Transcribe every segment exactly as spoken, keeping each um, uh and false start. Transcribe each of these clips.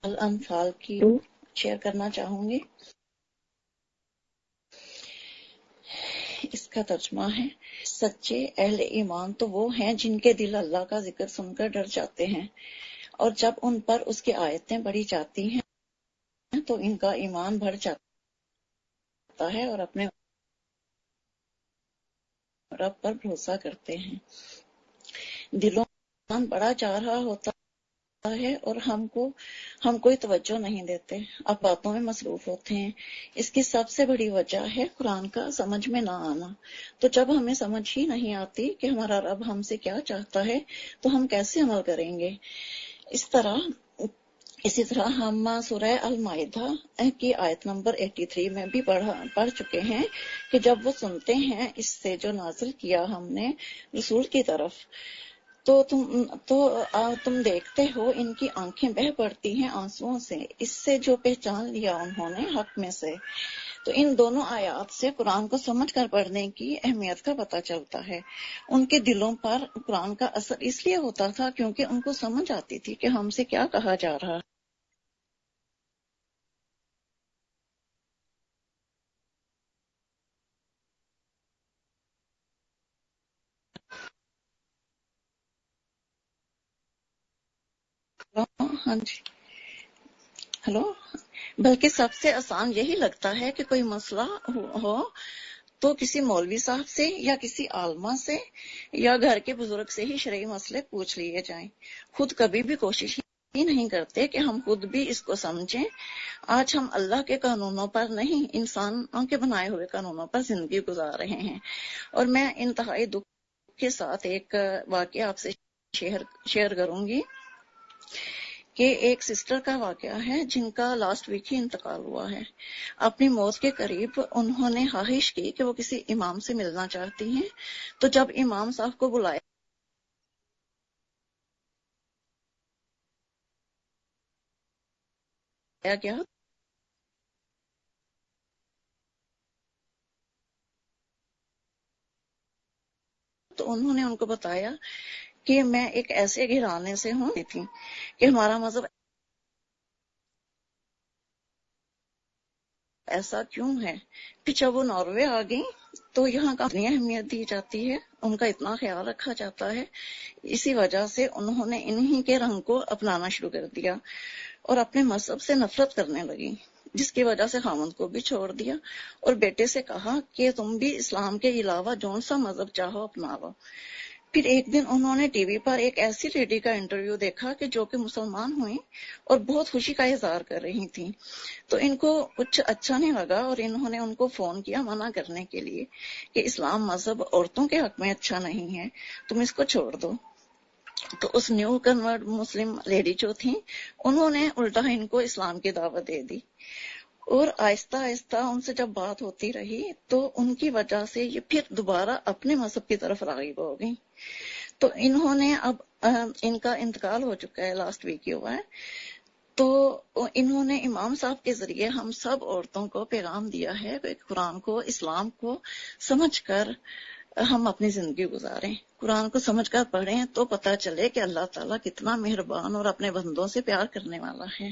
الانفال کی شیئر کرنا چاہوں گی. اس کا ترجمہ ہے: سچے اہل ایمان تو وہ ہیں جن کے دل اللہ کا ذکر سن کر ڈر جاتے ہیں، اور جب ان پر اس کی آیتیں پڑھی جاتی ہیں تو ان کا ایمان بڑھ جاتا ہے اور اپنے رب پر بھروسہ کرتے ہیں. دلوں میں ایمان بڑا جا رہا ہوتا ہے اور ہم کو ہم کوئی توجہ نہیں دیتے، اب باتوں میں مصروف ہوتے ہیں. اس کی سب سے بڑی وجہ ہے قرآن کا سمجھ میں نہ آنا. تو جب ہمیں سمجھ ہی نہیں آتی کہ ہمارا رب ہم سے کیا چاہتا ہے تو ہم کیسے عمل کریں گے؟ اس طرح اسی طرح ہم سورہ المائدہ کی آیت نمبر تراسی میں بھی پڑھ پڑھ چکے ہیں کہ جب وہ سنتے ہیں اس سے جو نازل کیا ہم نے رسول کی طرف، تو تم تو تم دیکھتے ہو ان کی آنکھیں بہہ پڑتی ہیں آنسوؤں سے، اس سے جو پہچان لیا انہوں نے حق میں سے. تو ان دونوں آیات سے قرآن کو سمجھ کر پڑھنے کی اہمیت کا پتہ چلتا ہے. ان کے دلوں پر قرآن کا اثر اس لیے ہوتا تھا کیونکہ ان کو سمجھ آتی تھی کہ ہم سے کیا کہا جا رہا ہے. ہاں جی، ہلو. بلکہ سب سے آسان یہی لگتا ہے کہ کوئی مسئلہ ہو تو کسی مولوی صاحب سے یا کسی عالمہ سے یا گھر کے بزرگ سے ہی شرعی مسئلے پوچھ لیے جائیں. خود کبھی بھی کوشش ہی نہیں کرتے کہ ہم خود بھی اس کو سمجھیں. آج ہم اللہ کے قانونوں پر نہیں، انسانوں کے بنائے ہوئے قانونوں پر زندگی گزار رہے ہیں. اور میں انتہائی دکھ کے ساتھ ایک واقعہ آپ سے شیئر شیئر کروں گی کہ ایک سسٹر کا واقعہ ہے جن کا لاسٹ ویک ہی انتقال ہوا ہے. اپنی موت کے قریب انہوں نے خواہش کی کہ وہ کسی امام سے ملنا چاہتی ہیں. تو جب امام صاحب کو بلایا گیا تو انہوں نے ان کو بتایا کہ میں ایک ایسے گھرانے سے ہوں تھی کہ ہمارا مذہب ایسا کیوں ہے. پھر جب وہ ناروے آ گئی تو یہاں کا اتنی اہمیت دی جاتی ہے، ان کا اتنا خیال رکھا جاتا ہے. اسی وجہ سے انہوں نے انہی کے رنگ کو اپنانا شروع کر دیا اور اپنے مذہب سے نفرت کرنے لگی، جس کی وجہ سے خاوند کو بھی چھوڑ دیا اور بیٹے سے کہا کہ تم بھی اسلام کے علاوہ جون سا مذہب چاہو اپنا لو. پھر ایک دن انہوں نے ٹی وی پر ایک ایسی لیڈی کا انٹرویو دیکھا کہ جو کہ مسلمان ہوئی اور بہت خوشی کا اظہار کر رہی تھی. تو ان کو کچھ اچھا نہیں لگا اور انہوں نے ان کو فون کیا منع کرنے کے لیے کہ اسلام مذہب عورتوں کے حق میں اچھا نہیں ہے، تم اس کو چھوڑ دو. تو اس نیو کنورٹ مسلم لیڈی جو تھی انہوں نے الٹا ان کو اسلام کی دعوت دے دی. اور آہستہ آہستہ ان سے جب بات ہوتی رہی تو ان کی وجہ سے یہ پھر دوبارہ اپنے مذہب کی طرف راغب ہو گئی. تو انہوں نے اب ان کا انتقال ہو چکا ہے، لاسٹ ویک ہی ہوا ہے. تو انہوں نے امام صاحب کے ذریعے ہم سب عورتوں کو پیغام دیا ہے کہ قرآن کو، اسلام کو سمجھ کر ہم اپنی زندگی گزاریں، قرآن کو سمجھ کر پڑھیں تو پتہ چلے کہ اللہ تعالیٰ کتنا مہربان اور اپنے بندوں سے پیار کرنے والا ہے.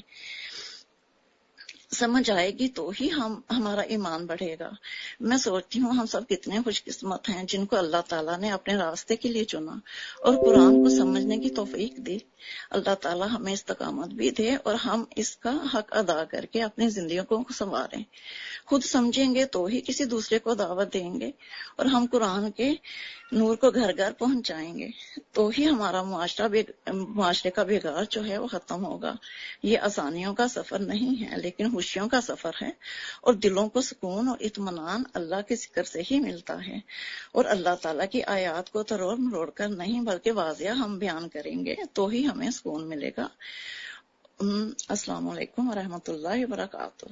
سمجھ آئے گی تو ہی ہم ہمارا ایمان بڑھے گا. میں سوچتی ہوں ہم سب کتنے خوش قسمت ہیں جن کو اللہ تعالیٰ نے اپنے راستے کے لیے چنا اور قرآن کو سمجھنے کی توفیق دی. اللہ تعالیٰ ہمیں استقامت بھی دے اور ہم اس کا حق ادا کر کے اپنی زندگیوں کو سنواریں. خود سمجھیں گے تو ہی کسی دوسرے کو دعوت دیں گے اور ہم قرآن کے نور کو گھر گھر پہنچائیں گے تو ہی ہمارا معاشرہ معاشرے کا بگاڑ جو ہے وہ ختم ہوگا. یہ آسانیوں کا سفر نہیں ہے لیکن خوشیوں کا سفر ہے، اور دلوں کو سکون اور اطمینان اللہ کے ذکر سے ہی ملتا ہے. اور اللہ تعالیٰ کی آیات کو تروڑ مروڑ کر نہیں بلکہ واضح ہم بیان کریں گے تو ہی ہمیں سکون ملے گا. السلام علیکم ورحمۃ اللہ وبرکاتہ.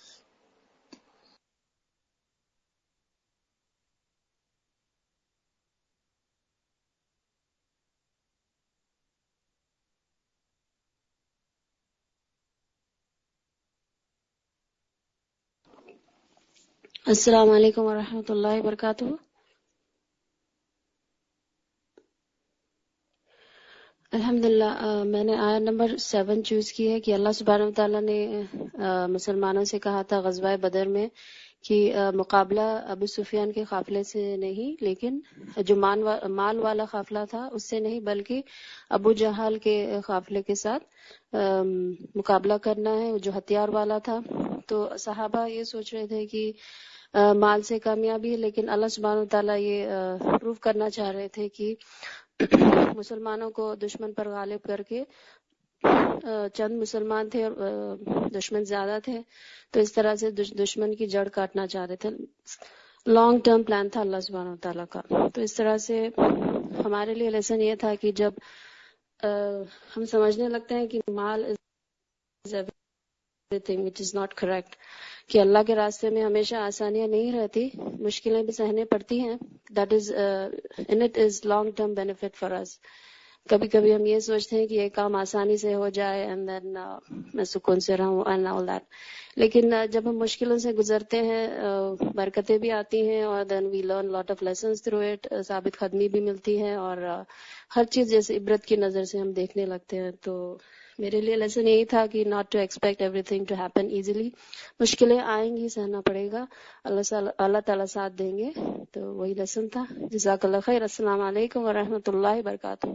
السلام علیکم ورحمۃ اللہ وبرکاتہ. الحمدللہ میں نے آیت نمبر سیون چوز کی ہے کہ اللہ سبحانہ وتعالیٰ نے مسلمانوں سے کہا تھا غزوہ بدر میں کہ مقابلہ ابو سفیان کے قافلے سے نہیں، لیکن جو مال والا قافلہ تھا اس سے نہیں، بلکہ ابو جہل کے قافلے کے ساتھ مقابلہ کرنا ہے جو ہتھیار والا تھا. تو صحابہ یہ سوچ رہے تھے کہ مال سے کامیابی ہے، لیکن اللہ سبحانہ وتعالیٰ یہ پروف کرنا چاہ رہے تھے کہ مسلمانوں کو دشمن پر غالب کر کے چند مسلمان تھے اور دشمن زیادہ تھے، تو اس طرح سے دشمن کی جڑ کاٹنا چاہ رہے تھے. لانگ ٹرم پلان تھا اللہ سبحانہ وتعالیٰ کا. تو اس طرح سے ہمارے لیے لیسن یہ تھا کہ جب ہم سمجھنے لگتے ہیں کہ مال is everything which is not correct, کہ اللہ کے راستے میں ہمیشہ آسانیاں نہیں رہتی، مشکلیں بھی سہنے پڑتی ہیں. That is in it is long term benefit for us. کبھی کبھی ہم یہ سوچتے ہیں کہ یہ کام آسانی سے ہو جائے اینڈ دین میں سکون سے رہوں اینڈ آل دیٹ، لیکن جب ہم مشکلوں سے گزرتے ہیں برکتیں بھی آتی ہیں اور then we learn lot of lessons through it, ثابت قدمی بھی ملتی ہے اور ہر چیز جیسے عبرت کی نظر سے ہم دیکھنے لگتے ہیں. تو میرے لیے لیسن یہی تھا کہ not to expect everything to happen easily. مشکلیں آئیں گی، سہنا پڑے گا، اللہ اللہ تعالیٰ ساتھ دیں گے. تو وہی لیسن تھا. جزاک اللہ خیر. السلام علیکم ورحمۃ اللہ وبرکاتہ.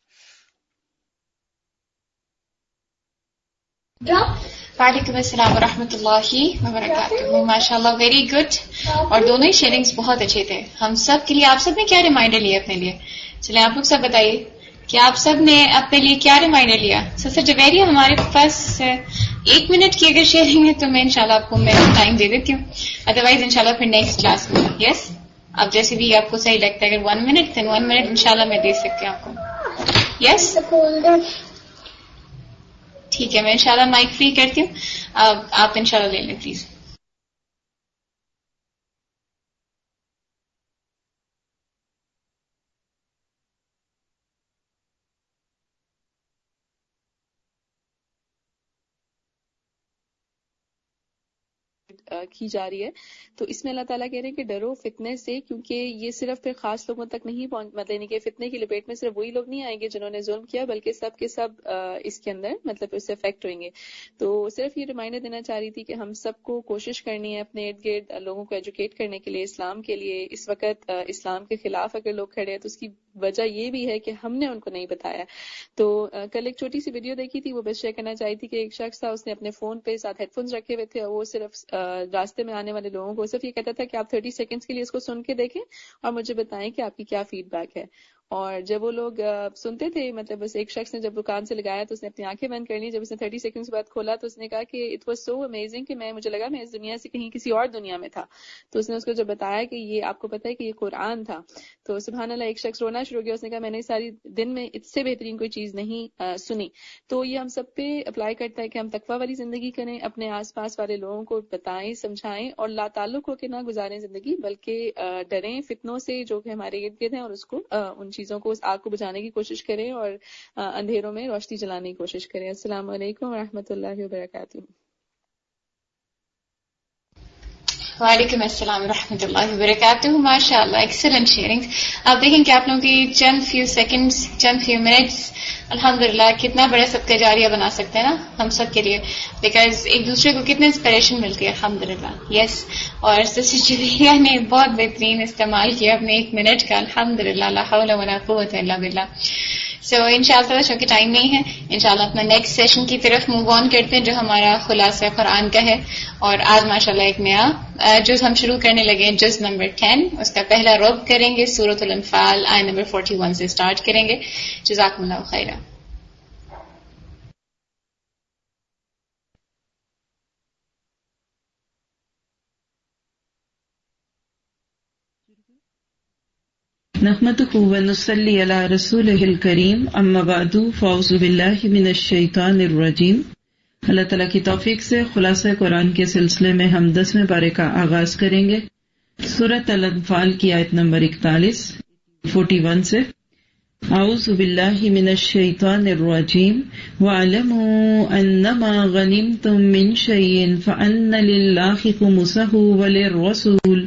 وعلیکم السلام ورحمۃ اللہ وبرکاتہ. ماشاء اللہ ویری گڈ. اور دونوں ہی شیئرنگز بہت اچھے تھے. ہم سب کے لیے آپ سب نے کیا ریمائنڈر لیا اپنے لیے؟ چلیں آپ لوگ سب بتائیے کہ آپ سب نے اپنے لیے کیا ریمائنڈر لیا. سسٹر جویریہ ہمارے پاس ایک منٹ کی اگر شیئرنگ ہے تو میں انشاءاللہ آپ کو میں ٹائم دے دیتی ہوں، ادروائز انشاءاللہ پھر نیکسٹ کلاس میں. یس اب جیسے بھی آپ کو صحیح لگتا ہے، اگر one minute then one minute انشاءاللہ میں دے سکتی ہوں آپ کو. یس ٹھیک ہے، میں انشاءاللہ مائک فری کرتی ہوں. آپ انشاءاللہ لے لیں پلیز. کی جا رہی ہے. تو اس میں اللہ تعالیٰ کہہ رہے ہیں کہ ڈرو فتنے سے، کیونکہ یہ صرف پھر خاص لوگوں تک نہیں پہنچ، مطلب یعنی کہ فتنے کی لپیٹ میں صرف وہی لوگ نہیں آئیں گے جنہوں نے ظلم کیا، بلکہ سب کے سب اس کے اندر مطلب اس سے افیکٹ ہوئیں گے. تو صرف یہ ریمائنڈر دینا چاہ رہی تھی کہ ہم سب کو کوشش کرنی ہے اپنے ارد گرد لوگوں کو ایجوکیٹ کرنے کے لیے اسلام کے لیے. اس وقت اسلام کے خلاف اگر لوگ کھڑے ہیں تو اس کی وجہ یہ بھی ہے کہ ہم نے ان کو نہیں بتایا. تو کل ایک چھوٹی سی ویڈیو دیکھی تھی، وہ بس شیئر کرنا چاہی تھی کہ ایک شخص تھا، اس نے اپنے فون پہ ساتھ ہیڈ فونز رکھے ہوئے تھے اور وہ صرف راستے میں آنے والے لوگوں کو صرف یہ کہتا تھا کہ آپ تھرٹی سیکنڈز کے لیے اس کو سن کے دیکھیں اور مجھے بتائیں کہ آپ کی کیا فیڈ بیک ہے. اور جب وہ لوگ سنتے تھے، مطلب بس ایک شخص نے جب دکان سے لگایا تو اس نے اپنی آنکھیں بند کر لی. جب اس نے تھرٹی سیکنڈز بعد کھولا تو اس نے کہا کہ اٹ واز سو امیزنگ کہ میں مجھے لگا میں اس دنیا سے کہیں کسی اور دنیا میں تھا. تو اس نے اس کو جب بتایا کہ یہ آپ کو پتہ ہے کہ یہ قرآن تھا، تو سبحان اللہ ایک شخص رونا شروع کیا. اس نے کہا میں نے ساری دن میں اس سے بہترین کوئی چیز نہیں سنی. تو یہ ہم سب پہ اپلائی کرتا ہے کہ ہم تقویٰ والی زندگی کریں، اپنے آس پاس والے لوگوں کو بتائیں، سمجھائیں اور لا تعلق ہو کے نہ گزاریں زندگی، بلکہ ڈریں فتنوں سے جو کہ ہمارے ارد گرد ہیں اور اس کو ان چیزوں کو، اس آگ کو بجھانے کی کوشش کریں اور اندھیروں میں روشنی جلانے کی کوشش کریں. السلام علیکم ورحمۃ اللہ وبرکاتہ. وعلیکم السلام ورحمۃ اللہ وبرکاتہ. ماشاء اللہ ایکسلنٹ شیئرنگ. آپ دیکھیں کہ آپ لوگوں کی چند فیو سیکنڈز، چند فیو منٹس الحمدللہ کتنا بڑا صدقہ جاریہ بنا سکتے ہیں نا ہم سب کے لیے، بیکاز ایک دوسرے کو کتنے انسپریشن ملتی ہے الحمدللہ. یس اور سسٹر جویریہ نے بہت بہترین استعمال کیا اپنے ایک منٹ کا الحمدللہ. لا حول ولا قوت الا باللہ. سو ان شاء اللہ چونکہ ٹائم نہیں ہے، انشاءاللہ اپنا نیکسٹ سیشن کی طرف موو آن کرتے ہیں جو ہمارا خلاصہ قرآن کا ہے. اور آج ماشاءاللہ ایک نیا جز ہم شروع کرنے لگے ہیں، جز نمبر ٹین. اس کا پہلا رب کریں گے، سورۃ الانفال آیت نمبر فورٹی ون سے سٹارٹ کریں گے. جزاکم اللہ خیرا. نحمده ونصلي على رسوله الكريم اما بعد فاعوذ بالله من الشیطان الرجیم. اللہ تعالیٰ کی توفیق سے خلاصہ قرآن کے سلسلے میں ہم دسویں پارے کا آغاز کریں گے. سورۃ الانفال کی آیت نمبر اکتالیس فورٹی ون سے. اعوذ باللہ من الشیطان الرجیم وَاعْلَمُوا أَنَّمَا غَنِمْتُم مِّن شَيْءٍ فَأَنَّ لِلَّهِ خُمُسَهُ وَلِلرَّسُولِ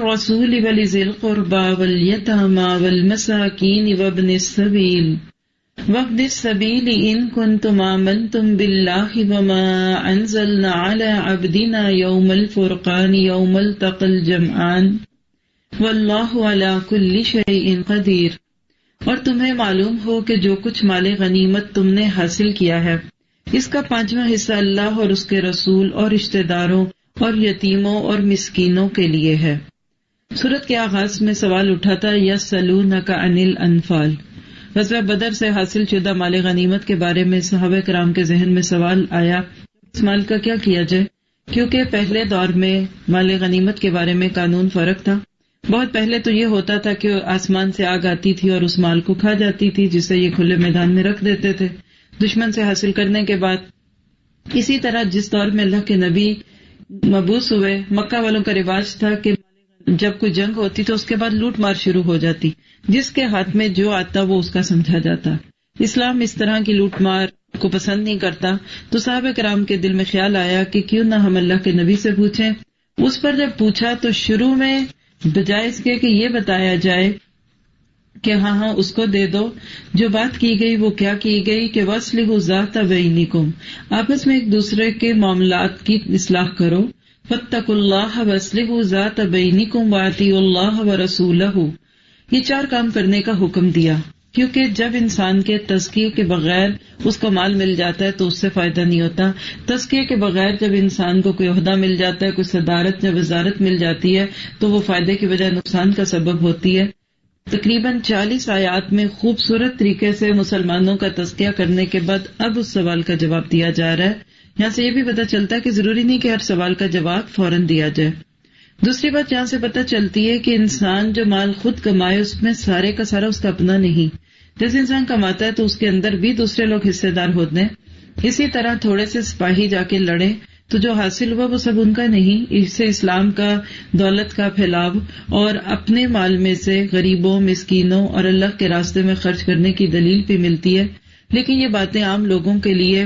وَلِلرَّسُولِ وَلِذِي الْقُرْبَى وَالْيَتَامَى وَالْمَسَاكِينِ وَابْنِ السَّبِيلِ وَابْنِ السَّبِيلِ إِن كُنتُمْ آمَنْتُمْ بِاللَّهِ وَمَا أَنزَلْنَا عَلَى عَبْدِنَا يَوْمَ الْفُرْقَانِ يَوْمَ الْتَقَى الْجَمْعَانِ وَاللَّهُ عَلَى كُلِّ شَيْءٍ قَدِيرٌ۔ اور تمہیں معلوم ہو کہ جو کچھ مال غنیمت تم نے حاصل کیا ہے اس کا پانچواں حصہ اللہ اور اس کے رسول اور رشتہ داروں اور یتیموں اور مسکینوں کے لیے ہے۔ سورت کے آغاز میں سوال اٹھا تھا یسألونک عن الانفال۔ غزوہ بدر سے حاصل شدہ مال غنیمت کے بارے میں صحابہ کرام کے ذہن میں سوال آیا اس مال کا کیا کیا جائے، کیونکہ پہلے دور میں مال غنیمت کے بارے میں قانون فرق تھا۔ بہت پہلے تو یہ ہوتا تھا کہ آسمان سے آگ آتی تھی اور اس مال کو کھا جاتی تھی، جسے یہ کھلے میدان میں رکھ دیتے تھے دشمن سے حاصل کرنے کے بعد۔ اسی طرح جس دور میں اللہ کے نبی مبعوث ہوئے، مکہ والوں کا رواج تھا کہ جب کوئی جنگ ہوتی تو اس کے بعد لوٹ مار شروع ہو جاتی، جس کے ہاتھ میں جو آتا وہ اس کا سمجھا جاتا۔ اسلام اس طرح کی لوٹ مار کو پسند نہیں کرتا، تو صحابہ کرام کے دل میں خیال آیا کہ کیوں نہ ہم اللہ کے نبی سے پوچھیں۔ اس پر جب پوچھا تو شروع میں بجائے اس کے کہ یہ بتایا جائے کہ ہاں ہاں اس کو دے دو، جو بات کی گئی وہ کیا کی گئی کہ وَأَصْلِحُوا ذَاتَ بَيْنِكُمْ، آپس میں ایک دوسرے کے معاملات کی اصلاح کرو۔ فَاتَّقُوا اللَّهَ وَأَصْلِحُوا ذَاتَ بَيْنِكُمْ وَأَطِيعُوا اللَّهَ وَرَسُولَهُ۔ یہ چار کام کرنے کا حکم دیا، کیونکہ جب انسان کے تزکیے کے بغیر اس کو مال مل جاتا ہے تو اس سے فائدہ نہیں ہوتا۔ تزکیے کے بغیر جب انسان کو کوئی عہدہ مل جاتا ہے، کوئی صدارت یا وزارت مل جاتی ہے تو وہ فائدے کی بجائے نقصان کا سبب ہوتی ہے۔ تقریباً چالیس آیات میں خوبصورت طریقے سے مسلمانوں کا تزکیہ کرنے کے بعد اب اس سوال کا جواب دیا جا رہا ہے۔ یہاں سے یہ بھی پتہ چلتا ہے کہ ضروری نہیں کہ ہر سوال کا جواب فوراً دیا جائے۔ دوسری بات یہاں سے پتہ چلتی ہے کہ انسان جو مال خود کمائے اس میں سارے کا سارا اس کا اپنا نہیں۔ جیسے انسان کماتا ہے تو اس کے اندر بھی دوسرے لوگ حصے دار ہوتے ہیں، اسی طرح تھوڑے سے سپاہی جا کے لڑیں تو جو حاصل ہوا وہ سب ان کا نہیں، اس سے اسلام کا دولت کا پھیلاؤ اور اپنے مال میں سے غریبوں، مسکینوں اور اللہ کے راستے میں خرچ کرنے کی دلیل بھی ملتی ہے۔ لیکن یہ باتیں عام لوگوں کے لیے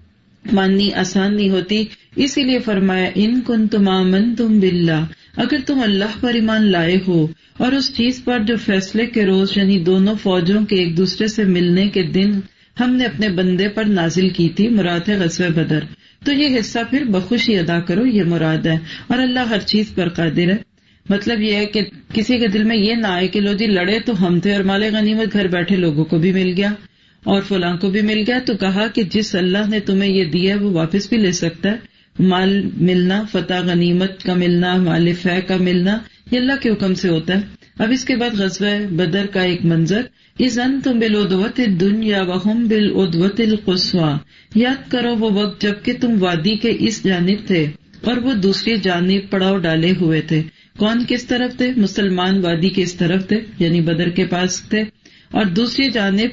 ماننی آسان نہیں ہوتی، اسی لیے فرمایا ان کنتم آمنتم باللہ، اگر تم اللہ پر ایمان لائے ہو اور اس چیز پر جو فیصلے کے روز یعنی دونوں فوجوں کے ایک دوسرے سے ملنے کے دن ہم نے اپنے بندے پر نازل کی تھی، مراد ہے غزوہ بدر، تو یہ حصہ پھر بخوشی ادا کرو، یہ مراد ہے۔ اور اللہ ہر چیز پر قادر ہے۔ مطلب یہ ہے کہ کسی کے دل میں یہ نہ آئے کہ لو جی لڑے تو ہم تھے اور مال غنیمت گھر بیٹھے لوگوں کو بھی مل گیا اور فلاں کو بھی مل گیا، تو کہا کہ جس اللہ نے تمہیں یہ دیا ہے وہ واپس بھی لے سکتا ہے۔ مال ملنا، فتح غنیمت کا ملنا، مال فہ کا ملنا، یہ اللہ کے حکم سے ہوتا ہے۔ اب اس کے بعد غزوہ بدر کا ایک منظر، اذ انتم بالعدوۃ الدنیا وہم بالعدوۃ القصویٰ، یاد کرو وہ وقت جب کہ تم وادی کے اس جانب تھے اور وہ دوسری جانب پڑاؤ ڈالے ہوئے تھے۔ کون کس طرف تھے؟ مسلمان وادی کے اس طرف تھے یعنی بدر کے پاس تھے، اور دوسری جانب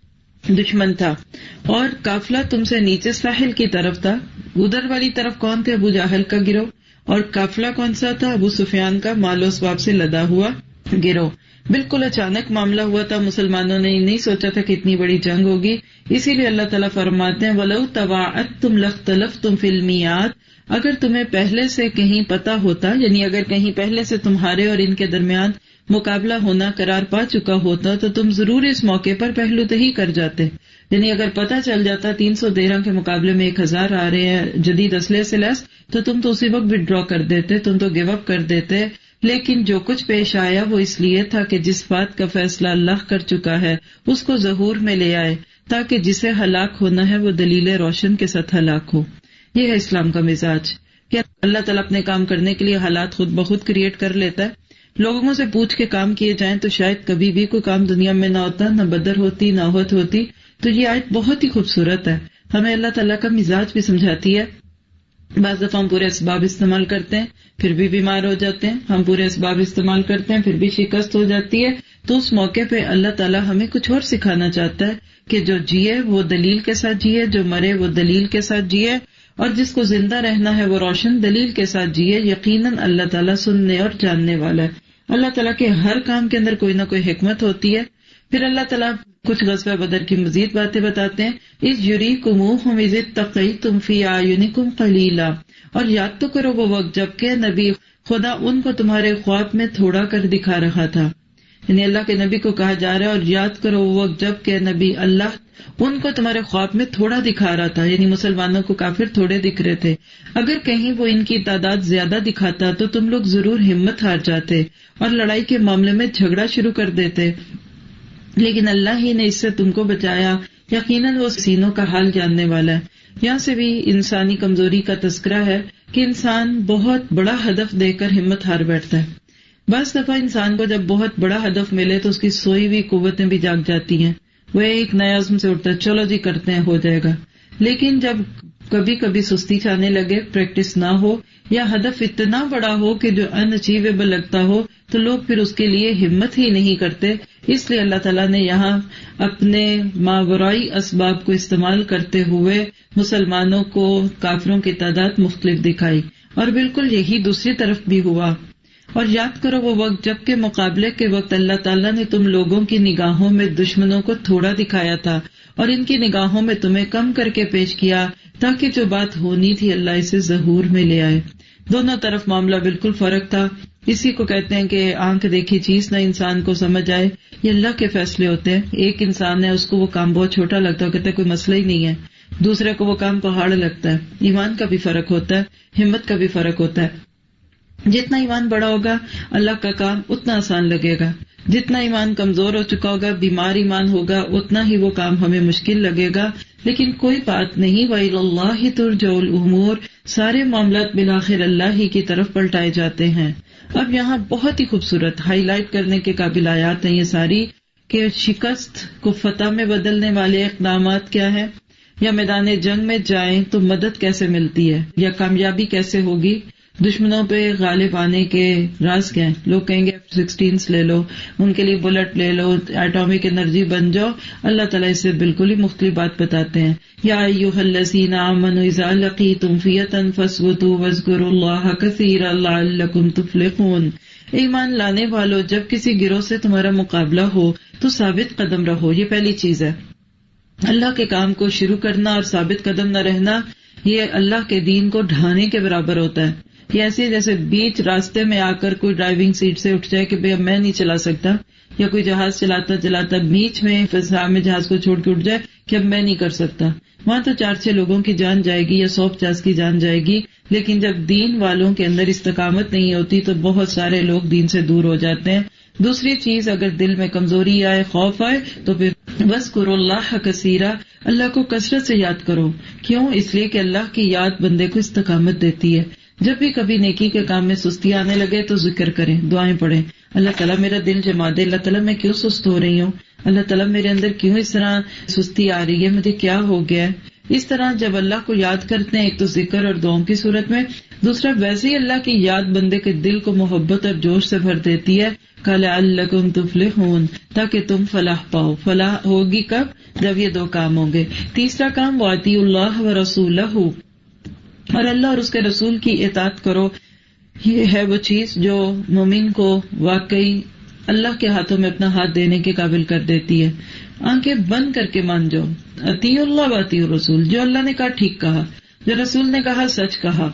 دشمن تھا، اور قافلہ تم سے نیچے ساحل کی طرف تھا۔ ادھر والی طرف کون تھے؟ ابو جہل کا گروہ، اور قافلہ کون سا تھا؟ ابو سفیان کا مال و اسباب سے لدا ہوا گروہ۔ بالکل اچانک معاملہ ہوا تھا، مسلمانوں نے نہیں سوچا تھا کہ اتنی بڑی جنگ ہوگی، اسی لیے اللہ تعالیٰ فرماتے ہیں وَلَوْ تَوَاعَدْتُمْ لَاخْتَلَفْتُمْ فِي الْمِيعَادِ، اگر تمہیں پہلے سے کہیں پتا ہوتا، یعنی اگر کہیں پہلے سے تمہارے اور ان کے درمیان مقابلہ ہونا قرار پا چکا ہوتا تو تم ضرور اس موقع پر پہلو تہی کر جاتے، یعنی اگر پتہ چل جاتا تین سو دیرہ کے مقابلے میں ایک ہزار آ رہے ہیں جدید اسلحے سے لیس، تو تم تو اسی وقت ود ڈرا کر دیتے، تم تو گیو اپ کر دیتے۔ لیکن جو کچھ پیش آیا وہ اس لیے تھا کہ جس بات کا فیصلہ اللہ کر چکا ہے اس کو ظہور میں لے آئے، تاکہ جسے ہلاک ہونا ہے وہ دلیل روشن کے ساتھ ہلاک ہو۔ یہ ہے اسلام کا مزاج کہ اللہ تعالیٰ اپنے کام کرنے کے لیے حالات خود بخود کریٹ کر لیتا ہے۔ لوگوں سے پوچھ کے کام کیے جائیں تو شاید کبھی بھی کوئی کام دنیا میں نہ ہوتا، نہ بدر ہوتی، نہ احد ہوتی۔ تو یہ آیت بہت ہی خوبصورت ہے، ہمیں اللہ تعالیٰ کا مزاج بھی سمجھاتی ہے۔ بعض دفعہ ہم پورے اسباب استعمال کرتے ہیں پھر بھی بیمار ہو جاتے ہیں، ہم پورے اسباب استعمال کرتے ہیں پھر بھی شکست ہو جاتی ہے، تو اس موقع پہ اللہ تعالیٰ ہمیں کچھ اور سکھانا چاہتا ہے کہ جو جیے وہ دلیل کے ساتھ جیے، جو مرے وہ دلیل کے ساتھ جیے، اور جس کو زندہ رہنا ہے وہ روشن دلیل کے ساتھ جیے۔ یقیناً اللہ تعالیٰ سننے اور جاننے والا ہے۔ اللہ تعالیٰ کے ہر کام کے اندر کوئی نہ کوئی حکمت ہوتی ہے۔ پھر اللہ تعالیٰ کچھ غزوہ بدر کی مزید باتیں بتاتے ہیں، اذ یریکموہم اذ اتقیتم فی اعینکم قلیلا، اور یاد تو کرو وہ وقت جب کہ نبی خدا ان کو تمہارے خواب میں تھوڑا کر دکھا رہا تھا، یعنی اللہ کے نبی کو کہا جا رہا ہے اور یاد کرو وہ وقت جب کہ نبی اللہ ان کو تمہارے خواب میں تھوڑا دکھا رہا تھا، یعنی مسلمانوں کو کافر تھوڑے دکھ رہے تھے. اگر کہیں وہ ان کی تعداد زیادہ دکھاتا تو تم لوگ ضرور ہمت ہار جاتے اور لڑائی کے معاملے میں جھگڑا شروع کر دیتے، لیکن اللہ ہی نے اس سے تم کو بچایا. یقیناً وہ سینوں کا حال جاننے والا ہے. یہاں سے بھی انسانی کمزوری کا تذکرہ ہے کہ انسان بہت بڑا ہدف دے کر ہمت ہار بیٹھتا ہے. بعض دفعہ انسان کو جب بہت بڑا ہدف ملے تو اس کی سوئی ہوئی قوتیں بھی جاگ جاتی ہیں، وہ ایک نیا عزم سے اٹھتا ہے، چلو جی کرتے ہیں، ہو جائے گا. لیکن جب کبھی کبھی سستی چھانے لگے، پریکٹس نہ ہو یا ہدف اتنا بڑا ہو کہ جو ان اچیویبل لگتا ہو تو لوگ پھر اس کے لیے ہمت ہی نہیں کرتے. اس لیے اللہ تعالیٰ نے یہاں اپنے ماورائی اسباب کو استعمال کرتے ہوئے مسلمانوں کو کافروں کی تعداد مختلف دکھائی، اور بالکل یہی دوسری طرف بھی ہوا. اور یاد کرو وہ وقت جب کہ مقابلے کے وقت اللہ تعالیٰ نے تم لوگوں کی نگاہوں میں دشمنوں کو تھوڑا دکھایا تھا اور ان کی نگاہوں میں تمہیں کم کر کے پیش کیا تاکہ جو بات ہونی تھی اللہ اسے ظہور میں لے آئے. دونوں طرف معاملہ بالکل فرق تھا. اسی کو کہتے ہیں کہ آنکھ دیکھی چیز نہ انسان کو سمجھ آئے. یہ اللہ کے فیصلے ہوتے ہیں. ایک انسان ہے، اس کو وہ کام بہت چھوٹا لگتا ہے، کہتا ہے کوئی مسئلہ ہی نہیں ہے. دوسرے کو وہ کام پہاڑ لگتا ہے. ایمان کا بھی فرق ہوتا ہے، ہمت کا بھی فرق ہوتا ہے. جتنا ایمان بڑا ہوگا اللہ کا کام اتنا آسان لگے گا. جتنا ایمان کمزور ہو چکا ہوگا، بیمار ایمان ہوگا، اتنا ہی وہ کام ہمیں مشکل لگے گا. لیکن کوئی بات نہیں، وَإِلَى اللَّهِ تُرْجَعُ الْأُمُورُ، سارے معاملات بالآخر اللہ ہی کی طرف پلٹائے جاتے ہیں. اب یہاں بہت ہی خوبصورت ہائی لائٹ کرنے کے قابل آیات ہیں یہ ساری، کہ شکست کو فتح میں بدلنے والے اقدامات کیا ہیں، یا میدان جنگ میں جائیں تو مدد کیسے ملتی ہے، یا کامیابی کیسے ہوگی، دشمنوں پہ غالب آنے کے راز کیا ہیں. لوگ کہیں گے ایف سکسٹینس لے لو، ان کے لیے بلٹ لے لو، ایٹامک انرجی بن جاؤ. اللہ تعالیٰ اس سے بالکل ہی مختلف بات بتاتے ہیں. یا ایھا الذین آمنوا اذا لقیتم فئۃ فاثبتوا واذکروا اللہ کثیرا لعلکم تفلحون. ایمان لانے والو، جب کسی گروہ سے تمہارا مقابلہ ہو تو ثابت قدم رہو. یہ پہلی چیز ہے. اللہ کے کام کو شروع کرنا اور ثابت قدم نہ رہنا یہ اللہ کے دین کو ڈھانے کے برابر ہوتا ہے. یہ ایسے جیسے بیچ راستے میں آ کر کوئی ڈرائیونگ سیٹ سے اٹھ جائے کہ بھئی اب میں نہیں چلا سکتا، یا کوئی جہاز چلاتا چلاتا بیچ میں فضا میں جہاز کو چھوڑ کے اٹھ جائے کہ اب میں نہیں کر سکتا. وہاں تو چار چھ لوگوں کی جان جائے گی یا سو پچاس کی جان جائے گی. لیکن جب دین والوں کے اندر استقامت نہیں ہوتی تو بہت سارے لوگ دین سے دور ہو جاتے ہیں. دوسری چیز، اگر دل میں کمزوری آئے، خوف آئے تو پھر وَاذْكُرُوا اللَّهَ كَثِيرًا، اللہ کو کثرت سے یاد کرو. کیوں؟ اس لیے کہ اللہ کی یاد بندے کو استقامت دیتی ہے. جب بھی کبھی نیکی کے کام میں سستی آنے لگے تو ذکر کریں، دعائیں پڑھیں. اللہ تعالیٰ میرا دل جما دے. اللہ تعالیٰ میں کیوں سست ہو رہی ہوں؟ اللہ تعالیٰ میرے اندر کیوں اس طرح سستی آ رہی ہے؟ مجھے کیا ہو گیا ہے؟ اس طرح جب اللہ کو یاد کرتے ہیں، ایک تو ذکر اور دعاؤں کی صورت میں، دوسرا ویسے ہی اللہ کی یاد بندے کے دل کو محبت اور جوش سے بھر دیتی ہے. لَعَلَّكُمْ تُفْلِحُونَ، تاکہ تم فلاح پاؤ. فلاح ہوگی کب؟ جب یہ دو کام ہوں گے. تیسرا کام، وَأَطِيعُوا اللَّهَ وَرَسُولَهُ، اور اللہ اور اس کے رسول کی اطاعت کرو. یہ ہے وہ چیز جو مومن کو واقعی اللہ کے ہاتھوں میں اپنا ہاتھ دینے کے قابل کر دیتی ہے. آنکھیں بند کر کے مان جاؤ. اطیعوا اللہ و اطیعوا الرسول، جو اللہ نے کہا ٹھیک کہا، جو رسول نے کہا سچ کہا.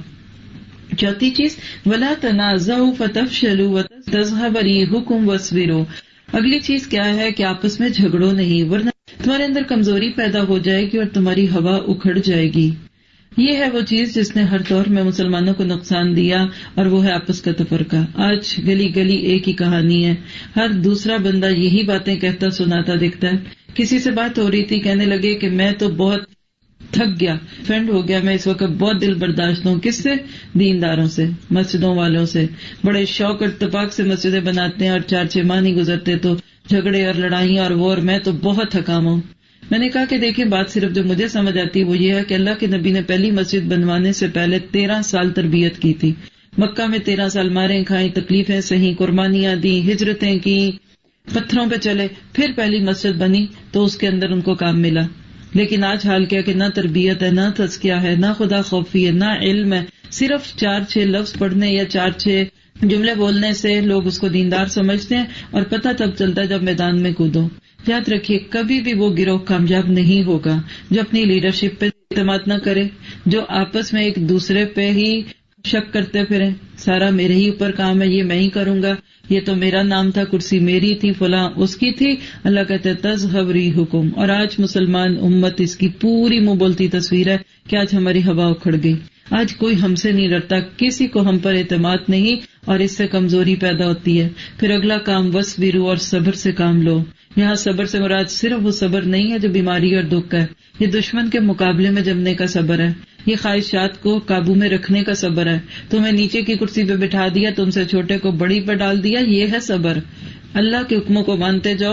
چوتھی چیز، ولا تنازعوا فتفشلوا وتذهب ريحكم واصبروا. اگلی چیز کیا ہے کہ آپس میں جھگڑو نہیں، ورنہ تمہارے اندر کمزوری پیدا ہو جائے گی اور تمہاری ہوا اکھڑ جائے گی. یہ ہے وہ چیز جس نے ہر دور میں مسلمانوں کو نقصان دیا، اور وہ ہے آپس کا تفرقہ. آج گلی گلی ایک ہی کہانی ہے، ہر دوسرا بندہ یہی باتیں کہتا سناتا دکھتا ہے. کسی سے بات ہو رہی تھی، کہنے لگے کہ میں تو بہت تھک گیا، فرینڈ ہو گیا، میں اس وقت بہت دل برداشت ہوں. کس سے؟ دینداروں سے، مسجدوں والوں سے. بڑے شوق اور اتفاق سے مسجدیں بناتے ہیں اور چار چھ ماہ نہیں گزرتے تو جھگڑے اور لڑائیاں اور وہ، اور میں تو بہت تھکا ہوں. میں نے کہا کہ دیکھیں، بات صرف جو مجھے سمجھ آتی وہ یہ ہے کہ اللہ کے نبی نے پہلی مسجد بنوانے سے پہلے تیرہ سال تربیت کی تھی. مکہ میں تیرہ سال ماریں کھائیں، تکلیفیں سہیں، قربانیاں دی، ہجرتیں کی، پتھروں پہ چلے، پھر پہلی مسجد بنی تو اس کے اندر ان کو کام ملا. لیکن آج حال کیا کہ نہ تربیت ہے، نہ تزکیہ ہے، نہ خدا خوفی ہے، نہ علم ہے. صرف چار چھ لفظ پڑھنے یا چار چھ جملے بولنے سے لوگ اس کو دیندار سمجھتے ہیں، اور پتہ تب چلتا ہے جب میدان میں کودو. یاد رکھیے، کبھی بھی وہ گروہ کامیاب نہیں ہوگا جو اپنی لیڈرشپ پہ اعتماد نہ کرے، جو آپس میں ایک دوسرے پہ ہی شک کرتے پھریں سارا میرے ہی اوپر کام ہے، یہ میں ہی کروں گا، یہ تو میرا نام تھا، کرسی میری تھی، فلاں اس کی تھی. اللہ کہتے تذہب ریحکم. اور آج مسلمان امت اس کی پوری منہ بولتی تصویر ہے کہ آج ہماری ہوا اکھڑ گئی، آج کوئی ہم سے نہیں ڈرتا، کسی کو ہم پر اعتماد نہیں، اور اس سے کمزوری پیدا ہوتی ہے. پھر اگلا کام وصبروا، اور صبر سے کام لو. یہاں صبر سے مراد صرف وہ صبر نہیں ہے جو بیماری اور دکھ ہے، یہ دشمن کے مقابلے میں جمنے کا صبر ہے، یہ خواہشات کو قابو میں رکھنے کا صبر ہے. تمہیں نیچے کی کرسی پہ بٹھا دیا، تم سے چھوٹے کو بڑی پہ ڈال دیا، یہ ہے صبر. اللہ کے حکموں کو مانتے جاؤ،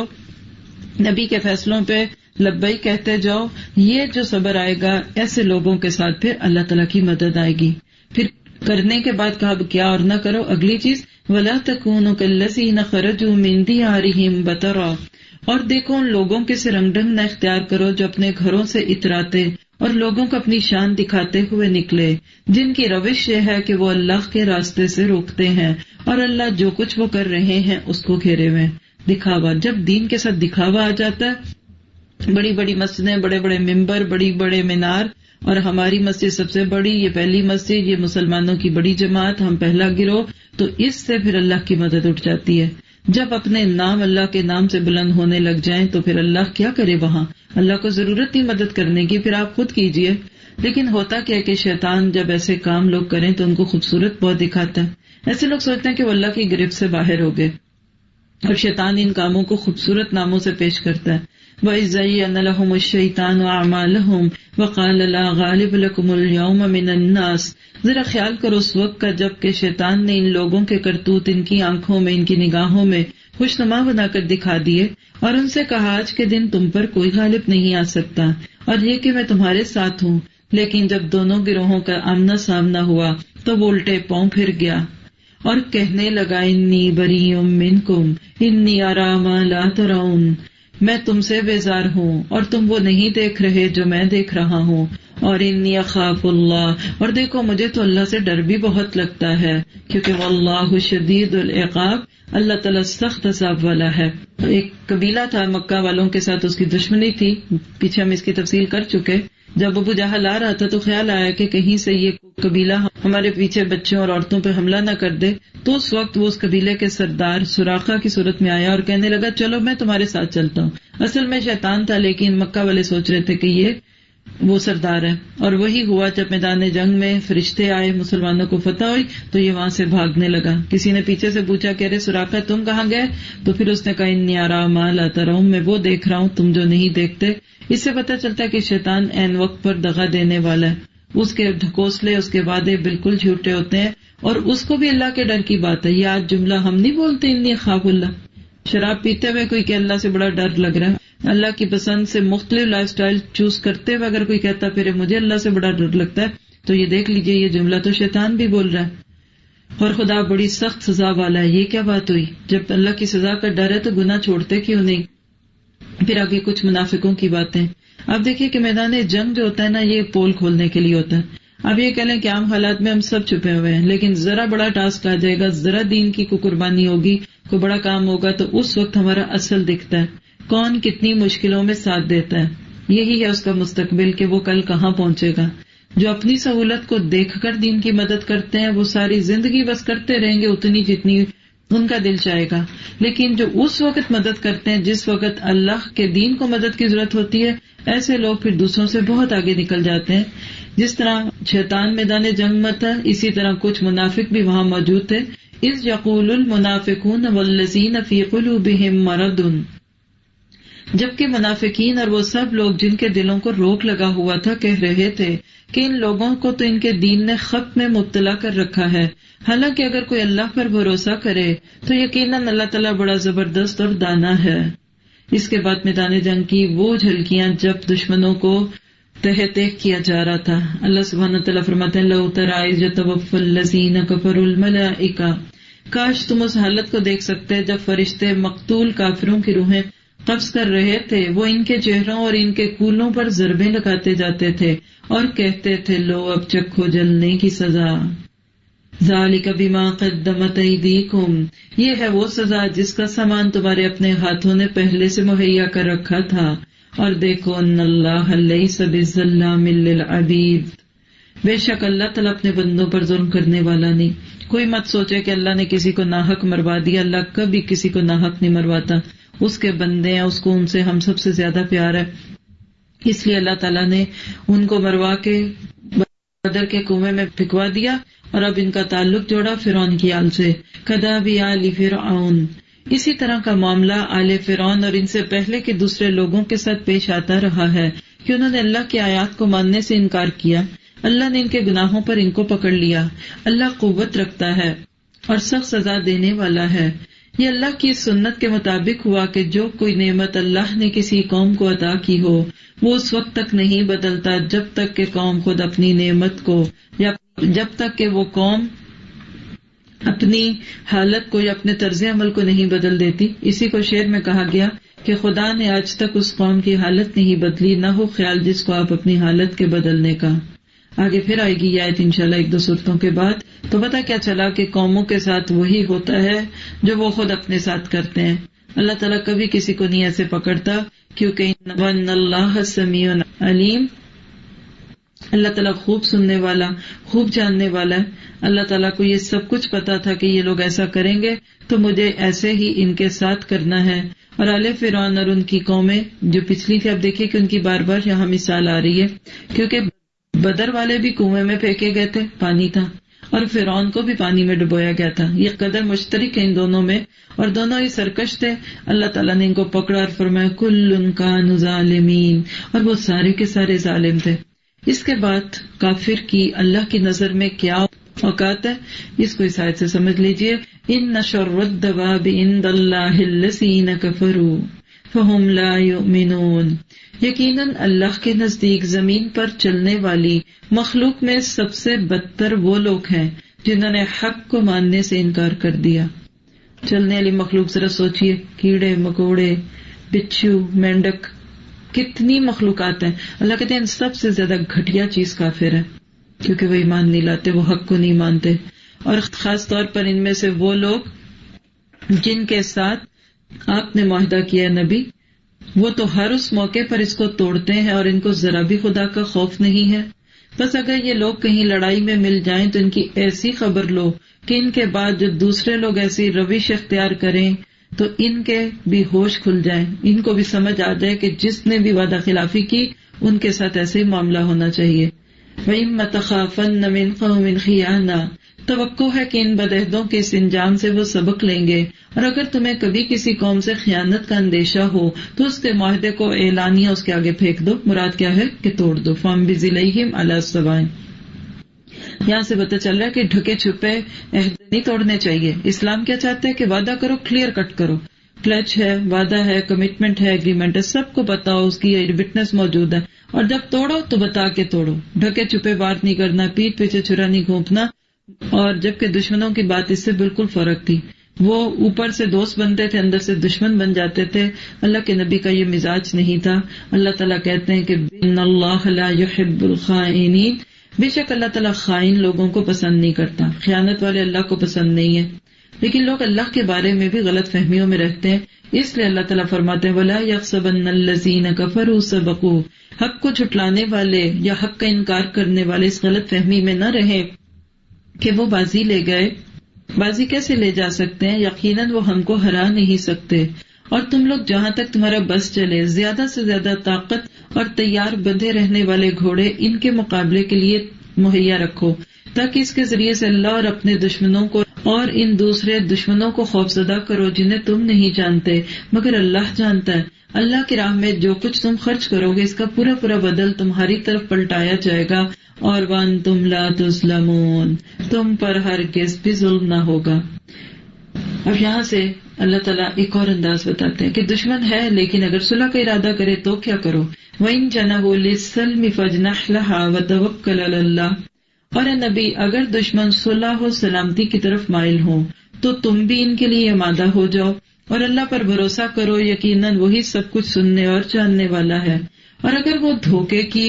نبی کے فیصلوں پہ لبیک کہتے جاؤ. یہ جو صبر آئے گا ایسے لوگوں کے ساتھ پھر اللہ تعالیٰ کی مدد آئے گی. پھر کرنے کے بعد کہا کیا اور نہ کرو. اگلی چیز وَلَا تَكُونُوا كَالَّذِينَ خَرَجُوا مِن دِيَارِهِمْ بَطَرًا. اور دیکھو ان لوگوں کے سے رنگ ڈھنگ نہ اختیار کرو جو اپنے گھروں سے اتراتے اور لوگوں کو اپنی شان دکھاتے ہوئے نکلے، جن کی روش یہ ہے کہ وہ اللہ کے راستے سے روکتے ہیں اور اللہ جو کچھ وہ کر رہے ہیں اس کو گھیرے ہوئے. دکھاوا، جب دین کے ساتھ دکھاوا آ جاتا ہے، بڑی بڑی مسجدیں، بڑے بڑے ممبر، بڑی بڑے مینار، اور ہماری مسجد سب سے بڑی، یہ پہلی مسجد، یہ مسلمانوں کی بڑی جماعت، ہم پہلا گروہ، تو اس سے پھر اللہ کی مدد اٹھ جاتی ہے. جب اپنے نام اللہ کے نام سے بلند ہونے لگ جائیں تو پھر اللہ کیا کرے وہاں، اللہ کو ضرورت نہیں مدد کرنے کی، پھر آپ خود کیجئے. لیکن ہوتا کیا کہ شیطان جب ایسے کام لوگ کریں تو ان کو خوبصورت بہت دکھاتا ہے. ایسے لوگ سوچتے ہیں کہ وہ اللہ کی گرفت سے باہر ہو گئے، اور شیطان ان کاموں کو خوبصورت ناموں سے پیش کرتا ہے. وَإِذْ زَيَّنَ لَهُمُ الشَّيْطَانُ أَعْمَالَهُمْ وَقَالَ لَا غَالِبَ لَكُمُ الْيَوْمَ مِنَ النَّاسِ. ذرا خیال کرو اس وقت کا جب کہ شیطان نے ان لوگوں کے کرتوت ان کی آنکھوں میں، ان کی نگاہوں میں خوشنما بنا کر دکھا دیے، اور ان سے کہا آج کے دن تم پر کوئی غالب نہیں آ سکتا، اور یہ کہ میں تمہارے ساتھ ہوں. لیکن جب دونوں گروہوں کا آمنا سامنا ہوا تو وہ الٹے پاؤں پھر گیا اور کہنے لگا انی بریء منکم انی اری ما لا ترون. میں تم سے بیزار ہوں اور تم وہ نہیں دیکھ رہے جو میں دیکھ رہا ہوں. اور انی اخاف اللہ، اور دیکھو مجھے تو اللہ سے ڈر بھی بہت لگتا ہے، کیونکہ واللہ شدید العقاب، اللہ تعالیٰ سخت عذاب والا ہے. ایک قبیلہ تھا مکہ والوں کے ساتھ، اس کی دشمنی تھی، پیچھے ہم اس کی تفصیل کر چکے. جب ابو جہل آ رہا تھا تو خیال آیا کہ کہیں سے یہ قبیلہ ہمارے پیچھے بچوں اور عورتوں پہ حملہ نہ کر دے. تو اس وقت وہ اس قبیلے کے سردار سراقہ کی صورت میں آیا اور کہنے لگا چلو میں تمہارے ساتھ چلتا ہوں. اصل میں شیطان تھا، لیکن مکہ والے سوچ رہے تھے کہ یہ وہ سردار ہے. اور وہی ہوا، جب میدان جنگ میں فرشتے آئے، مسلمانوں کو فتح ہوئی تو یہ وہاں سے بھاگنے لگا. کسی نے پیچھے سے پوچھا کہ ارے سراقہ تم کہاں گئے؟ تو پھر اس نے کہا انی اری ما لا ترون، میں وہ دیکھ رہا ہوں تم جو نہیں دیکھتے. اس سے پتہ چلتا ہے کہ شیطان عین وقت پر دغا دینے والا ہے. اس کے ڈھکوسلے، اس کے وعدے بالکل جھوٹے ہوتے ہیں، اور اس کو بھی اللہ کے ڈر کی بات ہے. یہ آج جملہ ہم نہیں بولتے انی خاف اللہ. شراب پیتے ہوئے کوئی کہ اللہ سے بڑا ڈر لگ رہا ہے، اللہ کی پسند سے مختلف لائف سٹائل چوز کرتے ہوئے اگر کوئی کہتا پھر مجھے اللہ سے بڑا ڈر لگتا ہے، تو یہ دیکھ لیجئے یہ جملہ تو شیطان بھی بول رہا ہے. اور خدا بڑی سخت سزا والا ہے. یہ کیا بات ہوئی؟ جب اللہ کی سزا کا ڈر ہے تو گناہ چھوڑتے کیوں نہیں؟ پھر آگے کچھ منافقوں کی باتیں. اب دیکھیے کہ میدان جنگ جو ہوتا ہے نا، یہ پول کھولنے کے لیے ہوتا ہے. اب یہ کہہ لیں کہ عام حالات میں ہم سب چھپے ہوئے ہیں، لیکن ذرا بڑا ٹاسک آ جائے گا، ذرا دین کی کوئی قربانی ہوگی، کوئی بڑا کام ہوگا، تو اس وقت ہمارا اصل دکھتا ہے کون کتنی مشکلوں میں ساتھ دیتا ہے. یہی ہے اس کا مستقبل کہ وہ کل کہاں پہنچے گا. جو اپنی سہولت کو دیکھ کر دین کی مدد کرتے ہیں وہ ساری زندگی بس کرتے رہیں گے اتنی جتنی ان کا دل چاہے گا. لیکن جو اس وقت مدد کرتے ہیں جس وقت اللہ کے دین کو مدد کی ضرورت ہوتی ہے، ایسے لوگ پھر دوسروں سے بہت آگے نکل جاتے ہیں. جس طرح شیطان میدان جنگ میں تھا، اسی طرح کچھ منافق بھی وہاں موجود تھے. اذ یقول المنافقون والذین فی قلوبہم مرض، جبکہ منافقین اور وہ سب لوگ جن کے دلوں کو روک لگا ہوا تھا کہہ رہے تھے کہ ان لوگوں کو تو ان کے دین نے خط میں مبتلا کر رکھا ہے. حالانکہ اگر کوئی اللہ پر بھروسہ کرے تو یقیناً اللہ تعالیٰ بڑا زبردست اور دانا ہے. اس کے بعد میدان جنگ کی وہ جھلکیاں جب دشمنوں کو تہ تہ کیا جا رہا تھا. اللہ سبحانہ وتعالیٰ فرماتے ہیں لو تری اذ یتوفی الذین کفروا الملائکہ، کاش تم اس حالت کو دیکھ سکتے جب فرشتے مقتول کافروں کی روحیں قبض کر رہے تھے. وہ ان کے چہروں اور ان کے کولوں پر ضربیں لگاتے جاتے تھے اور کہتے تھے لو اب چکھو جلنے کی سزا. ذالک بما قدمت ایدیکم، یہ ہے وہ سزا جس کا سامان تمہارے اپنے ہاتھوں نے پہلے سے مہیا کر رکھا تھا. اور دیکھو ان اللہ لیس بظلام للعبید، بے شک اللہ تعالیٰ اپنے بندوں پر ظلم کرنے والا نہیں۔ کوئی مت سوچے کہ اللہ نے کسی کو ناحق مروا دیا، اللہ کبھی کسی کو ناحق نہیں مرواتا، اس کے بندے ہیں، اس کو ان سے ہم سب سے زیادہ پیار ہے، اس لیے اللہ تعالیٰ نے ان کو مروا کے بدر کے کنویں میں پھینکوا دیا، اور اب ان کا تعلق جوڑا فرعون کی آل سے۔ کذاب آل فرعون، اسی طرح کا معاملہ آل فرعون اور ان سے پہلے کے دوسرے لوگوں کے ساتھ پیش آتا رہا ہے کہ انہوں نے اللہ کی آیات کو ماننے سے انکار کیا، اللہ نے ان کے گناہوں پر ان کو پکڑ لیا۔ اللہ قوت رکھتا ہے اور سخت سزا دینے والا ہے۔ یہ اللہ کی سنت کے مطابق ہوا کہ جو کوئی نعمت اللہ نے کسی قوم کو عطا کی ہو وہ اس وقت تک نہیں بدلتا جب تک کہ قوم خود اپنی نعمت کو، یا جب تک کہ وہ قوم اپنی حالت کو یا اپنے طرز عمل کو نہیں بدل دیتی۔ اسی کو شعر میں کہا گیا کہ خدا نے آج تک اس قوم کی حالت نہیں بدلی، نہ ہو خیال جس کو آپ اپنی حالت کے بدلنے کا۔ آگے پھر آئے گی یہ آیت انشاءاللہ ایک دو صورتوں کے بعد۔ تو پتہ کیا چلا کہ قوموں کے ساتھ وہی ہوتا ہے جو وہ خود اپنے ساتھ کرتے ہیں۔ اللہ تعالیٰ کبھی کسی کو نہیں ایسے پکڑتا، کیونکہ ان اللہ سمیع علیم، اللہ تعالیٰ خوب سننے والا، خوب جاننے والا ہے۔ اللہ تعالیٰ کو یہ سب کچھ پتا تھا کہ یہ لوگ ایسا کریں گے تو مجھے ایسے ہی ان کے ساتھ کرنا ہے۔ اور آل فرعون اور ان کی قومیں جو پچھلی تھی، اب دیکھیے کہ ان کی بار بار یہاں مثال آ رہی ہے، کیونکہ بدر والے بھی کنویں میں پھینکے گئے تھے، پانی تھا، اور فرعون کو بھی پانی میں ڈبویا گیا تھا۔ یہ قدر مشترک ہے ان دونوں میں، اور دونوں ہی سرکش تھے۔ اللہ تعالیٰ نے ان کو پکڑا اور فرمایا کل کانوا ظالمین، اور وہ سارے کے سارے ظالم تھے۔ اس کے بعد کافر کی اللہ کی نظر میں کیا اوقات ہے، اس کو اس آیت سے سمجھ لیجئے۔ ان شر الدواب عند اللہ الذین کفروا فہم لا یؤمنون، یقیناً اللہ کے نزدیک زمین پر چلنے والی مخلوق میں سب سے بدتر وہ لوگ ہیں جنہوں نے حق کو ماننے سے انکار کر دیا۔ چلنے والی مخلوق، ذرا سوچئے، کیڑے مکوڑے، بچھو، مینڈک، کتنی مخلوقات ہیں۔ اللہ کہتے ہیں ان سب سے زیادہ گھٹیا چیز کافر ہے، کیونکہ وہ ایمان نہیں لاتے، وہ حق کو نہیں مانتے۔ اور خاص طور پر ان میں سے وہ لوگ جن کے ساتھ آپ نے معاہدہ کیا نبی، وہ تو ہر اس موقع پر اس کو توڑتے ہیں اور ان کو ذرا بھی خدا کا خوف نہیں ہے۔ بس اگر یہ لوگ کہیں لڑائی میں مل جائیں تو ان کی ایسی خبر لو کہ ان کے بعد جو دوسرے لوگ ایسی روش اختیار کریں تو ان کے بھی ہوش کھل جائیں، ان کو بھی سمجھ آ جائے کہ جس نے بھی وعدہ خلافی کی ان کے ساتھ ایسے ہی معاملہ ہونا چاہیے۔ وَإِمَّا تَخَافَنَّ مِنْ قَوْمٍ خِيَانَةً، توقع ہے کہ ان بدعہدوں کے اس انجام سے وہ سبق لیں گے، اور اگر تمہیں کبھی کسی قوم سے خیانت کا اندیشہ ہو تو اس کے معاہدے کو اعلانیہ اس کے آگے پھینک دو۔ مراد کیا ہے کہ توڑ دو۔ فَانبِذْ إِلَيْهِمْ عَلَى السَّوَاءِ، یہاں سے پتہ چل رہا ہے کہ ڈھکے چھپے عہد نہیں توڑنے چاہیے۔ اسلام کیا چاہتا ہے کہ وعدہ کرو، کلیئر کٹ کرو، پلیج ہے، وعدہ ہے، کمٹمنٹ ہے، ایگریمنٹ ہے، سب کو بتاؤ، اس کی وٹنس موجود ہے، اور جب توڑو تو بتا کے توڑو، ڈھکے چھپے بات نہیں کرنا، پیٹ پیچھے چھرا نہیں گھونپنا۔ اور جبکہ دشمنوں کی بات اس سے بالکل فرق تھی، وہ اوپر سے دوست بنتے تھے، اندر سے دشمن بن جاتے تھے۔ اللہ کے نبی کا یہ مزاج نہیں تھا۔ اللہ تعالیٰ کہتے ہیں کہ ان اللہ لا يحب الخائنین، بے شک اللہ تعالیٰ خائن لوگوں کو پسند نہیں کرتا، خیانت والے اللہ کو پسند نہیں ہے۔ لیکن لوگ اللہ کے بارے میں بھی غلط فہمیوں میں رہتے ہیں، اس لیے اللہ تعالیٰ فرماتے ہیں وَلَا يَحْسَبَنَّ الَّذِينَ كَفَرُوا سَبَقُوا، حق کو جھٹلانے والے یا حق کا انکار کرنے والے اس غلط فہمی میں نہ رہیں کہ وہ بازی لے گئے۔ بازی کیسے لے جا سکتے ہیں؟ یقیناً وہ ہم کو ہرا نہیں سکتے۔ اور تم لوگ جہاں تک تمہارا بس چلے زیادہ سے زیادہ طاقت اور تیار بندھے رہنے والے گھوڑے ان کے مقابلے کے لیے مہیا رکھو، تاکہ اس کے ذریعے سے اللہ اور اپنے دشمنوں کو اور ان دوسرے دشمنوں کو خوفزدہ کرو جنہیں تم نہیں جانتے مگر اللہ جانتا ہے۔ اللہ کی راہ میں جو کچھ تم خرچ کرو گے اس کا پورا پورا بدل تمہاری طرف پلٹایا جائے گا، اور وَأَنْتُمْ لَا تُظْلَمُونَ، تم پر ہرگز بھی ظلم نہ ہوگا۔ اب یہاں سے اللہ تعالیٰ ایک اور انداز بتاتے ہیں کہ دشمن ہے لیکن اگر صلح کا ارادہ کرے تو کیا کرو، وَإِن جَنَحُوا لِلسَّلْمِ فَاجْنَحْ لَهَا وَتَوَكَّلْ عَلَى اللَّهِ، اور اے نبی اگر دشمن صلح و سلامتی کی طرف مائل ہوں تو تم بھی ان کے لیے آمادہ ہو جاؤ اور اللہ پر بھروسہ کرو، یقیناً وہی سب کچھ سننے اور جاننے والا ہے۔ اور اگر وہ دھوکے کی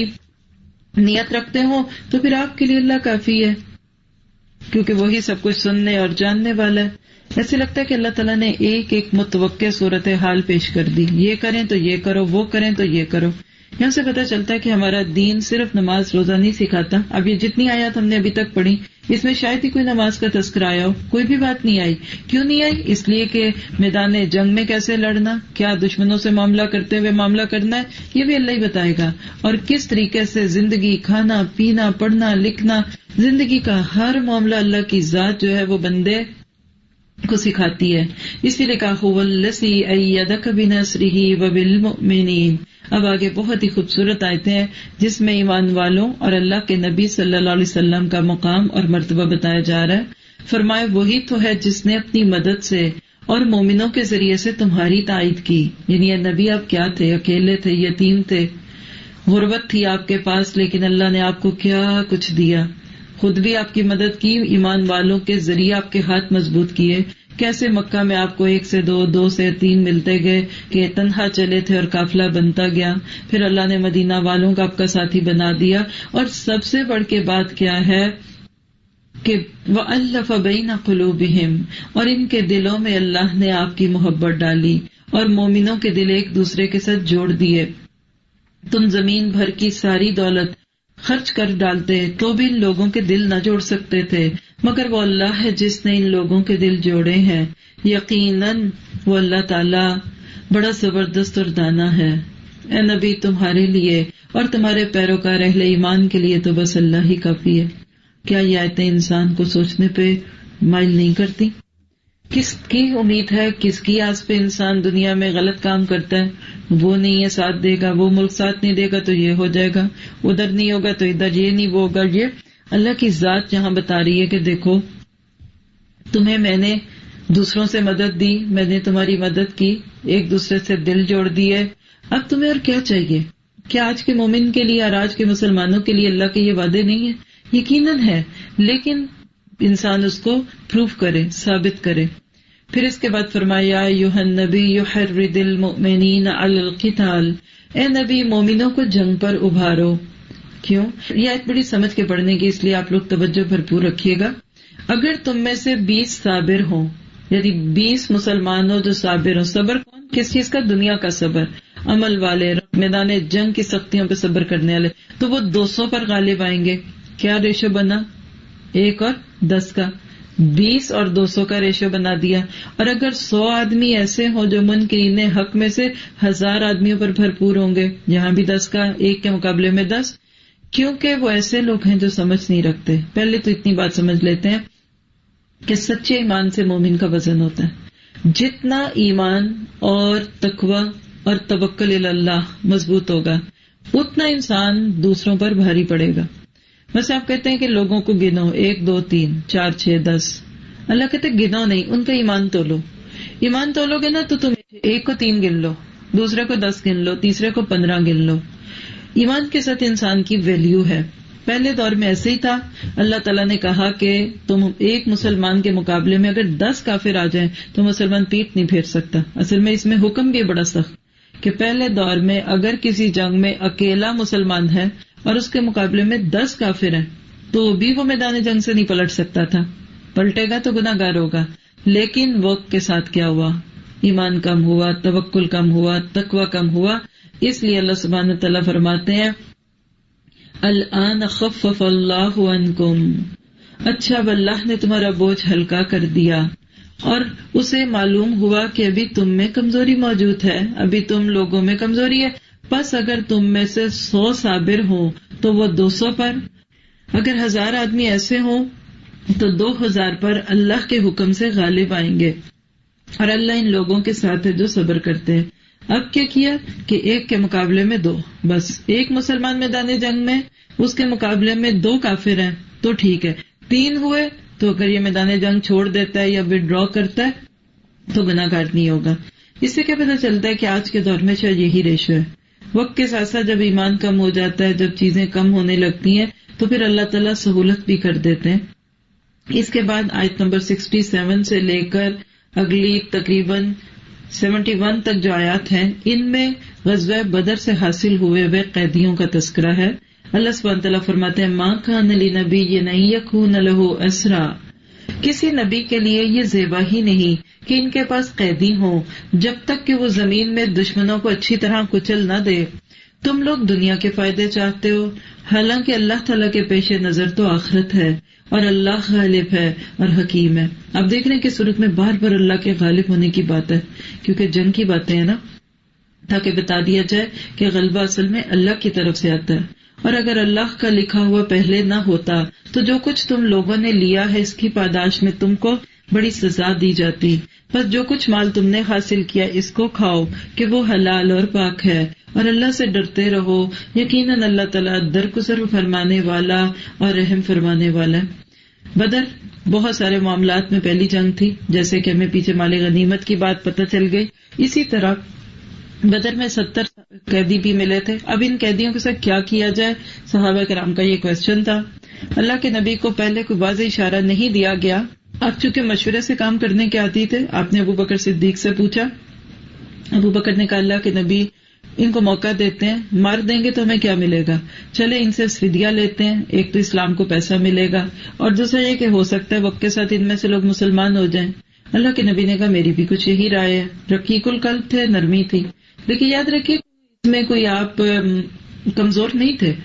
نیت رکھتے ہوں تو پھر آپ کے لیے اللہ کافی ہے، کیونکہ وہی سب کچھ سننے اور جاننے والا ہے۔ ایسے لگتا ہے کہ اللہ تعالیٰ نے ایک ایک متوقع صورت حال پیش کر دی، یہ کریں تو یہ کرو، وہ کریں تو یہ کرو۔ یہاں سے پتہ چلتا ہے کہ ہمارا دین صرف نماز روزہ نہیں سکھاتا. اب یہ جتنی آیات ہم نے ابھی تک پڑھی اس میں شاید ہی کوئی نماز کا تذکرہ آیا ہو. کوئی بھی بات نہیں آئی. کیوں نہیں آئی؟ اس لیے کہ میدان جنگ میں کیسے لڑنا، کیا دشمنوں سے معاملہ کرتے ہوئے معاملہ کرنا ہے، یہ بھی اللہ ہی بتائے گا. اور کس طریقے سے زندگی، کھانا پینا، پڑھنا لکھنا، زندگی کا ہر معاملہ اللہ کی ذات جو ہے وہ بندے کو سکھاتی ہے. اسی لیے کہا هو الذی ایدک بنصرہ وبالمؤمنین. اب آگے بہت ہی خوبصورت آیتیں ہیں جس میں ایمان والوں اور اللہ کے نبی صلی اللہ علیہ وسلم کا مقام اور مرتبہ بتایا جا رہا ہے. فرمائے وہی تو ہے جس نے اپنی مدد سے اور مومنوں کے ذریعے سے تمہاری تائید کی. یعنی اے نبی آپ کیا تھے؟ اکیلے تھے، یتیم تھے، غربت تھی آپ کے پاس، لیکن اللہ نے آپ کو کیا کچھ دیا. خود بھی آپ کی مدد کی، ایمان والوں کے ذریعے آپ کے ہاتھ مضبوط کیے. کیسے مکہ میں آپ کو ایک سے دو، دو سے تین ملتے گئے کہ تنہا چلے تھے اور قافلہ بنتا گیا. پھر اللہ نے مدینہ والوں کا آپ کا ساتھی بنا دیا. اور سب سے بڑھ کے بات کیا ہے کہ وَأَلَّفَ بَيْنَ قُلُوبِهِمْ، اور ان کے دلوں میں اللہ نے آپ کی محبت ڈالی اور مومنوں کے دل ایک دوسرے کے ساتھ جوڑ دیے. تم زمین بھر کی ساری دولت خرچ کر ڈالتے تو بھی ان لوگوں کے دل نہ جوڑ سکتے تھے، مگر وہ اللہ ہے جس نے ان لوگوں کے دل جوڑے ہیں. یقیناً وہ اللہ تعالی بڑا زبردست اور دانا ہے. اے نبی تمہارے لیے اور تمہارے پیروکار اہل ایمان کے لیے تو بس اللہ ہی کافی ہے. کیا یہ آیتیں انسان کو سوچنے پہ مائل نہیں کرتی؟ کس کی امید ہے، کس کی آس پہ انسان دنیا میں غلط کام کرتا ہے؟ وہ نہیں ہے ساتھ دے گا، وہ ملک ساتھ نہیں دے گا تو یہ ہو جائے گا، ادھر نہیں ہوگا تو ادھر یہ نہیں، وہ ہوگا یہ. اللہ کی ذات جہاں بتا رہی ہے کہ دیکھو تمہیں میں نے دوسروں سے مدد دی، میں نے تمہاری مدد کی، ایک دوسرے سے دل جوڑ دیے، اب تمہیں اور کیا چاہیے؟ کیا آج کے مومن کے لیے اور آج کے مسلمانوں کے لیے اللہ کے یہ وعدے نہیں ہیں؟ یقیناً ہے، لیکن انسان اس کو پروف کرے، ثابت کرے. پھر اس کے بعد فرمایا ایھا النبی حرض المؤمنین علی القتال، اے نبی مومنوں کو جنگ پر ابھارو. کیوں؟ یہ آیت بڑی سمجھ کے پڑھنے کی، اس لیے آپ لوگ توجہ بھرپور رکھیے گا. اگر تم میں سے بیس صابر ہوں، یعنی بیس مسلمان ہو جو صابر ہوں. صبر کون؟ کس چیز کا؟ دنیا کا صبر، عمل والے، میدان جنگ کی سختیوں پہ صبر کرنے والے، تو وہ دو سو پر غالب آئیں گے. کیا ریشو بنا؟ ایک اور دس کا، بیس اور دو سو کا ریشو بنا دیا. اور اگر سو آدمی ایسے ہوں جو منکرین حق میں سے ہزار آدمیوں پر بھرپور ہوں گے، یہاں بھی دس کا، ایک کے مقابلے میں دس، کیونکہ وہ ایسے لوگ ہیں جو سمجھ نہیں رکھتے. پہلے تو اتنی بات سمجھ لیتے ہیں کہ سچے ایمان سے مومن کا وزن ہوتا ہے. جتنا ایمان اور تقوی اور توکل الی اللہ مضبوط ہوگا اتنا انسان دوسروں پر بھاری پڑے گا. بس آپ کہتے ہیں کہ لوگوں کو گنو، ایک دو تین چار چھ دس. اللہ کہتے گنو نہیں، ان کا ایمان تولو. ایمان تولو گے نا تو تم ایک کو تین گن لو، دوسرے کو دس گن لو، تیسرے کو پندرہ گن لو. ایمان کے ساتھ انسان کی ویلیو ہے. پہلے دور میں ایسے ہی تھا. اللہ تعالیٰ نے کہا کہ تم ایک مسلمان کے مقابلے میں اگر دس کافر آ جائیں تو مسلمان پیٹ نہیں پھیر سکتا. اصل میں اس میں حکم بھی بڑا سخت کہ پہلے دور میں اگر کسی جنگ میں اکیلا مسلمان ہے اور اس کے مقابلے میں دس کافر ہیں تو بھی وہ میدان جنگ سے نہیں پلٹ سکتا تھا. پلٹے گا تو گناہ گار ہوگا. لیکن وقت کے ساتھ کیا ہوا؟ ایمان کم ہوا، توکل کم ہوا، تقوی کم ہوا. اس لیے اللہ سبحانہ تعالیٰ فرماتے ہیں الآن خفف اللہ عنکم، اچھا اب اللہ نے تمہارا بوجھ ہلکا کر دیا. اور اسے معلوم ہوا کہ ابھی تم میں کمزوری موجود ہے، ابھی تم لوگوں میں کمزوری ہے. بس اگر تم میں سے سو صابر ہوں تو وہ دو سو پر، اگر ہزار آدمی ایسے ہوں تو دو ہزار پر اللہ کے حکم سے غالب آئیں گے. اور اللہ ان لوگوں کے ساتھ ہے جو صبر کرتے ہیں. اب کیا کیا کہ ایک کے مقابلے میں دو، بس ایک مسلمان میدان جنگ میں، اس کے مقابلے میں دو کافر ہیں تو ٹھیک ہے. تین ہوئے تو اگر یہ میدان جنگ چھوڑ دیتا ہے یا وڈرا کرتا ہے تو گناہ گار نہیں ہوگا. اس سے کیا پتہ چلتا ہے کہ آج کے دور میں شاید یہی ریشو ہے. وقت کے ساتھ ساتھ جب ایمان کم ہو جاتا ہے، جب چیزیں کم ہونے لگتی ہیں تو پھر اللہ تعالیٰ سہولت بھی کر دیتے ہیں. اس کے بعد آیت نمبر سکسٹی سیون سے لے کر اگلی تقریباً سیونٹی ون تک جو آیات ہیں ان میں غزوہ بدر سے حاصل ہوئے ہوئے قیدیوں کا تذکرہ ہے. اللہ سبحانہ تعالیٰ فرماتے ہیں مَا كَانَ لِنَبِيٍّ أَن يَكُونَ لَهُ أَسْرَىٰ، کسی نبی کے لیے یہ زیبا ہی نہیں کہ ان کے پاس قیدی ہوں جب تک کہ وہ زمین میں دشمنوں کو اچھی طرح کچل نہ دے. تم لوگ دنیا کے فائدے چاہتے ہو، حالانکہ اللہ تعالیٰ کے پیش نظر تو آخرت ہے، اور اللہ غالب ہے اور حکیم ہے۔ اب دیکھ رہے ہیں کہ صورت میں بار بار اللہ کے غالب ہونے کی بات ہے، کیونکہ جنگ کی باتیں ہیں نا، تاکہ بتا دیا جائے کہ غلبہ اصل میں اللہ کی طرف سے آتا ہے، اور اگر اللہ کا لکھا ہوا پہلے نہ ہوتا تو جو کچھ تم لوگوں نے لیا ہے اس کی پاداش میں تم کو بڑی سزا دی جاتی۔ بس جو کچھ مال تم نے حاصل کیا اس کو کھاؤ کہ وہ حلال اور پاک ہے، اور اللہ سے ڈرتے رہو، یقیناً اللہ تعالیٰ درگزر فرمانے والا اور رحم فرمانے والا ہے۔ بدر بہت سارے معاملات میں پہلی جنگ تھی، جیسے کہ ہمیں پیچھے مال غنیمت کی بات پتہ چل گئی، اسی طرح بدر میں ستر قیدی بھی ملے تھے۔ اب ان قیدیوں کے ساتھ کیا کیا جائے، صحابہ کرام کا یہ کوشچن تھا۔ اللہ کے نبی کو پہلے کوئی واضح اشارہ نہیں دیا گیا، اب چونکہ مشورے سے کام کرنے کے عادی تھے، آپ نے ابو بکر صدیق سے پوچھا، ابو بکر نے کہا اللہ کے نبی ان کو موقع دیتے ہیں، مار دیں گے تو ہمیں کیا ملے گا، چلے ان سے فدیہ لیتے ہیں، ایک تو اسلام کو پیسہ ملے گا، اور دوسرا یہ کہ ہو سکتا ہے وقت کے ساتھ ان میں سے لوگ مسلمان ہو جائیں۔ اللہ کے نبی نے کہا میری بھی کچھ یہی رائے ہے۔ رقیق القلب تھے، نرمی تھی، لیکن یاد رکھیے اس میں کوئی آپ کمزور نہیں تھے۔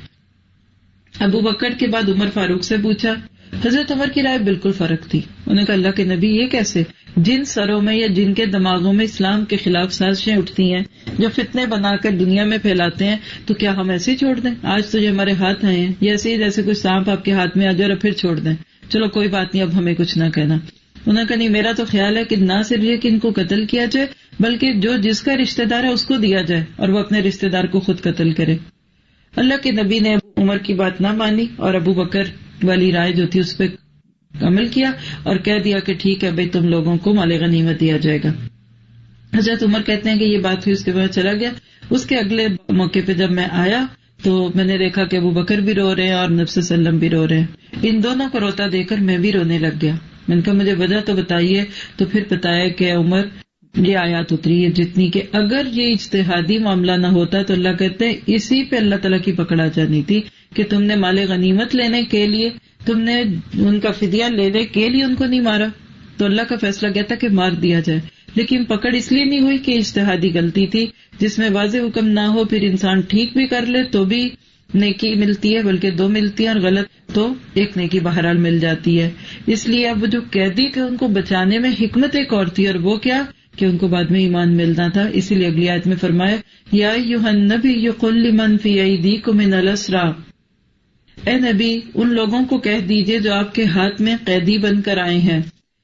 ابو بکر کے بعد عمر فاروق سے پوچھا، حضرت عمر کی رائے بالکل فرق تھی۔ انہوں نے کہا اللہ کے نبی یہ کیسے، جن سروں میں یا جن کے دماغوں میں اسلام کے خلاف سازشیں اٹھتی ہیں، جو فتنے بنا کر دنیا میں پھیلاتے ہیں، تو کیا ہم ایسے ہی چھوڑ دیں؟ آج تو یہ ہمارے ہاتھ آئے ہیں، یہ ایسے ہی جیسے کوئی سانپ آپ کے ہاتھ میں آ جائے اور پھر چھوڑ دیں، چلو کوئی بات نہیں اب ہمیں کچھ نہ کہنا۔ انہوں نے کہا نہیں، میرا تو خیال ہے کہ نہ صرف یہ کہ ان کو قتل کیا جائے بلکہ جو جس کا رشتہ دار ہے اس کو دیا جائے اور وہ اپنے رشتہ دار کو خود قتل کرے۔ اللہ کے نبی نے عمر کی بات نہ مانی اور ابو بکر والی رائے جو تھی اس پہ عمل کیا اور کہہ دیا کہ ٹھیک ہے بھائی تم لوگوں کو مال غنیمت دیا جائے گا۔ حضرت عمر کہتے ہیں کہ یہ بات ہوئی، اس کے بعد چلا گیا۔ اس کے اگلے موقع پہ جب میں آیا تو میں نے دیکھا کہ ابو بکر بھی رو رہے ہیں اور نبی صلی اللہ علیہ وسلم بھی رو رہے ہیں۔ ان دونوں کو روتا دیکھ کر میں بھی رونے لگ گیا۔ میں نے کہا مجھے وجہ تو بتائیے، تو پھر بتایا کہ عمر یہ آیات اتری ہے جتنی کہ اگر یہ اجتہادی معاملہ نہ ہوتا تو اللہ کہتے ہیں اسی پہ اللہ تعالیٰ کی پکڑ آ جانی تھی کہ تم نے مال غنیمت لینے کے لیے، تم نے ان کا فدیہ لینے کے لیے ان کو نہیں مارا، تو اللہ کا فیصلہ کیا تھا کہ مار دیا جائے، لیکن پکڑ اس لیے نہیں ہوئی کہ اجتہادی غلطی تھی جس میں واضح حکم نہ ہو، پھر انسان ٹھیک بھی کر لے تو بھی نیکی ملتی ہے، بلکہ دو ملتی ہیں، اور غلط تو ایک نیکی بہرحال مل جاتی ہے۔ اس لیے اب جو قیدی تھے ان کو بچانے میں حکمت ایک اور تھی، اور وہ کیا کہ ان کو بعد میں ایمان ملنا تھا۔ اسی لیے اگلی آیت میں فرمایا یا ایھا النبی قل لمن فی ایدیکم من الاسریٰ، اے نبی ان لوگوں کو کہہ دیجئے جو آپ کے ہاتھ میں قیدی بن کر آئے ہیں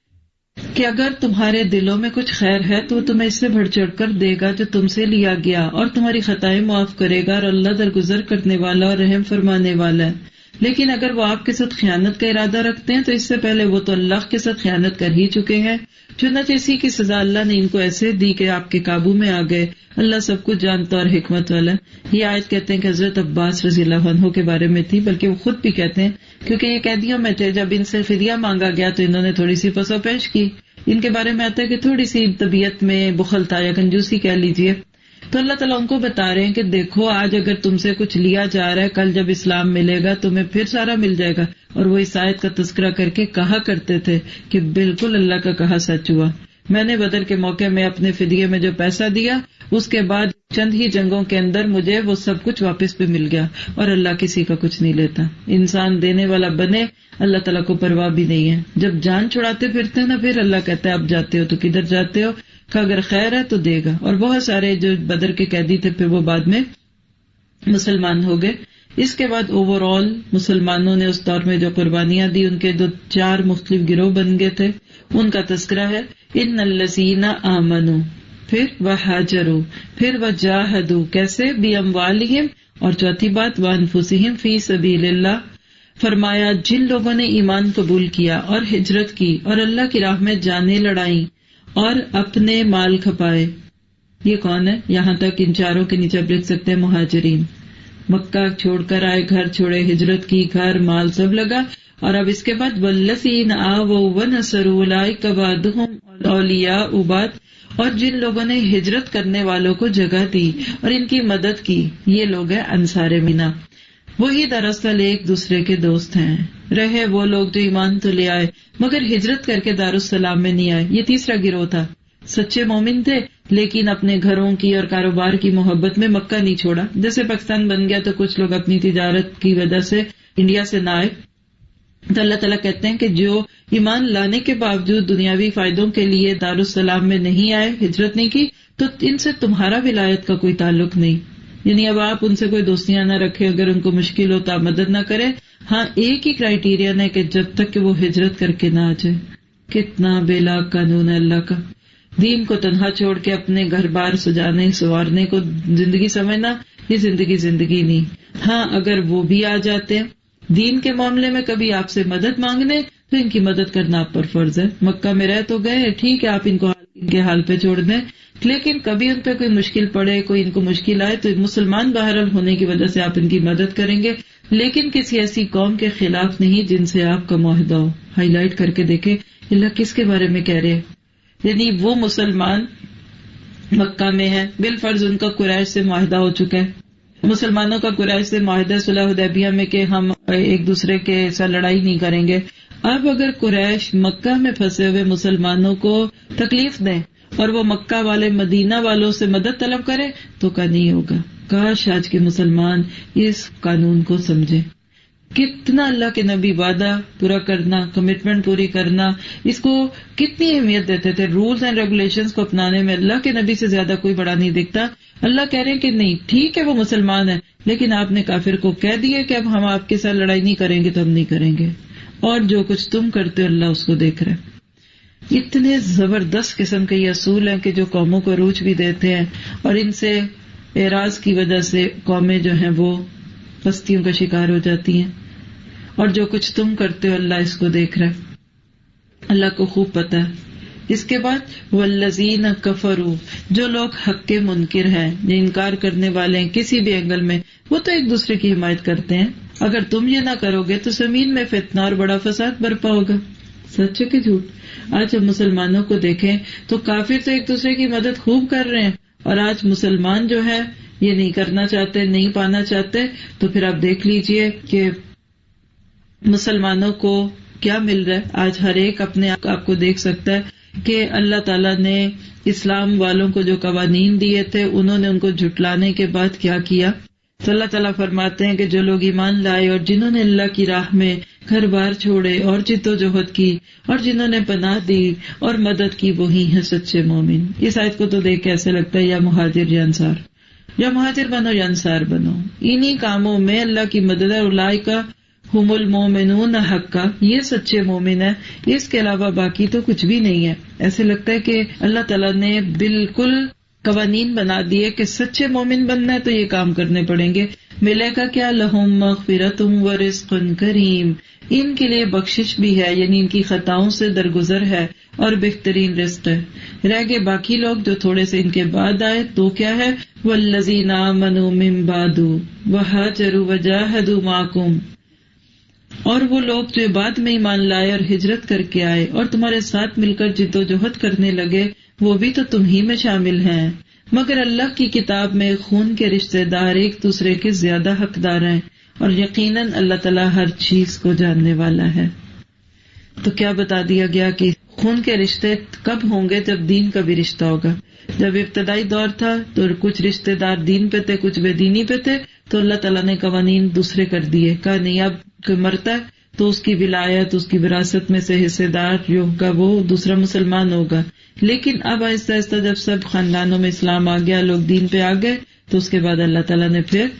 کہ اگر تمہارے دلوں میں کچھ خیر ہے تو تمہیں اس سے بڑھ چڑھ کر دے گا جو تم سے لیا گیا، اور تمہاری خطائیں معاف کرے گا، اور اللہ درگزر کرنے والا اور رحم فرمانے والا ہے۔ لیکن اگر وہ آپ کے ساتھ خیانت کا ارادہ رکھتے ہیں تو اس سے پہلے وہ تو اللہ کے ساتھ خیانت کر ہی چکے ہیں، چنانچہ اسی کی سزا اللہ نے ان کو ایسے دی کہ آپ کے قابو میں آ گئے۔ اللہ سب کچھ جانتا اور حکمت والا ہے۔ یہ آیت کہتے ہیں کہ حضرت عباس رضی اللہ عنہ کے بارے میں تھی، بلکہ وہ خود بھی کہتے ہیں کیونکہ یہ قیدیوں میں تھے، جب ان سے فدیہ مانگا گیا تو انہوں نے تھوڑی سی پس و پیش کی۔ ان کے بارے میں آتا ہے کہ تھوڑی سی طبیعت میں بخل تھا یا کنجوسی کہہ لیجئے، تو اللہ تعالیٰ ان کو بتا رہے ہیں کہ دیکھو آج اگر تم سے کچھ لیا جا رہا ہے، کل جب اسلام ملے گا تمہیں پھر سارا مل جائے گا۔ اور وہ اس آیت کا تذکرہ کر کے کہا کرتے تھے کہ بالکل اللہ کا کہا سچ ہوا، میں نے بدر کے موقع میں اپنے فدیے میں جو پیسہ دیا اس کے بعد چند ہی جنگوں کے اندر مجھے وہ سب کچھ واپس بھی مل گیا، اور اللہ کسی کا کچھ نہیں لیتا۔ انسان دینے والا بنے، اللہ تعالیٰ کو پرواہ بھی نہیں ہے۔ جب جان چھڑاتے پھرتے ہیں نا پھر اللہ کہتا ہے اب جاتے ہو تو کدھر جاتے ہو، کہ اگر خیر ہے تو دے گا۔ اور بہت سارے جو بدر کے قیدی تھے پھر وہ بعد میں مسلمان ہو گئے۔ اس کے بعد اوور آل مسلمانوں نے اس دور میں جو قربانیاں دی، ان کے دو چار مختلف گروہ بن گئے تھے، ان کا تذکرہ ہے ان الذین آمنوا، پھر وہاجروا، پھر وجاہدوا، کیسے باموالہم، اور چوتھی بات وانفسہم فی سبیل اللہ، فرمایا جن لوگوں نے ایمان قبول کیا اور ہجرت کی اور اللہ کی راہ میں جانیں لڑائیں اور اپنے مال کھپائے۔ یہ کون ہے؟ یہاں تک ان چاروں کے نیچے آپ لکھ سکتے ہیں مہاجرین، مکہ چھوڑ کر آئے، گھر چھوڑے، ہجرت کی، گھر مال سب لگا۔ اور اب اس کے بعد والذین آووا ونصروا اولئک بعضهم اولیاء بعض، اور جن لوگوں نے ہجرت کرنے والوں کو جگہ دی اور ان کی مدد کی، یہ لوگ ہیں انصار مینا۔ وہی دراصل ایک دوسرے کے دوست ہیں، رہے وہ لوگ جو ایمان تو لے آئے مگر ہجرت کر کے دارالسلام میں نہیں آئے۔ یہ تیسرا گروہ تھا، سچے مومن تھے لیکن اپنے گھروں کی اور کاروبار کی محبت میں مکہ نہیں چھوڑا. جیسے پاکستان بن گیا تو کچھ لوگ اپنی تجارت کی وجہ سے انڈیا سے نہ آئے، تو اللہ تعالیٰ کہتے ہیں کہ جو ایمان لانے کے باوجود دنیاوی فائدوں کے لیے دارالسلام میں نہیں آئے، ہجرت نہیں کی، تو ان سے تمہارا ولایت کا کوئی تعلق نہیں. یعنی اب آپ ان سے کوئی دوستیاں نہ رکھیں، اگر ان کو مشکل ہو تو آپ مدد نہ کریں. ہاں ایک ہی کرائیٹیرین ہے کہ جب تک کہ وہ ہجرت کر کے نہ آ جائے. کتنا بے لاگ قانون ہے اللہ کا. دین کو تنہا چھوڑ کے اپنے گھر بار سجانے سنوارنے کو زندگی سمجھنا، یہ زندگی زندگی نہیں. ہاں اگر وہ بھی آ جاتے ہیں دین کے معاملے میں کبھی آپ سے مدد مانگنے، تو ان کی مدد کرنا آپ پر فرض ہے. مکہ میں رہ تو گئے، ٹھیک ہے، آپ ان کو ان کے حال پہ چھوڑ دیں، لیکن کبھی ان پہ کوئی مشکل پڑے، کوئی ان کو مشکل آئے، تو مسلمان بہرحال ہونے کی وجہ سے آپ ان کی مدد کریں گے، لیکن کسی ایسی قوم کے خلاف نہیں جن سے آپ کا معاہدہ ہو. ہائی لائٹ کر کے دیکھیں اللہ کس کے بارے میں کہہ رہے ہیں. یعنی وہ مسلمان مکہ میں ہیں، بالفرض ان کا قریش سے معاہدہ ہو چکا ہے. مسلمانوں کا قریش سے معاہدہ صلح حدیبیہ میں کہ ہم ایک دوسرے کے ساتھ لڑائی نہیں کریں گے. اب اگر قریش مکہ میں پھنسے ہوئے مسلمانوں کو تکلیف دیں اور وہ مکہ والے مدینہ والوں سے مدد طلب کرے تو کا نہیں ہوگا. کاش آج کے مسلمان اس قانون کو سمجھے. کتنا اللہ کے نبی وعدہ پورا کرنا، کمٹمنٹ پوری کرنا، اس کو کتنی اہمیت دیتے تھے. رولز اینڈ ریگولیشنز کو اپنانے میں اللہ کے نبی سے زیادہ کوئی بڑا نہیں دکھتا. اللہ کہہ رہے ہیں کہ نہیں ٹھیک ہے وہ مسلمان ہے، لیکن آپ نے کافر کو کہہ دیا کہ اب ہم آپ کے ساتھ لڑائی نہیں کریں گے تو ہم نہیں کریں گے، اور جو کچھ تم کرتے ہو اللہ اس کو دیکھ رہے. اتنے زبردست قسم کے یہ اصول ہیں کہ جو قوموں کو روچ بھی دیتے ہیں، اور ان سے اعراض کی وجہ سے قومیں جو ہیں وہ پستیوں کا شکار ہو جاتی ہیں. اور جو کچھ تم کرتے ہو اللہ اس کو دیکھ رہا ہے، اللہ کو خوب پتہ ہے. اس کے بعد والذین کفروا، جو لوگ حق کے منکر ہیں، جو انکار کرنے والے ہیں کسی بھی اینگل میں، وہ تو ایک دوسرے کی حمایت کرتے ہیں. اگر تم یہ نہ کرو گے تو زمین میں فتنہ اور بڑا فساد برپا ہوگا. سچ ہے کہ جھوٹ؟ آج ہم مسلمانوں کو دیکھیں تو کافر تو ایک دوسرے کی مدد خوب کر رہے ہیں، اور آج مسلمان جو ہے یہ نہیں کرنا چاہتے، نہیں پانا چاہتے. تو پھر آپ دیکھ لیجئے کہ مسلمانوں کو کیا مل رہا ہے. آج ہر ایک اپنے آپ کو دیکھ سکتا ہے کہ اللہ تعالیٰ نے اسلام والوں کو جو قوانین دیے تھے انہوں نے ان کو جھٹلانے کے بعد کیا کیا. تو اللہ تعالیٰ فرماتے ہیں کہ جو لوگ ایمان لائے اور جنہوں نے اللہ کی راہ میں گھر بار چھوڑے اور جد و جہد کی اور جنہوں نے پناہ دی اور مدد کی، وہی ہیں سچے مومن. اس آیت کو تو دیکھ کے ایسے لگتا ہے یا مہاجر یا انصار، یا مہاجر بنو یا انصار بنو، انہی کاموں میں اللہ کی مدد ہے. اولئک ہم المومنون حقا، یہ سچے مومن ہیں، اس کے علاوہ باقی تو کچھ بھی نہیں ہے. ایسے لگتا ہے کہ اللہ تعالیٰ نے بالکل قوانین بنا دیے کہ سچے مومن بننا ہے تو یہ کام کرنے پڑیں گے. ملے گا کیا؟ لہم مغفرۃ ورزق کریم، ان کے لیے بخشش بھی ہے، یعنی ان کی خطاؤں سے درگزر ہے اور بہترین رزق ہے. رہ گئے باقی لوگ جو تھوڑے سے ان کے بعد آئے تو کیا ہے؟ والذین آمنوا من بعد وہاجروا وجاہدوا معکم، اور وہ لوگ جو بعد میں ایمان لائے اور ہجرت کر کے آئے اور تمہارے ساتھ مل کر جد و جہد کرنے لگے، وہ بھی تو تم ہی میں شامل ہیں. مگر اللہ کی کتاب میں خون کے رشتہ دار ایک دوسرے کے زیادہ حقدار ہیں، اور یقیناً اللہ تعالیٰ ہر چیز کو جاننے والا ہے. تو کیا بتا دیا گیا کہ خون کے رشتے کب ہوں گے؟ جب دین کا بھی رشتہ ہوگا. جب ابتدائی دور تھا تو کچھ رشتہ دار دین پہ تھے، کچھ بے دینی پہ تھے، تو اللہ تعالیٰ نے قوانین دوسرے کر دیے. کہا نہیں، اب کوئی مرتا ہے تو اس کی ولایت، اس کی وراثت میں سے حصے دار جو ہوگا وہ دوسرا مسلمان ہوگا. لیکن اب آہستہ آہستہ جب سب خاندانوں میں اسلام آ گیا، لوگ دین پہ آ گئے، تو اس کے بعد اللہ تعالیٰ نے پھر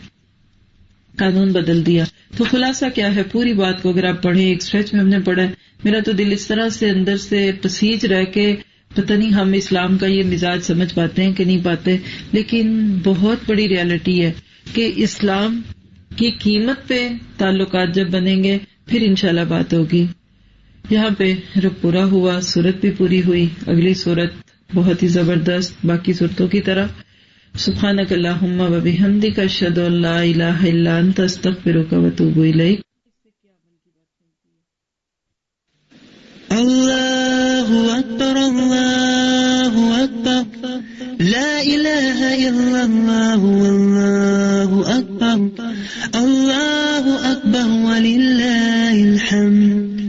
قانون بدل دیا. تو خلاصہ کیا ہے پوری بات کو اگر آپ پڑھیں، ایک اسٹریچ میں ہم نے پڑھا ہے، میرا تو دل اس طرح سے اندر سے پسیج رہ کے پتہ نہیں ہم اسلام کا یہ مزاج سمجھ پاتے ہیں کہ نہیں پاتے، لیکن بہت بڑی ریالٹی ہے کہ اسلام کی قیمت پہ تعلقات جب بنیں گے پھر انشاءاللہ بات ہوگی. یہاں پہ رب پورا ہوا، سورت بھی پوری ہوئی. اگلی سورت بہت ہی زبردست باقی سورتوں کی طرح. سبحانک اللہم و بحمدک اشہد ان لا الہ الا انت استغفرک و اتوب الیک. اللہ اکبر اللہ اکبر لا الہ الا اللہ واللہ اکبر اللہ اکبر وللہ الحمد.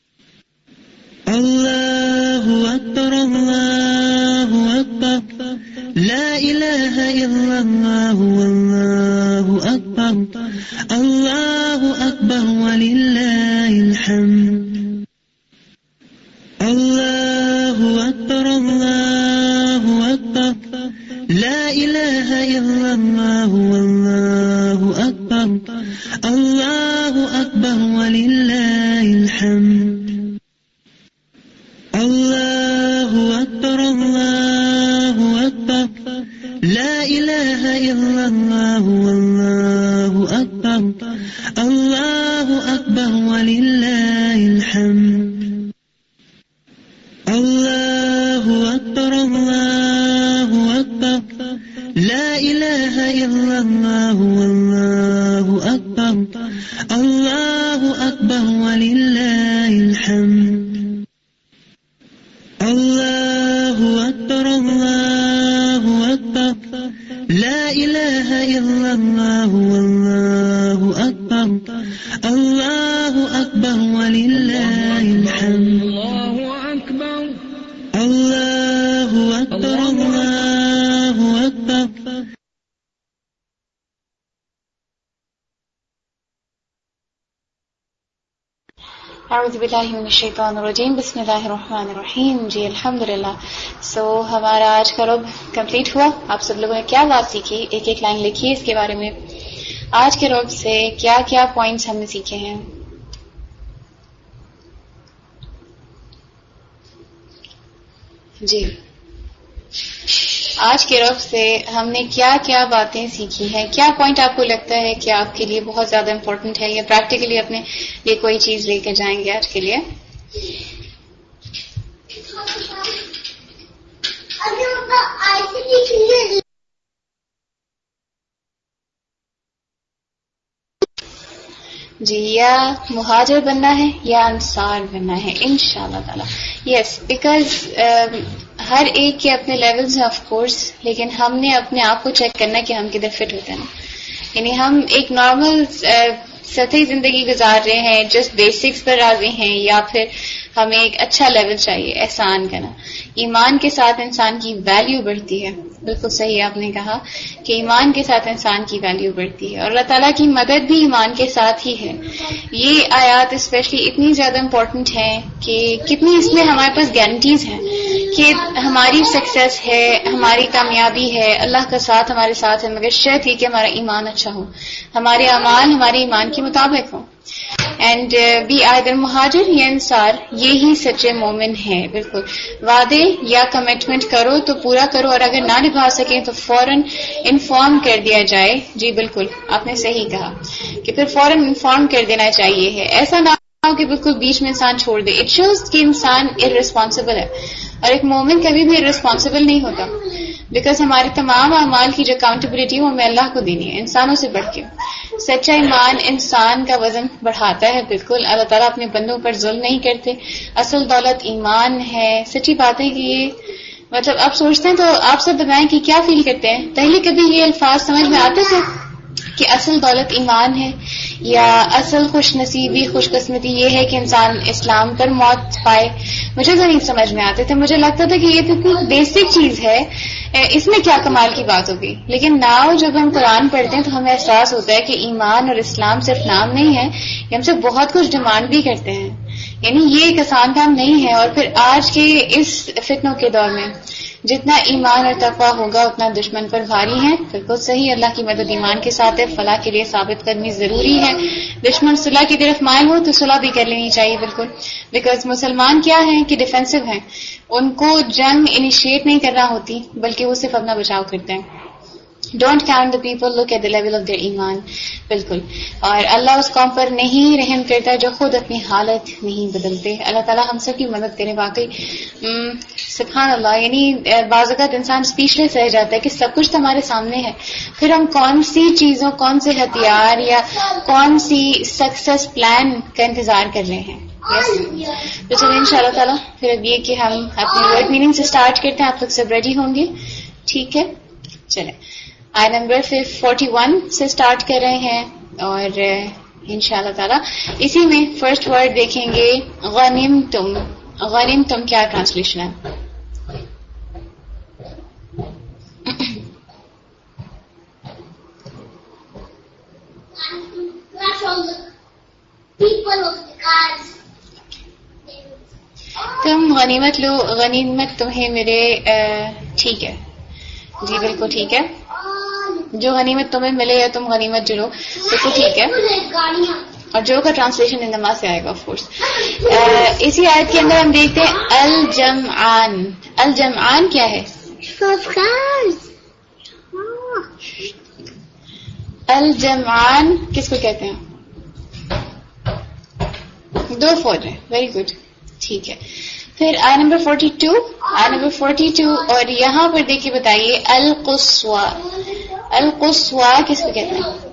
اللہ اکبر اللہ اکبر إلا الله والله أكبر الله أكبر ولله الحمد الله أكبر الله أكبر لا إله إلا الله والله أكبر الله أكبر ولله الحمد الله أكبر الله أكبر لا إله إلا الله والله أكبر الله أكبر ولله الحمد الله أكبر الله أكبر لا إله إلا الله والله أكبر الله أكبر ولله الحمد الله أكبر الله أكبر لا إله إلا الله والله أكبر الله أكبر ولله الحمد الله أكبر الله أكبر الله أكبر اعوذ باللہ من الشیطان الرجیم بسم اللہ الرحمن الرحیم. جی الحمدللہ. سو so, ہمارا آج کا رب کمپلیٹ ہوا. آپ سب لوگوں نے کیا بات سیکھی؟ ایک ایک لائن لکھی اس کے بارے میں. آج کے رب سے کیا کیا پوائنٹس ہم نے سیکھے ہیں؟ جی آج کے رب سے ہم نے کیا کیا باتیں سیکھی ہیں؟ کیا پوائنٹ آپ کو لگتا ہے کہ آپ کے لیے بہت زیادہ امپورٹنٹ ہے یا پریکٹیکلی اپنے لیے کوئی چیز لے کے جائیں گے آج کے لیے؟ جی یا مہاجر بننا ہے یا انصار بننا ہے انشاءاللہ تعالی. یس بیکاز ہر ایک کے اپنے لیولز ہیں آف کورس، لیکن ہم نے اپنے آپ کو چیک کرنا کہ ہم کدھر فٹ ہوتے ہیں. یعنی ہم ایک نارمل سطحی زندگی گزار رہے ہیں، جسٹ بیسکس پر راضی ہیں، یا پھر ہمیں ایک اچھا لیول چاہیے احسان کا نا. ایمان کے ساتھ انسان کی ویلیو بڑھتی ہے. بالکل صحیح آپ نے کہا کہ ایمان کے ساتھ انسان کی ویلیو بڑھتی ہے، اور اللہ تعالیٰ کی مدد بھی ایمان کے ساتھ ہی ہے. یہ آیات اسپیشلی اتنی زیادہ امپورٹنٹ ہیں کہ کتنی اس میں ہمارے پاس گارنٹیز ہیں کہ ہماری سکسیس ہے، ہماری کامیابی ہے، اللہ کا ساتھ ہمارے ساتھ ہے، مگر شرط یہ کہ ہمارا ایمان اچھا ہو، ہمارے اعمال ہمارے ایمان کے مطابق ہوں. اینڈ بی آئدر مہاجر یا انصار، یہی سچے مومن ہیں. بالکل وعدے یا کمٹمنٹ کرو تو پورا کرو، اور اگر نہ نبھا سکیں تو فوراً انفارم کر دیا جائے. جی بالکل آپ نے صحیح کہا کہ پھر فوراً انفارم کر دینا چاہیے ہے. ایسا نہ ہو کہ بالکل بیچ میں انسان چھوڑ دے. اٹ شوز کہ انسان ارریسپانسبل ہے، اور ایک مومن کبھی بھی ارریسپانسبل نہیں ہوتا، بیکاز ہمارے تمام اعمال کی جو اکاؤنٹیبلٹی وہ ہمیں اللہ کو دینی ہے، انسانوں سے بڑھ کے. سچا ایمان انسان کا وزن بڑھاتا ہے. بالکل اللہ تعالیٰ اپنے بندوں پر ظلم نہیں کرتے. اصل دولت ایمان ہے. سچی بات ہے کہ یہ مطلب آپ سوچتے ہیں تو آپ سب بتائیں کہ کیا فیل کرتے ہیں؟ پہلے کبھی یہ الفاظ سمجھ میں آتے تھے کہ اصل دولت ایمان ہے، یا اصل خوش نصیبی خوش قسمتی یہ ہے کہ انسان اسلام پر موت پائے؟ مجھے تو نہیں سمجھ میں آتے تھے. مجھے لگتا تھا کہ یہ تو اتنی بیسک چیز ہے، اس میں کیا کمال کی بات ہوگی. لیکن ناؤ جب ہم قرآن پڑھتے ہیں تو ہمیں احساس ہوتا ہے کہ ایمان اور اسلام صرف نام نہیں ہے، یہ ہم سے بہت کچھ ڈیمانڈ بھی کرتے ہیں. یعنی یہ ایک آسان کام نہیں ہے. اور پھر آج کے اس فتنوں کے دور میں جتنا ایمان اور تقویٰ ہوگا اتنا دشمن پر بھاری ہے. بالکل صحیح. اللہ کی مدد ایمان کے ساتھ ہے. فلاح کے لیے ثابت قدمی ضروری ہے. دشمن صلح کی طرف مائل ہو تو صلح بھی کر لینی چاہیے. بالکل بیکاز مسلمان کیا ہیں کہ ڈیفینسو ہیں، ان کو جنگ انیشیٹ نہیں کرنا ہوتی بلکہ وہ صرف اپنا بچاؤ کرتے ہیں. Don't count the people, look at the level of their ایمان. بالکل. اور اللہ اس قوم پر نہیں رحم کرتا جو خود اپنی حالت نہیں بدلتے. اللہ تعالیٰ ہم سب کی مدد کرے. واقعی سبحان اللہ. یعنی بعض اوقات انسان اسپیچ لیس رہ جاتا ہے کہ سب کچھ تو ہمارے سامنے ہے، پھر ہم کون سی چیزوں، کون سے ہتھیار یا کون سی سکسیس پلان کا انتظار کر رہے ہیں. یس تو چلیں ان شاء اللہ تعالیٰ پھر اب یہ کہ ہم اپنی ورڈ میننگ سے اسٹارٹ کرتے ہیں. آپ لوگ سب ریڈی ہوں گے؟ ٹھیک ہے چلیں. آئی نمبر فورٹی ون سے اسٹارٹ کر رہے ہیں، اور انشاءاللہ تعالی اسی میں فرسٹ ورڈ دیکھیں گے غنیمتم. غنیمتم کیا ٹرانسلیشن ہے؟ تم غنیمت لو, غنیمت تمہیں ملے, ٹھیک ہے جی بالکل ٹھیک ہے, جو غنیمت تمہیں ملے یا تم غنیمت جو لو بالکل ٹھیک ہے, اور جو کا ٹرانسلیشن ان نماز سے آئے گا آف کورس. اسی آیت کے اندر ہم دیکھتے ہیں الجمعان. الجمعان کیا ہے؟ الجمعان کس کو کہتے ہیں؟ دو فوجیں. ویری گڈ ٹھیک ہے. پھر آیت نمبر فورٹی ٹو, آیت نمبر فورٹی ٹو, اور یہاں پر دیکھ کے بتائیے القصوى. القصوى کس کو کہتے ہیں؟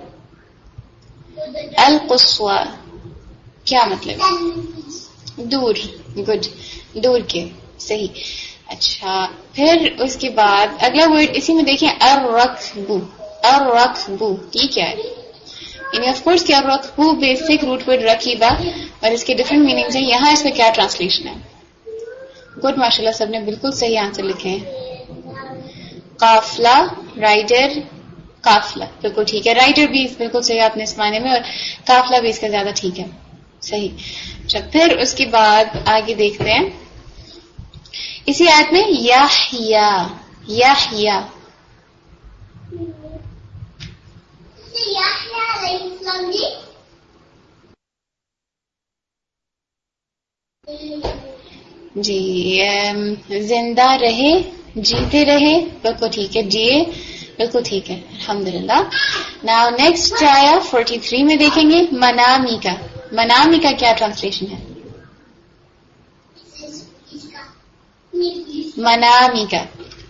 القصوى کیا مطلب؟ دور. گڈ, دور کے. صحیح. اچھا پھر اس کے بعد اگلا ورڈ اسی میں دیکھیں الرکب. الرکب یہ کیا ہے؟ یعنی آف کورس کیا الرکب بیسک روٹ ورڈ رکیبہ, اور اس کے ڈفرنٹ میننگز ہیں. یہاں اس کا کیا ٹرانسلیشن ہے؟ گڈ ماشاء اللہ سب نے بالکل صحیح آنسر لکھے ہیں. قافلہ, رائڈر, قافلہ بالکل ٹھیک ہے. رائڈر بھی بالکل صحیح آپ نے اس معنی میں, اور قافلہ بھی اس کا زیادہ ٹھیک ہے. صحیح. اچھا پھر اس کے بعد آگے دیکھتے ہیں اسی آیت میں یحییٰ. یحییٰ جی زندہ رہے, جیتے رہے بالکل ٹھیک ہے. جیے بالکل ٹھیک ہے الحمدللہ. ناؤ نیکسٹ آیا فورٹی تھری میں دیکھیں گے منامی کا. منامی کا کیا ٹرانسلیشن ہے؟ منامی کا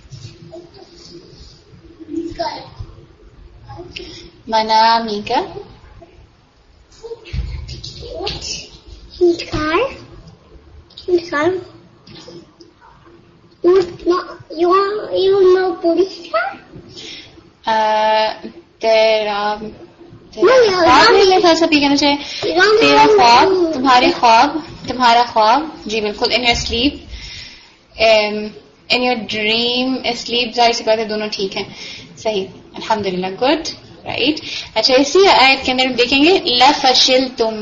منامی کا تیرا سب یہ کہنا چاہیے تیرا خواب, تمہارے خواب, تمہارا خواب. جی بالکل. In your sleep, in your dream, sleep ظاہر سی بات ہے دونوں ٹھیک ہیں. صحیح الحمدللہ. Good right. اچھا اسی آیت کے اندر ہم دیکھیں گے لفشلتم.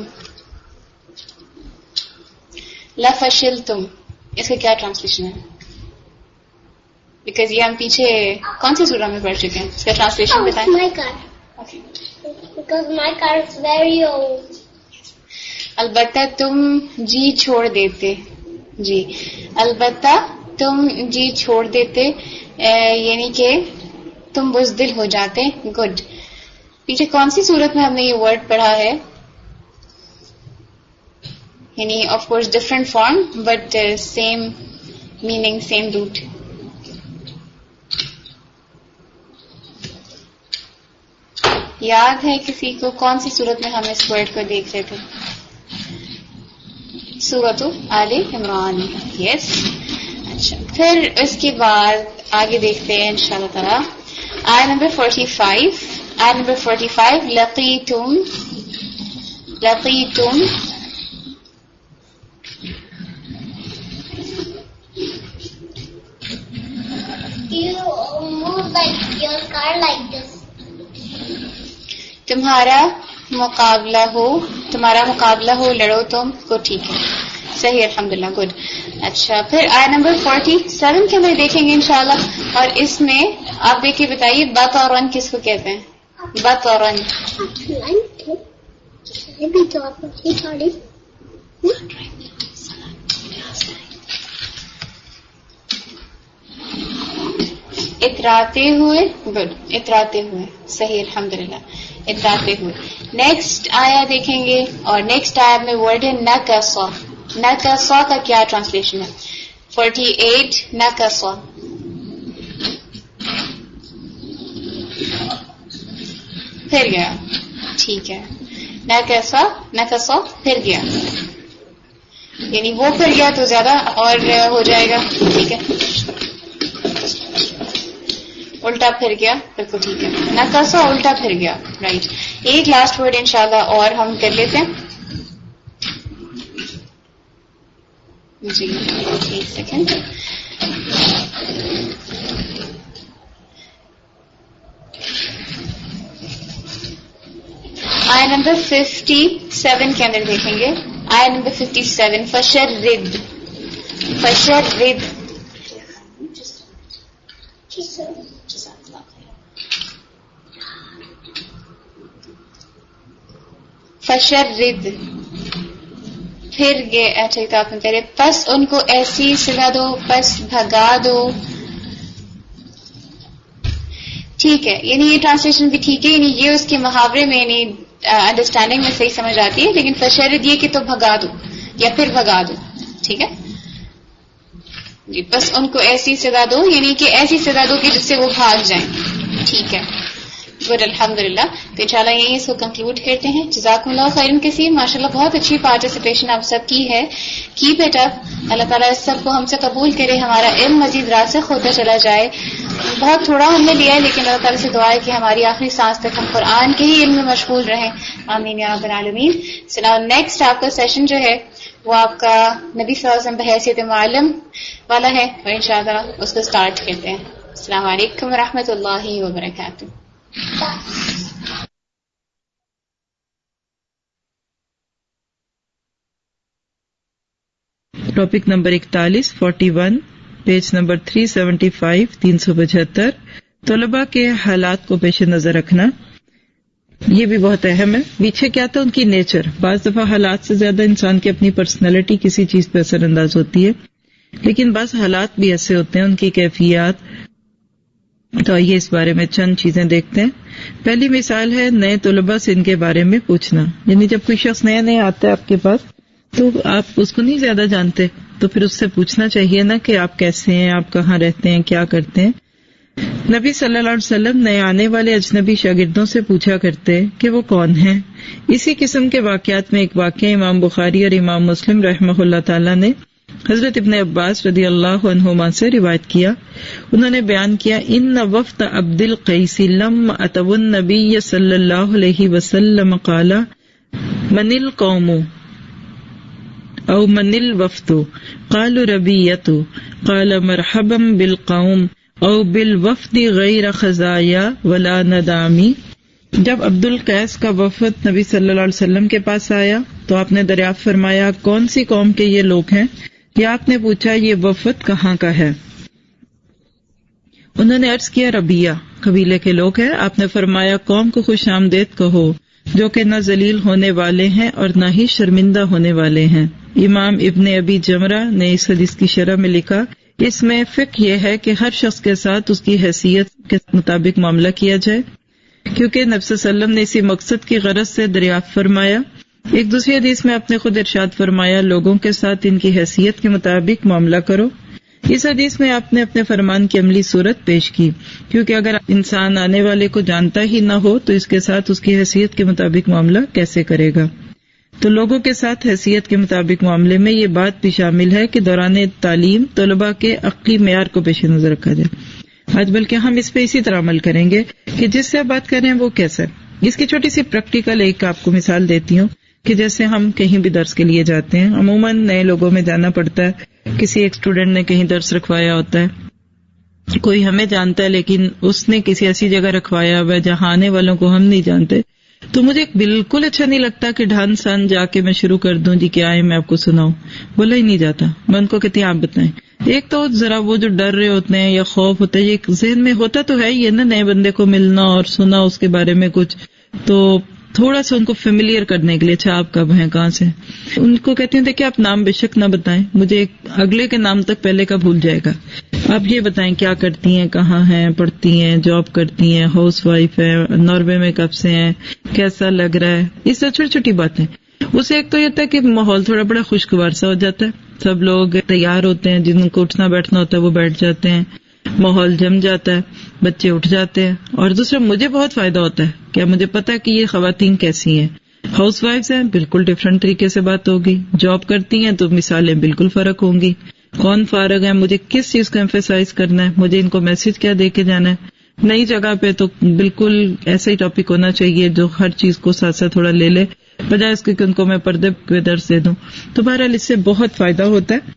لفشلتم اس کا کیا ٹرانسلیشن ہے؟ بیکاز یہ ہم پیچھے کون سی سورہ میں پڑھ چکے ہیں, اس کا ٹرانسلیشن بتائیں. Okay. Because my car is very old. البتہ تم جی چھوڑ دیتے. جی البتہ تم جی چھوڑ دیتے, یعنی کہ تم بزدل ہو جاتے. گڈ. پیچھے کون سی صورت میں ہم نے یہ ورڈ پڑھا ہے؟ یعنی of course different form but same meaning, same root. یاد ہے کسی کو کون سی صورت میں ہم اس ورڈ کو دیکھ رہے تھے؟ سورۃ آل عمران. یس. اچھا پھر اس کے بعد آگے دیکھتے ہیں انشاءاللہ تعالی آیت نمبر فورٹی فائیو. آیت نمبر فورٹی فائیو لقیتم. لقیتم You move like your car like this. تمہارا مقابلہ ہو, تمہارا مقابلہ ہو, لڑو تم کو. ٹھیک ہے صحیح الحمدللہ. گڈ. اچھا پھر آیت نمبر فورٹی سیون کے اندر دیکھیں گے انشاءاللہ, اور اس میں آپ دیکھیے بتائیے بطرن کس کو کہتے ہیں؟ بطرن. اتراتے ہوئے. گڈ. اتراتے ہوئے صحیح الحمدللہ. اتراتے ہوئے. نیکسٹ آیا دیکھیں گے, اور نیکسٹ آیا میں ورڈ ہے نکسا. نکسا کا کیا ٹرانسلیشن ہے؟ فورٹی ایٹ نکسا. پھر گیا. ٹھیک ہے. نکسا, نکسا پھر گیا, یعنی وہ پھر گیا تو زیادہ اور ہو جائے گا. ٹھیک ہے. الٹا پھر گیا. بالکل ٹھیک ہے. نکسا الٹا پھر گیا. رائٹ. ایک لاسٹ ورڈ انشاءاللہ اور ہم کر لیتے ہیں. جی ایک سیکنڈ. آیت نمبر ففٹی سیون کے اندر دیکھیں گے. آیت نمبر ففٹی سیون فشرد. فشرد فشرد پھر گئے. اچھا تو آپ نے کہہ رہے پس ان کو ایسی سزا دو، پس بھگا دو. ٹھیک ہے، یعنی یہ ٹرانسلیشن بھی ٹھیک ہے، یعنی یہ اس کے محاورے میں یعنی انڈرسٹینڈنگ میں صحیح سمجھ آتی ہے، لیکن فشرد یہ کہ تو بھگا دو یا پھر بھگا دو. ٹھیک ہے جی، بس ان کو ایسی سزا دو، یعنی کہ ایسی سزا دو کہ جس سے وہ بھاگ جائیں. ٹھیک ہے، گڈ، الحمدللہ. تو انشاءاللہ یہیں اس کو کنکلوڈ کرتے ہیں. جزاکم اللہ خیرن کثیر. ماشاءاللہ بہت اچھی پارٹیسپیشن آپ سب کی ہے. Keep it up. اللہ تعالیٰ اس سب کو ہم سے قبول کرے، ہمارا علم مزید راسخ ہوتا چلا جائے. بہت تھوڑا ہم نے لیا ہے، لیکن اللہ تعالیٰ سے دعا ہے کہ ہماری آخری سانس تک ہم قرآن کے ہی علم میں مشغول رہیں. آمین یا رب العالمین. سو نیکسٹ آپ کا سیشن جو ہے وہ آپ کا نبی صلی اللہ علیہ وسلم بحیثیت معلم والا ہے، اور انشاءاللہ اس کو اسٹارٹ کرتے ہیں. السلام علیکم ورحمۃ اللہ وبرکاتہ. ٹاپک نمبر اکتالیس، forty one, page number three seventy five, تین سو پچہتر. طلباء کے حالات کو پیش نظر رکھنا، یہ بھی بہت اہم ہے. پیچھے کیا تھا ان کی نیچر. بعض دفعہ حالات سے زیادہ انسان کی اپنی پرسنالٹی کسی چیز پہ اثر انداز ہوتی ہے، لیکن بعض حالات بھی ایسے ہوتے ہیں، ان کی کیفیات. تو آئیے اس بارے میں چند چیزیں دیکھتے ہیں. پہلی مثال ہے نئے طلباء سے ان کے بارے میں پوچھنا. یعنی جب کوئی شخص نیا نیا آتا ہے آپ کے پاس تو آپ اس کو نہیں زیادہ جانتے، تو پھر اس سے پوچھنا چاہیے نا کہ آپ کیسے ہیں، آپ کہاں رہتے ہیں، کیا کرتے ہیں. نبی صلی اللہ علیہ وسلم نئے آنے والے اجنبی شاگردوں سے پوچھا کرتے کہ وہ کون ہیں. اسی قسم کے واقعات میں ایک واقعہ امام بخاری اور امام مسلم رحمہ اللہ تعالی نے حضرت ابن عباس رضی اللہ عنہما سے روایت کیا. انہوں نے بیان کیا ان وفد عبد القیس لم اتوا النبی صلی اللہ علیہ وسلم قال من القوم او من الوفد قالوا ربیۃ قال مرحبا بالقوم او بالوفد غیر خزایا ولا ندامی. جب عبد القیس کا وفد نبی صلی اللہ علیہ وسلم کے پاس آیا تو آپ نے دریافت فرمایا کون سی قوم کے یہ لوگ ہیں، یا آپ نے پوچھا یہ وفد کہاں کا ہے. انہوں نے عرض کیا ربیہ قبیلے کے لوگ ہیں. آپ نے فرمایا قوم کو خوش آمدید کہو جو کہ نہ ذلیل ہونے والے ہیں اور نہ ہی شرمندہ ہونے والے ہیں. امام ابن ابی جمرہ نے اس حدیث کی شرح میں لکھا اس میں فقہ یہ ہے کہ ہر شخص کے ساتھ اس کی حیثیت کے مطابق معاملہ کیا جائے، کیونکہ نبی صلی اللہ علیہ وسلم نے اسی مقصد کی غرض سے دریافت فرمایا. ایک دوسری حدیث میں آپ نے خود ارشاد فرمایا لوگوں کے ساتھ ان کی حیثیت کے مطابق معاملہ کرو. اس حدیث میں آپ نے اپنے فرمان کی عملی صورت پیش کی، کیونکہ اگر انسان آنے والے کو جانتا ہی نہ ہو تو اس کے ساتھ اس کی حیثیت کے مطابق معاملہ کیسے کرے گا. تو لوگوں کے ساتھ حیثیت کے مطابق معاملے میں یہ بات بھی شامل ہے کہ دوران تعلیم طلباء کے عقلی معیار کو پیش نظر رکھا جائے. آج بلکہ ہم اس پہ اسی طرح عمل کریں گے کہ جس سے آپ بات کر رہے ہیں وہ کیسا ہے. اس کی چھوٹی سی پریکٹیکل ایک آپ کو مثال دیتی ہوں کہ جیسے ہم کہیں بھی درس کے لیے جاتے ہیں، عموماً نئے لوگوں میں جانا پڑتا ہے. کسی ایک اسٹوڈنٹ نے کہیں درس رکھوایا ہوتا ہے، کوئی ہمیں جانتا ہے لیکن اس نے کسی ایسی جگہ رکھوایا ہوا ہے جہاں آنے والوں کو ہم نہیں جانتے. تو مجھے بالکل اچھا نہیں لگتا کہ ڈھان سان جا کے میں شروع کر دوں جی کیا ہے میں آپ کو سناؤں. بولا ہی نہیں جاتا. میں ان کو کہتی ہوں آپ بتائیں. ایک تو ذرا وہ جو ڈر رہے ہوتے ہیں یا خوف ہوتا ہے یہ ذہن میں ہوتا تو ہے یہ نا، نئے بندے کو ملنا اور سنا اس کے بارے میں کچھ، تو تھوڑا سا ان کو فیملیئر کرنے کے لیے اچھا آپ کب ہیں کہاں سے، ان کو کہتی ہوں دیکھیں آپ نام بے شک نہ بتائیں، مجھے اگلے کے نام تک پہلے کا بھول جائے گا. آپ یہ بتائیں کیا کرتی ہیں، کہاں ہیں، پڑھتی ہیں، جاب کرتی ہیں، ہاؤس وائف ہیں، ناروے میں کب سے ہیں، کیسا لگ رہا ہے. اس سے چھوٹی چھوٹی باتیں. اسے ایک تو یہ ہوتا ہے کہ ماحول تھوڑا بڑا خوشگوار سا ہو جاتا ہے، سب لوگ تیار ہوتے ہیں، جن کو اٹھنا بیٹھنا ہوتا ہے وہ بیٹھ جاتے ہیں، ماحول جم جاتا ہے، بچے اٹھ جاتے ہیں. اور دوسرا مجھے بہت فائدہ ہوتا ہے کہ مجھے پتا ہے کہ یہ خواتین کیسی ہیں. ہاؤس وائفز ہیں بالکل ڈفرنٹ طریقے سے بات ہوگی، جاب کرتی ہیں تو مثالیں بالکل فرق ہوں گی. کون فارغ ہے، مجھے کس چیز کو ایمفیسائز کرنا ہے، مجھے ان کو میسج کیا دے کے جانا ہے. نئی جگہ پہ تو بالکل ایسا ہی ٹاپک ہونا چاہیے جو ہر چیز کو ساتھ ساتھ تھوڑا لے لے، بجائے اس کے کہ ان کو میں پردے پہ درس دے دوں. تو بہرحال اس سے بہت فائدہ ہوتا ہے.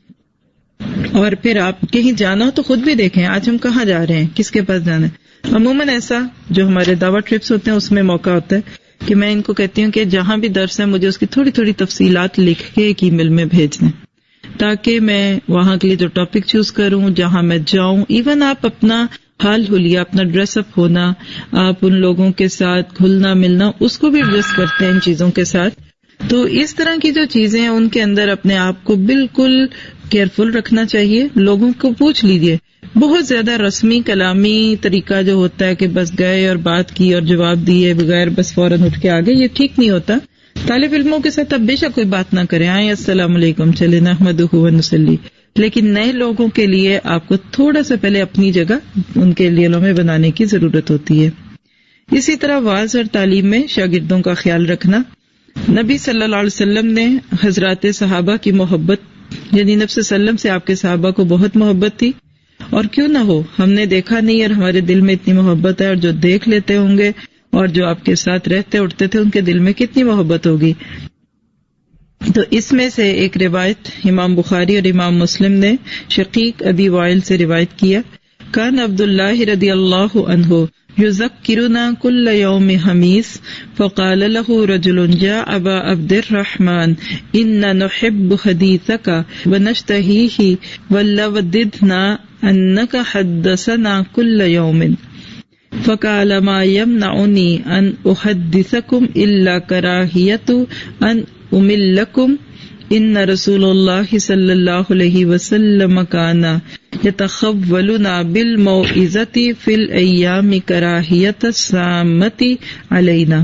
اور پھر آپ کہیں جانا ہو تو خود بھی دیکھیں آج ہم کہاں جا رہے ہیں، کس کے پاس جانا ہے. عموماً ایسا جو ہمارے دعوت ٹرپس ہوتے ہیں اس میں موقع ہوتا ہے کہ میں ان کو کہتی ہوں کہ جہاں بھی درس ہے مجھے اس کی تھوڑی تھوڑی تفصیلات لکھ کے ایک ای میل میں بھیج دیں تاکہ میں وہاں کے لیے جو ٹاپک چوز کروں، جہاں میں جاؤں. ایون آپ اپنا حال حلیہ، اپنا ڈریس اپ ہونا، آپ ان لوگوں کے ساتھ گھلنا ملنا، اس کو بھی ایڈجسٹ کرتے ہیں ان چیزوں کے ساتھ. تو اس طرح کی جو چیزیں ہیں ان کے اندر اپنے آپ کو بالکل کیئرفل رکھنا چاہیے. لوگوں کو پوچھ لیجئے. بہت زیادہ رسمی کلامی طریقہ جو ہوتا ہے کہ بس گئے اور بات کی اور جواب دیے بغیر بس فوراً اٹھ کے آگے، یہ ٹھیک نہیں ہوتا. طالب علموں کے ساتھ اب بے شک کوئی بات نہ کریں، آئیں السلام علیکم چلے نحمدہ و نصلی، لیکن نئے لوگوں کے لیے آپ کو تھوڑا سا پہلے اپنی جگہ ان کے لیے لمحے بنانے کی ضرورت ہوتی ہے. اسی طرح واعظ اور تعلیم میں شاگردوں کا خیال رکھنا. نبی صلی اللہ علیہ وسلم نے حضرات صحابہ کی محبت، یعنی نبی صلی اللہ علیہ وسلم سے آپ کے صحابہ کو بہت محبت تھی، اور کیوں نہ ہو، ہم نے دیکھا نہیں اور ہمارے دل میں اتنی محبت ہے، اور جو دیکھ لیتے ہوں گے اور جو آپ کے ساتھ رہتے اٹھتے تھے ان کے دل میں کتنی محبت ہوگی. تو اس میں سے ایک روایت امام بخاری اور امام مسلم نے شقیق ابی وائل سے روایت کیا، کان عبداللہ رضی اللہ عنہ یذکرنا کل یوم خمیس فقال له رجل یا ابا عبد الرحمن ان نحب حدیثک ونشتهیہ ولوددنا انک حدثنا کل یوم فقال ما يمنعني ان احدثكم الا كراهية ان املكم ان رسول اللہ صلی اللہ علیہ وسلم كان يتخولنا بالموعظة في الأيام كراهية السامة علينا.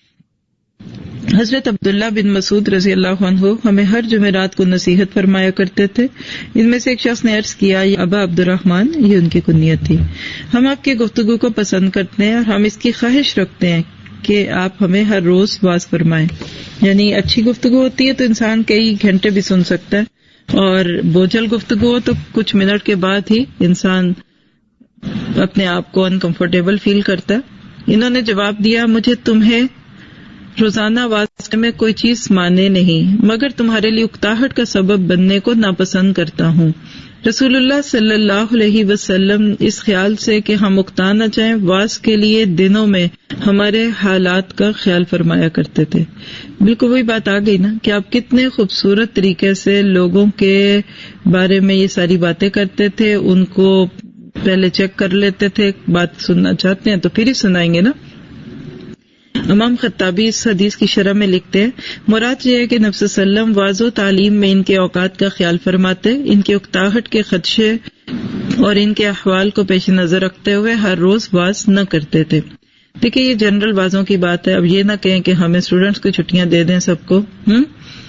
حضرت عبداللہ بن مسعود رضی اللہ عنہ ہمیں ہر جمعرات کو نصیحت فرمایا کرتے تھے. ان میں سے ایک شخص نے عرض کیا، یہ ابا عبد الرحمن، یہ ان کی کنیت تھی، ہم آپ کی گفتگو کو پسند کرتے ہیں اور ہم اس کی خواہش رکھتے ہیں کہ آپ ہمیں ہر روز واعظ فرمائیں. یعنی اچھی گفتگو ہوتی ہے تو انسان کئی گھنٹے بھی سن سکتا ہے، اور بوجھل گفتگو ہو تو کچھ منٹ کے بعد ہی انسان اپنے آپ کو انکمفرٹیبل فیل کرتا ہے. انہوں نے جواب دیا، مجھے تمہیں روزانہ واعظ میں کوئی چیز مانے نہیں، مگر تمہارے لیے اکتاہٹ کا سبب بننے کو ناپسند کرتا ہوں. رسول اللہ صلی اللہ علیہ وسلم اس خیال سے کہ ہم اکتا نہ جائیں، واعظ کے لیے دنوں میں ہمارے حالات کا خیال فرمایا کرتے تھے. بالکل وہی بات آ گئی نا کہ آپ کتنے خوبصورت طریقے سے لوگوں کے بارے میں یہ ساری باتیں کرتے تھے، ان کو پہلے چیک کر لیتے تھے، بات سننا چاہتے ہیں تو پھر ہی سنائیں گے نا. امام خطابی اس حدیث کی شرح میں لکھتے ہیں، مراد یہ ہے کہ نبی صلی اللہ علیہ وسلم واعظ و تعلیم میں ان کے اوقات کا خیال فرماتے، ان کے اکتاہٹ کے خدشے اور ان کے احوال کو پیش نظر رکھتے ہوئے ہر روز واعظ نہ کرتے تھے. دیکھیے یہ جنرل واعظوں کی بات ہے. اب یہ نہ کہیں کہ ہمیں اسٹوڈنٹس کو چھٹیاں دے دیں سب کو، ہم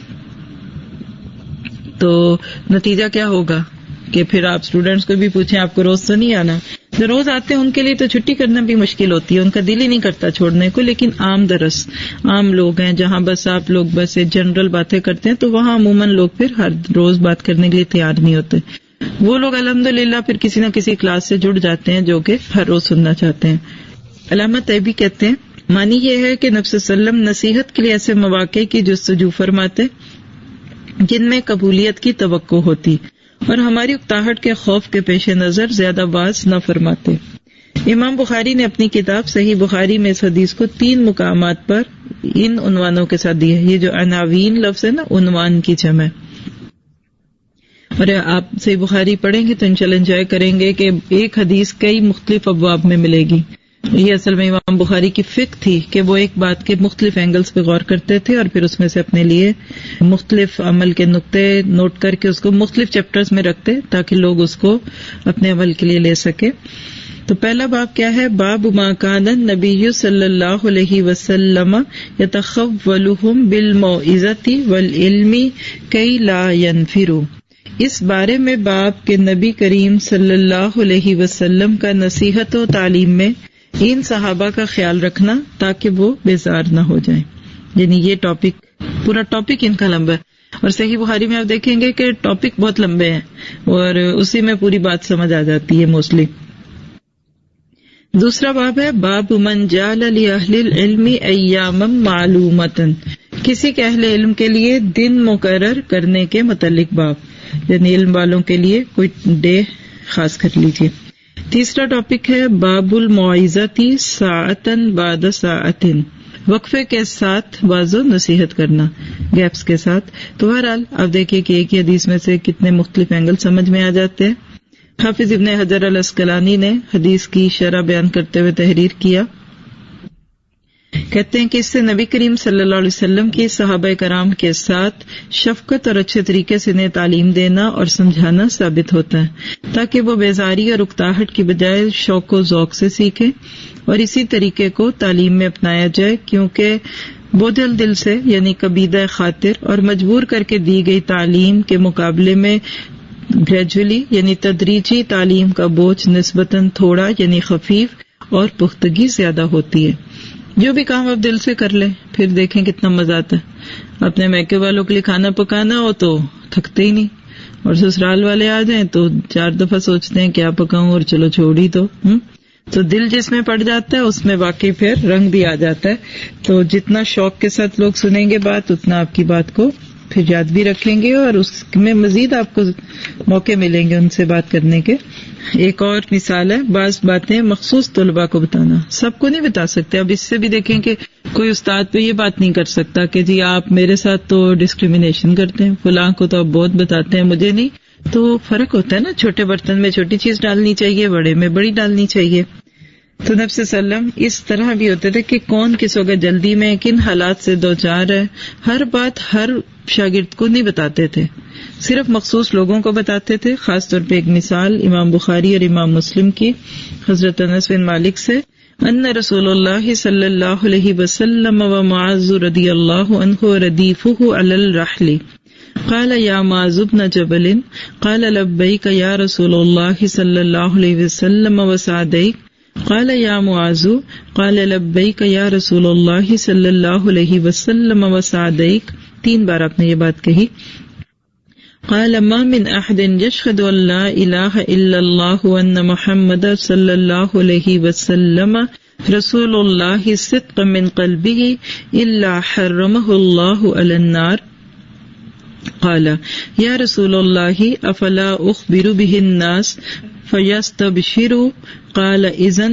تو نتیجہ کیا ہوگا کہ پھر آپ اسٹوڈنٹس کو بھی پوچھیں آپ کو روز تو نہیں آنا. جو روز آتے ہیں ان کے لیے تو چھٹی کرنا بھی مشکل ہوتی ہے، ان کا دل ہی نہیں کرتا چھوڑنے کو. لیکن عام درس عام لوگ ہیں جہاں بس آپ لوگ بس جنرل باتیں کرتے ہیں، تو وہاں عموماً لوگ پھر ہر روز بات کرنے کے لیے تیار نہیں ہوتے. وہ لوگ الحمدللہ پھر کسی نہ کسی کلاس سے جڑ جاتے ہیں جو کہ ہر روز سننا چاہتے ہیں. علامہ طیبی کہتے ہیں، معنی یہ ہے کہ نبی صلی اللہ علیہ وسلم نصیحت کے لیے ایسے مواقع کی جستجو فرماتے جن میں قبولیت کی توقع ہوتی، اور ہماری اکتاہٹ کے خوف کے پیش نظر زیادہ واعظ نہ فرماتے. امام بخاری نے اپنی کتاب صحیح بخاری میں اس حدیث کو تین مقامات پر ان عنوانوں کے ساتھ دیا ہے. یہ جو عناوین لفظ ہے نا، عنوان کی جمع ہے. اور آپ صحیح بخاری پڑھیں گے تو انشاءاللہ انجوائے کریں گے کہ ایک حدیث کئی مختلف ابواب میں ملے گی. یہ اصل میں امام بخاری کی فقہ تھی کہ وہ ایک بات کے مختلف اینگلز پہ غور کرتے تھے اور پھر اس میں سے اپنے لیے مختلف عمل کے نقطے نوٹ کر کے اس کو مختلف چیپٹرز میں رکھتے تاکہ لوگ اس کو اپنے عمل کے لیے لے سکے. تو پہلا باب کیا ہے؟ باب ما کان النبی صلی اللہ علیہ وسلم یتخولہم بالموعظۃ والعلم کی لا ینفروا. اس بارے میں باب کے نبی کریم صلی اللہ علیہ وسلم کا نصیحت و تعلیم میں ان صحابہ کا خیال رکھنا تاکہ وہ بیزار نہ ہو جائیں. یعنی یہ ٹاپک پورا ٹاپک ان کا لمبا ہے، اور صحیح بخاری میں آپ دیکھیں گے کہ ٹاپک بہت لمبے ہیں اور اسی میں پوری بات سمجھ آ جاتی ہے موسٹلی. دوسرا باب ہے باب من جعل لأہل العلم ایاما معلومتا، کسی کے اہل علم کے لیے دن مقرر کرنے کے متعلق باب، یعنی علم والوں کے لیے کوئی ڈے خاص کر لیجیے. تیسرا ٹاپک ہے باب الموعظۃ ساعۃ بعد ساعۃ، وقفے کے ساتھ واض و نصیحت کرنا، گیپس کے ساتھ. تو بہرحال آپ دیکھیے کہ ایک ہی حدیث میں سے کتنے مختلف اینگل سمجھ میں آ جاتے ہیں. حافظ ابن حجر العسقلانی نے حدیث کی شرح بیان کرتے ہوئے تحریر کیا، کہتے ہیں کہ اس سے نبی کریم صلی اللہ علیہ وسلم کی صحابہ کرام کے ساتھ شفقت اور اچھے طریقے سے انہیں تعلیم دینا اور سمجھانا ثابت ہوتا ہے، تاکہ وہ بیزاری اور اکتاہٹ کی بجائے شوق و ذوق سے سیکھیں، اور اسی طریقے کو تعلیم میں اپنایا جائے، کیونکہ بوجھل دل سے یعنی کبیدہ خاطر اور مجبور کر کے دی گئی تعلیم کے مقابلے میں گریجولی یعنی تدریجی تعلیم کا بوجھ نسبتاً تھوڑا یعنی خفیف اور پختگی زیادہ ہوتی ہے. جو بھی کام آپ دل سے کر لیں پھر دیکھیں کتنا مزہ آتا ہے. اپنے میکے والوں کے لیے کھانا پکانا ہو تو تھکتے ہی نہیں، اور سسرال والے آ جائیں تو چار دفعہ سوچتے ہیں کیا پکاؤں اور چلو چھوڑ ہی دو. تو دل جس میں پڑ جاتا ہے اس میں واقعی پھر رنگ بھی آ جاتا ہے. تو جتنا شوق کے ساتھ لوگ سنیں گے بات، اتنا آپ کی بات کو پھر یاد بھی رکھیں گے، اور اس میں مزید آپ کو موقع ملیں گے ان سے بات کرنے کے. ایک اور مثال ہے، بعض باتیں مخصوص طلباء کو بتانا، سب کو نہیں بتا سکتے. اب اس سے بھی دیکھیں کہ کوئی استاد پہ یہ بات نہیں کر سکتا کہ جی آپ میرے ساتھ تو ڈسکریمنیشن کرتے ہیں، فلاں کو تو آپ بہت بتاتے ہیں مجھے نہیں. تو فرق ہوتا ہے نا، چھوٹے برتن میں چھوٹی چیز ڈالنی چاہیے، بڑے میں بڑی ڈالنی چاہیے. تو نبی صلی اللہ علیہ وسلم اس طرح بھی ہوتے تھے کہ کون کس وقت جلدی میں کن حالات سے دوچار ہے، ہر بات ہر شاگرد کو نہیں بتاتے تھے، صرف مخصوص لوگوں کو بتاتے تھے. خاص طور پہ ایک مثال امام بخاری اور امام مسلم کی حضرت انس بن مالک سے، ان رسول اللہ صلی اللہ علیہ وسلم و معاذ رضی اللہ عنہ ردیفہ علی الرحل قال یا معاذ بن جبل قال لبیک یا رسول اللہ صلی اللہ علیہ وسلم وسعدیک قال یا معاذ قال لبیک یا رسول اللہ صلی اللہ علیہ وسلم وسعدیک. تین بار آپ نے یہ بات کہی. قال ما من احد يشهد ان لا اله الا الله وان محمد صلی اللہ علیہ وسلم رسول اللہ صدقا من قلبه الا حرمه الله على النار. قال یا رسول اللہ افلا اخبر به الناس فیستبشروا قال اذن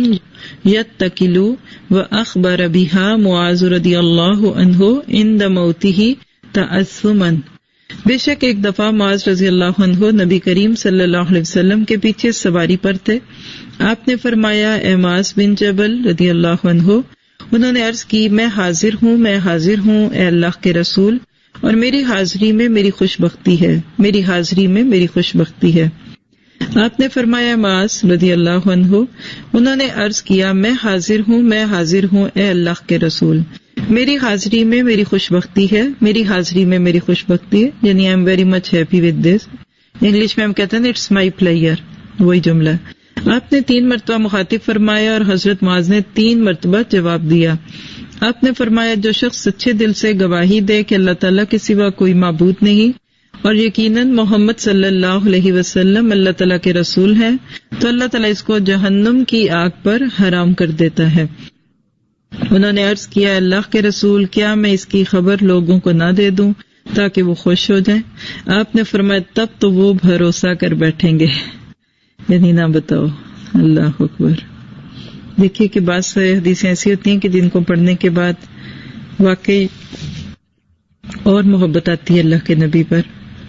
یتکلوا واخبر بها معاذ رضی اللہ عنہ عند موته تعثما. بے شک ایک دفعہ معاذ رضی اللہ عنہ نبی کریم صلی اللہ علیہ وسلم کے پیچھے سواری پر تھے. آپ نے فرمایا اے معاذ بن جبل رضی اللہ عنہ. انہوں نے عرض کی میں حاضر ہوں میں حاضر ہوں اے اللہ کے رسول، اور میری حاضری میں میری خوش بختی ہے، میری حاضری میں میری خوش بختی ہے. آپ نے فرمایا معاذ رضی اللہ عنہ. انہوں نے عرض کیا میں حاضر ہوں میں حاضر ہوں اے اللہ کے رسول، میری حاضری میں میری خوش بختی ہے، میری حاضری میں میری خوش بختی ہے، یعنی I am very much happy with this. English میں ہم کہتے ہیں اٹس مائی پلیئر، وہی جملہ. آپ نے تین مرتبہ مخاطب فرمایا اور حضرت معاذ نے تین مرتبہ جواب دیا. آپ نے فرمایا جو شخص سچے دل سے گواہی دے کہ اللہ تعالیٰ کے سوا کوئی معبود نہیں اور یقیناً محمد صلی اللہ علیہ وسلم اللہ تعالیٰ کے رسول ہیں، تو اللہ تعالیٰ اس کو جہنم کی آگ پر حرام کر دیتا ہے. انہوں نے عرض کیا اللہ کے رسول کیا میں اس کی خبر لوگوں کو نہ دے دوں تاکہ وہ خوش ہو جائیں؟ آپ نے فرمایا تب تو وہ بھروسہ کر بیٹھیں گے، یعنی نہ بتاؤ. اللہ اکبر. دیکھیے کہ بعض حدیثیں ایسی ہوتی ہیں کہ جن کو پڑھنے کے بعد واقعی اور محبت آتی ہے اللہ کے نبی پر.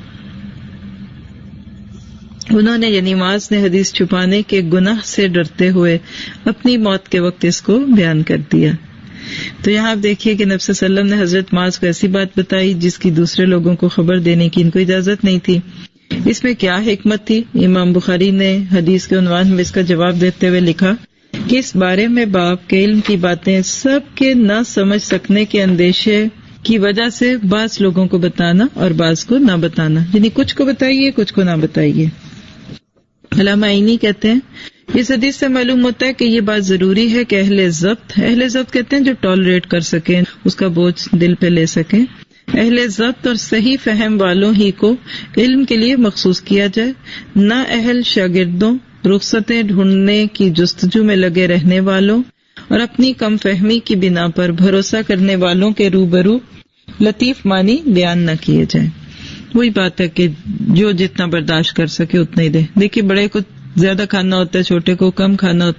انہوں نے یعنی معاذ نے حدیث چھپانے کے گناہ سے ڈرتے ہوئے اپنی موت کے وقت اس کو بیان کر دیا. تو یہاں آپ دیکھیے کہ نبی صلی اللہ علیہ وسلم نے حضرت معاذ کو ایسی بات بتائی جس کی دوسرے لوگوں کو خبر دینے کی ان کو اجازت نہیں تھی. اس میں کیا حکمت تھی؟ امام بخاری نے حدیث کے عنوان میں اس کا جواب دیتے ہوئے لکھا کہ اس بارے میں باپ کے علم کی باتیں سب کے نہ سمجھ سکنے کے اندیشے کی وجہ سے بعض لوگوں کو بتانا اور بعض کو نہ بتانا، یعنی کچھ کو بتائیے کچھ کو نہ بتائیے. علامہ عینی کہتے ہیں اس حدیث سے معلوم ہوتا ہے کہ یہ بات ضروری ہے کہ اہل ضبط اہل ضبط کہتے ہیں جو ٹالریٹ کر سکیں، اس کا بوجھ دل پہ لے سکیں. اہل ضبط اور صحیح فہم والوں ہی کو علم کے لیے مخصوص کیا جائے، نہ اہل شاگردوں، رخصتیں ڈھونڈنے کی جستجو میں لگے رہنے والوں اور اپنی کم فہمی کی بنا پر بھروسہ کرنے والوں کے روبرو لطیف معنی بیان نہ کیے جائیں. وہی بات ہے کہ جو جتنا برداشت کر سکے اتنا ہی دے. دیکھیے بڑے کو زیادہ کھانا ہوتا ہے، چھوٹے کو کم کھانا ہوتا ہے،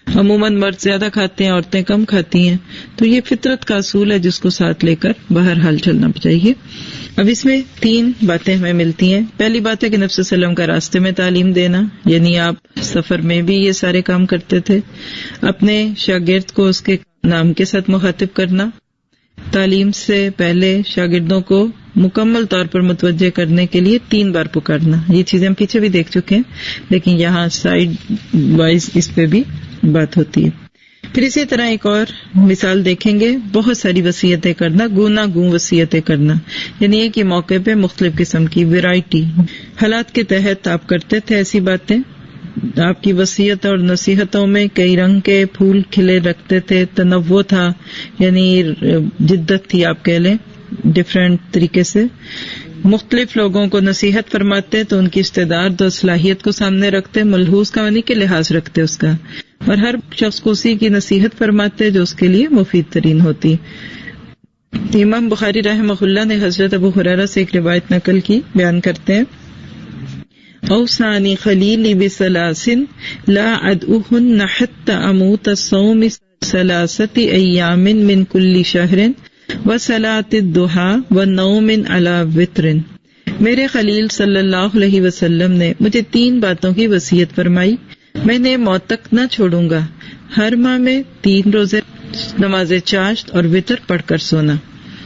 عموماً مرد زیادہ کھاتے ہیں، عورتیں کم کھاتی ہیں، تو یہ فطرت کا اصول ہے جس کو ساتھ لے کر بہرحال چلنا چاہیے۔ اب اس میں تین باتیں ہمیں ملتی ہیں۔ پہلی بات ہے کہ نبی صلی اللہ علیہ وسلم کا راستے میں تعلیم دینا، یعنی آپ سفر میں بھی یہ سارے کام کرتے تھے۔ اپنے شاگرد کو اس کے نام کے ساتھ مخاطب کرنا، تعلیم سے پہلے شاگردوں کو مکمل طور پر متوجہ کرنے کے لیے تین بار پکارنا، یہ چیزیں ہم پیچھے بھی دیکھ چکے ہیں لیکن یہاں سائیڈ وائز اس پہ بھی بات ہوتی ہے۔ پھر اسی طرح ایک اور مثال دیکھیں گے، بہت ساری وصیتیں کرنا، گونا گوں وصیتیں کرنا، یعنی ایک ہی موقع پہ مختلف قسم کی ویرائٹی حالات کے تحت آپ کرتے تھے ایسی باتیں۔ آپ کی وصیت اور نصیحتوں میں کئی رنگ کے پھول کھلے رکھتے تھے، تنوع تھا، یعنی جدت تھی آپ کہہ لیں، ڈفرینٹ طریقے سے مختلف لوگوں کو نصیحت فرماتے تو ان کی استعداد اور صلاحیت کو سامنے رکھتے، ملحوظ کا نہیں کہ لحاظ رکھتے اس کا، اور ہر شخص کو اسی کی نصیحت فرماتے جو اس کے لیے مفید ترین ہوتی۔ امام بخاری رحمہ اللہ نے حضرت ابو ہریرہ سے ایک روایت نقل کی، بیان کرتے ہیں، اوصانی خلیلی بثلاث لا ادعوہن حتی اموت صوم ثلاثۃ ایام من کل شہر وصلاۃ الضحی والنوم علی وتر۔ میرے خلیل صلی اللہ علیہ وسلم نے مجھے تین باتوں کی وصیت فرمائی، میں نے موت تک نہ چھوڑوں گا، ہر ماہ میں تین روزے، نماز چاشت اور وتر پڑھ کر سونا۔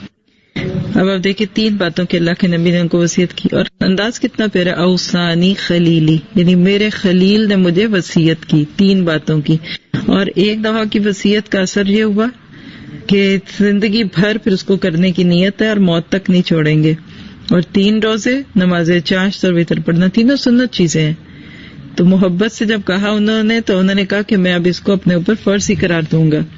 اب آپ دیکھیں تین باتوں کے اللہ کے نبی نے ان کو وصیت کی، اور انداز کتنا پیارا، اوصانی خلیلی، یعنی میرے خلیل نے مجھے وصیت کی تین باتوں کی۔ اور ایک دفعہ کی وصیت کا اثر یہ ہوا کہ زندگی بھر پھر اس کو کرنے کی نیت ہے اور موت تک نہیں چھوڑیں گے۔ اور تین روزے، نماز چاشت اور وتر پڑھنا، تینوں سنت چیزیں ہیں۔ تو محبت سے جب کہا انہوں نے تو انہوں نے کہا کہ میں اب اس کو اپنے اوپر فرض ہی قرار دوں گا۔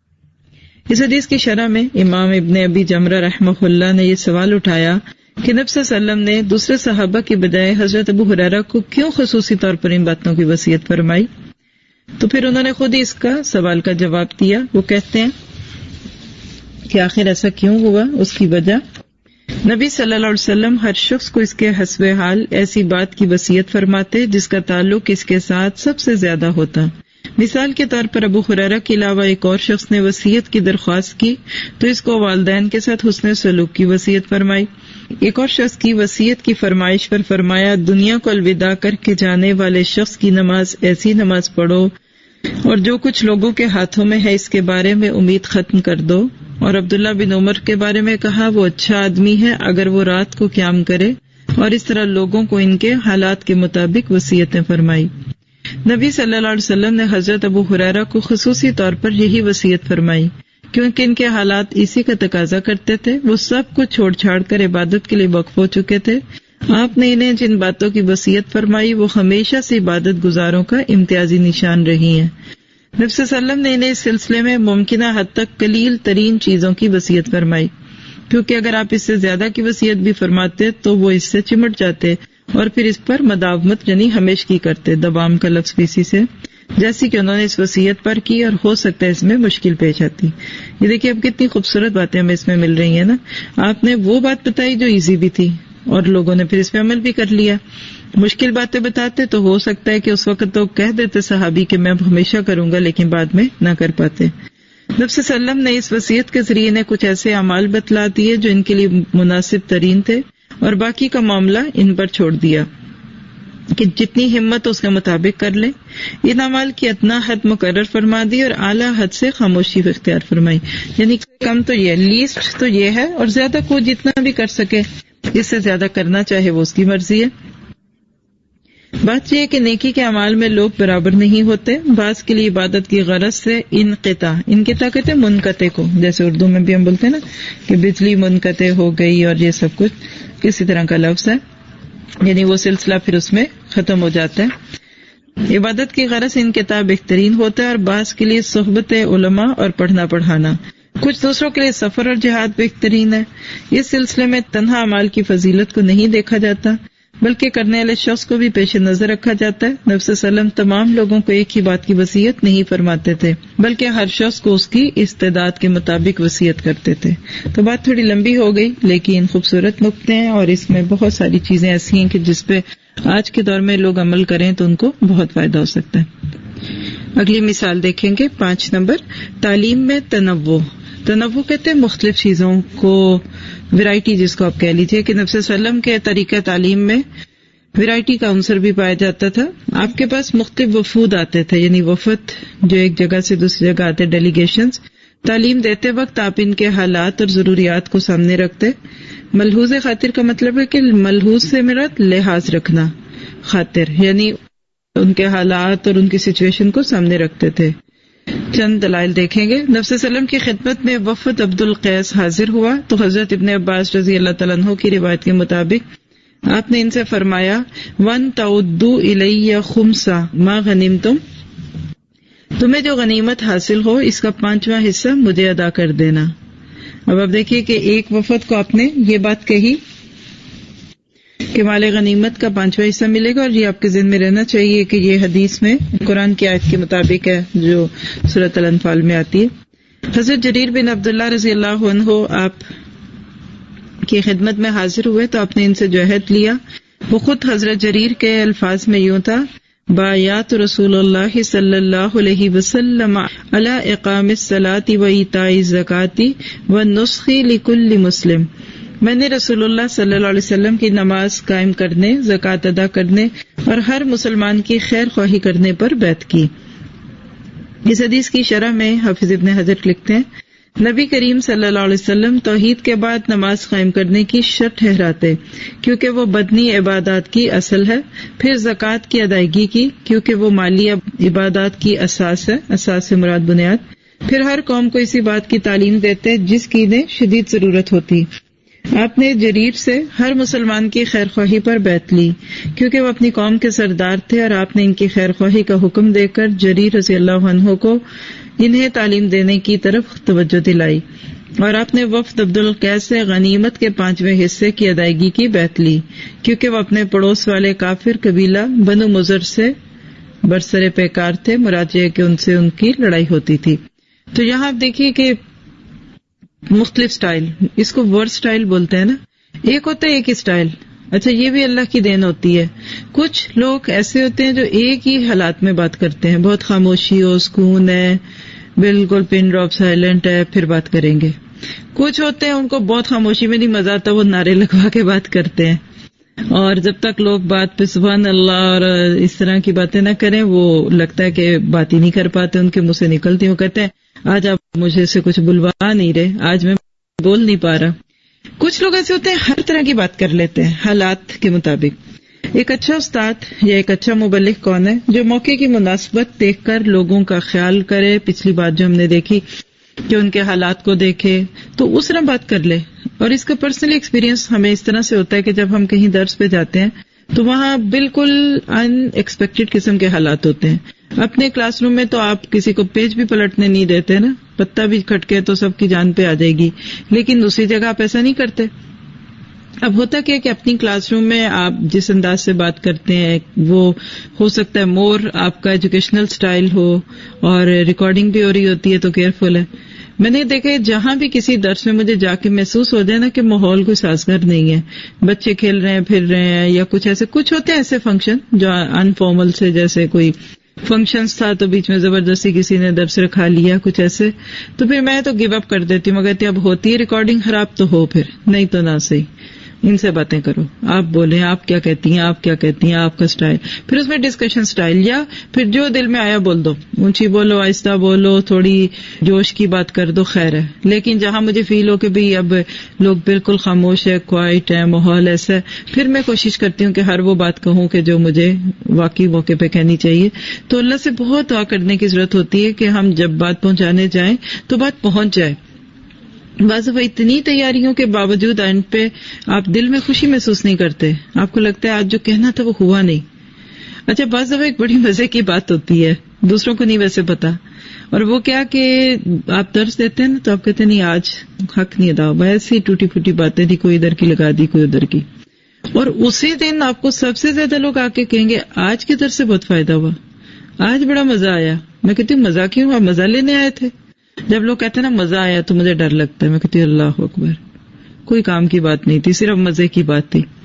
اس حدیث کی شرح میں امام ابن ابی جمرہ رحمہ اللہ نے یہ سوال اٹھایا کہ نبی صلی اللہ علیہ وسلم نے دوسرے صحابہ کی بجائے حضرت ابو ہریرہ کو کیوں خصوصی طور پر ان باتوں کی وصیت فرمائی؟ تو پھر انہوں نے خود ہی اس کا سوال کا جواب دیا۔ وہ کہتے ہیں کہ آخر ایسا کیوں ہوا، اس کی وجہ نبی صلی اللہ علیہ وسلم ہر شخص کو اس کے حسب حال ایسی بات کی وصیت فرماتے جس کا تعلق اس کے ساتھ سب سے زیادہ ہوتا۔ مثال کے طور پر ابو ہریرہ کے علاوہ ایک اور شخص نے وصیت کی درخواست کی تو اس کو والدین کے ساتھ حسن سلوک کی وصیت فرمائی۔ ایک اور شخص کی وصیت کی فرمائش پر فرمایا، دنیا کو الوداع کر کے جانے والے شخص کی نماز ایسی نماز پڑھو اور جو کچھ لوگوں کے ہاتھوں میں ہے اس کے بارے میں امید ختم کر دو۔ اور عبداللہ بن عمر کے بارے میں کہا، وہ اچھا آدمی ہے اگر وہ رات کو قیام کرے، اور اس طرح لوگوں کو ان کے حالات کے مطابق وصیتیں فرمائی۔ نبی صلی اللہ علیہ وسلم نے حضرت ابو ہریرہ کو خصوصی طور پر یہی وصیت فرمائی کیونکہ ان کے حالات اسی کا تقاضا کرتے تھے۔ وہ سب کچھ چھوڑ چھاڑ کر عبادت کے لیے وقف ہو چکے تھے۔ آپ نے انہیں جن باتوں کی وصیت فرمائی وہ ہمیشہ سے عبادت گزاروں کا امتیازی نشان رہی ہیں۔ نبی صلی اللہ علیہ وسلم نے انہیں اس سلسلے میں ممکنہ حد تک قلیل ترین چیزوں کی وصیت فرمائی، کیونکہ اگر آپ اس سے زیادہ کی وصیت بھی فرماتے تو وہ اس سے چمٹ جاتے اور پھر اس پر مداومت یعنی ہمیشگی کرتے، دوام کا لفظ بھی اسی سے، جیسی کہ انہوں نے اس وصیت پر کی، اور ہو سکتا ہے اس میں مشکل پیش آتی۔ یہ دیکھیے اب کتنی خوبصورت باتیں ہمیں اس میں مل رہی ہیں نا۔ آپ نے وہ بات بتائی جو ایزی بھی تھی اور لوگوں نے پھر اس پہ عمل بھی کر لیا۔ مشکل باتیں بتاتے تو ہو سکتا ہے کہ اس وقت تو کہہ دیتے صحابی کہ میں ہمیشہ کروں گا، لیکن بعد میں نہ کر پاتے۔ نبی صلی اللہ علیہ وسلم نے اس وصیت کے ذریعے انہیں کچھ ایسے اعمال بتلا دیے جو ان کے لیے مناسب ترین تھے، اور باقی کا معاملہ ان پر چھوڑ دیا کہ جتنی ہمت اس کے مطابق کر لیں۔ ان اعمال کی ادنا حد مقرر فرما دی اور اعلیٰ حد سے خاموشی اختیار فرمائی، یعنی کم تو یہ لیسٹ تو یہ ہے، اور زیادہ کو جتنا بھی کر سکے، اس سے زیادہ کرنا چاہے وہ اس کی مرضی ہے۔ بات یہ ہے کہ نیکی کے اعمال میں لوگ برابر نہیں ہوتے۔ بعض کے لیے عبادت کی غرض سے انقطاع انقطاع کہتے ہیں منقطع کو، جیسے اردو میں بھی ہم بولتے ہیں نا کہ بجلی منقطع ہو گئی، اور یہ سب کچھ کسی طرح کا لفظ ہے، یعنی وہ سلسلہ پھر اس میں ختم ہو جاتا ہے۔ عبادت کی غرض انقطاع بہترین ہوتا ہے، اور بعض کے لیے صحبت علماء اور پڑھنا پڑھانا، کچھ دوسروں کے لیے سفر اور جہاد بہترین ہے۔ اس سلسلے میں تنہا اعمال کی فضیلت کو نہیں دیکھا جاتا بلکہ کرنے والے شخص کو بھی پیش نظر رکھا جاتا ہے۔ نبی صلی اللہ علیہ وسلم تمام لوگوں کو ایک ہی بات کی وصیت نہیں فرماتے تھے بلکہ ہر شخص کو اس کی استعداد کے مطابق وصیت کرتے تھے۔ تو بات تھوڑی لمبی ہو گئی لیکن خوبصورت نقطے ہیں، اور اس میں بہت ساری چیزیں ایسی ہیں کہ جس پہ آج کے دور میں لوگ عمل کریں تو ان کو بہت فائدہ ہو سکتا ہے۔ اگلی مثال دیکھیں گے پانچ نمبر، تعلیم میں تنوع. تنوع کہتے ہیں مختلف چیزوں کو، ویرائٹی جس کو آپ کہہ لیجیے، کہ نبی صلی اللہ علیہ وسلم کے طریقہ تعلیم میں ویرائٹی کا عنصر بھی پایا جاتا تھا. آپ کے پاس مختلف وفود آتے تھے، یعنی وفد جو ایک جگہ سے دوسری جگہ آتے، ڈیلیگیشنز. تعلیم دیتے وقت آپ ان کے حالات اور ضروریات کو سامنے رکھتے. ملحوظ خاطر کا مطلب ہے کہ ملحوظ سے مراد لحاظ رکھنا، خاطر یعنی ان کے حالات اور ان کی سچویشن کو سامنے رکھتے تھے. چند دلائل دیکھیں گے. نبی صلی اللہ علیہ وسلم کی خدمت میں وفد عبد القیس حاضر ہوا تو حضرت ابن عباس رضی اللہ تعالیٰ عنہ کی روایت کے مطابق آپ نے ان سے فرمایا، وَن تَعُدُّوا إِلَيَّ خُمْسَ مَا غَنِمْتُمْ، تمہیں جو غنیمت حاصل ہو اس کا پانچواں حصہ مجھے ادا کر دینا. اب آپ دیکھیے کہ ایک وفد کو آپ نے یہ بات کہی کہ مال غنیمت کا پانچواں حصہ ملے گا، اور یہ آپ کے ذہن میں رہنا چاہیے کہ یہ حدیث میں قرآن کی آیت کے مطابق ہے جو سورۃ الانفال میں آتی ہے. حضرت جریر بن عبداللہ رضی اللہ عنہ آپ کی خدمت میں حاضر ہوئے تو آپ نے ان سے جو عہد لیا وہ خود حضرت جریر کے الفاظ میں یوں تھا، بایات رسول اللہ صلی اللہ علیہ وسلم علی اقام الصلاۃ و ایتاء الزکاۃ والنصح لکل مسلم. میں نے رسول اللہ صلی اللہ علیہ وسلم کی نماز قائم کرنے، زکوٰۃ ادا کرنے اور ہر مسلمان کی خیر خواہی کرنے پر بیعت کی. اس حدیث کی شرح میں حافظ ابن حجر لکھتے ہیں، نبی کریم صلی اللہ علیہ وسلم توحید کے بعد نماز قائم کرنے کی شرط ٹھہراتے کیونکہ وہ بدنی عبادات کی اصل ہے، پھر زکوٰۃ کی ادائیگی کی کیونکہ وہ مالی عبادات کی اساس ہے، اساس سے مراد بنیاد، پھر ہر قوم کو اسی بات کی تعلیم دیتے جس کی انہیں شدید ضرورت ہوتی. آپ نے جریر سے ہر مسلمان کی خیر خواہی پر بیعت لی کیونکہ وہ اپنی قوم کے سردار تھے، اور آپ نے ان کی خیر خواہی کا حکم دے کر جریر رضی اللہ عنہ کو انہیں تعلیم دینے کی طرف توجہ دلائی، اور آپ نے وفد عبد القیس سے غنیمت کے پانچویں حصے کی ادائیگی کی بیعت لی کیونکہ وہ اپنے پڑوس والے کافر قبیلہ بنو مضر سے برسر پیکار تھے، مراد یہ کہ ان سے ان کی لڑائی ہوتی تھی. تو یہاں آپ دیکھیے کہ مختلف سٹائل، اس کو ورڈ سٹائل بولتے ہیں نا، ایک ہوتا ہے ایک ہی سٹائل. اچھا یہ بھی اللہ کی دین ہوتی ہے. کچھ لوگ ایسے ہوتے ہیں جو ایک ہی حالات میں بات کرتے ہیں، بہت خاموشی ہو، سکون ہے، بالکل پن ڈراپ سائلنٹ ہے، پھر بات کریں گے. کچھ ہوتے ہیں ان کو بہت خاموشی میں نہیں مزہ آتا، وہ نعرے لگوا کے بات کرتے ہیں، اور جب تک لوگ بات پہ سبحان اللہ اور اس طرح کی باتیں نہ کریں وہ لگتا ہے کہ بات ہی نہیں کر پاتے، ان کے منہ سے نکلتی. وہ کہتے ہیں آج آپ مجھے سے کچھ بلوا نہیں رہے، آج میں بول نہیں پا رہا. کچھ لوگ ایسے ہوتے ہیں ہر طرح کی بات کر لیتے ہیں حالات کے مطابق. ایک اچھا استاد یا ایک اچھا مبلغ کون ہے؟ جو موقع کی مناسبت دیکھ کر لوگوں کا خیال کرے. پچھلی بات جو ہم نے دیکھی کہ ان کے حالات کو دیکھے تو اس طرح بات کر لے. اور اس کا پرسنل ایکسپیرینس ہمیں اس طرح سے ہوتا ہے کہ جب ہم کہیں درس پہ جاتے ہیں تو وہاں بالکل ان ایکسپیکٹڈ قسم کے حالات ہوتے ہیں. اپنے کلاس روم میں تو آپ کسی کو پیج بھی پلٹنے نہیں دیتے نا، پتہ بھی کھٹکے تو سب کی جان پہ آ جائے گی، لیکن دوسری جگہ آپ ایسا نہیں کرتے. اب ہوتا کیا کہ اپنی کلاس روم میں آپ جس انداز سے بات کرتے ہیں وہ ہو سکتا ہے مور آپ کا ایجوکیشنل سٹائل ہو، اور ریکارڈنگ بھی ہو رہی ہوتی ہے تو کیئرفل ہے. میں نے دیکھا جہاں بھی کسی درس میں مجھے جا کے محسوس ہو جائے نا کہ ماحول کوئی سازگار نہیں ہے، بچے کھیل رہے ہیں پھر رہے ہیں یا کچھ ایسے کچھ ہوتے ہیں ایسے فنکشن جو انفارمل سے، جیسے کوئی فنکشنز تھا تو بیچ میں زبردستی کسی نے درس رکھا لیا کچھ ایسے، تو پھر میں تو گیو اپ کر دیتی ہوں. مگر اب ہوتی ہے ریکارڈنگ خراب تو ہو، پھر نہیں تو نہ صحیح. ان سے باتیں کرو، آپ بولیں آپ کیا کہتی ہیں، آپ کیا کہتی ہیں، آپ کا سٹائل، پھر اس میں ڈسکشن سٹائل، یا پھر جو دل میں آیا بول دو، اونچی بولو، آہستہ بولو، تھوڑی جوش کی بات کر دو، خیر ہے. لیکن جہاں مجھے فیل ہو کہ بھئی اب لوگ بالکل خاموش ہے، کوائٹ ہے، ماحول ایسا ہے، پھر میں کوشش کرتی ہوں کہ ہر وہ بات کہوں کہ جو مجھے واقعی موقع پہ کہنی چاہیے. تو اللہ سے بہت دعا کرنے کی ضرورت ہوتی ہے کہ ہم جب بات پہنچانے جائیں تو بات پہنچ جائے. بعض دفعہ اتنی تیاریوں کے باوجود اینڈ پہ آپ دل میں خوشی محسوس نہیں کرتے، آپ کو لگتا ہے آج جو کہنا تھا وہ ہوا نہیں. اچھا بعض دفعہ ایک بڑی مزے کی بات ہوتی ہے، دوسروں کو نہیں ویسے پتا، اور وہ کیا کہ آپ درس دیتے ہیں نا تو آپ کہتے ہیں نہیں آج حق نہیں ادا، ایسی ٹوٹی پھوٹی باتیں تھی، کوئی ادھر کی لگا دی کوئی ادھر کی، اور اسی دن آپ کو سب سے زیادہ لوگ آ کے کہیں گے آج کے درس سے بہت فائدہ ہوا، آج بڑا مزہ آیا. میں کہتی ہوں مزہ کیوں؟ آپ مزہ لینے آئے تھے. جب لوگ کہتے ہیں نا مزہ آیا تو مجھے ڈر لگتا ہے. میں کہتی ہوں اللہ اکبر، کوئی کام کی بات نہیں تھی، صرف مزے کی بات تھی.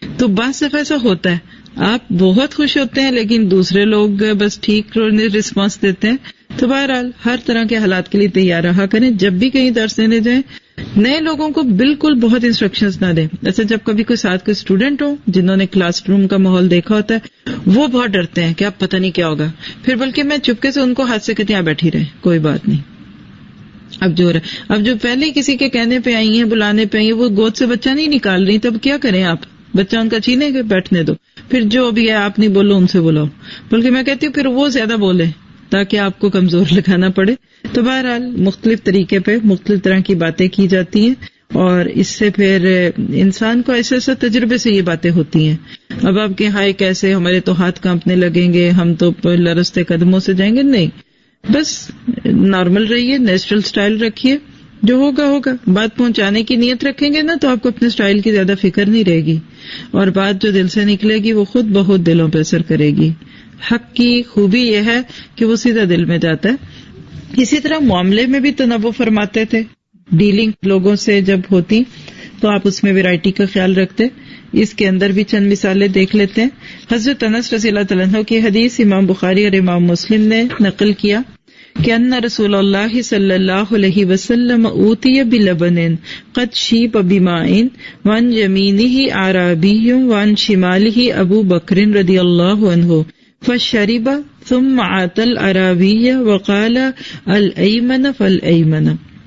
تو بعض دفعہ ایسا ہوتا ہے آپ بہت خوش ہوتے ہیں لیکن دوسرے لوگ بس ٹھیک رسپانس دیتے ہیں. تو بہرحال ہر طرح کے حالات کے لیے تیار رہا کریں. جب بھی کہیں درس دینے جائیں نئے لوگوں کو بالکل بہت انسٹرکشنز نہ دیں. جیسے جب کبھی کوئی ساتھ کوئی اسٹوڈنٹ ہو جنہوں نے کلاس روم کا ماحول دیکھا ہوتا ہے وہ بہت ڈرتے ہیں کہ اب پتہ نہیں کیا ہوگا, پھر بلکہ میں چپکے سے ان کو ہاتھ سے کہتی یہاں بیٹھی رہے کوئی بات نہیں. اب جو رہا اب جو پہلے کسی کے کہنے پہ آئی ہیں بلانے پہ آئی ہیں وہ گود سے بچہ نہیں نکال رہی, تب کیا کریں آپ؟ بچہ ان کا چھینے کے بیٹھنے دو, پھر جو بھی ہے آپ نہیں بولو ان سے بلاؤ. بلکہ میں کہتی ہوں پھر وہ زیادہ بولے تاکہ آپ کو کمزور لگانا پڑے. تو بہرحال مختلف طریقے پہ مختلف طرح کی باتیں کی جاتی ہیں اور اس سے پھر انسان کو ایسے ایسے تجربے سے یہ باتیں ہوتی ہیں. اب آپ کے ہائے کیسے ہمارے تو ہاتھ کانپنے لگیں گے, ہم تو لرزتے قدموں سے جائیں گے, نہیں, بس نارمل رہیے, نیچرل سٹائل رکھیے, جو ہوگا ہوگا. بات پہنچانے کی نیت رکھیں گے نا تو آپ کو اپنے سٹائل کی زیادہ فکر نہیں رہے گی اور بات جو دل سے نکلے گی وہ خود بہت دلوں پہ اثر کرے گی. حق کی خوبی یہ ہے کہ وہ سیدھا دل میں جاتا ہے. اسی طرح معاملے میں بھی تنوع فرماتے تھے, ڈیلنگ لوگوں سے جب ہوتی تو آپ اس میں ویرائٹی کا خیال رکھتے. اس کے اندر بھی چند مثالیں دیکھ لیتے ہیں. حضرت انس رضی اللہ تعالیٰ عنہ کی حدیث امام بخاری اور امام مسلم نے نقل کیا کہ ان رسول اللہ صلی اللہ علیہ وسلم اوتی بلبن قد شیب بماء وعن یمینہ اعرابی وعن شمالہ ابو بکر رضی اللہ عنہ فشرب ثم عطى الاعرابی وقال الایمن فالایمن.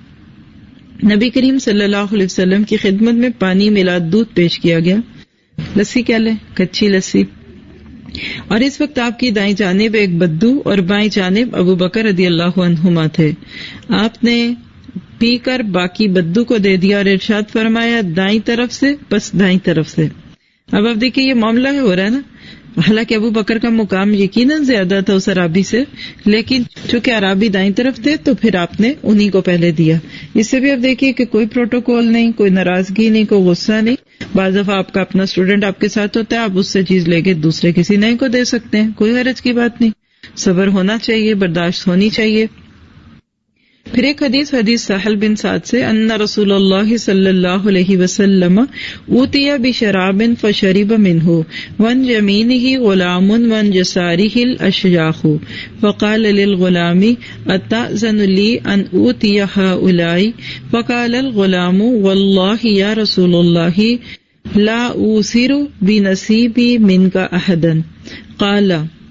نبی کریم صلی اللہ علیہ وسلم کی خدمت میں پانی ملا دودھ پیش کیا گیا. لسی کیا لیں؟ کچی لسی. اور اس وقت آپ کی دائیں جانب ایک بدو اور بائیں جانب ابو بکر رضی اللہ عنہما تھے. آپ نے پی کر باقی بدو کو دے دیا اور ارشاد فرمایا دائیں طرف سے, بس دائیں طرف سے. اب آپ دیکھیں یہ معاملہ ہے ہو رہا ہے نا. حالانکہ ابو بکر کا مقام یقیناً زیادہ تھا اس عرابی سے, لیکن چونکہ عرابی دائیں طرف تھے تو پھر آپ نے انہی کو پہلے دیا. اس سے بھی آپ دیکھیے کہ کوئی پروٹوکول نہیں, کوئی ناراضگی نہیں, کوئی غصہ نہیں. بعض دفعہ آپ کا اپنا اسٹوڈنٹ آپ کے ساتھ ہوتا ہے, آپ اس سے چیز لے کے دوسرے کسی نئے کو دے سکتے ہیں, کوئی حرج کی بات نہیں. صبر ہونا چاہیے, برداشت ہونی چاہیے. پھر ایک حدیث حدیث سہل بن سعد سے ان رسول اللہ صلی اللہ علیہ وسلم اوتی بشراب فشرب منہ وعن یمینہ غلام وعن یسارہ الاشیاخ فقال للغلام اتأذن لی ان اوتی ہؤلاء فقال الغلام واللہ یا رسول اللہ لا اوثر بنصیبی منک احدا قال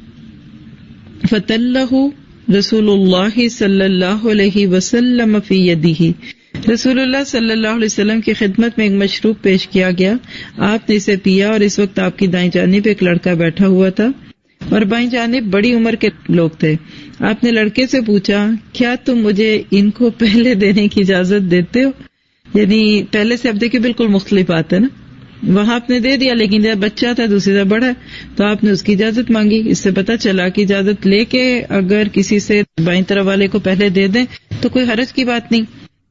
فتلہ رسول اللہ صلی اللہ علیہ وسلم فی یدہ. رسول اللہ صلی اللہ علیہ وسلم کی خدمت میں ایک مشروب پیش کیا گیا, آپ نے اسے پیا اور اس وقت آپ کی دائیں جانب ایک لڑکا بیٹھا ہوا تھا اور بائیں جانب بڑی عمر کے لوگ تھے. آپ نے لڑکے سے پوچھا کیا تم مجھے ان کو پہلے دینے کی اجازت دیتے ہو؟ یعنی پہلے سے اب دیکھیں بالکل مختلف بات ہے نا. وہاں آپ نے دے دیا لیکن جب بچہ تھا دوسری طرح بڑا ہے تو آپ نے اس کی اجازت مانگی. اس سے پتہ چلا کہ اجازت لے کے اگر کسی سے بائیں طرف والے کو پہلے دے دیں تو کوئی حرج کی بات نہیں.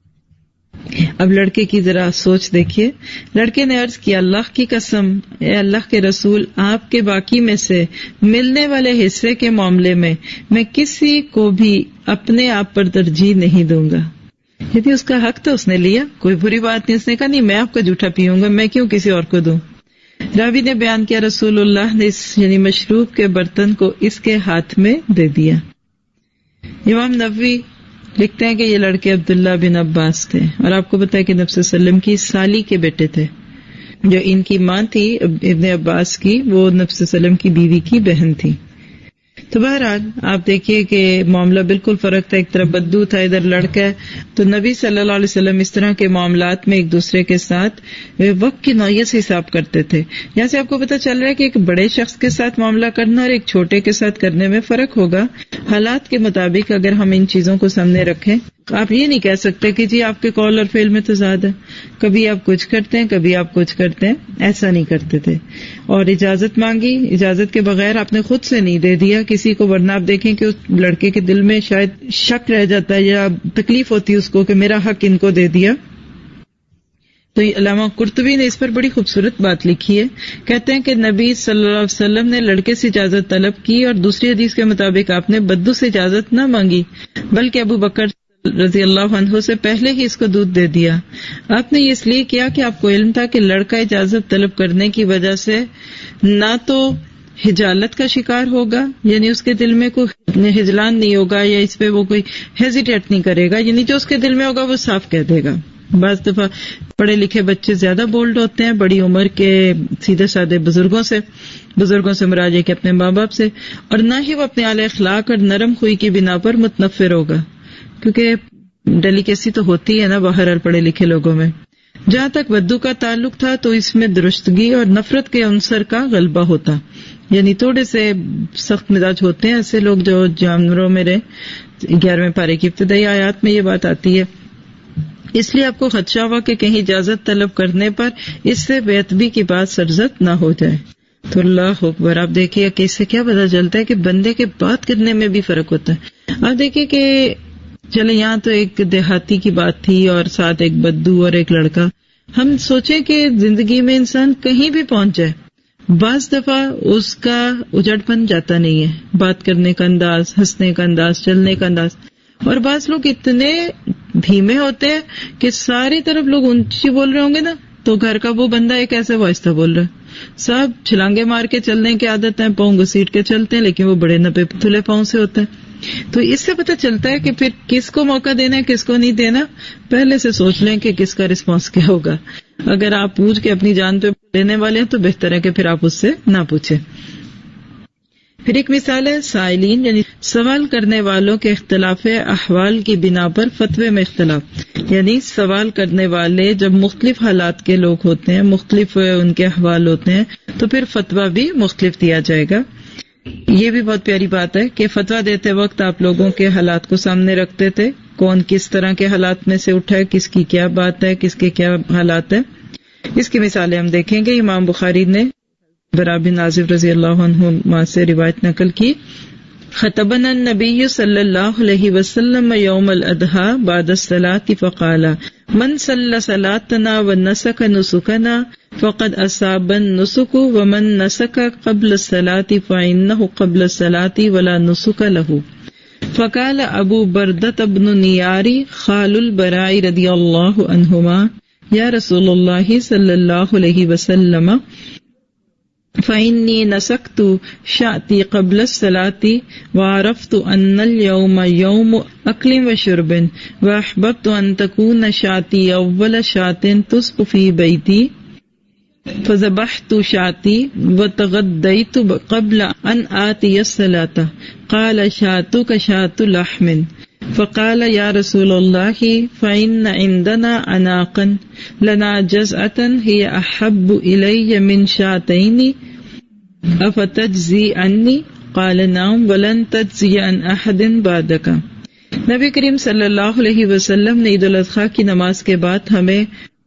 اب لڑکے کی ذرا سوچ دیکھیے. لڑکے نے عرض کیا اللہ کی قسم اے اللہ کے رسول, آپ کے باقی میں سے ملنے والے حصے کے معاملے میں میں کسی کو بھی اپنے آپ پر ترجیح نہیں دوں گا. یعنی اس کا حق تو اس نے لیا, کوئی بری بات نہیں. اس نے کہا نہیں میں آپ کا جھوٹا پیوں گا, میں کیوں کسی اور کو دوں. راوی نے بیان کیا رسول اللہ نے اس یعنی مشروب کے برتن کو اس کے ہاتھ میں دے دیا. امام نووی لکھتے ہیں کہ یہ لڑکے عبداللہ بن عباس تھے اور آپ کو پتا ہے کہ نبی صلی اللہ علیہ وسلم کی سالی کے بیٹے تھے. جو ان کی ماں تھی ابن عباس کی, وہ نبی صلی اللہ علیہ وسلم کی بیوی کی بہن تھی. تو بہرحال آپ دیکھیے کہ معاملہ بالکل فرق تھا. ایک طرف بدو تھا, ادھر لڑکا ہے. تو نبی صلی اللہ علیہ وسلم اس طرح کے معاملات میں ایک دوسرے کے ساتھ وقت کی نوعیت سے حساب کرتے تھے. یہاں سے آپ کو پتہ چل رہا ہے کہ ایک بڑے شخص کے ساتھ معاملہ کرنا اور ایک چھوٹے کے ساتھ کرنے میں فرق ہوگا. حالات کے مطابق اگر ہم ان چیزوں کو سامنے رکھیں, آپ یہ نہیں کہہ سکتے کہ جی آپ کے قول اور فعل میں تضاد ہے, کبھی آپ کچھ کرتے ہیں کبھی آپ کچھ کرتے ہیں. ایسا نہیں کرتے تھے. اور اجازت مانگی, اجازت کے بغیر آپ نے خود سے نہیں دے دیا کسی کو, ورنہ آپ دیکھیں کہ اس لڑکے کے دل میں شاید شک رہ جاتا ہے یا تکلیف ہوتی ہے اس کو کہ میرا حق ان کو دے دیا. تو علامہ قرطبی نے اس پر بڑی خوبصورت بات لکھی ہے. کہتے ہیں کہ نبی صلی اللہ علیہ وسلم نے لڑکے سے اجازت طلب کی اور دوسری حدیث کے مطابق آپ نے بدو سے اجازت نہ مانگی, بلکہ ابو بکر رضی اللہ عنہ سے پہلے ہی اس کو دودھ دے دیا. آپ نے یہ اس لیے کیا کہ آپ کو علم تھا کہ لڑکا اجازت طلب کرنے کی وجہ سے نہ تو ہجالت کا شکار ہوگا، یعنی اس کے دل میں کوئی ہجلان نہیں ہوگا، یا اس پہ وہ کوئی ہیزیٹیٹ نہیں کرے گا، یعنی جو اس کے دل میں ہوگا وہ صاف کہہ دے گا. بعض دفعہ پڑھے لکھے بچے زیادہ بولڈ ہوتے ہیں بڑی عمر کے سیدھے سادے بزرگوں سے، بزرگوں سے مراد ہے کہ اپنے ماں باپ سے، اور نہ ہی وہ اپنے اعلی اخلاق اور نرم خوئی کی بنا پر متنفر ہوگا، کیونکہ ڈیلیکیسی تو ہوتی ہے نا باہر پڑھے لکھے لوگوں میں. جہاں تک بدو کا تعلق تھا تو اس میں درستگی اور نفرت کے عنصر کا غلبہ ہوتا، یعنی تھوڑے سے سخت مزاج ہوتے ہیں ایسے لوگ جو جانوروں میں رہے. گیارہویں پارے کی ابتدائی آیات میں یہ بات آتی ہے. اس لیے آپ کو خدشہ ہوا کہ کہیں اجازت طلب کرنے پر اس سے بے ادبی کی بات سرزد نہ ہو جائے. تو اللہ اکبر، آپ دیکھیے کہ اس سے کیا پتہ چلتا ہے کہ بندے کے بات کرنے میں بھی فرق ہوتا ہے. آپ دیکھیے کہ چلے یہاں تو ایک دیہاتی کی بات تھی اور ساتھ ایک بدو اور ایک لڑکا. ہم سوچیں کہ زندگی میں انسان کہیں بھی پہنچ جائے، بعض دفعہ اس کا اجڑ پن جاتا نہیں ہے، بات کرنے کا انداز، ہنسنے کا انداز، چلنے کا انداز. اور بعض لوگ اتنے دھیمے ہوتے ہیں کہ ساری طرف لوگ اونچی بول رہے ہوں گے نا تو گھر کا وہ بندہ ایک ایسے وہ آہستہ بول رہا ہے. سب چھلانگے مار کے چلنے کی عادت ہے، پاؤں گھسیٹ کے چلتے ہیں، لیکن وہ بڑے نپے تھلے پاؤں سے ہوتے ہیں. تو اس سے پتہ چلتا ہے کہ پھر کس کو موقع دینا ہے کس کو نہیں دینا. پہلے سے سوچ لیں کہ کس کا رسپانس کیا ہوگا. اگر آپ پوچھ کے اپنی جان پہ لینے والے ہیں تو بہتر ہے کہ پھر آپ اس سے نہ پوچھیں. پھر ایک مثال ہے سائلین، یعنی سوال کرنے والوں کے اختلاف احوال کی بنا پر فتوے میں اختلاف. یعنی سوال کرنے والے جب مختلف حالات کے لوگ ہوتے ہیں، مختلف ان کے احوال ہوتے ہیں، تو پھر فتویٰ بھی مختلف دیا جائے گا. یہ بھی بہت پیاری بات ہے کہ فتویٰ دیتے وقت آپ لوگوں کے حالات کو سامنے رکھتے تھے، کون کس طرح کے حالات میں سے اٹھا ہے، کس کی کیا بات ہے، کس کے کیا حالات ہیں. اس کی مثالیں ہم دیکھیں گے. امام بخاری نے برا بن عازب رضی اللہ عنہ سے روایت نقل کی، خطبنا النبی صلی اللہ علیہ وسلم یوم الاضحی بعد الصلاة فقال من صلی صلاتنا ونسک نسکنا فقد اصاب النسک ومن نسک قبل الصلاة فإنه قبل الصلاة ولا نسک له. فقال ابو بردۃ بن نیاری خال البراء رضی اللہ عنہما یا رسول اللہ صلی اللہ علیہ وسلم فإني نسكت شأتي قبل الصلاة وعرفت أن اليوم يوم أكل وشرب وأحببت أن تكون شأتي أول شاة تصب في بيتي فذبحت شأتي وتغديت قبل أن آتي الصلاة. قال شاتك شاة لحم. فقال يا رسول الله فإن عندنا عناقا لنا جزعة هي أحب إلي من شاتين أفتجزي عني؟ قال نعم ولن تجزي عن أحد بعدك. نبی کریم صلی اللہ علیہ وسلم نے عید الاضحیٰ کی نماز کے بعد ہمیں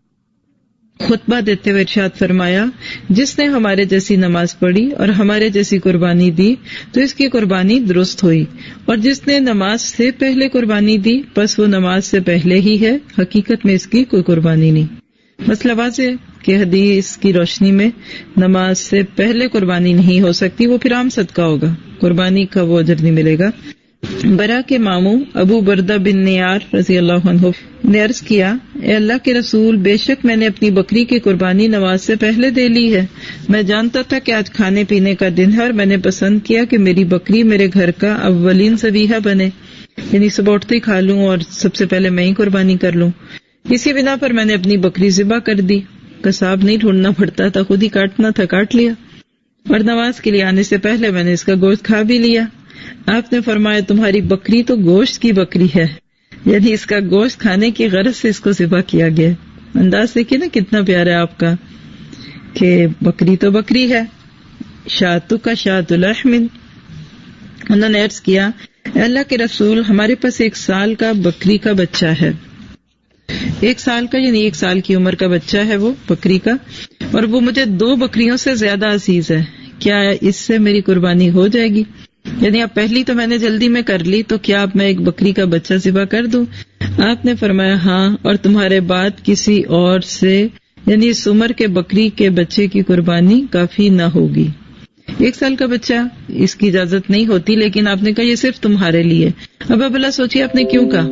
خطبہ دیتے ہوئے ارشاد فرمایا، جس نے ہمارے جیسی نماز پڑھی اور ہمارے جیسی قربانی دی تو اس کی قربانی درست ہوئی، اور جس نے نماز سے پہلے قربانی دی بس وہ نماز سے پہلے ہی ہے، حقیقت میں اس کی کوئی قربانی نہیں. مسئلہ واضح ہے کہ حدیث کی روشنی میں نماز سے پہلے قربانی نہیں ہو سکتی، وہ پھر عام صدقہ ہوگا، قربانی کا وہ اجر نہیں ملے گا. برا کے ماموں ابو بردہ بن نیار رضی اللہ عنہ نے عرض کیا، اے اللہ کے رسول، بے شک میں نے اپنی بکری کی قربانی نماز سے پہلے دے لی ہے. میں جانتا تھا کہ آج کھانے پینے کا دن ہے اور میں نے پسند کیا کہ میری بکری میرے گھر کا اولین ذبیحہ بنے، یعنی صبح اٹھتے ہی کھا لوں اور سب سے پہلے میں ہی قربانی کر لوں. اسی بنا پر میں نے اپنی بکری ذبح کر دی. قصاب نہیں ڈھونڈنا پڑتا تھا، خود ہی کاٹنا تھا، کاٹ لیا، اور نماز کے لیے آنے سے پہلے میں نے اس کا گوشت کھا بھی لیا. آپ نے فرمایا تمہاری بکری تو گوشت کی بکری ہے، یعنی اس کا گوشت کھانے کی غرض سے اس کو ذبح کیا گیا. انداز دیکھیے نا کتنا پیارا ہے آپ کا کہ بکری تو بکری ہے. شاتو کا شات لحم. انہوں نے عرض کیا، اے اللہ کے رسول، ہمارے پاس ایک سال کا بکری کا بچہ ہے. ایک سال کا یعنی ایک سال کی عمر کا بچہ ہے وہ بکری کا، اور وہ مجھے دو بکریوں سے زیادہ عزیز ہے. کیا اس سے میری قربانی ہو جائے گی؟ یعنی اب پہلی تو میں نے جلدی میں کر لی، تو کیا اب میں ایک بکری کا بچہ ذبح کر دوں؟ آپ نے فرمایا ہاں، اور تمہارے بعد کسی اور سے یعنی اس عمر کے بکری کے بچے کی قربانی کافی نہ ہوگی. ایک سال کا بچہ اس کی اجازت نہیں ہوتی، لیکن آپ نے کہا یہ صرف تمہارے لیے. اب اب اللہ سوچیے آپ نے کیوں کہا،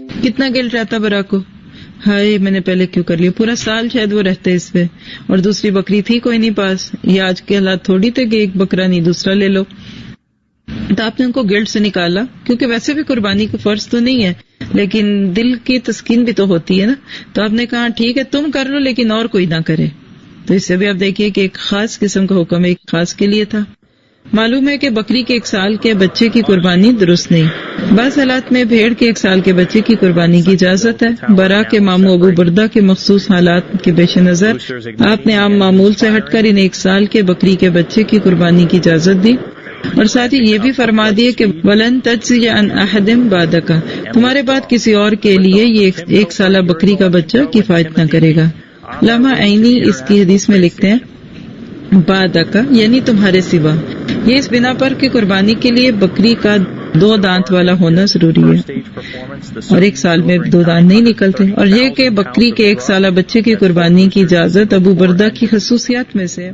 کتنا گلٹ رہتا برا کو، ہائے میں نے پہلے کیوں کر لیا. پورا سال شاید وہ رہتے اس پہ، اور دوسری بکری تھی کوئی نہیں پاس. یہ آج کے حالات تھوڑی تھے کہ ایک بکرا نہیں دوسرا لے لو. تو آپ نے ان کو گلٹ سے نکالا، کیونکہ ویسے بھی قربانی کو فرض تو نہیں ہے لیکن دل کی تسکین بھی تو ہوتی ہے نا. تو آپ نے کہا ٹھیک ہے تم کر لو لیکن اور کوئی نہ کرے. تو اس سے بھی آپ دیکھیے کہ ایک خاص قسم کا حکم ایک خاص کے لیے تھا. معلوم ہے کہ بکری کے ایک سال کے بچے کی قربانی درست نہیں. بعض حالات میں بھیڑ کے ایک سال کے بچے کی قربانی کی اجازت ہے. برا کے ماموں ابو بردہ کے مخصوص حالات کے پیش نظر آپ نے عام معمول سے ہٹ کر انہیں ایک سال کے بکری کے بچے کی قربانی کی اجازت دی، اور ساتھ ہی یہ بھی فرما دیے کہ ولن تجزی عن احد بعدک، تمہارے بعد کسی اور کے لیے یہ ایک سالہ بکری کا بچہ کفایت نہ کرے گا. علامہ عینی اس کی حدیث میں لکھتے ہیں بعدک یعنی تمہارے سوا. یہ اس بنا پر کہ قربانی کے لیے بکری کا دو دانت والا ہونا ضروری ہے اور ایک سال میں دو دانت نہیں نکلتے، اور یہ کہ بکری کے ایک سالہ بچے کی قربانی کی اجازت ابو بردہ کی خصوصیات میں سے.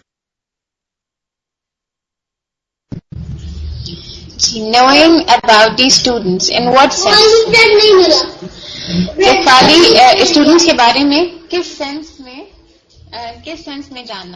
Knowing about these students in what sense؟ کہ خالی اسٹوڈنٹس کے بارے میں کس سینس میں کس سینس میں جاننا،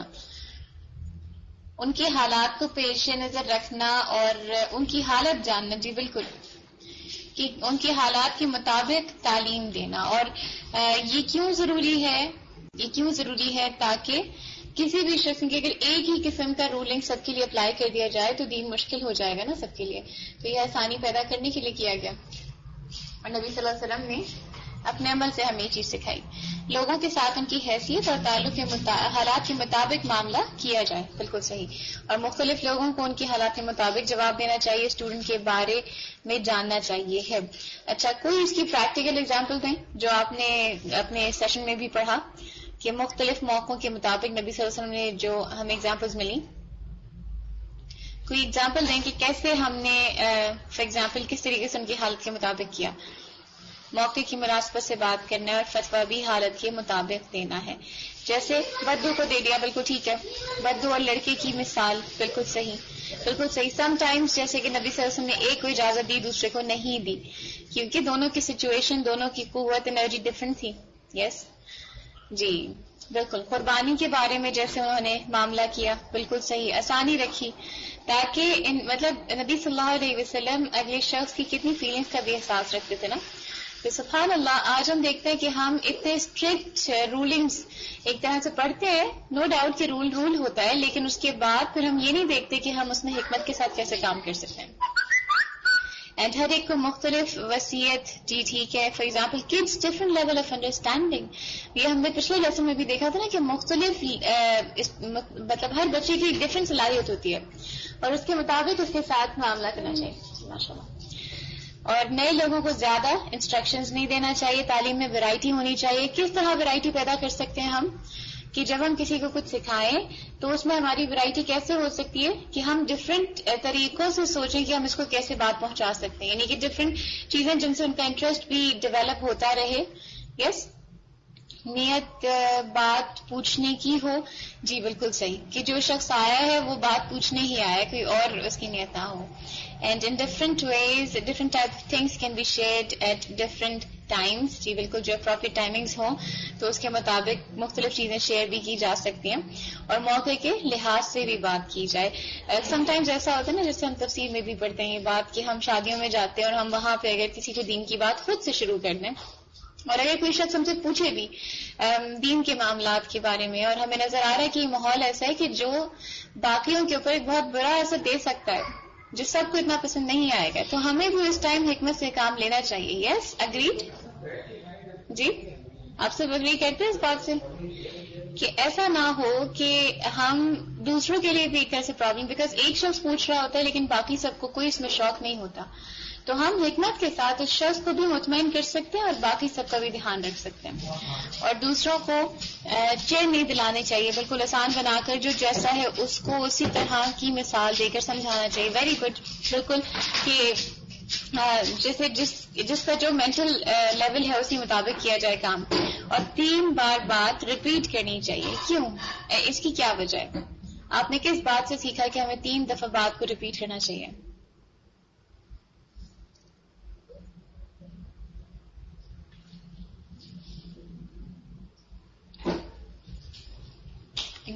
ان کے حالات کو پیش نظر رکھنا اور ان کی حالت جاننا. جی بالکل، کہ ان کے حالات کے مطابق تعلیم دینا. اور یہ کیوں ضروری ہے یہ کیوں ضروری ہے تاکہ کسی بھی شخص کی اگر ایک ہی قسم کا رولنگ سب کے لیے اپلائی کر دیا جائے تو دین مشکل ہو جائے گا نا سب کے لیے. تو یہ آسانی پیدا کرنے کے لیے کیا گیا، اور نبی صلی اللہ علیہ وسلم نے اپنے عمل سے ہمیں یہ چیز سکھائی. لوگوں کے ساتھ ان کی حیثیت اور تعلق کے حالات کے مطابق معاملہ کیا جائے، بالکل صحیح. اور مختلف لوگوں کو ان کے حالات کے مطابق جواب دینا چاہیے، اسٹوڈنٹ کے بارے میں جاننا چاہیے ہے. اچھا، کوئی اس کی پریکٹیکل اگزامپل دیں جو آپ نے اپنے سیشن میں بھی پڑھا کہ مختلف موقعوں کے مطابق نبی صلی اللہ علیہ وسلم نے جو ہمیں اگزامپلز ملی. کوئی اگزامپل دیں کہ کیسے ہم نے فار ایگزامپل کس طریقے سے ان کی حالت کے مطابق کیا. موقع کی مناسبت سے بات کرنا ہے اور فتویٰ بھی حالت کے مطابق دینا ہے. جیسے بدو کو دے دیا، بالکل ٹھیک ہے. بدو اور لڑکے کی مثال، بالکل صحیح بالکل صحیح. سم ٹائمز جیسے کہ نبی صلی اللہ علیہ وسلم نے ایک کو اجازت دی دوسرے کو نہیں دی، کیونکہ دونوں کی سچویشن، دونوں کی قوت انرجی ڈفرینٹ تھی. یس جی بالکل. قربانی کے بارے میں جیسے انہوں نے معاملہ کیا، بالکل صحیح، آسانی رکھی تاکہ ان مطلب نبی صلی اللہ علیہ وسلم اگلے شخص کی کتنی فیلنگز کا بھی احساس رکھتے تھے نا. تو سبحان اللہ، آج ہم دیکھتے ہیں کہ ہم اتنے اسٹرکٹ رولنگز ایک طرح سے پڑھتے ہیں، نو ڈاؤٹ کہ رول رول ہوتا ہے، لیکن اس کے بعد پھر ہم یہ نہیں دیکھتے کہ ہم اس میں حکمت کے ساتھ کیسے کام کر سکتے ہیں. اینڈ ہر ایک کو مختلف وصیت. جی ٹھیک ہے. For example kids different level of understanding. یہ ہم نے پچھلے لیسن میں بھی دیکھا تھا نا کہ مختلف مطلب ہر بچے کی ڈفرنٹ صلاحیت ہوتی ہے اور اس کے مطابق اس کے ساتھ معاملہ کرنا چاہیے ماشاء اللہ. اور نئے لوگوں کو زیادہ انسٹرکشنز نہیں دینا چاہیے. تعلیم میں ویرائٹی ہونی چاہیے. کس طرح ویرائٹی پیدا کر سکتے ہیں ہم کہ جب ہم کسی کو کچھ سکھائیں تو اس میں ہماری ویرائٹی کیسے ہو سکتی ہے کہ ہم ڈفرینٹ طریقوں سے سوچیں کہ ہم اس کو کیسے بات پہنچا سکتے ہیں، یعنی کہ ڈفرینٹ چیزیں جن سے ان کا انٹرسٹ بھی ڈیولپ ہوتا رہے. یس نیت بات پوچھنے کی ہو. جی بالکل صحیح کہ جو شخص آیا ہے وہ بات پوچھنے ہی آیا ہے، کوئی اور اس کی نیت نہ ہو. And in different ways different type of things can be shared at different times. جی بالکل، جو اپروپریٹ ٹائمنگز ہوں تو اس کے مطابق مختلف چیزیں شیئر بھی کی جا سکتی ہیں اور موقع کے لحاظ سے بھی بات کی جائے. سم ٹائمز ایسا ہوتا ہے نا، جیسے ہم تفسیر میں بھی پڑھتے ہیں یہ بات کہ ہم شادیوں میں جاتے ہیں اور ہم وہاں پہ اگر کسی کو دین کی بات خود سے شروع کر دیں اور اگر کوئی شخص ہم سے پوچھے بھی دین کے معاملات کے بارے میں اور ہمیں نظر آ رہا ہے کہ یہ ماحول ایسا ہے کہ جو باقیوں کے اوپر ایک بہت برا اثر دے سکتا ہے، جو سب کو اتنا پسند نہیں آئے گا، تو ہمیں بھی اس ٹائم حکمت سے کام لینا چاہیے. یس اگریڈ. جی آپ سب اگری کرتے ہیں اس بات سے کہ ایسا نہ ہو کہ ہم دوسروں کے لیے بھی ایک طرح سے پرابلم، بیکاز ایک شخص پوچھ رہا ہوتا ہے لیکن باقی سب کو کوئی اس میں شوق نہیں ہوتا، تو ہم حکمت کے ساتھ اس شخص کو بھی مطمئن کر سکتے ہیں اور باقی سب کا بھی دھیان رکھ سکتے ہیں اور دوسروں کو چین نہیں دلانے چاہیے، بالکل آسان بنا کر جو جیسا ہے اس کو اسی طرح کی مثال دے کر سمجھانا چاہیے. Very good. بالکل کہ جیسے جس جس کا جو مینٹل لیول ہے اسی مطابق کیا جائے کام، اور تین بار بات ریپیٹ کرنی چاہیے. کیوں؟ اس کی کیا وجہ ہے؟ آپ نے کس بات سے سیکھا کہ ہمیں تین دفعہ بات کو ریپیٹ کرنا چاہیے؟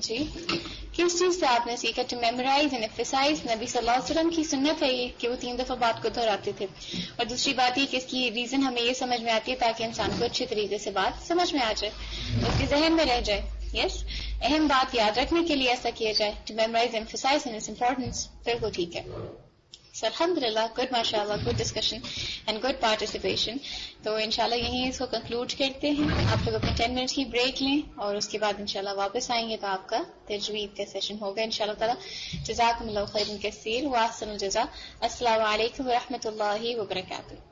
जी, किस चीज से आपने सीखा? टू मेमोराइज एंड एम्फसाइज, नबी सल्लल्लाहु अलैहि वसल्लम की सुन्नत है ये कि वो तीन दफा बात को दोहराते थे। और दूसरी बात ये कि इसकी रीजन हमें ये समझ में आती है ताकि इंसान को अच्छे तरीके से बात समझ में आ जाए, उसके जहन में रह जाए। यस, अहम बात याद रखने के लिए ऐसा किया जाए, to memorise emphasise and its importance. बिल्कुल ठीक है। So, alhamdulillah, good mashallah, good discussion and good participation. तो इंशाल्लाह यहीं इसको कंक्लूड करते हैं। आप लोग अपने टेन मिनट की ब्रेक लें और उसके बाद इंशाल्लाह वापस आएंगे तो आपका तजवीद का सेशन होगा इंशाल्लाह ताला। जज़ाकुमुल्लाहु खैरन कसीर व अहसनुल जज़ा। अस्सलामु अलैकुम व रहमतुल्लाहि व बरकातुहू।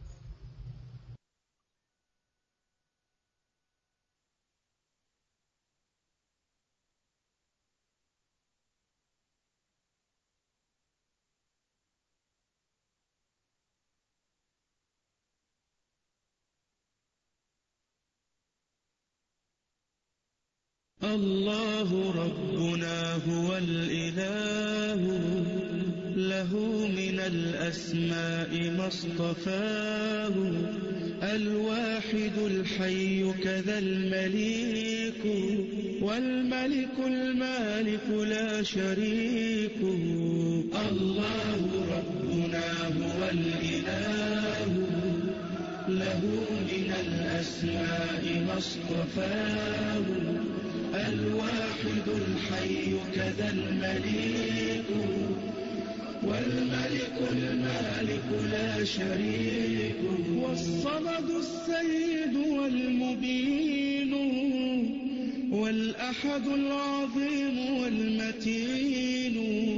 الله ربنا هو الإله له من الأسماء ما اصطفاه الواحد الحي كذا المليك والملك المالك لا شريك الله ربنا هو الإله له من الأسماء ما اصطفاه الواحد الحي كذا المليك والملك المالك لا شريك والصمد السيد والمبين والأحد العظيم والمتين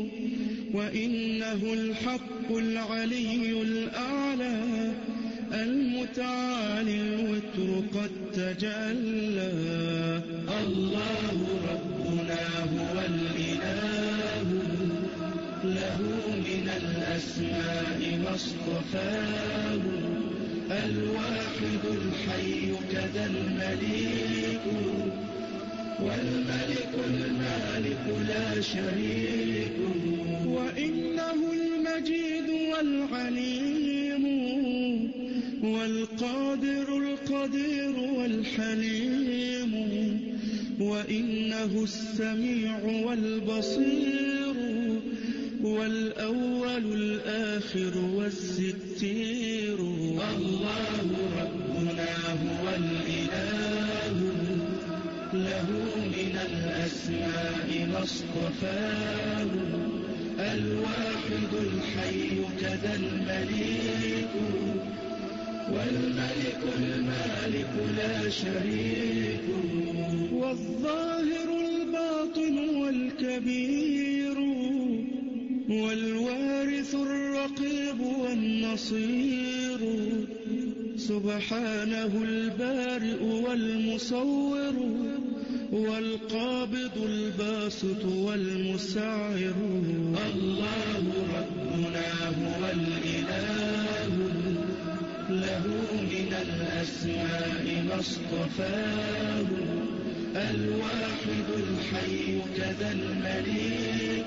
وإنه الحق العلي الأعلى المتعالي الوتر قد تجلى الله ربنا هو الإله له من الأسماء ما اصطفاه الواحد الحي كذا المليك والملك المالك لا شريك وإنه المجيد والعليم والقادر القدير والحليم وإنه السميع والبصير والأول الآخر والستير الله ربنا هو الإله له من الأسماء ما اصطفاه الواحد الحي كذا المليك والملك المالك لا شريك والظاهر الباطن والكبير والوارث الرقيب والنصير سبحانه البارئ والمصور والقابض الباسط والمسعر الله ربنا هو الإله له من الأسماء ما اصطفاه الواحد الحي كذا المليك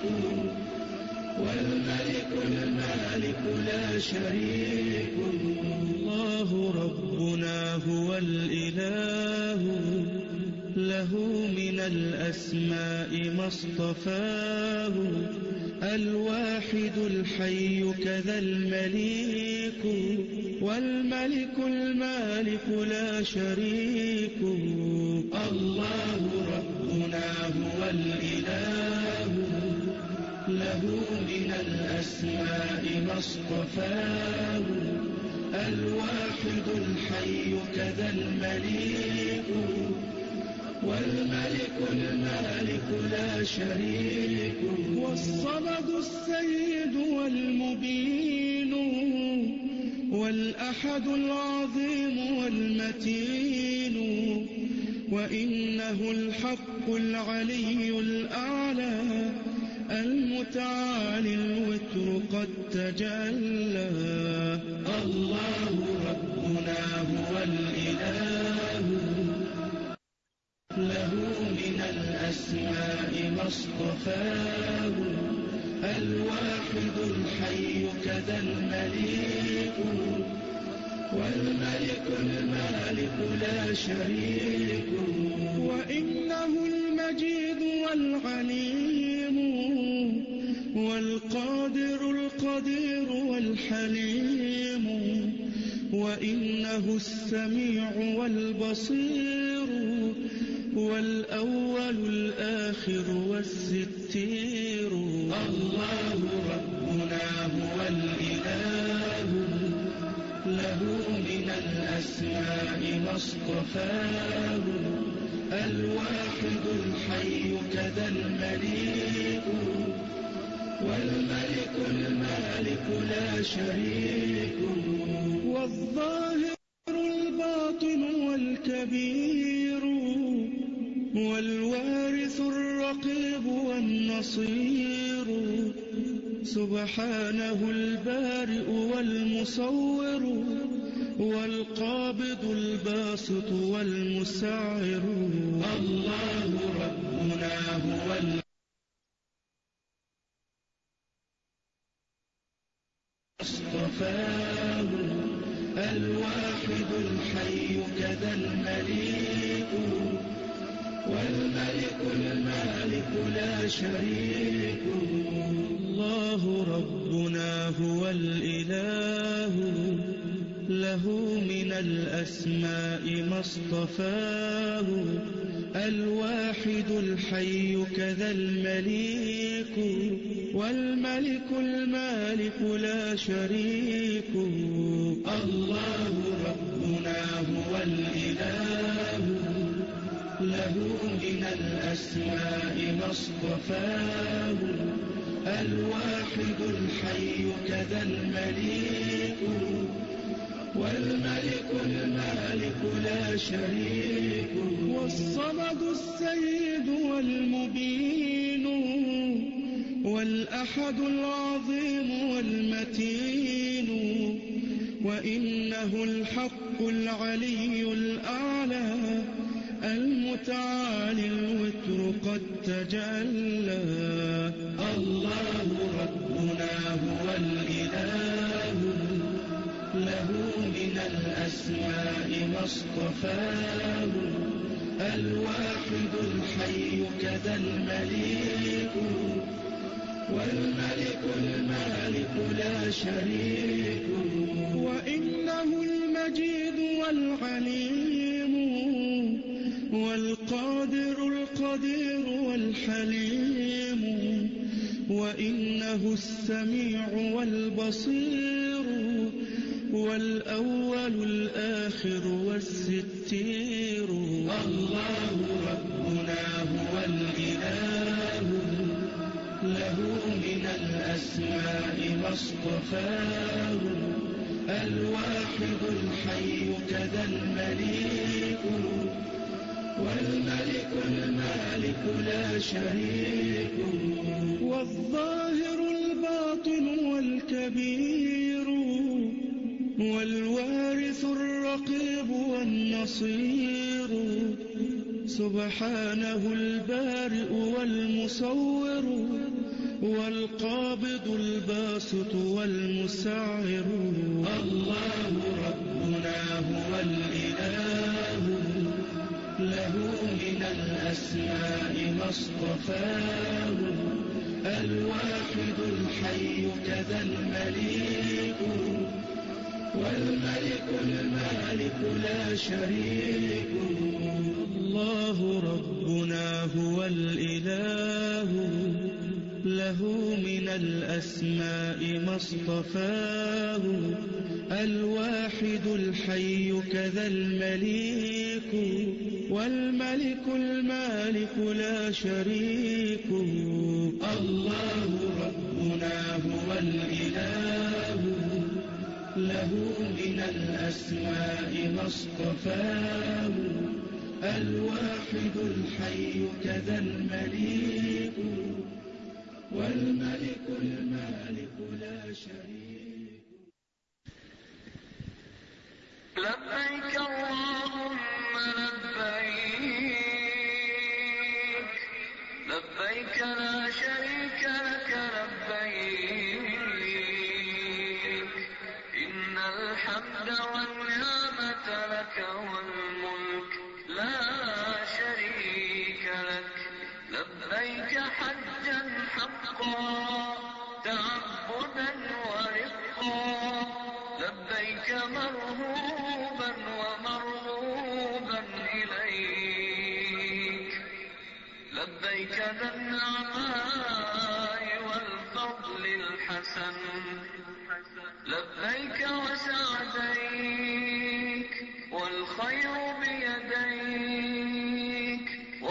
والملك المالك لا شريك الله ربنا هو الإله له من الأسماء ما اصطفاه الواحد الحي كذا المليك والملك المالك لا شريك الله ربنا هو الإله له من الأسماء ما اصطفاه الواحد الحي كذا المليك والملك المالك لا شريك والصمد السيد والمبين والأحد العظيم والمتين وإنه الحق العلي الأعلى المتعالي الوتر قد تجلى الله ربنا هو الإله له من الأسماء ما اصطفاه الواحد الحي كذا المليك والملك المالك لا شريك وإنه المجيد والعليم والقادر القدير والحليم وإنه السميع والبصير والأول الآخر والستير الله ربنا هو الإله له من الأسماء ما اصطفاه الواحد الحي كذا المليك والملك المالك لا شريك والظاهر الباطن والكبير والوارث الرقيب والنصير سبحانه البارئ والمصور والقابض الباسط والمسعر الله ربنا هو اصطفاه الواحد الحي كذا المليك والملك المالك لا شريك الله ربنا هو الإله له من الأسماء ما اصطفاه الواحد الحي كذا المليك والملك المالك لا شريك الله ربنا هو الإله له من الأسماء ما اصطفاه الواحد الحي كذا المليك والملك المالك لا شريك والصمد السيد والمبين والأحد العظيم والمتين وإنه الحق العلي الأعلى المتعالي الوتر قد تجلى الله ربنا هو الإله له من الأسماء ما اصطفاه الواحد الحي كذا المليك والملك المالك لا شريك وإنه المجيد والعليم والقادر القدير والحليم وإنه السميع والبصير والأول الآخر والستير الله ربنا هو الإله له من الأسماء ما اصطفاه الواحد الحي كذا المليك والملك المالك لا شريك والظاهر الباطن والكبير والوارث الرقيب والنصير سبحانه البارئ والمصور والقابض الباسط والمسعر الله ربنا هو الإله له من الأسماء ما اصطفاه الواحد الحي كذا المليك والملك المالك لا شريك الله ربنا هو الإله له من الأسماء ما اصطفاه الواحد الحي كذا المليك والملك المالك لا شريك الله ربنا هو الإله له من الأسماء ما اصطفاه الواحد الحي كذا المليك والملك المالك لا شريك لبيك اللهم لبيك لبيك لا شريك لك لبيك إن الحمد والنعمة حقا تعبدا ورقا لبيك مرهوبا ومرغوبا إليك لبيك ذا النعماء والفضل الحسن لبيك وسعديك والخير بيديك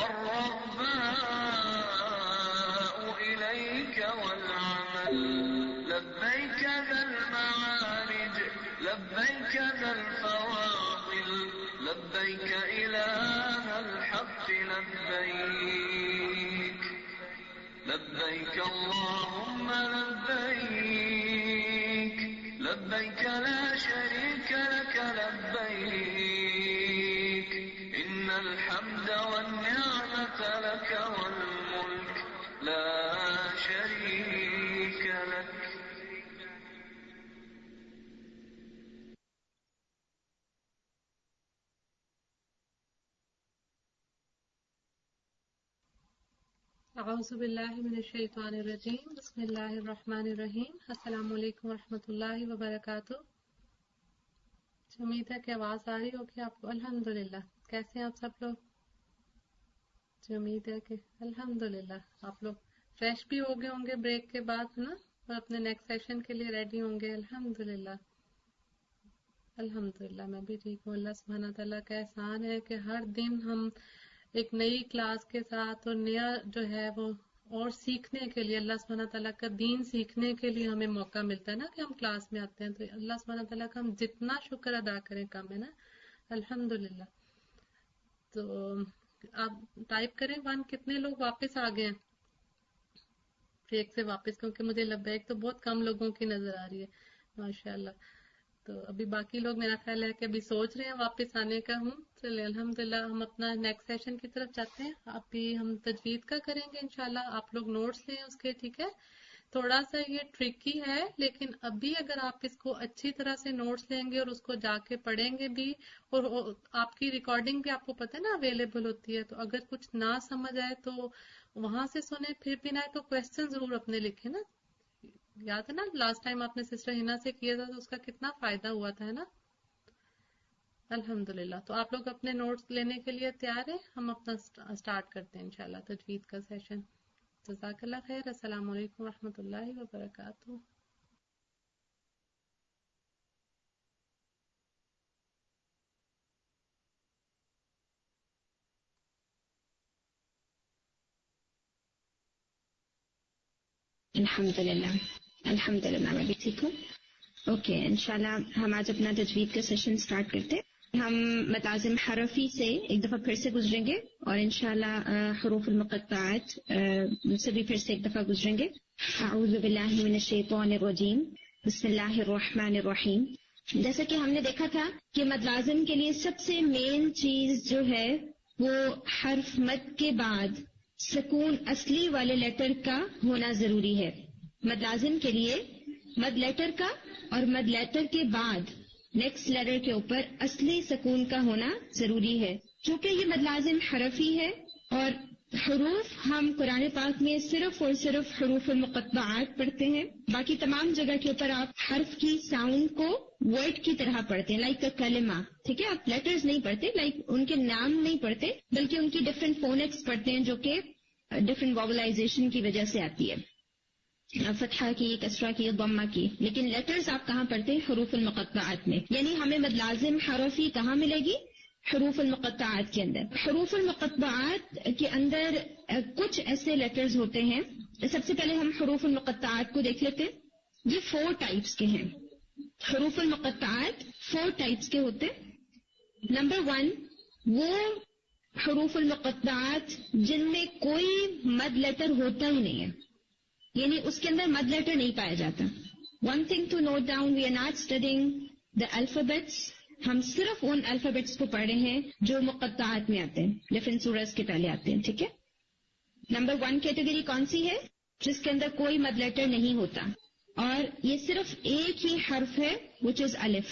والرغباء إليك والعمل لبيك ذا المعارج لبيك ذا الفواضل لبيك إله الحق لبيك لبيك اللهم لبيك لبيك لا شريك لك لبيك إن الحمد والنعمة لك والملك لا شريك لك. اعوذ باللہ من الشیطان الرجیم بسم اللہ الرحمن الرحیم. السلام علیکم ورحمۃ اللہ وبرکاتہ. امید ہے کہ آواز آ رہی ہوگی آپ کو. الحمدللہ. کیسے ہیں آپ سب لوگ؟ امید ہے کہ الحمدللہ آپ لوگ فریش بھی ہو گئے ہوں گے بریک کے بعد نا، اور اپنے نیکسٹ سیشن کے لیے ریڈی ہوں گے. الحمدللہ الحمدللہ میں بھی ٹھیک ہوں. اللہ سبحانہ تعالیٰ کا احسان ہے کہ ہر دن ہم ایک نئی کلاس کے ساتھ اور نیا جو ہے وہ اور سیکھنے کے لیے، اللہ سبحانہ تعالیٰ کا دین سیکھنے کے لیے ہمیں موقع ملتا ہے نا کہ ہم کلاس میں آتے ہیں. تو اللہ سبحانہ تعالیٰ کا ہم جتنا شکر ادا کریں کم ہے نا. الحمدللہ. تو آپ ٹائپ کریں ون کتنے لوگ واپس آ گئے ہیں بریک سے واپس، کیونکہ مجھے لبیک تو بہت کم لوگوں کی نظر آ رہی ہے ماشاءاللہ. تو ابھی باقی لوگ میرا خیال ہے کہ ابھی سوچ رہے ہیں واپس آنے کا. ہوں چلے الحمدللہ ہم اپنا نیکسٹ سیشن کی طرف چاہتے ہیں. ابھی ہم تجوید کا کریں گے انشاءاللہ. آپ لوگ نوٹس لیں اس کے، ٹھیک ہے. تھوڑا سا یہ ٹرکی ہے، لیکن ابھی اگر آپ اس کو اچھی طرح سے نوٹس لیں گے اور اس کو جا کے پڑھیں گے بھی، اور آپ کی ریکارڈنگ بھی آپ کو پتہ ہے نا اویلیبل ہوتی ہے، تو اگر کچھ نہ سمجھ آئے تو وہاں سے سنیں. پھر بھی نہ تو کوشچن ضرور اپنے لکھیں نا. یاد ہے نا لاسٹ ٹائم آپ نے سسٹر ہنا سے کیا تھا تو اس کا کتنا فائدہ ہوا تھا ہے نا. الحمدللہ. تو آپ لوگ اپنے نوٹس لینے کے لیے تیار ہیں؟ ہم اپنا سٹارٹ کرتے ہیں انشاءاللہ تجوید کا سیشن. جزاک اللہ خیر. السلام علیکم ورحمۃ اللہ وبرکاتہ. الحمدللہ الحمدللہ میں بھی ٹھیک ہوں. اوکے انشاءاللہ ہم آج اپنا تجوید کا سیشن سٹارٹ کرتے ہیں. ہم متلازم حرفی سے ایک دفعہ پھر سے گزریں گے اور انشاءاللہ حروف المقطعات سے بھی پھر سے ایک دفعہ گزریں گے. اعوذ باللہ من الشیطان الرجیم بسم اللہ الرحمن الرحیم. جیسا کہ ہم نے دیکھا تھا کہ متلازم کے لیے سب سے مین چیز جو ہے وہ حرف مد کے بعد سکون اصلی والے لیٹر کا ہونا ضروری ہے. متلازم کے لیے مد لیٹر کا اور مد لیٹر کے بعد نیکسٹ لیٹر کے اوپر اصلی سکون کا ہونا ضروری ہے. چونکہ یہ متلازم حرفی ہے اور حروف ہم قرآن پاک میں صرف اور صرف حروف المقطعات پڑھتے ہیں. باقی تمام جگہ کے اوپر آپ حرف کی ساؤنڈ کو ورڈ کی طرح پڑھتے ہیں، لائک کلمہ. ٹھیک ہے، آپ لیٹرز نہیں پڑھتے، لائک ان کے نام نہیں پڑھتے، بلکہ ان کی ڈفرینٹ فونکس پڑھتے ہیں جو کہ ڈفرینٹ وابلائزیشن کی وجہ سے آتی ہے، فتحہ کی، کسرہ کی، ضمہ کی. لیکن لیٹرز آپ کہاں پڑھتے ہیں؟ حروف المقطعات میں. یعنی ہمیں متلازم حرفی کہاں ملے گی؟ حروف المقطعات کے اندر. حروف المقطعات کے اندر کچھ ایسے لیٹرز ہوتے ہیں. سب سے پہلے ہم حروف المقطعات کو دیکھ لیتے ہیں. یہ فور ٹائپس کے ہیں. حروف المقطعات فور ٹائپس کے ہوتے ہیں. نمبر ون، وہ حروف المقطعات جن میں کوئی مد لیٹر ہوتا ہی نہیں ہے، یعنی اس کے اندر مد لیٹر نہیں پایا جاتا. One thing to note down, we are not studying the alphabets. ہم صرف ان الفابیٹس کو پڑھ رہے ہیں جو مقطعات میں آتے ہیں، ڈفرینٹ سورج کے پہلے آتے ہیں. ٹھیک ہے. نمبر ون کیٹیگری کون سی ہے؟ جس کے اندر کوئی مد لیٹر نہیں ہوتا، اور یہ صرف ایک ہی حرف ہے which is الف.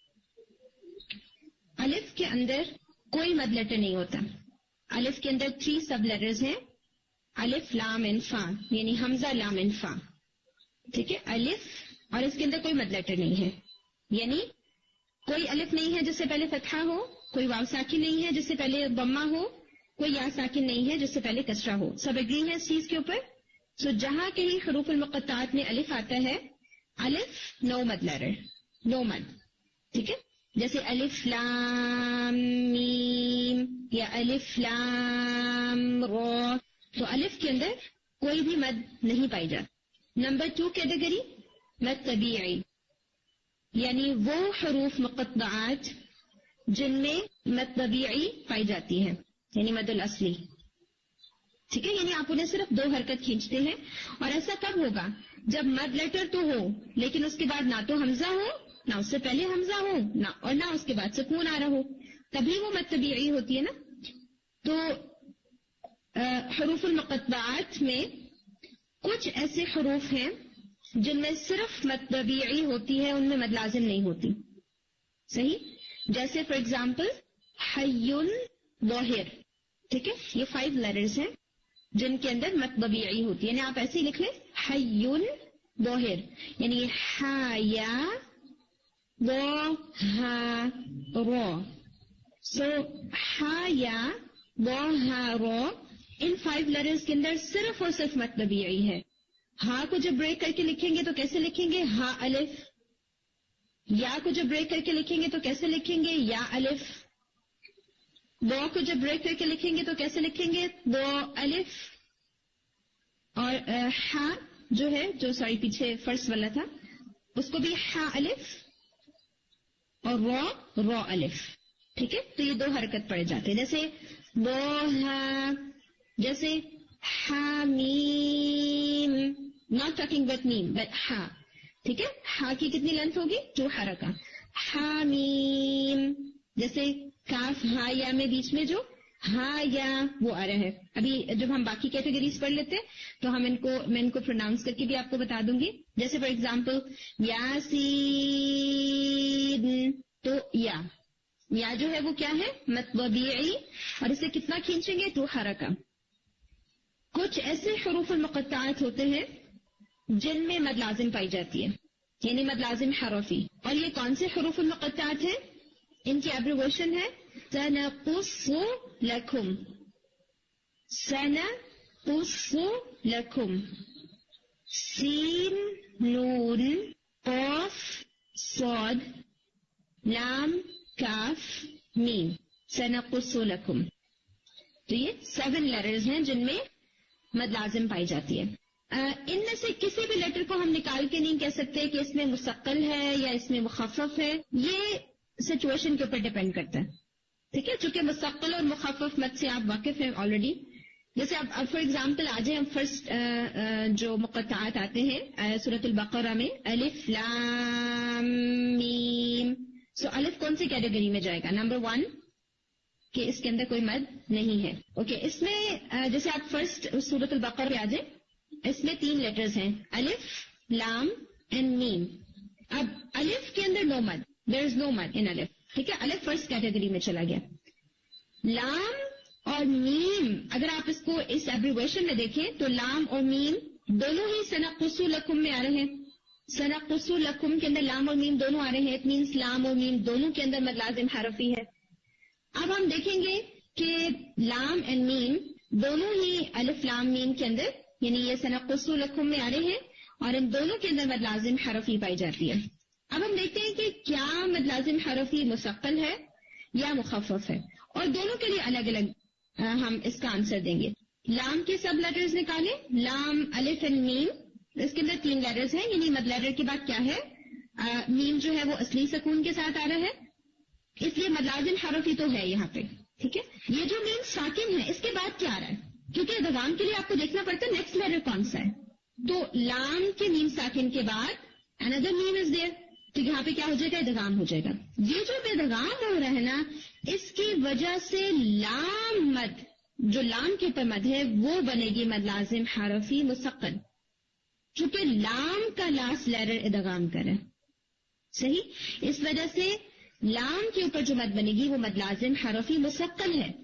الف کے اندر کوئی مد لیٹر نہیں ہوتا. الف کے اندر تھری سب لیٹرز ہیں. الف لام ان فا یعنی حمزہ لام ان فا. ٹھیک ہے, الف اور اس کے اندر کوئی مد لیٹر نہیں ہے, یعنی کوئی الف نہیں ہے جس سے پہلے فتحہ ہو, کوئی واو ساکن نہیں ہے جس سے پہلے ضمہ ہو, کوئی یا ساکن نہیں ہے جس سے پہلے کسرہ ہو. سب اگری ہے اس چیز کے اوپر. سو so, جہاں کہیں حروف المقطعات میں الف آتا ہے, الف نو مد لیٹر, نو مد. ٹھیک ہے, جیسے الف لام میم یا الف لام را, تو الف کے اندر کوئی بھی مد نہیں پائی جاتی. نمبر ٹو کیٹیگری مد طبیعی, یعنی وہ حروف مقطعات جن میں مد طبیعی پائی جاتی ہے, یعنی مد الاصلی. ٹھیک ہے, یعنی آپ انہیں صرف دو حرکت کھینچتے ہیں, اور ایسا کب ہوگا جب مد لیٹر تو ہو لیکن اس کے بعد نہ تو حمزہ ہو, نہ اس سے پہلے حمزہ ہو, نہ اور نہ اس کے بعد سکون آ رہا ہو, تبھی وہ مد طبیعی ہوتی ہے نا. تو حروف المقطعات میں کچھ ایسے حروف ہیں جن میں صرف مد طبیعی ہوتی ہے, ان میں مد لازم نہیں ہوتی. صحیح, جیسے فار ایگزامپل حیٌ ظاہر. ٹھیک ہے, یہ فائیو لیٹرز ہیں جن کے اندر مد طبیعی ہوتی ہے, یعنی آپ ایسے ہی لکھ لیں حیٌ ظاہر, یعنی ہا یا وا ہا را. سو ہا یا وا ہا را ان فائیو لیٹرز کے اندر صرف اور صرف مد طبیعی ہے. ہاں کو جب بریک کر کے لکھیں گے تو کیسے لکھیں گے, ہا الف. یا کو جب بریک کر کے لکھیں گے تو کیسے لکھیں گے, یا الف. وا کو جب بریک کر کے لکھیں گے تو کیسے لکھیں گے, وا الف. اور ہا جو ہے, جو سوری پیچھے فرسٹ والا تھا, اس کو بھی ہا الف اور را را الف. ٹھیک ہے, تو یہ دو حرکت پڑ جاتے ہیں, جیسے وا ہا, جیسے حامیم, ناٹ ٹاکنگ وتھ میم بٹ ہا. ٹھیک ہے, ہا کی کتنی لینتھ ہوگی, جو حرکہ حامیم. جیسے کاف ہا یا میں بیچ میں جو ہا یا وہ آ رہا ہے. ابھی جب ہم باقی کیٹیگریز پڑھ لیتے تو ہم ان کو میں ان کو پروناؤنس کر کے بھی آپ کو بتا دوں گی. جیسے فار ایگزامپل یاسین, تو یا یا جو ہے وہ کیا ہے, مد طبیعی, اور اسے کتنا کھینچیں گے, تو حرکہ. کچھ ایسے حروف المقطعات ہوتے ہیں جن میں مد لازم پائی جاتی ہے, یعنی مد لازم حرفی. اور یہ کون سے حروف المقطعات ہیں, ان کی ایبریویشن ہے سنقص لکم, سنقص لکم, سین نون قاف صاد لام کاف میم, سنقص لکم. تو یہ سیون لیٹرز ہیں جن میں مد لازم پائی جاتی ہے. ان میں سے کسی بھی لیٹر کو ہم نکال کے نہیں کہہ سکتے کہ اس میں مستقل ہے یا اس میں مخفف ہے, یہ سچویشن کے اوپر ڈیپینڈ کرتا ہے. ٹھیک ہے, چونکہ مستقل اور مخفف مد سے آپ واقف ہیں آلریڈی. جیسے اب اب فار ایگزامپل آ جائیں ہم فرسٹ جو مقطعات آتے ہیں سورۃ البقرہ میں, الف لام میم. سو الف کون سی کیٹیگری میں جائے گا, نمبر ون کہ اس کے اندر کوئی مد نہیں ہے. اوکے okay, اس میں جیسے آپ فرسٹ سورۃ البقرہ پہ آ جائیں, اس میں تین لیٹرز ہیں, الف لام اینڈ میم. اب الف کے اندر نو مد, دیر از نو مد ان الف. ٹھیک ہے, الف فرسٹ کیٹیگری میں چلا گیا. لام اور میم اگر آپ اس کو اس ایبریویشن میں دیکھیں تو لام اور میم دونوں ہی سنقص لکم میں آ رہے ہیں. سنقص لکم کے اندر لام اور میم دونوں آ رہے ہیں, اٹ مینس لام اور میم دونوں کے اندر مد لازم حرفی ہے. اب ہم دیکھیں گے کہ لام اینڈ میم دونوں ہی الف لام میم کے اندر, یعنی یہ سنقص لکم میں آ رہے ہیں, اور ان دونوں کے اندر مد لازم حرفی پائی جاتی ہے. اب ہم دیکھتے ہیں کہ کیا مد لازم حرفی مستقل ہے یا مخفف ہے, اور دونوں کے لیے الگ الگ ہم اس کا آنسر دیں گے. لام کے سب لیٹرز نکالیں, لام الف اینڈ میم, اس کے اندر تین لیٹرز ہیں, یعنی مد لیٹر کے بعد کیا ہے, میم جو ہے وہ اصلی سکون کے ساتھ آ رہا ہے, اس لیے مد لازم حرفی تو ہے یہاں پہ. ٹھیک ہے, یہ جو میم ساکن ہے اس کے بعد کیا آ رہا ہے, کیونکہ ادغام کے لیے آپ کو دیکھنا پڑتا ہے نیکسٹ لیٹر کون سا ہے. تو لام کے میم ساکن کے بعد another میم از دیئر, تو یہاں پہ کیا ہو جائے گا, ادغام ہو جائے گا. یہ جو ادغام ہو رہا ہے نا, اس کی وجہ سے لام مد, جو لام کے اوپر مد ہے وہ بنے گی مد لازم حرفی مستقل, چونکہ لام کا لاسٹ لیٹر ادغام کرے. صحیح, اس وجہ سے لام کے اوپر جو مد بنے گی وہ مد لازم حرفی مستقل ہے.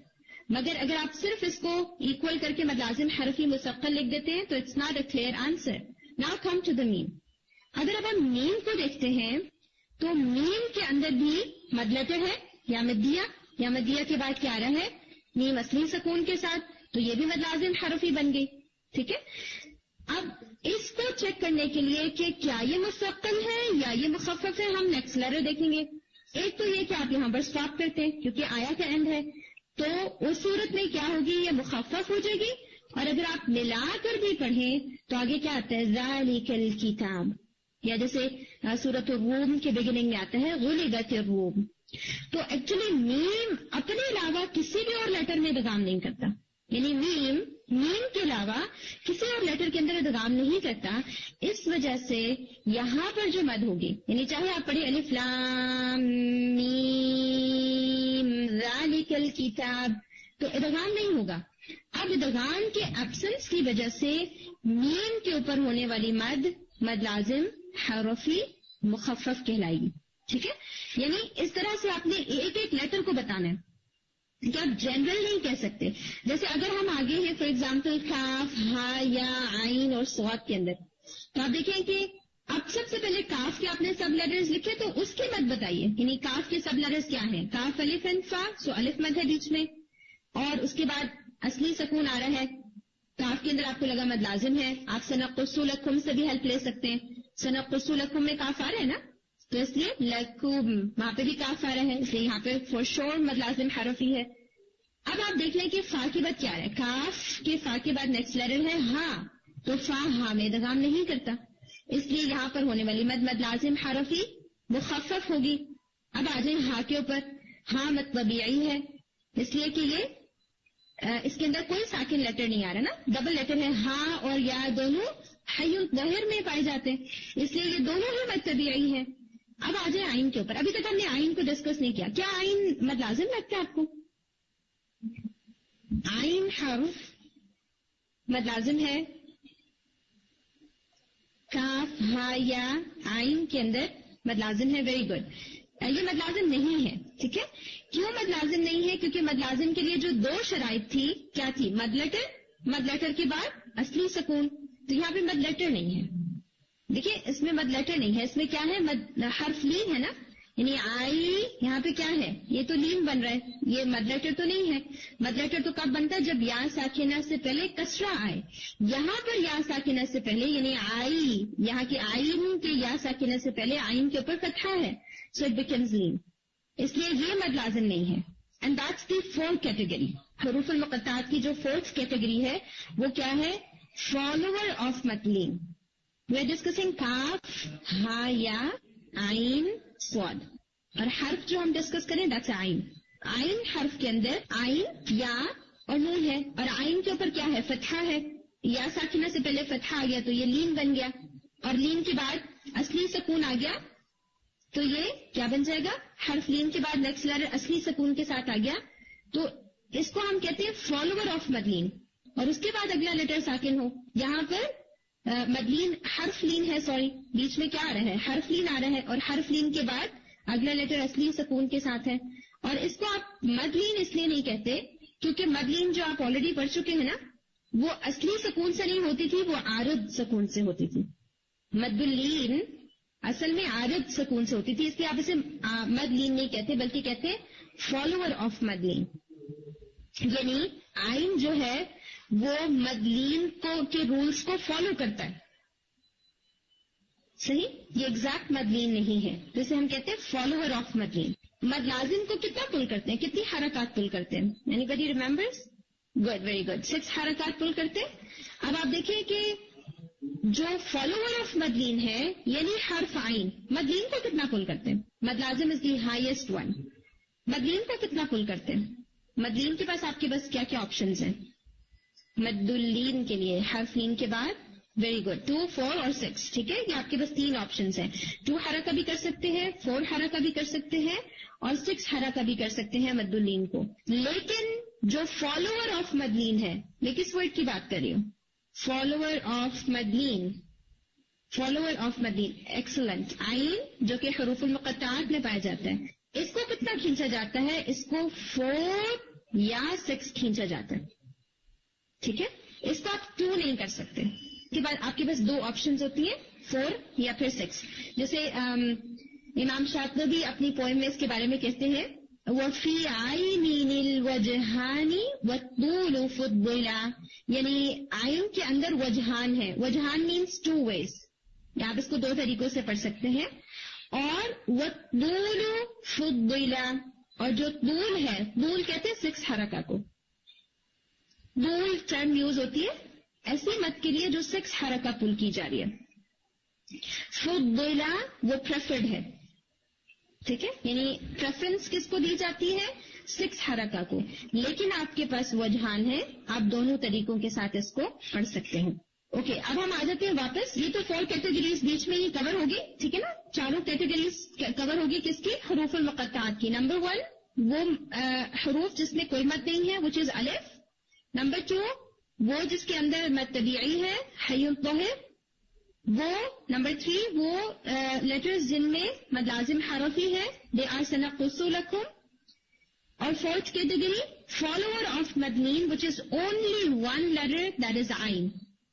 مگر اگر آپ صرف اس کو ایکول کر کے مد لازم حرفی مثقل لکھ دیتے ہیں تو it's not a clear answer. Now come to the میم. اگر اب ہم میم کو دیکھتے ہیں تو میم کے اندر بھی مد لیٹر ہے یا مدیہ, یا مدیہ کے بعد کیا آ رہا ہے میم اصلی سکون کے ساتھ, تو یہ بھی مد لازم حرفی بن گئی. ٹھیک ہے, اب اس کو چیک کرنے کے لیے کہ کیا یہ مثقل ہے یا یہ مخفف ہے, ہم نیکسٹ لیٹر دیکھیں گے. ایک تو یہ کہ آپ یہاں پر اسٹاپ کرتے ہیں کیونکہ آیا کا اینڈ ہے, تو اس صورت میں کیا ہوگی, یہ مخفف ہو جائے گی. اور اگر آپ ملا کر بھی پڑھیں تو آگے کیا آتا ہے ذالک الکتاب, یا جیسے سورۃ الروم کے بگننگ میں آتا ہے غلبت الروم. تو ایکچولی میم اپنے علاوہ کسی بھی اور لیٹر میں ادغام نہیں کرتا, یعنی میم میم کے علاوہ کسی اور لیٹر کے اندر ادغام نہیں کرتا. اس وجہ سے یہاں پر جو مد ہوگی, یعنی چاہے آپ پڑھیں الف لام میم ذالک الکتاب, تو ادغام نہیں ہوگا. اب ادغام کے ایبسنس کی وجہ سے میم کے اوپر ہونے والی مد مد لازم حرفی مخفف کہلائے گی. ٹھیک ہے, یعنی اس طرح سے آپ نے ایک ایک لیٹر کو بتانا ہے کہ آپ جنرل نہیں کہہ سکتے. جیسے اگر ہم آگے ہیں فار ایگزامپل کاف ہا یا عین اور صاد کے اندر, تو آپ دیکھیں کہ اب سب سے پہلے کاف کے آپ نے سب لیٹرز لکھے تو اس کی مد بتائیے, یعنی کاف کے سب لیٹرز کیا ہیں, کاف الف اینڈ فا, سو الف مد ہے بیچ میں, اور اس کے بعد اصلی سکون آ رہا ہے. کاف کے اندر آپ کو لگا مد لازم ہے, آپ سنقص لکم سے بھی ہیلپ لے سکتے ہیں. سنقص لکم میں کاف آ رہا ہے نا, تو اس لیے لکم وہاں پہ بھی کاف آ رہا ہے, اس لیے یہاں پہ فور شور مد لازم حرفی ہے. اب آپ دیکھ لیں کہ فا کے بعد کیا ہے, کاف کے فا کے بعد نیکسٹ لیٹر ہے ہاں, تو فا ہاں میں ادغام نہیں کرتا, اس لیے یہاں پر ہونے والی مد مد لازم حرفی مخفف ہوگی. اب آ جائیں ہاں کے اوپر, ہاں مد طبیعی ہے, اس لیے کہ یہ اس کے اندر کوئی ساکن لیٹر نہیں آ رہا نا, ڈبل لیٹر ہے, ہاں اور یا دونوں حی الظاہر میں پائے جاتے ہیں, اس لیے یہ دونوں ہی مد طبیعی ہے. اب آ جائیں آئین کے اوپر. ابھی تک ہم نے آئین کو ڈسکس نہیں کیا, کیا آئین مد لازم لگتا ہے آپ کو؟ آئین حرف مد لازم ہے, کاف ہا یا آئین کے اندر مد لازم ہے. Very good. یہ مد لازم نہیں ہے. ٹھیک ہے, کیوں مد لازم نہیں ہے؟ کیونکہ مد لازم کے لیے جو دو شرائط تھی کیا تھی, مد لیٹر, مد لیٹر کے بعد اصلی سکون. تو یہاں پہ مد لیٹر نہیں ہے. دیکھیں اس میں مد لیٹر نہیں ہے, اس میں کیا ہے, مد حرف لین ہے نا, یعنی آئی یہاں پہ کیا ہے, یہ تو لین بن رہا ہے, یہ مد لیٹر تو نہیں ہے. مد لیٹر تو کب بنتا ہے, جب یا ساکنہ سے پہلے کسرہ آئے. یہاں پر یا ساکنہ سے پہلے یعنی آئی, یہاں کی آئین کے یا ساکنہ سے پہلے آئین کے اوپر فتحہ ہے, سو اٹ بیکمز لین, اس لیے یہ مد لازم نہیں ہے. And that's the fourth category. حروف المقطعات کی جو فورتھ کیٹیگری ہے وہ کیا ہے, فالوور آف مد لین. وی آر ڈسکسنگ کاف ہا یا آئین صاد, اور حرف جو ہم ڈسکس کریں دیٹس آئین. آئین حرف کے اندر آئین یا اور نون ہے, اور آئین کے اوپر کیا ہے, فتحہ ہے. یا ساکنہ سے پہلے فتحہ آ گیا تو یہ لین بن گیا, اور لین کے بعد اصلی سکون آ گیا تو یہ کیا بن جائے گا, حرف لین کے بعد نیکسٹ لیٹر اصلی سکون کے ساتھ آ گیا تو اس کو ہم کہتے ہیں فالوور آف مدلین. اور اس کے بعد اگلا لیٹر ساکن ہو, یہاں پر مدلین حرف لین ہے, سوری بیچ میں کیا آ رہا ہے, حرف لین آ رہا ہے, اور حرف لین کے بعد اگلا لیٹر اصلی سکون کے ساتھ ہے. اور اس کو آپ مدلین اس لیے نہیں کہتے کیونکہ مدلین جو آپ آلریڈی پڑھ چکے ہیں نا, وہ اصلی سکون سے نہیں ہوتی تھی, وہ عارض سکون سے ہوتی تھی. مدلین اصل میں عارض سکون سے ہوتی تھی, اس لیے آپ اسے مدلین نہیں کہتے بلکہ کہتے فالوور آف مدلین. یعنی آئین جو ہے وہ مدلین کو کے رولز کو فالو کرتا ہے. صحیح, یہ ایگزیکٹ مدلین نہیں ہے, تو اسے ہم کہتے ہیں فالوور آف مدلین. مد لازم کو کتنا پل کرتے ہیں, کتنی حرکات پل کرتے ہیں, anybody remembers? Good, very good, six حرکات پل کرتے ہیں. اب آپ دیکھیں کہ جو فالوور آف مدلین ہے یعنی حرف عین, مدلین کو کتنا پل کرتے ہیں؟ مد لازم از دی ہائیسٹ ون. مدلین کو کتنا پل کرتے ہیں؟ مدلین کے پاس آپ کے بس کیا کیا آپشنز ہیں مدلین کے لیے, حرف لین کے بعد؟ ویری گڈ, ٹو, فور اور سکس. ٹھیک ہے, یہ آپ کے پاس تین آپشنز ہیں. ٹو حرکہ بھی کر سکتے ہیں, فور حرکہ بھی کر سکتے ہیں, اور سکس حرکہ بھی کر سکتے ہیں مدلین کو. لیکن جو فالوور آف مدلین ہے, میں کس ورڈ کی بات کر رہی ہوں, فالوور آف مدلین. فالوور آف مدلین, ایکسلنٹ. آئین جو کہ حروف المقطعات میں پایا جاتا ہے, اس کو کتنا کھینچا جاتا ہے, اس کو فور یا سکس کھینچا جاتا ہے. ٹھیک ہے, اس کو آپ ٹو نہیں کر سکتے. کے بعد آپ کے پاس دو آپشنز ہوتی ہیں, فور یا پھر سکس. جیسے امام شاطبی اپنی پوئم میں اس کے بارے میں کہتے ہیں وفی عین الوجہان والطول فضلا, یعنی عین کے اندر وجہان ہے. وجہان مینس ٹو ویز, آپ اس کو دو طریقوں سے پڑھ سکتے ہیں. اور والطول فضلا, اور جو طول ہے, طول کہتے ہیں سکس حرکہ کو. طول ٹرم یوز ہوتی ہے ایسی مد کے لیے جو سکس حرکہ پل کی جا رہی ہے. فضلا وہ پریفرڈ ہے. ٹھیک ہے, یعنی پریفرنس کس کو دی جاتی ہے, سکس حرکہ کو. لیکن آپ کے پاس وجہان ہے, آپ دونوں طریقوں کے ساتھ اس کو پڑھ سکتے ہیں. اوکے okay, اب ہم آ جاتے ہیں واپس. یہ تو فور کیٹیگریز بیچ میں ہی کور ہوگی, ٹھیک ہے نا. چاروں کیٹیگریز کور ہوگی کس کی, حروف المقطعات کی. نمبر ون وہ حروف جس میں کوئی مد نہیں ہے, وچ از الف. نمبر ٹو وہ جس کے اندر مد طبیعی ہے, حی الطاہر. وہ نمبر تھری وہ لیٹرز جن میں مد لازم حرفی ہے, دے آر سنقص لکم. اور فورتھ کیٹیگری فالوور آف مدنین which is only one letter, that is عین.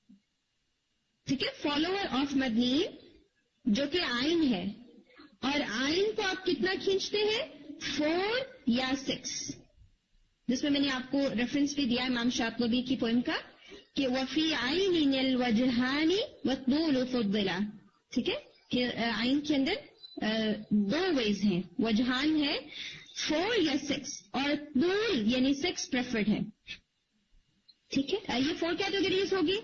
ٹھیک ہے, فالوور آف مدنین جو کہ عین ہے. اور عین کو آپ کتنا کھینچتے ہیں, فور یا سکس, جس میں میں نے آپ کو ریفرنس بھی دیا امام شاطبی کی پوئم کا کہ وفی عین الوجہان والطول فضلا. ٹھیک ہے, کہ عین کے اندر دو ویز ہیں, وجہان ہے فور یا سکس, اور طول یعنی سکس پریفرڈ ہے. ٹھیک ہے, یہ فور کیٹیگریز ہوگی.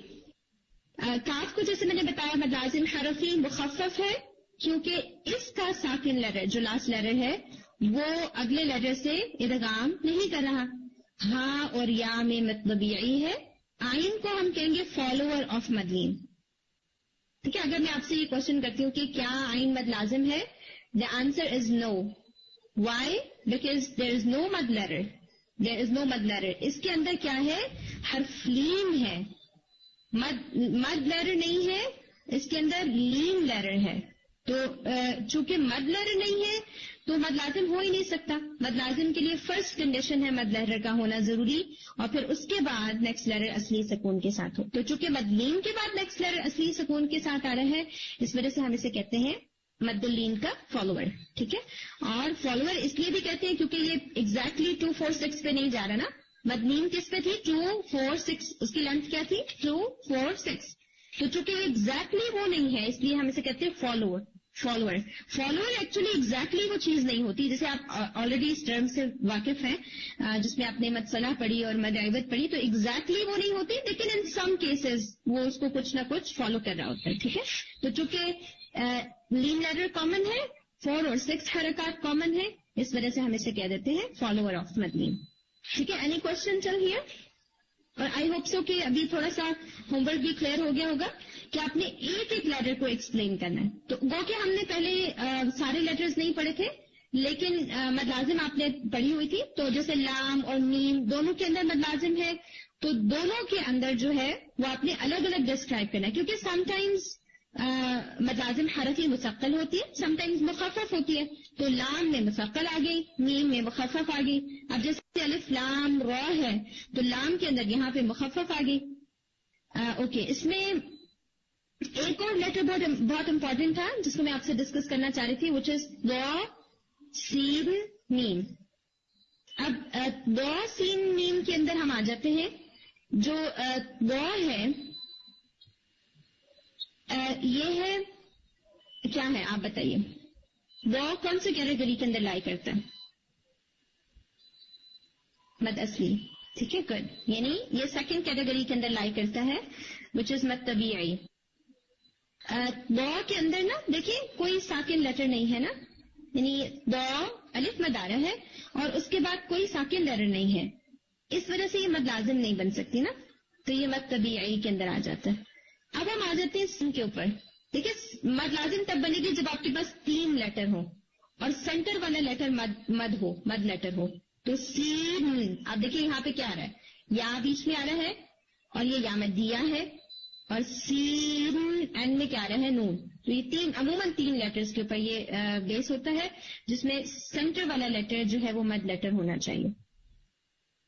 کاف کو جیسے میں نے بتایا مد لازم حرفی مخفف ہے, کیونکہ اس کا ساکن لیٹر جو لاسٹ لیٹر ہے وہ اگلے لیٹر سے ادغام نہیں کر رہا. ہاں اور یا میں مد طبیعی ہے. عین کو ہم کہیں گے فالوور آف مدنین. ٹھیک ہے, اگر میں آپ سے یہ کوشچن کرتی ہوں کہ کیا عین مد لازم ہے, the answer is no. Why, because there is no مد لیٹر, دیر از نو مد لیٹر. اس کے اندر کیا ہے, حرف لین ہے, مد مد لیٹر نہیں ہے, اس کے اندر لین لیٹر ہے. تو چونکہ مد لیٹر نہیں ہے تو مد لازم ہو ہی نہیں سکتا. مد لازم کے لیے فرسٹ کنڈیشن ہے مد لیٹر کا ہونا ضروری, اور پھر اس کے بعد نیکسٹ لیٹر اصلی سکون کے ساتھ ہو. تو چونکہ مد لین کے بعد نیکسٹ لیٹر اصلی سکون کے ساتھ آ رہا ہے, اس وجہ سے ہم اسے کہتے ہیں مد اللین کا فالوور. ٹھیک ہے, اور فالوور اس لیے بھی کہتے ہیں کیونکہ یہ ایگزیکٹلی ٹو فور سکس پہ نہیں جا رہا نا. مدنین کس پہ تھی, ٹو فور سکس, اس کی لینتھ کیا تھی, ٹو فور سکس. تو چونکہ ایگزیکٹلی وہ نہیں ہے, اس لیے ہم اسے کہتے ہیں follower. Follower follower actually exactly وہ چیز نہیں ہوتی. جیسے آپ آلریڈی اس ٹرم سے واقف ہیں, جس میں آپ نے مد صلاح پڑھی اور مد عیوت پڑھی, تو ایگزیکٹلی وہ نہیں ہوتی, لیکن ان سم کیسز وہ اس کو کچھ نہ کچھ فالو کر رہا ہوتا ہے. ٹھیک ہے, تو چونکہ لین لیٹر کامن ہے, فور اور سکس حرکات کامن ہے, اس وجہ سے ہم اسے کہہ دیتے ہیں فالوور آف مدنین. ٹھیک ہے, اینی کوشچن چل ہیئر؟ اور آئی ہوپ سو کہ ابھی تھوڑا سا ہوم ورک بھی کلیئر ہو گیا ہوگا کہ آپ نے ایک ایک لیٹر کو ایکسپلین کرنا ہے. تو گو کہ ہم نے پہلے آ, سارے لیٹرز نہیں پڑھے تھے, لیکن مد لازم آپ نے پڑھی ہوئی تھی. تو جیسے لام اور میم دونوں کے اندر مد لازم ہے, تو دونوں کے اندر جو ہے وہ آپ نے الگ الگ ڈسکرائب کرنا ہے, کیونکہ سم ٹائمز مد لازم حرفی مثقل ہوتی ہے, سم ٹائمز مخفف ہوتی ہے. تو لام میں مثقل آ گئی, میم میں مخفف آ گئی. اب جیسے الف لام را ہے, تو لام کے اندر یہاں پہ مخفف آ گئی. اوکے, اس میں ایک اور لیٹر بہت بہت امپورٹنٹ تھا جس کو میں آپ سے ڈسکس کرنا چاہ رہی تھی, وچ از دو سین میم. اب دو سین میم کے اندر ہم آ جاتے ہیں. جو دو ہے یہ ہے کیا ہے, آپ بتائیے, دو کون سے کیٹیگری کے اندر لائی کرتا ہے؟ مد اصلی. ٹھیک ہے, گڈ. یعنی یہ سیکنڈ کیٹیگری کے اندر لائی کرتا ہے, وچ از مد طبیعی. دو کے اندر نا دیکھیے کوئی ساکن لیٹر نہیں ہے نا, یعنی دو الف مد آ رہا ہے اور اس کے بعد کوئی ساکن لیٹر نہیں ہے, اس وجہ سے یہ مد لازم نہیں بن سکتی نا, تو یہ مد طبیعی کے اندر آ جاتا ہے. اب ہم آ جاتے ہیں سن کے اوپر. دیکھیے مد لازم تب بنے گی جب آپ کے پاس تین لیٹر ہو اور سینٹر والا لیٹر مد مد ہو, مد لیٹر ہو. تو سین, آپ دیکھیے یہاں پہ کیا آ رہا ہے, یا بیچ میں آ رہا ہے اور یہ یا مدیہ ہے, اور سین اینڈ میں کیا آ رہا ہے, نون. تو یہ تین عموماً تین لیٹرز کے اوپر یہ بیس ہوتا ہے, جس میں سینٹر والا لیٹر جو ہے وہ مد لیٹر ہونا چاہیے.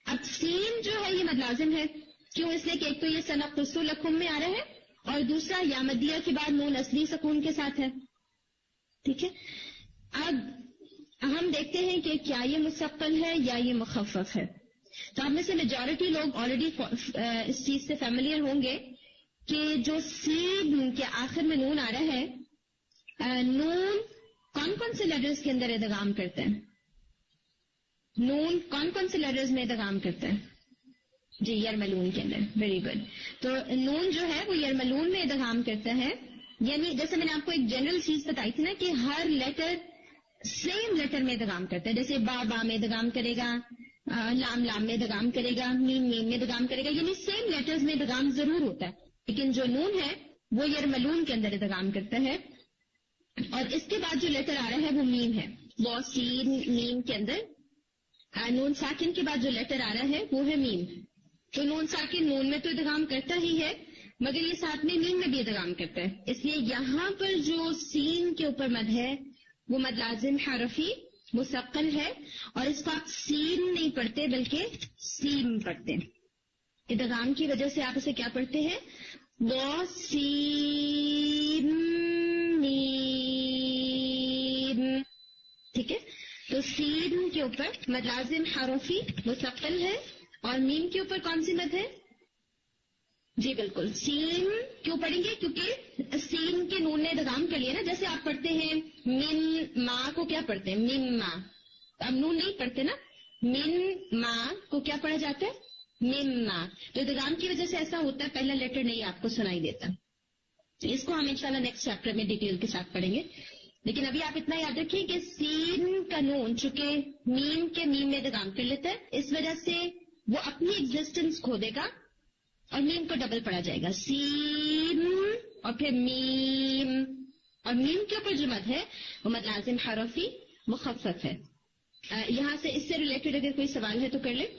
اب سین جو ہے یہ مد لازم ہے، کیوں؟ اس لیے کہ ایک تو یہ سنقص لکم میں آ رہا ہے، اور دوسرا یا مدیہ کے بعد نون اصلی سکون کے ساتھ ہے. ٹھیک ہے. اب ہم دیکھتے ہیں کہ کیا یہ مستقل ہے یا یہ مخفف ہے. تو آپ میں سے میجورٹی لوگ آلریڈی اس چیز سے فیملیئر ہوں گے کہ جو سین کے آخر میں نون آ رہا ہے، نون کون کون سے لیٹرز کے اندر ادغام کرتے ہیں؟ نون کون کون سے لیٹرز میں ادغام کرتے ہیں؟ جی یرملون کے اندر. Very good. تو نون جو ہے وہ یرملون میں ادغام کرتا ہے. یعنی جیسے میں نے آپ کو ایک جنرل چیز بتائی تھی نا کہ ہر لیٹر سیم لیٹر میں ادغام کرتا ہے. جیسے با با میں ادغام کرے گا، لام لام میں ادغام کرے گا، میم میم میں ادغام کرے گا، یعنی سیم لیٹرز میں ادغام ضرور ہوتا ہے. لیکن جو نون ہے وہ یرملون کے اندر ادغام کرتا ہے. اور اس کے بعد جو لیٹر آ رہا ہے وہ میم ہے. وہ سین میم کے اندر نون ساکن کے بعد جو لیٹر آ رہا ہے وہ ہے میم. تو نون ساکن نون میں تو ادغام کرتا ہی ہے، مگر یہ ساتھ میں میم میں بھی ادغام کرتا ہے. اس لیے یہاں پر جو سین کے اوپر مد ہے وہ مد لازم حرفی مستقل ہے، اور اس کو آپ سین نہیں پڑھتے بلکہ سیم پڑھتے ہیں. ادغام کی وجہ سے آپ اسے کیا پڑھتے ہیں؟ وہ سین میم. ٹھیک ہے. تو سین کے اوپر مد لازم حرفی مستقل ہے، اور میم کے اوپر کون سی مد ہے؟ جی بالکل سین. کیوں پڑھیں گے؟ کیونکہ سین کے نون نے ادغام کر لیا نا. جیسے آپ پڑھتے ہیں من ما کو کیا پڑھتے ہیں؟ مم ما. اب نون نہیں پڑھتے نا. من ما کو کیا پڑھا جاتا ہے؟ مم ما. تو ادغام کی وجہ سے ایسا ہوتا ہے پہلا لیٹر نہیں آپ کو سنائی دیتا. اس کو ہم انشاءاللہ نیکسٹ چیپٹر میں ڈیٹیل کے ساتھ پڑھیں گے. لیکن ابھی آپ اتنا یاد رکھیں کہ سین کا نون چونکہ میم کے میم میں ادغام کر لیتا ہے، اس وجہ سے وہ اپنی ایگزسٹنس کھو دے گا اور میم کو ڈبل پڑھا جائے گا. سین اور پھر میم، اور میم کے اوپر جو مد ہے وہ مد لازم حرفی مخفف ہے. یہاں سے اس سے ریلیٹڈ اگر کوئی سوال ہے تو کر لیں.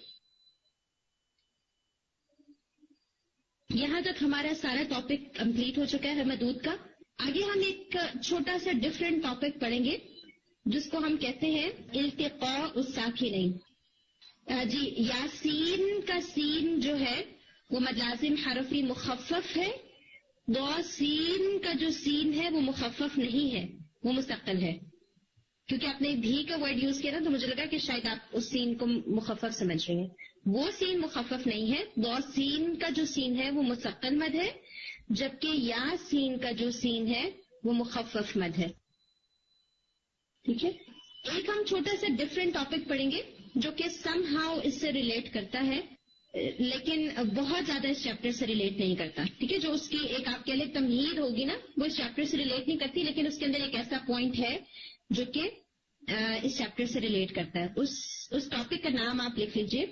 یہاں تک ہمارا سارا ٹاپک کمپلیٹ ہو چکا ہے مدود کا. آگے ہم ایک چھوٹا سا ڈفرینٹ ٹاپک پڑھیں گے جس کو ہم کہتے ہیں التقاء الساکنین. جی یاسین کا سین جو ہے وہ مد لازم حرفی مخفف ہے. دو سین کا جو سین ہے وہ مخفف نہیں ہے، وہ مستقل ہے. کیونکہ آپ نے بھی کا ورڈ یوز کیا نا تو مجھے لگا کہ شاید آپ اس سین کو مخفف سمجھ رہے ہیں. وہ سین مخفف نہیں ہے. دو سین کا جو سین ہے وہ مستقل مد ہے، جبکہ یا سین کا جو سین ہے وہ مخفف مد ہے. ٹھیک ہے. ایک ہم چھوٹا سا ڈفرینٹ ٹاپک پڑھیں گے جو کہ سم ہاؤ اس سے ریلیٹ کرتا ہے، لیکن بہت زیادہ اس چیپٹر سے ریلیٹ نہیں کرتا. ٹھیک ہے. جو اس کی ایک آپ کہہ لیں تمہید ہوگی نا، وہ اس چیپٹر سے ریلیٹ نہیں کرتی، لیکن اس کے اندر ایک ایسا پوائنٹ ہے جو کہ اس چیپٹر سے ریلیٹ کرتا ہے. اس اس ٹاپک کا نام آپ لکھ لیجئے.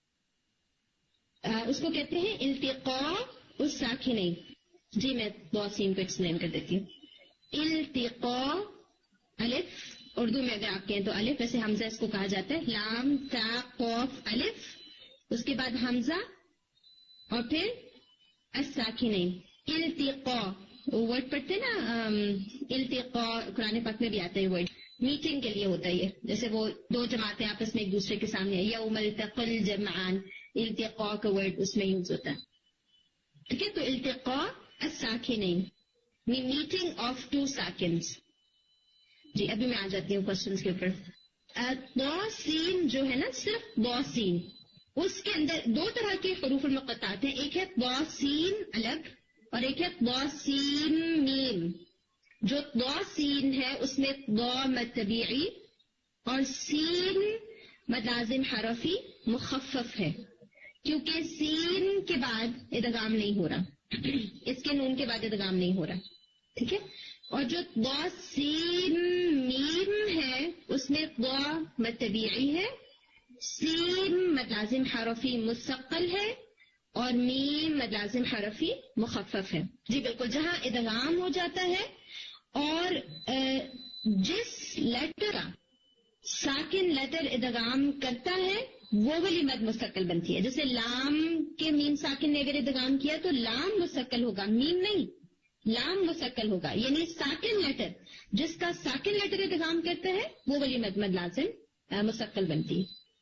اس کو کہتے ہیں التقاء الساکنین. جی میں دو سین کو ایکسپلین کر دیتی ہوں. التقاء الف اردو میں اگر آپ کہیں تو الف، ویسے حمزہ اس کو کہا جاتا ہے. لام تا قاف الف، اس کے بعد حمزہ اور پھر الساکنین. التقاء ورڈ پڑھتے نا، التقاء قرآن پاک میں بھی آتا ہے ورڈ. میٹنگ کے لیے ہوتا ہے یہ. جیسے وہ دو جماعتیں آپس میں ایک دوسرے کے سامنے ہیں، یوم التقى الجمعان، التقاء کا ورڈ اس میں یوز ہوتا ہے. ٹھیک ہے. تو التقاء الساکنین، میٹنگ آف ٹو ساکنز. جی ابھی میں آ جاتی ہوں کوشچنس کے اوپر. دو سین جو ہے نا، صرف دو سین، اس کے اندر دو طرح کے حروف المقطعات ہیں. ایک ہے دو سین الگ اور ایک ہے دو سین میم. جو دو سین ہے اس میں دو مد طبیعی اور سین مد لازم حرفی مخفف ہے، کیونکہ سین کے بعد ادغام نہیں ہو رہا، اس کے نون کے بعد ادغام نہیں ہو رہا. ٹھیک ہے. اور جو دو سین میم ہے اس میں دو مد طبیعی ہے، سین مد لازم حرفی مستقل ہے اور میم مد لازم حرفی مخفف ہے. جی بالکل. جہاں ادغام ہو جاتا ہے اور جس لیٹر کا ساکن لیٹر ادغام کرتا ہے وہ والی مد مستقل بنتی ہے. جیسے لام کے میم ساکن نے اگر ادغام کیا تو لام مستقل ہوگا، میم نہیں، لام مستقل ہوگا. یعنی ساکن لیٹر جس کا ساکن لیٹر ادغام کرتا ہے وہ والی مد مد لازم مستقل بنتی ہے.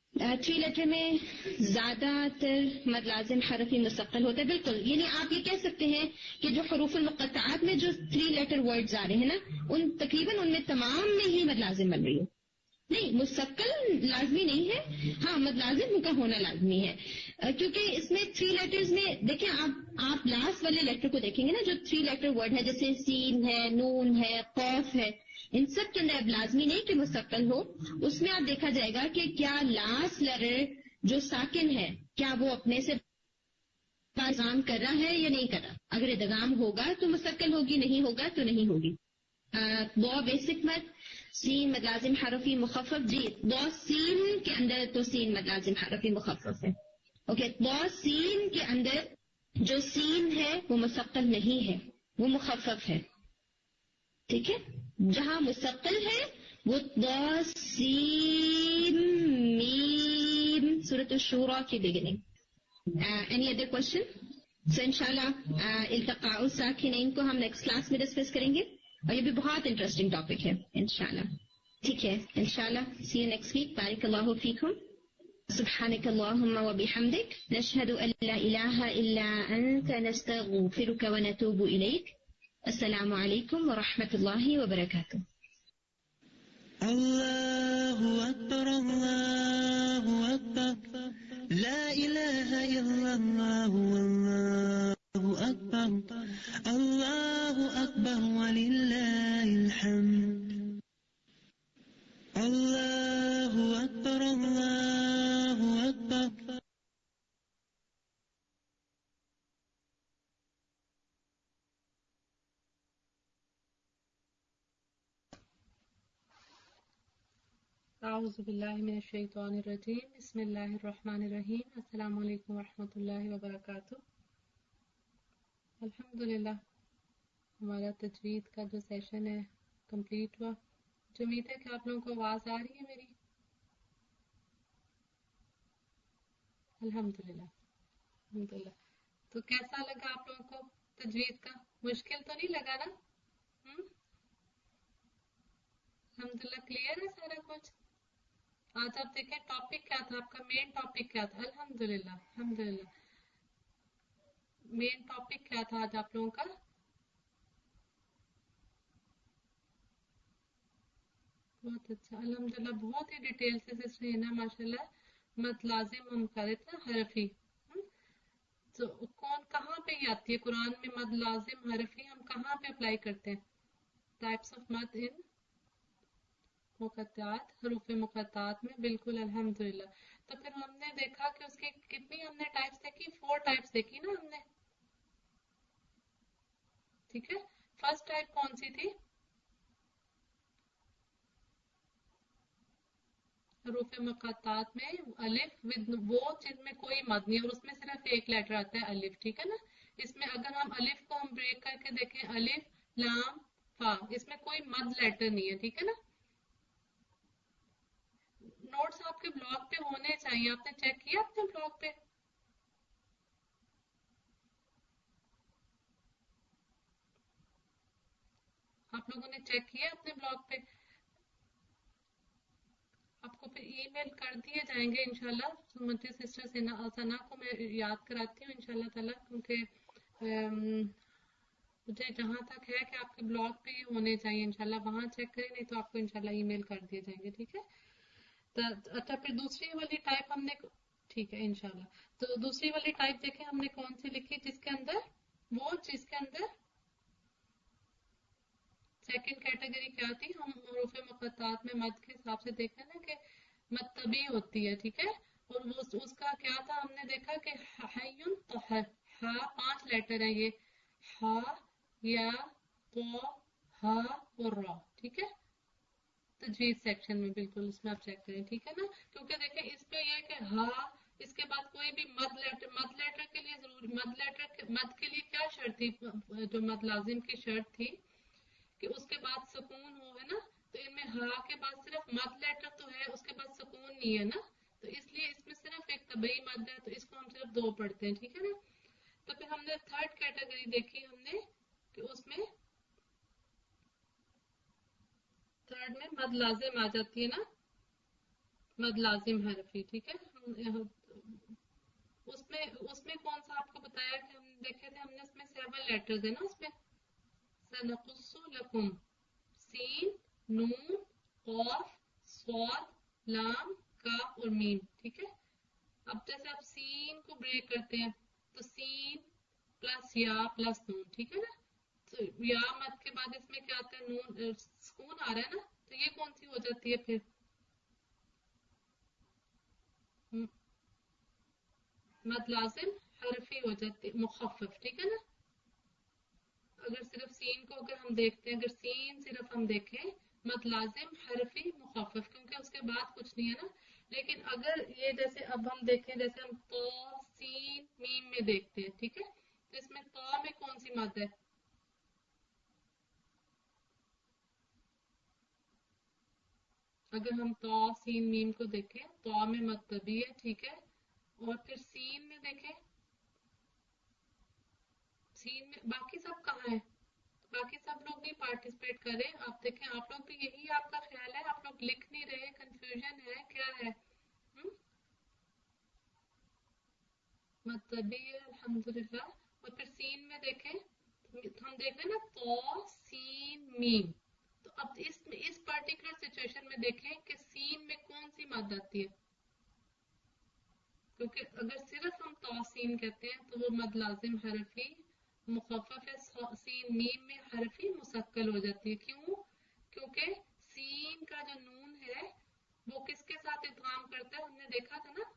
تھری لیٹر میں زیادہ تر مد لازم حرفی مستقل ہوتا ہے. بالکل، یعنی آپ یہ کہہ سکتے ہیں کہ جو حروف المقطعات میں جو تھری لیٹر ورڈز آ رہے ہیں نا، ان تقریباً ان میں تمام میں ہی مد لازم بن رہی ہے. نہیں، مستقل لازمی نہیں ہے، ہاں مد لازم کا ہونا لازمی ہے، کیونکہ اس میں تھری لیٹرز میں دیکھیں آپ آپ لاسٹ والے لیٹر کو دیکھیں گے نا، جو تھری لیٹر ورڈ ہے جیسے سین ہے، نون ہے، قاف ہے، ان سب کے اندر اب لازمی نہیں کہ مستقل ہو. اس میں آپ دیکھا جائے گا کہ کیا لاسٹ لیٹر جو ساکن ہے کیا وہ اپنے سے ادغام کر رہا ہے یا نہیں کر رہا. اگر ادغام ہوگا تو مستقل ہوگی، نہیں ہوگا تو نہیں ہوگی. دو بیسک مد سین مد لازم حرفی مخفف. جی دو سین کے اندر تو سین مد لازم حرفی مخفف ہے. اوکے، دو سین کے اندر جو سین ہے وہ مستقل نہیں ہے، وہ مخفف ہے. ٹھیک ہے، جہاں مستقل ہے وہ دو سین میم سورۃ الشورى کی beginning. Any other question? So انشاءاللہ التقاء الساکنین کو ہم نیکسٹ کلاس میں ڈسکس کریں گے، اور یہ بھی بہت انٹرسٹنگ ٹاپک ہے انشاءاللہ. ٹھیک ہے، انشاءاللہ سی یو نیکسٹ ویک. بارک اللہ فیکم. سبحانک اللہم وبحمدک، نشہد ان لا الہ الا انت، نستغفرک ونتوب الیک. السلام علیکم ورحمۃ اللہ وبرکاتہ. اللہ اکبر اللہ اکبر لا الہ الا اللہ واللہ اکبر اللہ اکبر وللہ الحمد. اللہ اکبر اللہ اکبر. اعوذ باللہ من الشیطان الرجیم. بسم اللہ الرحمن الرحیم. السلام علیکم ورحمۃ اللہ وبرکاتہ. الحمدللہ ہمارا تجوید کا جو سیشن ہے کمپلیٹ ہوا. جو امید ہے کہ آپ لوگوں کو آواز آ رہی ہے میری. الحمدللہ الحمدللہ. تو کیسا لگا آپ لوگوں کو تجوید کا؟ مشکل تو نہیں لگا نا؟ الحمدللہ کلیئر ہے سارا کچھ. آج آپ دیکھیں ٹاپک کیا تھا آپ کا، مین ٹاپک کیا تھا؟ الحمدللہ الحمدللہ مین ٹاپک کیا تھا آج آپ لوگوں کا؟ بہت اچھا الحمدللہ. بہت ہی ڈیٹیل سے سسٹر ہے نا ماشاءاللہ. مد لازم منفرد حرفی تو کون کہاں پہ یہ آتی ہے قرآن میں؟ مد لازم حرفی ہم کہاں پہ اپلائی کرتے ہیں؟ ٹائپس آف مد ان مقطعات، حروف مقطعات میں. بالکل الحمدللہ. تو پھر ہم نے دیکھا کہ اس کی کتنی ہم نے ٹائپس دیکھی؟ فور ٹائپس دیکھی نا ہم نے. ٹھیک ہے، فرسٹ ٹائپ کون سی تھی؟ حروف مقطعات میں الف ود وہ جن میں کوئی مد نہیں اور اس میں صرف ایک لیٹر آتا ہے الف. ٹھیک ہے نا. اس میں اگر ہم الف کو ہم بریک کر کے دیکھیں، الف لام فا، اس میں کوئی مد لیٹر نہیں ہے. ٹھیک ہے نا. نوٹس آپ کے بلاگ پہ ہونے چاہیے. آپ نے چیک کیا اپنے بلاگ پہ؟ آپ لوگوں نے چیک کیا اپنے بلاگ پہ؟ آپ کو پھر ای میل کر دیے جائیں گے انشاءاللہ. مجھے سسٹر سنا کو میں یاد کراتی ہوں انشاءاللہ تعالیٰ، کیونکہ مجھے جہاں تک ہے کہ آپ کے بلاگ پہ ہی ہونے چاہیے انشاءاللہ. وہاں چیک کریں، نہیں تو آپ کو انشاءاللہ ای میل کر دیے جائیں گے. ٹھیک ہے. اچھا پھر دوسری والی ٹائپ ہم نے، ٹھیک ہے انشاءاللہ. تو دوسری والی ٹائپ دیکھیں ہم نے کون سی لکھی، جس کے اندر وہ جس کے اندر سیکنڈ کیٹیگری کیا تھی؟ ہم حروف مقطعات میں مد کے حساب سے دیکھیں نا کہ مد طبیعی ہوتی ہے. ٹھیک ہے. اور وہ اس کا کیا تھا؟ ہم نے دیکھا کہ حیون تو ہا پانچ لیٹر ہیں، یہ ہا یا تو ہا اور را. ٹھیک ہے. تجوید سیکشن میں بالکل اس میں آپ چیک کریں. ٹھیک ہے نا. کیونکہ دیکھیں اس پہ یہ کہ ہا اس کے بعد کوئی بھی مد لیٹر مد لیٹر کے لیے ضروری مد لیٹر مد کے لیے کیا شرط تھی؟ جو مد لازم کی شرط تھی کہ اس کے بعد سکون ہو، ہے نا. تو ان میں ہا کے بعد صرف مد لیٹر تو ہے، اس کے بعد سکون نہیں ہے نا. تو اس لیے اس میں صرف ایک طبعی مد ہے، تو اس کو ہم صرف دو پڑھتے ہیں. ٹھیک ہے نا. تو پھر ہم نے تھرڈ کیٹیگری دیکھی ہم نے کہ اس میں تھرڈ میں مد لازم آ جاتی ہے نا. مد لازم حرفی. ٹھیک ہے, اس میں اس میں کون سا آپ کو بتایا کہ ہم دیکھے تھے, ہم نے اس میں سیون لیٹرز ہیں نا, اس میں سنقص لکم, سین, نون, قاف, صاد, لام, کاف اور میم. ٹھیک ہے, اب جیسے آپ سین کو بریک کرتے ہیں تو سین پلس یا پلس نون. ٹھیک ہے نا, تو یا مد کے بعد اس میں کیا آتا ہے, نون سکون آ رہا ہے نا, تو یہ کون سی ہو جاتی ہے پھر مد لازم حرفی ہو جاتی ہے, مخفف. ٹھیک ہے نا, اگر صرف سین کو اگر ہم دیکھتے ہیں, اگر سین صرف ہم دیکھیں مد لازم حرفی مخفف, کیونکہ اس کے بعد کچھ نہیں ہے نا. لیکن اگر یہ جیسے اب ہم دیکھیں, جیسے ہم تو سین میم میں دیکھتے ہیں, ٹھیک ہے, تو اس میں تو میں کون سی مد ہے, اگر ہم تو سین میم کو دیکھیں تو میں مد طبی ہے. ٹھیک ہے, اور پھر سین میں دیکھیں, سین میں باقی سب کہاں ہے, باقی سب لوگ بھی پارٹیسپیٹ کریں. آپ دیکھیں, آپ لوگ بھی یہی آپ کا خیال ہے, آپ لوگ لکھ نہیں رہے, کنفیوژن ہے, کیا ہے مطلب الحمدللہ. اور پھر سین میں دیکھیں, ہم دیکھ رہے ہیں نا تو سین میم, تو اب اس اس پرٹیکولر سچویشن میں دیکھیں کہ سین میں کون سی مد آتی ہے, کیونکہ اگر صرف ہم تو سین کہتے ہیں تو وہ مد لازم حرفی مخفف ہے, سین میم میں حرفی مسکل ہو جاتی ہے. کیوں؟ کیونکہ سین کا جو نون ہے وہ کس کے ساتھ ادغام کرتا ہے, ہم نے دیکھا تھا نا,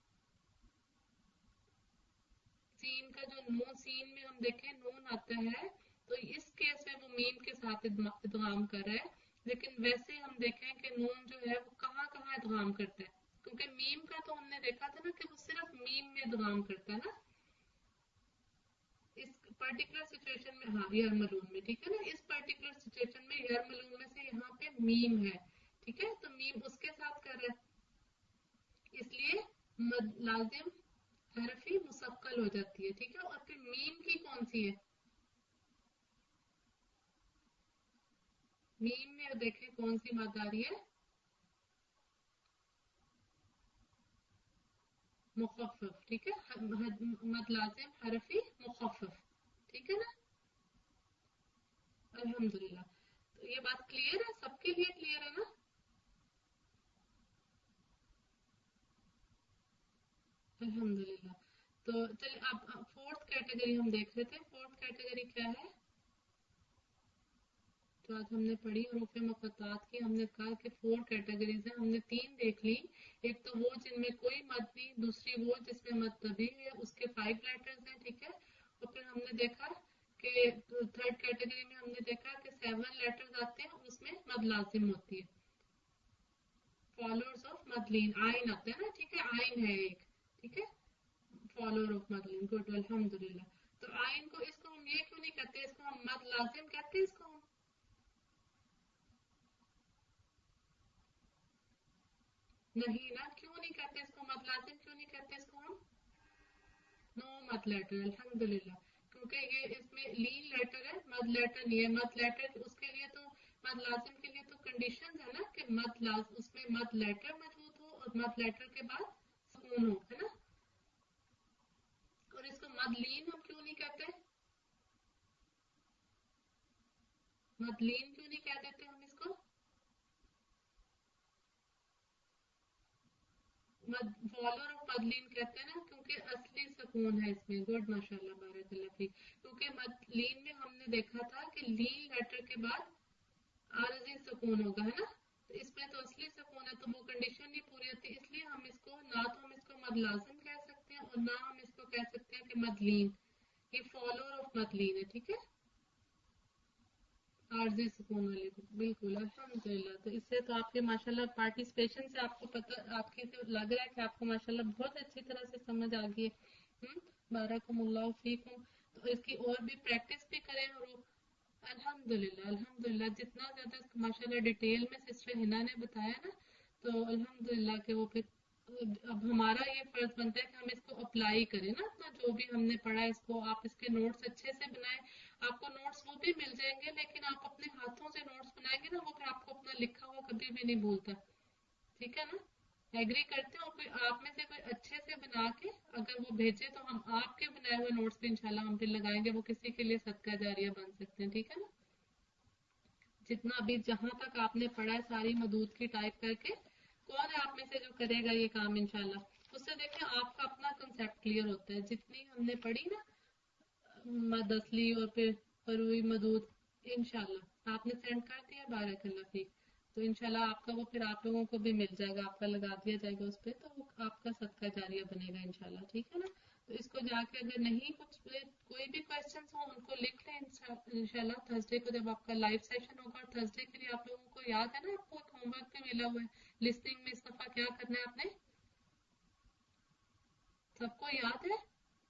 سین کا جو نون, سین میں ہم دیکھیں نون آتا ہے تو اس کیس میں وہ میم کے ساتھ ادغام کر رہا ہے. لیکن ویسے ہم دیکھیں کہ نون جو ہے وہ کہاں کہاں ادغام کرتا ہے, کیونکہ میم کا تو ہم نے دیکھا تھا نا کہ وہ صرف میم میں ادغام کرتا ہے نا, اس پرٹیکولر سچویشن میں. ہاں, یرملون میں. ٹھیک ہے نا, اس پرٹیکولر سچویشن میں یرملون میں سے یہاں پہ میم ہے. ٹھیک ہے, تو میم اس کے ساتھ کر رہا ہے, اس لیے مد لازم حرفی مسکل ہو جاتی ہے. ٹھیک ہے, اور پھر میم کی کون سی ہے, میم میں دیکھیں کون سی مد آ رہی ہے, مخفف. ٹھیک ہے, مد لازم حرفی مخفف. ٹھیک ہے نا, الحمدللہ. تو یہ بات کلیئر ہے, سب کے لیے کلیئر ہے نا, الحمدللہ. تو چلیے اب فورتھ کیٹیگری ہم دیکھ رہے تھے. فورتھ کیٹیگری کیا ہے تو آج ہم نے پڑھی حروف مقطعات کی. ہم نے کہا کہ فور کیٹیگریز ہیں, ہم نے تین دیکھ لی. ایک تو وہ جن میں کوئی مد نہیں, دوسری وہ جس میں مد طبی ہے, اس کے فائیو لیٹرز ہیں. ٹھیک ہے, اور پھر ہم نے دیکھا کہ تھرڈ کیٹیگری میں ہم نے دیکھا کہ سیون لیٹرز آتے ہیں, اس میں مد لازم ہوتی ہے, فالوورز آف مدلین, آئین آتے ہیں نا. ٹھیک ہے, آئین ہے ایک. ٹھیک ہے, فالوور آف مدلین. گڈ, الحمدللہ. تو آئین کو, اس کو ہم یہ کیوں نہیں کہتے, اس کو ہم مد لازم کہتے ہیں, اس کو ہم نہیں نا, کیوں نہیں کہتے اس کو مد لازم, کیوں نہیں کہتے اس کو ہم نو مد لیٹر. الحمدللہ, کیونکہ یہ اس میں لین لیٹر ہے, مد لیٹر نہیں ہے. مد لیٹر اس کے لیے تو, مد لازم کے لیے تو کنڈیشن ہے نا کہ مد لازم, اس میں مد لیٹر موجود ہو اور مد لیٹر کے بعد سکون ہو, ہے نا. اور اس کو مد لین ہم کیوں نہیں کہتے, مد لین کیوں نہیں کہہ دیتے ہم اس کو, فالوور آف مدلین کہتے ہیں نا, کیونکہ اصلی سکون ہے اس میں. گڈ, ماشاء اللہ, بارک اللہ فیک. کیونکہ مدلین میں ہم نے دیکھا تھا کہ لین لیٹر کے بعد عارضی سکون ہوگا, ہے نا. تو اس میں تو اصلی سکون ہے, تو وہ کنڈیشن نہیں پوری ہوتی. اس لیے ہم اس کو نہ تو ہم اس کو مد لازم کہہ سکتے ہیں, اور نہ ہم اس کو کہہ سکتے ہیں کہ مدلین. یہ فالوور آف مدلین ہے. ٹھیک ہے, عارضی سکون والے کو. بالکل, الحمدللہ. تو اس سے تو آپ کے ماشاءاللہ پارٹیسپیشن سے آپ کو پتہ, آپ کی لگ رہا ہے کہ آپ کو ماشاءاللہ بہت اچھی طرح سے سمجھ آ گئی ہے. بارکم اللہ فیکم. تو اس کی اور بھی پریکٹس بھی کریں, اور الحمدللہ الحمدللہ جتنا زیادہ ماشاءاللہ ڈیٹیل میں سسٹر ہنا نے بتایا نا, تو الحمدللہ کہ وہ پھر اب ہمارا یہ فرض بنتا ہے کہ ہم اس کو اپلائی کریں نا, اپنا جو بھی ہم نے پڑھا اس کو. آپ اس کے نوٹس اچھے سے بنائیں, آپ کو نوٹس وہ بھی مل جائیں گے, لیکن آپ اپنے ہاتھوں سے نوٹس بنائیں گے نا, وہ پھر آپ کو اپنا لکھا ہوا کبھی بھی نہیں بھولتا. ٹھیک ہے نا, ایگری کرتے ہیں اور کوئی آپ میں سے کوئی اچھے سے بنا کے اگر وہ بھیجے تو ہم آپ کے بنائے ہوئے نوٹس پہ انشاءاللہ ہم پھر لگائیں گے، وہ کسی کے لیے صدقہ جاریہ بن سکتے ہیں. ٹھیک ہے نا؟ جتنا ابھی جہاں تک آپ نے پڑھا ہے ساری مدود کی ٹائپ کر کے، کون ہے آپ میں سے جو کرے گا یہ کام انشاءاللہ؟ اس سے دیکھیں آپ کا اپنا کنسیپٹ کلیئر ہوتا ہے. جتنی ہم نے پڑھی نا مدسلی اور پھر پروی مدود، انشاءاللہ آپ نے سینڈ کر دیا، بارک اللہ فیک، تو انشاءاللہ آپ کا وہ پھر آپ لوگوں کو بھی مل جائے گا، آپ کا لگا دیا جائے گا اس پہ، تو وہ آپ کا صدقہ جاریہ بنے گا انشاءاللہ. ٹھیک ہے نا؟ تو اس کو جا کے اگر نہیں کچھ کوئی بھی کوشچنس ہوں ان کو لکھ لیں انشاءاللہ. تھرسڈے کو جب آپ کا لائیو سیشن ہوگا، اور تھرسڈے کے لیے آپ لوگوں کو یاد ہے نا آپ کو ایک ہوم ورک بھی ملا ہوا ہے لسننگ میں، اس دفعہ کیا کرنا ہے آپ نے؟ سب کو یاد ہے؟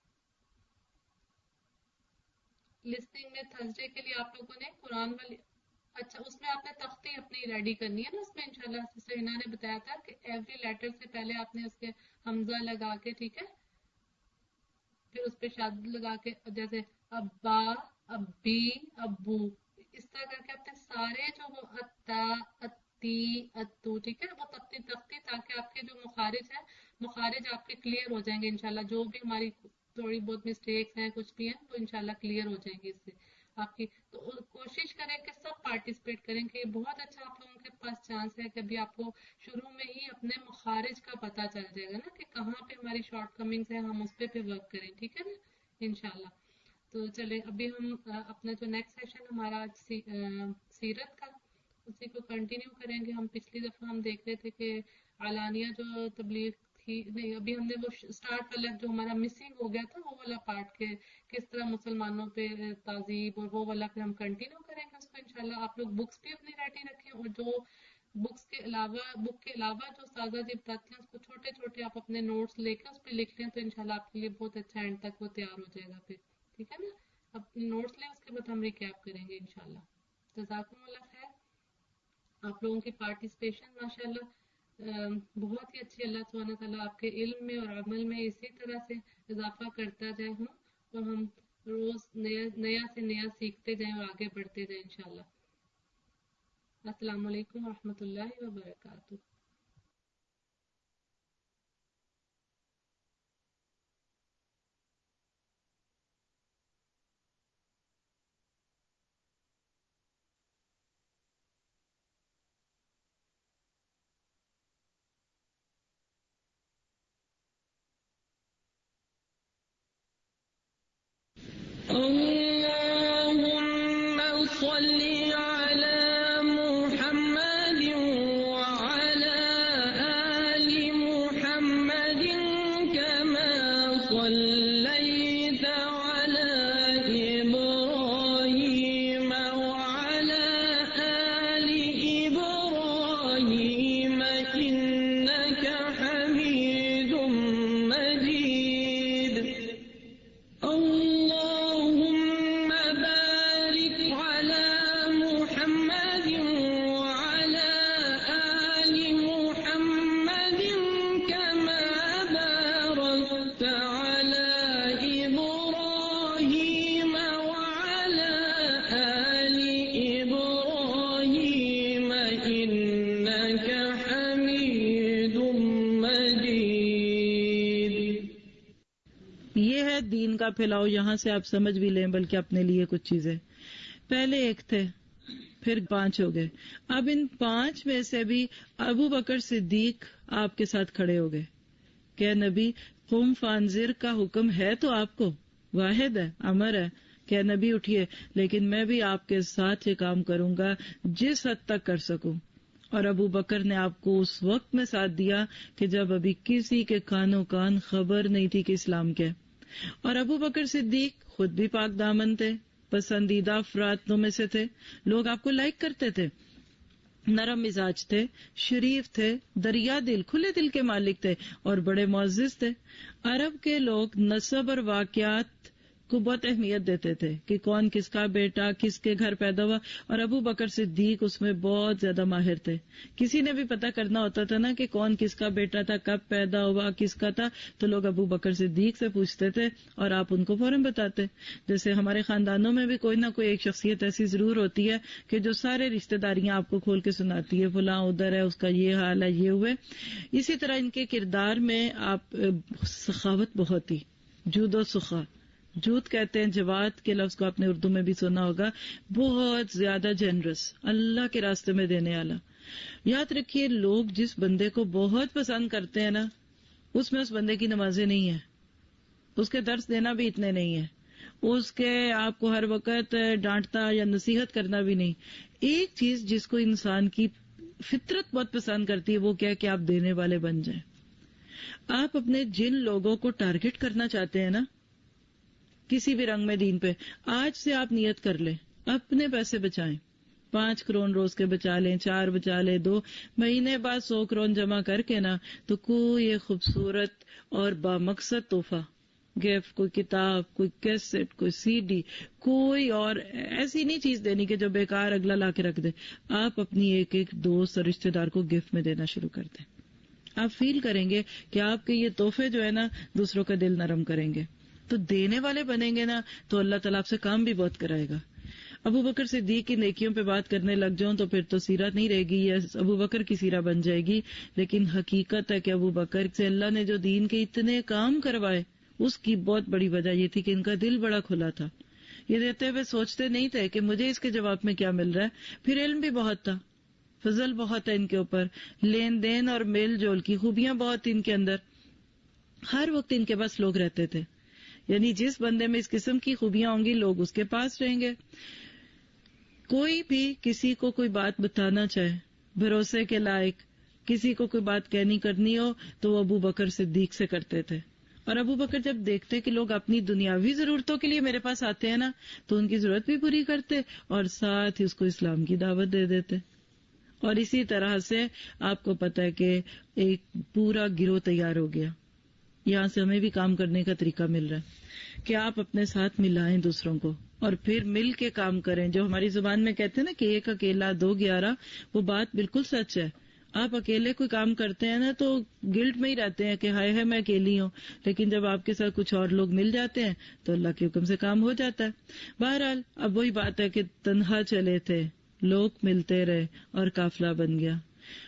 لسننگ میں تھرسڈے کے لیے آپ لوگوں نے قرآن والی، اچھا اس میں آپ نے تختی اپنی ریڈی کرنی ہے نا. اس میں انشاءاللہ سینا نے بتایا تھا کہ ایوری لیٹر سے پہلے آپ نے اس کے حمزہ لگا کے، ٹھیک ہے، پھر اس پہ شاد لگا کے، جیسے ابا، ابی، ابو، اس طرح کر کے اپنے سارے جو وہ اتا، اتی، اتو، ٹھیک ہے، وہ تختی تختی تاکہ آپ کے جو مخارج ہیں مخارج آپ کے کلیئر ہو جائیں گے انشاءاللہ. جو بھی ہماری تھوڑی بہت مسٹیکس ہیں کچھ بھی ہیں وہ انشاءاللہ کلیئر ہو جائیں گی اس سے آپ کی. تو کوشش کریں کہ سب پارٹیسپیٹ کریں، کہ یہ بہت اچھا آپ لوگوں کے پاس چانس ہے کہ ابھی آپ کو شروع میں ہی اپنے مخارج کا پتہ چل جائے گا نا کہ کہاں پہ ہماری شارٹ کمنگز ہیں، ہم اس پہ پہ ورک کریں. ٹھیک ہے نا انشاءاللہ. تو چلے ابھی ہم اپنا جو نیکسٹ سیشن ہمارا سیرت کا اسی کو کنٹینیو کریں گے. ہم پچھلی دفعہ ہم دیکھ رہے تھے کہ اعلانیہ جو تبلیغ تھی، نہیں ابھی ہم نے وہ اسٹارٹ والا جو ہمارا مسنگ ہو گیا تھا وہ والا پارٹ کے کس طرح مسلمانوں پہ تعذیب اور وہ والا پھر ہم کنٹینیو کریں گے اس کو انشاءاللہ. آپ لوگ بکس بھی اپنی ریڈی رکھیں، اور جو بکس کے علاوہ بک کے علاوہ جو استاذہ جی بتاتے ہیں اس کو چھوٹے چھوٹے آپ اپنے نوٹس لے کے اس پہ لکھ لیں تو انشاءاللہ آپ کے لیے بہت اچھا اینڈ تک وہ تیار ہو جائے گا پھر. ٹھیک ہے نا؟ اب نوٹس لیں، اس کے بعد ہم ریکیپ کریں گے انشاءاللہ. جزاکم اللہ خیر. آپ لوگوں کی پارٹیسپیشن ماشاءاللہ بہت ہی اچھی، اللہ سبحانہ تعالیٰ آپ کے علم میں اور عمل میں اسی طرح سے اضافہ کرتا جائے ہوں اور ہم روز نیا نیا سے نیا سیکھتے جائیں اور آگے بڑھتے جائیں انشاءاللہ. السلام علیکم ورحمۃ اللہ وبرکاتہ. اللهم صل على محمد وعلى آل محمد كما صليت على إبراهيم وعلى آل إبراهيم إنك حميد مجيد. اللهم بارك على محمد وعلى آل محمد كما باركت على إبراهيم وعلى آل إبراهيم إنك حميد مجيد. یہ ہے دین کا پھیلاؤ. یہاں سے آپ سمجھ بھی لیں بلکہ اپنے لیے کچھ چیزیں. پہلے ایک تھے، پھر پانچ ہو گئے. اب ان پانچ میں سے بھی ابو بکر صدیق آپ کے ساتھ کھڑے ہو گئے کہ نبی قم فانذر کا حکم ہے تو آپ کو واحد ہے، امر ہے کہ نبی اٹھیے، لیکن میں بھی آپ کے ساتھ یہ کام کروں گا جس حد تک کر سکوں. اور ابو بکر نے آپ کو اس وقت میں ساتھ دیا کہ جب ابھی کسی کے کانوں کان خبر نہیں تھی کہ اسلام کیا. اور ابو بکر صدیق خود بھی پاک دامن تھے، پسندیدہ افراد میں سے تھے، لوگ آپ کو لائک کرتے تھے، نرم مزاج تھے، شریف تھے، دریا دل، کھلے دل کے مالک تھے اور بڑے معزز تھے. عرب کے لوگ نسب اور واقعات کو بہت اہمیت دیتے تھے کہ کون کس کا بیٹا کس کے گھر پیدا ہوا، اور ابو بکر صدیق اس میں بہت زیادہ ماہر تھے. کسی نے بھی پتہ کرنا ہوتا تھا نا کہ کون کس کا بیٹا تھا، کب پیدا ہوا، کس کا تھا، تو لوگ ابو بکر صدیق سے پوچھتے تھے اور آپ ان کو فوراً بتاتے. جیسے ہمارے خاندانوں میں بھی کوئی نہ کوئی ایک شخصیت ایسی ضرور ہوتی ہے کہ جو سارے رشتہ داریاں آپ کو کھول کے سناتی ہے، فلاں ادھر ہے، اس کا یہ حال ہے، یہ ہوئے. اسی طرح ان کے کردار میں آپ سخاوت بہت ہی، جود و سخا، جود کہتے ہیں جواد کے لفظ کو آپ نے اردو میں بھی سنا ہوگا، بہت زیادہ جنرس، اللہ کے راستے میں دینے والا. یاد رکھیے لوگ جس بندے کو بہت پسند کرتے ہیں نا، اس میں اس بندے کی نمازیں نہیں ہیں، اس کے درس دینا بھی اتنے نہیں ہے، اس کے آپ کو ہر وقت ڈانٹتا یا نصیحت کرنا بھی نہیں. ایک چیز جس کو انسان کی فطرت بہت پسند کرتی ہے وہ کیا ہے کہ آپ دینے والے بن جائیں. آپ اپنے جن لوگوں کو ٹارگٹ کرنا چاہتے ہیں نا کسی بھی رنگ میں دین پہ، آج سے آپ نیت کر لیں اپنے پیسے بچائیں، پانچ کروڑ روز کے بچا لیں، چار بچا لیں، دو مہینے بعد سو کروڑ جمع کر کے نا تو کوئی خوبصورت اور بامقصد تحفہ، گفٹ، کوئی کتاب، کوئی کیسٹ، کوئی سی ڈی، کوئی اور ایسی نہیں چیز دینی کہ جو بیکار اگلا لا کے رکھ دے. آپ اپنی ایک ایک دوست اور رشتہ دار کو گفٹ میں دینا شروع کر دیں. آپ فیل کریں گے کہ آپ کے یہ تحفے جو ہے نا دوسروں کا دل نرم کریں گے. تو دینے والے بنیں گے نا تو اللہ تعالیٰ آپ سے کام بھی بہت کرائے گا. ابو بکر صدیق کی نیکیوں پہ بات کرنے لگ جاؤں تو پھر تو سیرت نہیں رہے گی، یہ ابو بکر کی سیرت بن جائے گی. لیکن حقیقت ہے کہ ابو بکر سے اللہ نے جو دین کے اتنے کام کروائے اس کی بہت بڑی وجہ یہ تھی کہ ان کا دل بڑا کھلا تھا. یہ دیتے ہوئے سوچتے نہیں تھے کہ مجھے اس کے جواب میں کیا مل رہا ہے. پھر علم بھی بہت تھا، فضل بہت ہے ان کے اوپر، لین دین اور میل جول کی خوبیاں بہت ان کے اندر. ہر وقت ان کے پاس لوگ رہتے تھے، یعنی جس بندے میں اس قسم کی خوبیاں ہوں گی لوگ اس کے پاس رہیں گے. کوئی بھی کسی کو کوئی بات بتانا چاہے، بھروسے کے لائق کسی کو کوئی بات کہنی کرنی ہو تو وہ ابو بکر صدیق سے کرتے تھے. اور ابو بکر جب دیکھتے کہ لوگ اپنی دنیاوی ضرورتوں کے لیے میرے پاس آتے ہیں نا تو ان کی ضرورت بھی پوری کرتے اور ساتھ ہی اس کو اسلام کی دعوت دے دیتے. اور اسی طرح سے آپ کو پتہ ہے کہ ایک پورا گروہ تیار ہو گیا. یہاں سے ہمیں بھی کام کرنے کا طریقہ مل رہا ہے کہ آپ اپنے ساتھ ملائیں دوسروں کو اور پھر مل کے کام کریں. جو ہماری زبان میں کہتے ہیں نا کہ ایک اکیلا دو گیارہ، وہ بات بالکل سچ ہے. آپ اکیلے کوئی کام کرتے ہیں نا تو گلٹ میں ہی رہتے ہیں کہ ہائے ہے میں اکیلی ہوں، لیکن جب آپ کے ساتھ کچھ اور لوگ مل جاتے ہیں تو اللہ کے حکم سے کام ہو جاتا ہے. بہرحال اب وہی بات ہے کہ تنہا چلے تھے، لوگ ملتے رہے اور قافلہ بن گیا.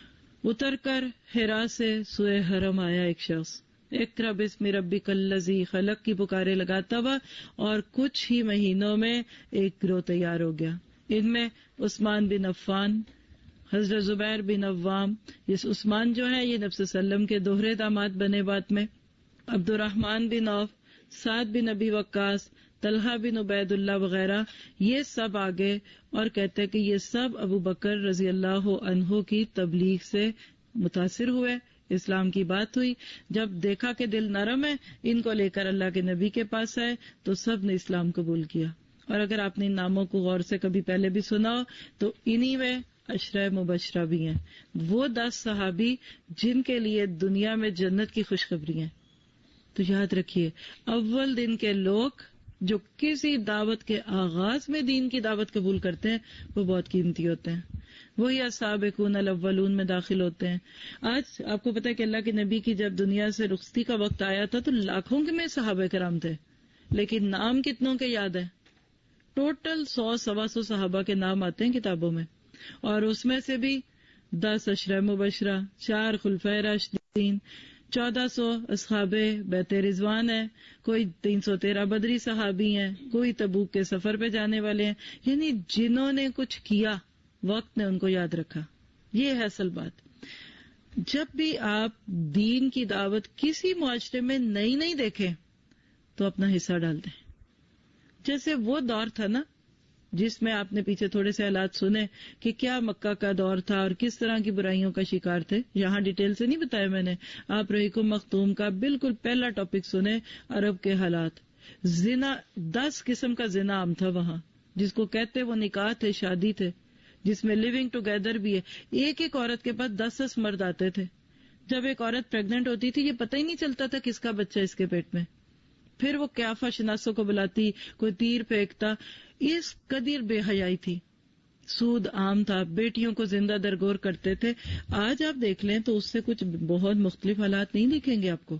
اتر کر حرا سے سوئے حرم آیا ایک شخص، اقرا بسم ربک الذی خلق کی پکارے لگاتا ہوا، اور کچھ ہی مہینوں میں ایک گروہ تیار ہو گیا. ان میں عثمان بن عفان، حضرت زبیر بن عوام، یہ عثمان جو ہے یہ نبی صلی اللہ علیہ وسلم کے دوہرے داماد بنے بعد میں، عبد الرحمن بن عوف، سعد بن ابی وقاص، طلحہ بن عبید اللہ وغیرہ، یہ سب آگے اور کہتے ہیں کہ یہ سب ابو بکر رضی اللہ عنہ کی تبلیغ سے متاثر ہوئے. اسلام کی بات ہوئی، جب دیکھا کہ دل نرم ہے ان کو لے کر اللہ کے نبی کے پاس آئے تو سب نے اسلام قبول کیا. اور اگر آپ نے ان ناموں کو غور سے کبھی پہلے بھی سنا ہو تو انہی میں عشرہ مبشرہ بھی ہیں، وہ دس صحابی جن کے لیے دنیا میں جنت کی خوشخبری ہیں. تو یاد رکھیے اول دن کے لوگ جو کسی دعوت کے آغاز میں دین کی دعوت قبول کرتے ہیں وہ بہت قیمتی ہوتے ہیں، وہی السابقون الاولون میں داخل ہوتے ہیں. آج آپ کو پتہ ہے کہ اللہ کے نبی کی جب دنیا سے رخصتی کا وقت آیا تھا تو لاکھوں کے میں صحابہ کرام تھے، لیکن نام کتنوں کے یاد ہیں؟ ٹوٹل سو سوا سو صحابہ کے نام آتے ہیں کتابوں میں، اور اس میں سے بھی دس عشرہ مبشرہ، چار خلفائے راشدین، چودہ سو اصحاب بیت رضوان ہیں، کوئی تین سو تیرہ بدری صحابی ہیں، کوئی تبوک کے سفر پہ جانے والے ہیں. یعنی جنہوں نے کچھ کیا وقت نے ان کو یاد رکھا. یہ ہے اصل بات. جب بھی آپ دین کی دعوت کسی معاشرے میں نئی نئی دیکھیں تو اپنا حصہ ڈال دیں. جیسے وہ دور تھا نا جس میں آپ نے پیچھے تھوڑے سے حالات سنے کہ کیا مکہ کا دور تھا اور کس طرح کی برائیوں کا شکار تھے. یہاں ڈیٹیل سے نہیں بتایا میں نے، آپ رحیق مختوم کا بالکل پہلا ٹاپک سنے، عرب کے حالات. زنا، دس قسم کا زنا عام تھا وہاں، جس کو کہتے وہ نکاح تھے، شادی تھے، جس میں لیونگ ٹوگیدر بھی ہے. ایک ایک عورت کے پاس دس دس مرد آتے تھے. جب ایک عورت پریگننٹ ہوتی تھی یہ پتہ ہی نہیں چلتا تھا کس کا بچہ اس کے پیٹ میں. پھر وہ قیافہ شناسوں کو بلاتی، کوئی تیر پھینکتا. اس قدر بے حیائی تھی. سود عام تھا، بیٹیوں کو زندہ درگور کرتے تھے. آج آپ دیکھ لیں تو اس سے کچھ بہت مختلف حالات نہیں دکھیں گے آپ کو.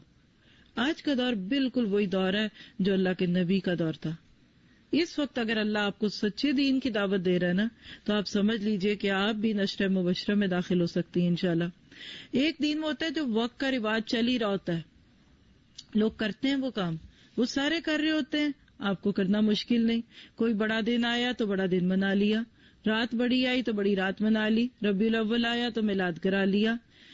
آج کا دور بالکل وہی دور ہے جو اللہ کے نبی کا دور تھا. اس وقت اگر اللہ آپ کو سچے دین کی دعوت دے رہا ہے نا تو آپ سمجھ لیجئے کہ آپ بھی نشر مبشرہ میں داخل ہو سکتی ہیں انشاءاللہ. ایک دین ہوتا ہے جو وقت کا رواج چل ہی رہا ہوتا ہے، لوگ کرتے ہیں وہ کام، وہ سارے کر رہے ہوتے ہیں، آپ کو کرنا مشکل نہیں. کوئی بڑا دن آیا تو بڑا دن منا لیا، رات بڑی آئی تو بڑی رات منا لی، ربیع الاول آیا تو میلاد کرا لیا،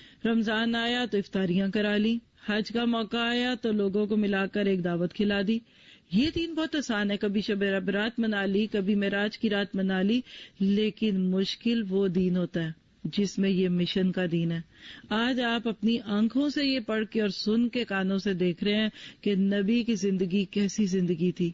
رمضان آیا تو افطاریاں کرا لی، حج کا موقع آیا تو لوگوں کو ملا کر ایک دعوت کھلا دی. یہ دین بہت آسان ہے، کبھی شب برات منا لی، کبھی معراج کی رات منا لی، لیکن مشکل وہ دین ہوتا ہے جس میں یہ مشن کا دین ہے. آج آپ اپنی آنکھوں سے یہ پڑھ کے اور سن کے کانوں سے دیکھ رہے ہیں کہ نبی کی زندگی کیسی زندگی تھی،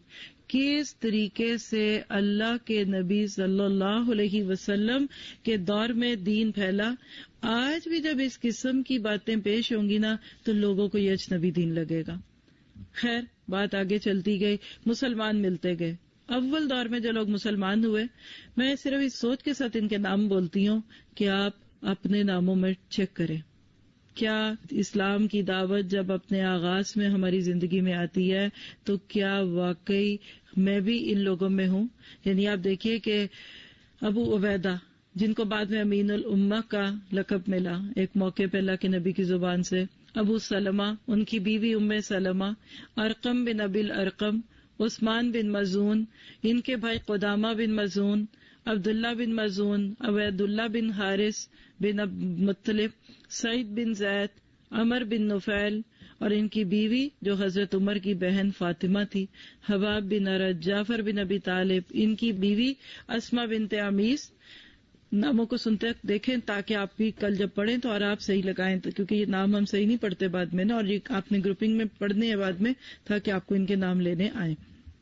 کس طریقے سے اللہ کے نبی صلی اللہ علیہ وسلم کے دور میں دین پھیلا. آج بھی جب اس قسم کی باتیں پیش ہوں گی نا تو لوگوں کو یہ اجنبی دین لگے گا. خیر بات آگے چلتی گئی، مسلمان ملتے گئے. اول دور میں جو لوگ مسلمان ہوئے، میں صرف اس سوچ کے ساتھ ان کے نام بولتی ہوں کہ آپ اپنے ناموں میں چیک کریں. کیا اسلام کی دعوت جب اپنے آغاز میں ہماری زندگی میں آتی ہے تو کیا واقعی میں بھی ان لوگوں میں ہوں؟ یعنی آپ دیکھیے کہ ابو عبیدہ جن کو بعد میں امین الامہ کا لقب ملا ایک موقع پہ اللہ کے نبی کی زبان سے، ابو سلمہ، ان کی بیوی ام سلمہ، ارقم بن ابی الارقم، عثمان بن مزون، ان کے بھائی قدامہ بن مزون، عبداللہ بن مزون، عبید اللہ بن حارث بن مطلب، سعید بن زید، عمر بن نفیل، اور ان کی بیوی جو حضرت عمر کی بہن فاطمہ تھی، حباب بن ارد، جعفر بن ابی طالب، ان کی بیوی اسما بنت عمیس. ناموں کو سنتے دیکھیں تاکہ آپ بھی کل جب پڑھیں تو اور آپ صحیح لگائیں، کیونکہ یہ نام ہم صحیح نہیں پڑھتے بعد میں نا، اور یہ آپ نے گروپنگ میں پڑھنے ہیں بعد میں تاکہ آپ کو ان کے نام لینے آئیں.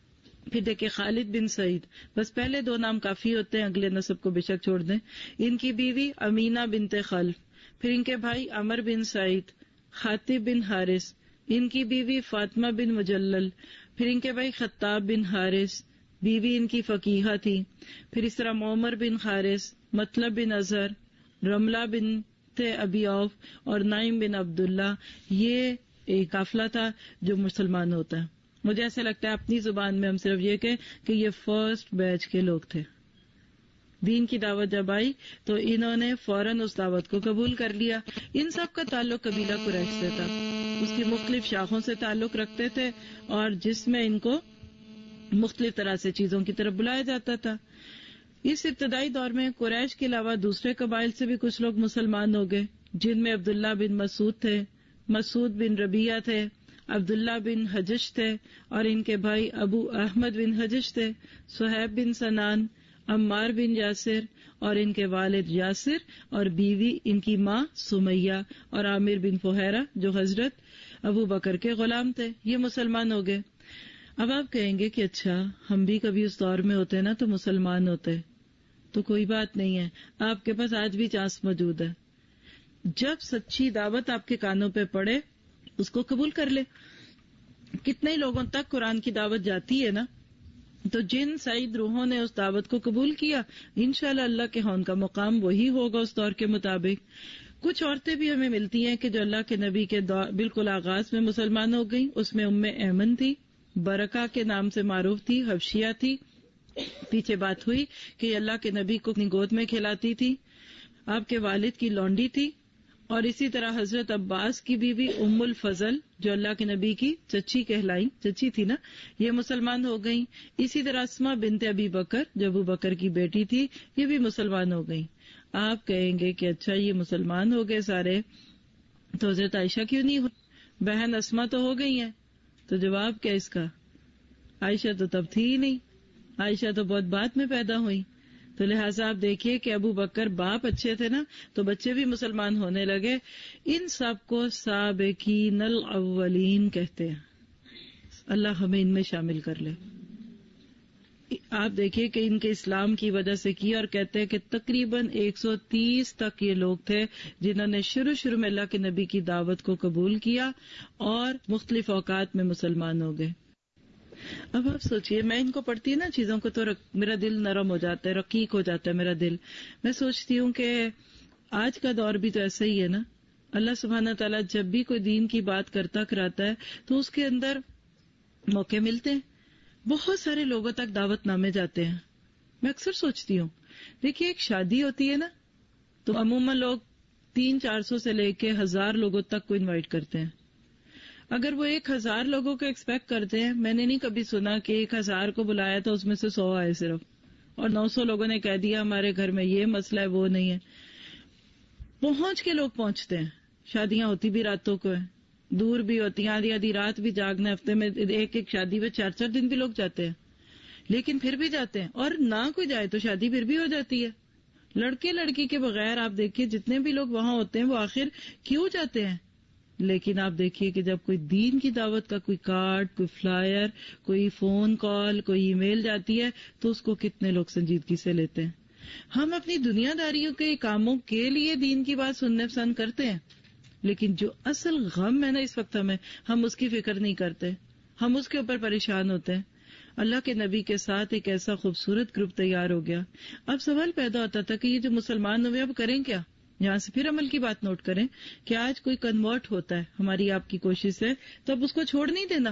پھر دیکھیں خالد بن سعید، بس پہلے دو نام کافی ہوتے ہیں، اگلے نسب کو بے شک چھوڑ دیں. ان کی بیوی امینہ بنت خلف، پھر ان کے بھائی عمر بن سعید، خاطب بن حارث، ان کی بیوی فاطمہ بن مجلل، پھر ان کے بھائی خطاب بن حارث، بیوی ان کی فقیہہ تھی. پھر اس طرح معمر بن حارث، مطلب بن اظہر، رملہ بنت ابی عوف اور نائم بن عبداللہ. یہ ایک قافلہ تھا جو مسلمان ہوتا ہے. مجھے ایسا لگتا ہے اپنی زبان میں ہم صرف یہ کہیں کہ یہ فرسٹ بیچ کے لوگ تھے. دین کی دعوت جب آئی تو انہوں نے فوراً اس دعوت کو قبول کر لیا. ان سب کا تعلق قبیلہ قریش سے تھا، اس کی مختلف شاخوں سے تعلق رکھتے تھے اور جس میں ان کو مختلف طرح سے چیزوں کی طرف بلایا جاتا تھا. اس ابتدائی دور میں قریش کے علاوہ دوسرے قبائل سے بھی کچھ لوگ مسلمان ہو گئے، جن میں عبداللہ بن مسعود تھے، مسعود بن ربیعہ تھے، عبداللہ بن حجش تھے اور ان کے بھائی ابو احمد بن حجش تھے، صہیب بن سنان، عمار بن یاسر اور ان کے والد یاسر اور بیوی ان کی ماں سمیہ اور عامر بن فہیرہ جو حضرت ابو بکر کے غلام تھے. یہ مسلمان ہو گئے. اب آپ کہیں گے کہ اچھا ہم بھی کبھی اس دور میں ہوتے نا تو مسلمان ہوتے، تو کوئی بات نہیں ہے، آپ کے پاس آج بھی چانس موجود ہے. جب سچی دعوت آپ کے کانوں پہ پڑے اس کو قبول کر لے. کتنے لوگوں تک قرآن کی دعوت جاتی ہے نا، تو جن سعید روحوں نے اس دعوت کو قبول کیا انشاءاللہ اللہ کے ہاں ان کا مقام وہی ہوگا اس دور کے مطابق. کچھ عورتیں بھی ہمیں ملتی ہیں کہ جو اللہ کے نبی کے دور بالکل آغاز میں مسلمان ہو گئیں. اس میں ام ایمن تھی، برکہ کے نام سے معروف تھی، حبشیہ تھی. پیچھے بات ہوئی کہ اللہ کے نبی کو اپنی گود میں کھلاتی تھی، آپ کے والد کی لونڈی تھی. اور اسی طرح حضرت عباس کی بیوی ام الفضل جو اللہ کے نبی کی چچی کہلائی، چچی تھی نا، یہ مسلمان ہو گئیں. اسی طرح اسما بنت ابی بکر جو ابو بکر کی بیٹی تھی یہ بھی مسلمان ہو گئیں. آپ کہیں گے کہ اچھا یہ مسلمان ہو گئے سارے، تو حضرت عائشہ کیوں نہیں ہو؟ بہن اسما تو ہو گئی ہیں. تو جواب کیا اس کا؟ عائشہ تو تب تھی ہی نہیں، عائشہ تو بہت بعد میں پیدا ہوئی. تو لہٰذا آپ دیکھیے کہ ابو بکر باپ اچھے تھے نا تو بچے بھی مسلمان ہونے لگے. ان سب کو سابقین الاولین کہتے ہیں. اللہ ہمیں ان میں شامل کر لے. آپ دیکھیے کہ ان کے اسلام کی وجہ سے کی، اور کہتے ہیں کہ تقریباً ایک سو تیس تک یہ لوگ تھے جنہوں نے شروع شروع میں اللہ کے نبی کی دعوت کو قبول کیا اور مختلف اوقات میں مسلمان ہو گئے. اب آپ سوچئے، میں ان کو پڑھتی ہوں نا چیزوں کو تو رک... میرا دل نرم ہو جاتا ہے، رقیق ہو جاتا ہے میرا دل. میں سوچتی ہوں کہ آج کا دور بھی تو ایسا ہی ہے نا. اللہ سبحانہ تعالیٰ جب بھی کوئی دین کی بات کرتا کراتا ہے تو اس کے اندر موقع ملتے ہیں. بہت سارے لوگوں تک دعوت نامے جاتے ہیں. میں اکثر سوچتی ہوں، دیکھیے ایک شادی ہوتی ہے نا تو عموماً لوگ تین چار سو سے لے کے ہزار لوگوں تک کو انوائٹ کرتے ہیں. اگر وہ ایک ہزار لوگوں کو ایکسپیکٹ کرتے ہیں، میں نے نہیں کبھی سنا کہ ایک ہزار کو بلایا تو اس میں سے سو آئے صرف، اور نو سو لوگوں نے کہہ دیا ہمارے گھر میں یہ مسئلہ ہے وہ نہیں ہے. پہنچ کے لوگ پہنچتے ہیں. شادیاں ہوتی بھی راتوں کو ہیں، دور بھی ہوتی ہیں، آدھی آدھی رات بھی جاگنا، ہفتے میں ایک ایک شادی میں چار چار دن بھی لوگ جاتے ہیں، لیکن پھر بھی جاتے ہیں. اور نہ کوئی جائے تو شادی پھر بھی ہو جاتی ہے. لڑکے لڑکی کے بغیر آپ دیکھیے جتنے بھی لوگ وہاں ہوتے ہیں وہ آخر کیوں جاتے ہیں. لیکن آپ دیکھیے کہ جب کوئی دین کی دعوت کا کوئی کارڈ، کوئی فلائر، کوئی فون کال، کوئی ای میل جاتی ہے تو اس کو کتنے لوگ سنجیدگی سے لیتے ہیں. ہم اپنی دنیا داریوں کے کاموں کے لیے دین کی بات سننے پسند کرتے ہیں، لیکن جو اصل غم ہے نا اس وقت ہمیں، ہم اس کی فکر نہیں کرتے، ہم اس کے اوپر پریشان ہوتے ہیں. اللہ کے نبی کے ساتھ ایک ایسا خوبصورت گروپ تیار ہو گیا. اب سوال پیدا ہوتا تھا کہ یہ جو مسلمان ہوئے اب کریں کیا. یہاں سے پھر عمل کی بات نوٹ کریں کہ آج کوئی کنورٹ ہوتا ہے، ہماری آپ کی کوشش ہے تو اب اس کو چھوڑ نہیں دینا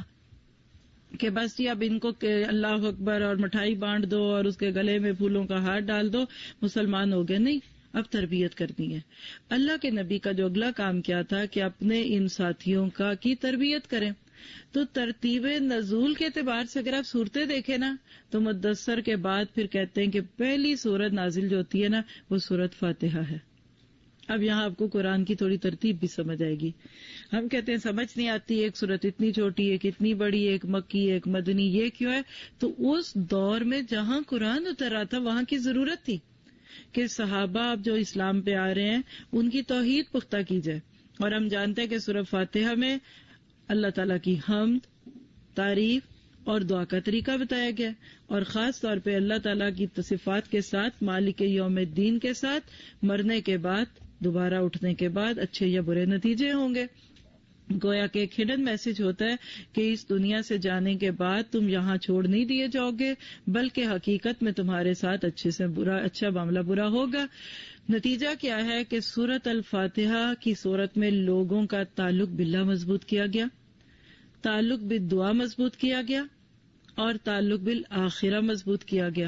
کہ بس جی اب ان کو کہ اللہ اکبر اور مٹھائی بانٹ دو اور اس کے گلے میں پھولوں کا ہار ڈال دو، مسلمان ہو گئے. نہیں، اب تربیت کرنی ہے. اللہ کے نبی کا جو اگلا کام کیا تھا کہ اپنے ان ساتھیوں کا کی تربیت کریں. تو ترتیب نزول کے اعتبار سے اگر آپ صورتیں دیکھیں نا تو مدثر کے بعد پھر کہتے ہیں کہ پہلی سورت نازل جو ہوتی ہے نا وہ سورت فاتحہ ہے. اب یہاں آپ کو قرآن کی تھوڑی ترتیب بھی سمجھ آئے گی. ہم کہتے ہیں سمجھ نہیں آتی، ایک سورت اتنی چھوٹی، ایک اتنی بڑی، ایک مکی، ایک مدنی، یہ کیوں ہے؟ تو اس دور میں جہاں قرآن اتر رہا تھا وہاں کی ضرورت تھی کہ صحابہ اب جو اسلام پہ آ رہے ہیں ان کی توحید پختہ کی جائے. اور ہم جانتے ہیں کہ سورۃ فاتحہ میں اللہ تعالیٰ کی حمد، تعریف اور دعا کا طریقہ بتایا گیا، اور خاص طور پہ اللہ تعالیٰ کی صفات کے ساتھ، مالک یوم الدین کے ساتھ، مرنے کے بعد، دوبارہ اٹھنے کے بعد اچھے یا برے نتیجے ہوں گے. گویا کہ ایک ہڈن میسج ہوتا ہے کہ اس دنیا سے جانے کے بعد تم یہاں چھوڑ نہیں دیے جاؤ گے، بلکہ حقیقت میں تمہارے ساتھ اچھے سے برا اچھا معاملہ برا ہوگا. نتیجہ کیا ہے کہ سورۃ الفاتحہ کی صورت میں لوگوں کا تعلق باللہ مضبوط کیا گیا، تعلق بالدعا مضبوط کیا گیا، اور تعلق بالآخرہ مضبوط کیا گیا.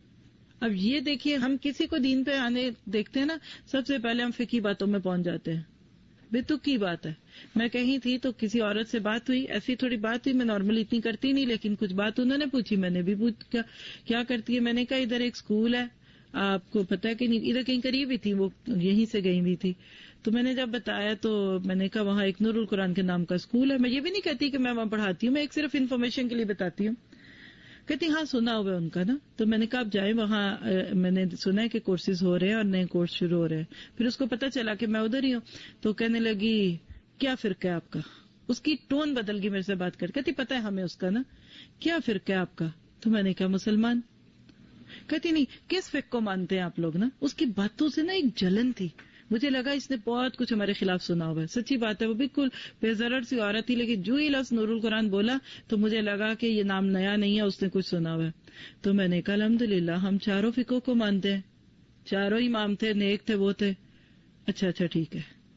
اب یہ دیکھیے، ہم کسی کو دین پہ آنے دیکھتے ہیں نا، سب سے پہلے ہم فقہی باتوں میں پہنچ جاتے ہیں. بے تک کی بات ہے. میں کہیں تھی تو کسی عورت سے بات ہوئی، ایسی تھوڑی بات ہوئی، میں نارملی اتنی کرتی نہیں، لیکن کچھ بات انہوں نے پوچھی، میں نے بھی پوچھا کیا کرتی ہے. میں نے کہا ادھر ایک اسکول ہے، آپ کو پتا ہے کہ نہیں؟ ادھر کہیں قریب ہی تھی، وہ یہیں سے گئی ہوئی تھی. تو میں نے جب بتایا تو میں نے کہا وہاں ایک نور القرآن کے نام کا اسکول ہے. میں یہ بھی نہیں کہتی کہ میں وہاں پڑھاتی ہوں، میں ایک صرف انفارمیشن کے لیے بتاتی ہوں. کہتی ہاں سنا ہوا ہے ان کا نا. تو میں نے کہا آپ جائیں وہاں، میں نے سنا ہے کہ کورسز ہو رہے ہیں اور نئے کورس شروع ہو رہے ہیں. پھر اس کو پتا چلا کہ میں ادھر ہی ہوں تو کہنے لگی کیا فرقہ ہے آپ کا. اس کی ٹون بدل گئی میرے سے بات کر. کہتی پتا ہے ہمیں اس کا نا. کیا فرقہ ہے آپ کا؟ تو میں نے کہا مسلمان. کہتی نہیں کس فقہ کو مانتے ہیں آپ لوگ نا. اس کی باتوں سے نا ایک جلن تھی، مجھے لگا اس نے بہت کچھ ہمارے خلاف سنا ہوا ہے. سچی بات ہے، وہ بالکل بے ضرر سی عورت تھی، لیکن جو ہی لفظ نور القرآن بولا تو مجھے لگا کہ یہ نام نیا نہیں ہے، اس نے کچھ سنا ہوا ہے. تو میں نے کہا الحمدللہ ہم چاروں فقہوں کو مانتے ہیں، چاروں امام تھے، نیک تھے، وہ تھے. اچھا اچھا ٹھیک ہے.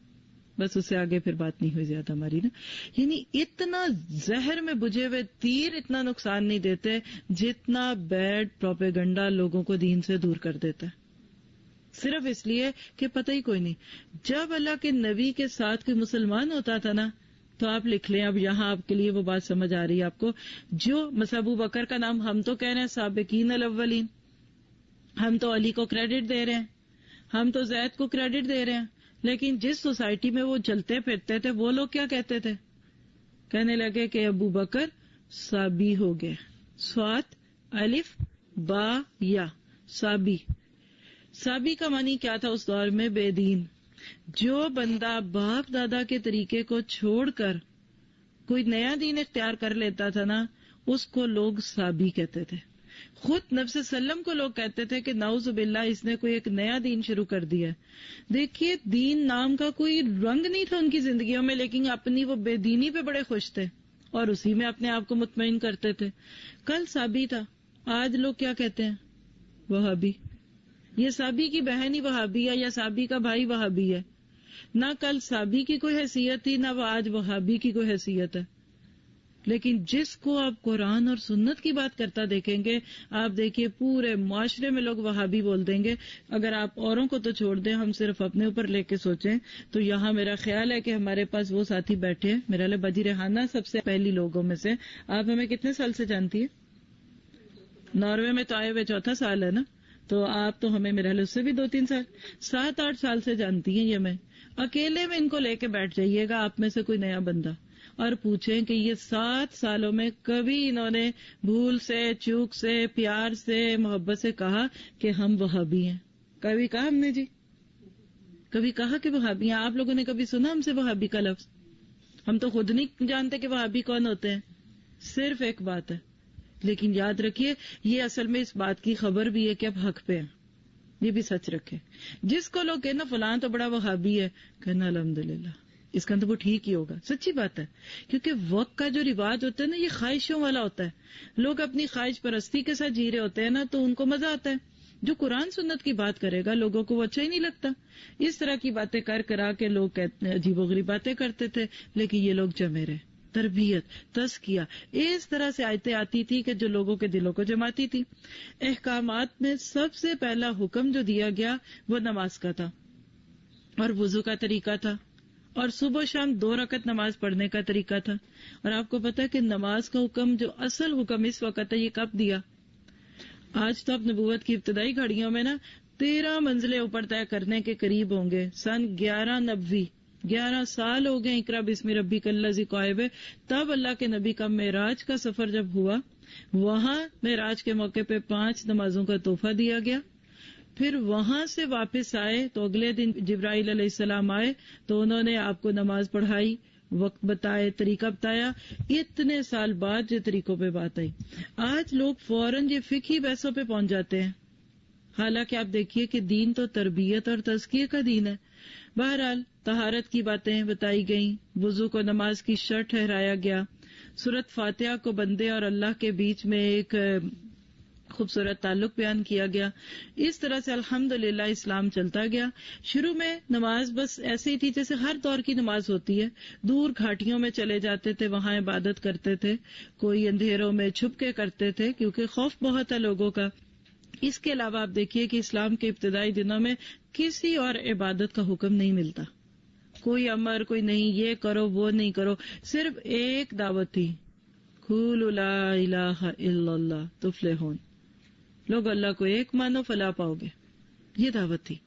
بس اس سے آگے پھر بات نہیں ہوئی زیادہ ہماری نا. یعنی اتنا زہر میں بجھے ہوئے تیر اتنا نقصان نہیں دیتے جتنا بیڈ پروپیگنڈا لوگوں کو دین سے دور کر دیتا ہے، صرف اس لیے کہ پتہ ہی کوئی نہیں. جب اللہ کے نبی کے ساتھ کوئی مسلمان ہوتا تھا نا تو آپ لکھ لیں. اب یہاں آپ کے لیے وہ بات سمجھ آ رہی ہے آپ کو، جو مثلا ابو بکر کا نام ہم تو کہہ رہے ہیں سابقین الاولین، ہم تو علی کو کریڈٹ دے رہے ہیں، ہم تو زید کو کریڈٹ دے رہے ہیں، لیکن جس سوسائٹی میں وہ چلتے پھرتے تھے وہ لوگ کیا کہتے تھے؟ کہنے لگے کہ ابو بکر سابی ہو گئے. سوات الف با یا سابی. سابی کا معنی کیا تھا اس دور میں؟ بے دین. جو بندہ باپ دادا کے طریقے کو چھوڑ کر کوئی نیا دین اختیار کر لیتا تھا نا اس کو لوگ سابی کہتے تھے. خود نبی صلی اللہ علیہ وسلم کو لوگ کہتے تھے کہ نعوذ باللہ اس نے کوئی ایک نیا دین شروع کر دیا. دیکھیے دین نام کا کوئی رنگ نہیں تھا ان کی زندگیوں میں، لیکن اپنی وہ بے دینی پہ بڑے خوش تھے. اور اسی میں اپنے آپ کو مطمئن کرتے تھے. کل صابی تھا, آج لوگ کیا کہتے ہیں؟ وہابی. یہ صابی کی بہن ہی وہابی ہے یا صابی کا بھائی وہابی ہے. نہ کل صابی کی کوئی حیثیت تھی, نہ وہ آج وہابی کی کوئی حیثیت ہے. لیکن جس کو آپ قرآن اور سنت کی بات کرتا دیکھیں گے, آپ دیکھیے پورے معاشرے میں لوگ وہابی بول دیں گے. اگر آپ اوروں کو تو چھوڑ دیں, ہم صرف اپنے اوپر لے کے سوچیں تو یہاں میرا خیال ہے کہ ہمارے پاس وہ ساتھی بیٹھے ہیں, میرا لے بجی ریحانہ سب سے پہلی لوگوں میں سے. آپ ہمیں کتنے سال سے جانتی ہے؟ ناروے میں تو آئے ہوئے چوتھا سال ہے نا, تو آپ تو ہمیں میرا لے اس سے بھی دو تین سال سات آٹھ سال سے جانتی ہیں. یہ میں اکیلے میں ان کو لے کے بیٹھ جائیے گا آپ میں سے کوئی نیا بندہ, اور پوچھیں کہ یہ سات سالوں میں کبھی انہوں نے بھول سے, چوک سے, پیار سے, محبت سے کہا کہ ہم وہابی ہیں؟ کبھی کہا ہم نے جی؟ کبھی کہا کہ وہابی ہیں؟ آپ لوگوں نے کبھی سنا ہم سے وہابی کا لفظ؟ ہم تو خود نہیں جانتے کہ وہابی کون ہوتے ہیں. صرف ایک بات ہے, لیکن یاد رکھیے یہ اصل میں اس بات کی خبر بھی ہے کہ آپ حق پہ ہیں. یہ بھی سچ رکھے. جس کو لوگ کہنا فلاں تو بڑا وہابی ہے, کہنا الحمدللہ اس کا تو وہ ٹھیک ہی ہوگا. سچی بات ہے, کیونکہ وقت کا جو رواج ہوتا ہے نا یہ خواہشوں والا ہوتا ہے. لوگ اپنی خواہش پرستی کے ساتھ جی رہے ہوتے ہیں نا, تو ان کو مزہ آتا ہے. جو قرآن سنت کی بات کرے گا لوگوں کو وہ اچھا ہی نہیں لگتا. اس طرح کی باتیں کر کرا کے لوگ عجیب و غریب باتیں کرتے تھے, لیکن یہ لوگ جمے رہے. تربیت, تزکیہ, اس طرح سے آیتیں آتی تھی کہ جو لوگوں کے دلوں کو جماتی تھی. احکامات میں سب سے پہلا حکم جو دیا گیا وہ نماز کا تھا, اور وضو کا طریقہ تھا, اور صبح شام دو رکعت نماز پڑھنے کا طریقہ تھا. اور آپ کو پتا ہے کہ نماز کا حکم جو اصل حکم اس وقت ہے یہ کب دیا؟ آج تو آپ نبوت کی ابتدائی گھڑیوں میں نا تیرہ منزلیں اوپر طے کرنے کے قریب ہوں گے. سن گیارہ نبوی گیارہ سال ہو گئے اقرا بسم ربک الذی قائب, تب اللہ کے نبی کا معراج کا سفر جب ہوا, وہاں معراج کے موقع پہ پانچ نمازوں کا تحفہ دیا گیا. پھر وہاں سے واپس آئے تو اگلے دن جبرائیل علیہ السلام آئے تو انہوں نے آپ کو نماز پڑھائی, وقت بتائے, طریقہ بتایا. اتنے سال بعد جو طریقوں پہ بات آئی. آج لوگ فوراً یہ فقہی بحثوں پہ پہنچ جاتے ہیں, حالانکہ آپ دیکھیے کہ دین تو تربیت اور تزکیے کا دین ہے. بہرحال طہارت کی باتیں بتائی گئیں, وضو کو نماز کی شرط ٹھہرایا گیا, سورۃ فاتحہ کو بندے اور اللہ کے بیچ میں ایک خوبصورت تعلق بیان کیا گیا. اس طرح سے الحمدللہ اسلام چلتا گیا. شروع میں نماز بس ایسے ہی تھی جیسے ہر دور کی نماز ہوتی ہے. دور گھاٹیوں میں چلے جاتے تھے, وہاں عبادت کرتے تھے, کوئی اندھیروں میں چھپ کے کرتے تھے کیونکہ خوف بہت ہے لوگوں کا. اس کے علاوہ آپ دیکھیے کہ اسلام کے ابتدائی دنوں میں کسی اور عبادت کا حکم نہیں ملتا, کوئی امر, کوئی نہیں یہ کرو وہ نہیں کرو, صرف ایک دعوت تھی, قولوا لا الہ الا اللہ تفلحون, لوگ اللہ کو ایک مانو فلاح پاؤ گے, یہ دعوت تھی.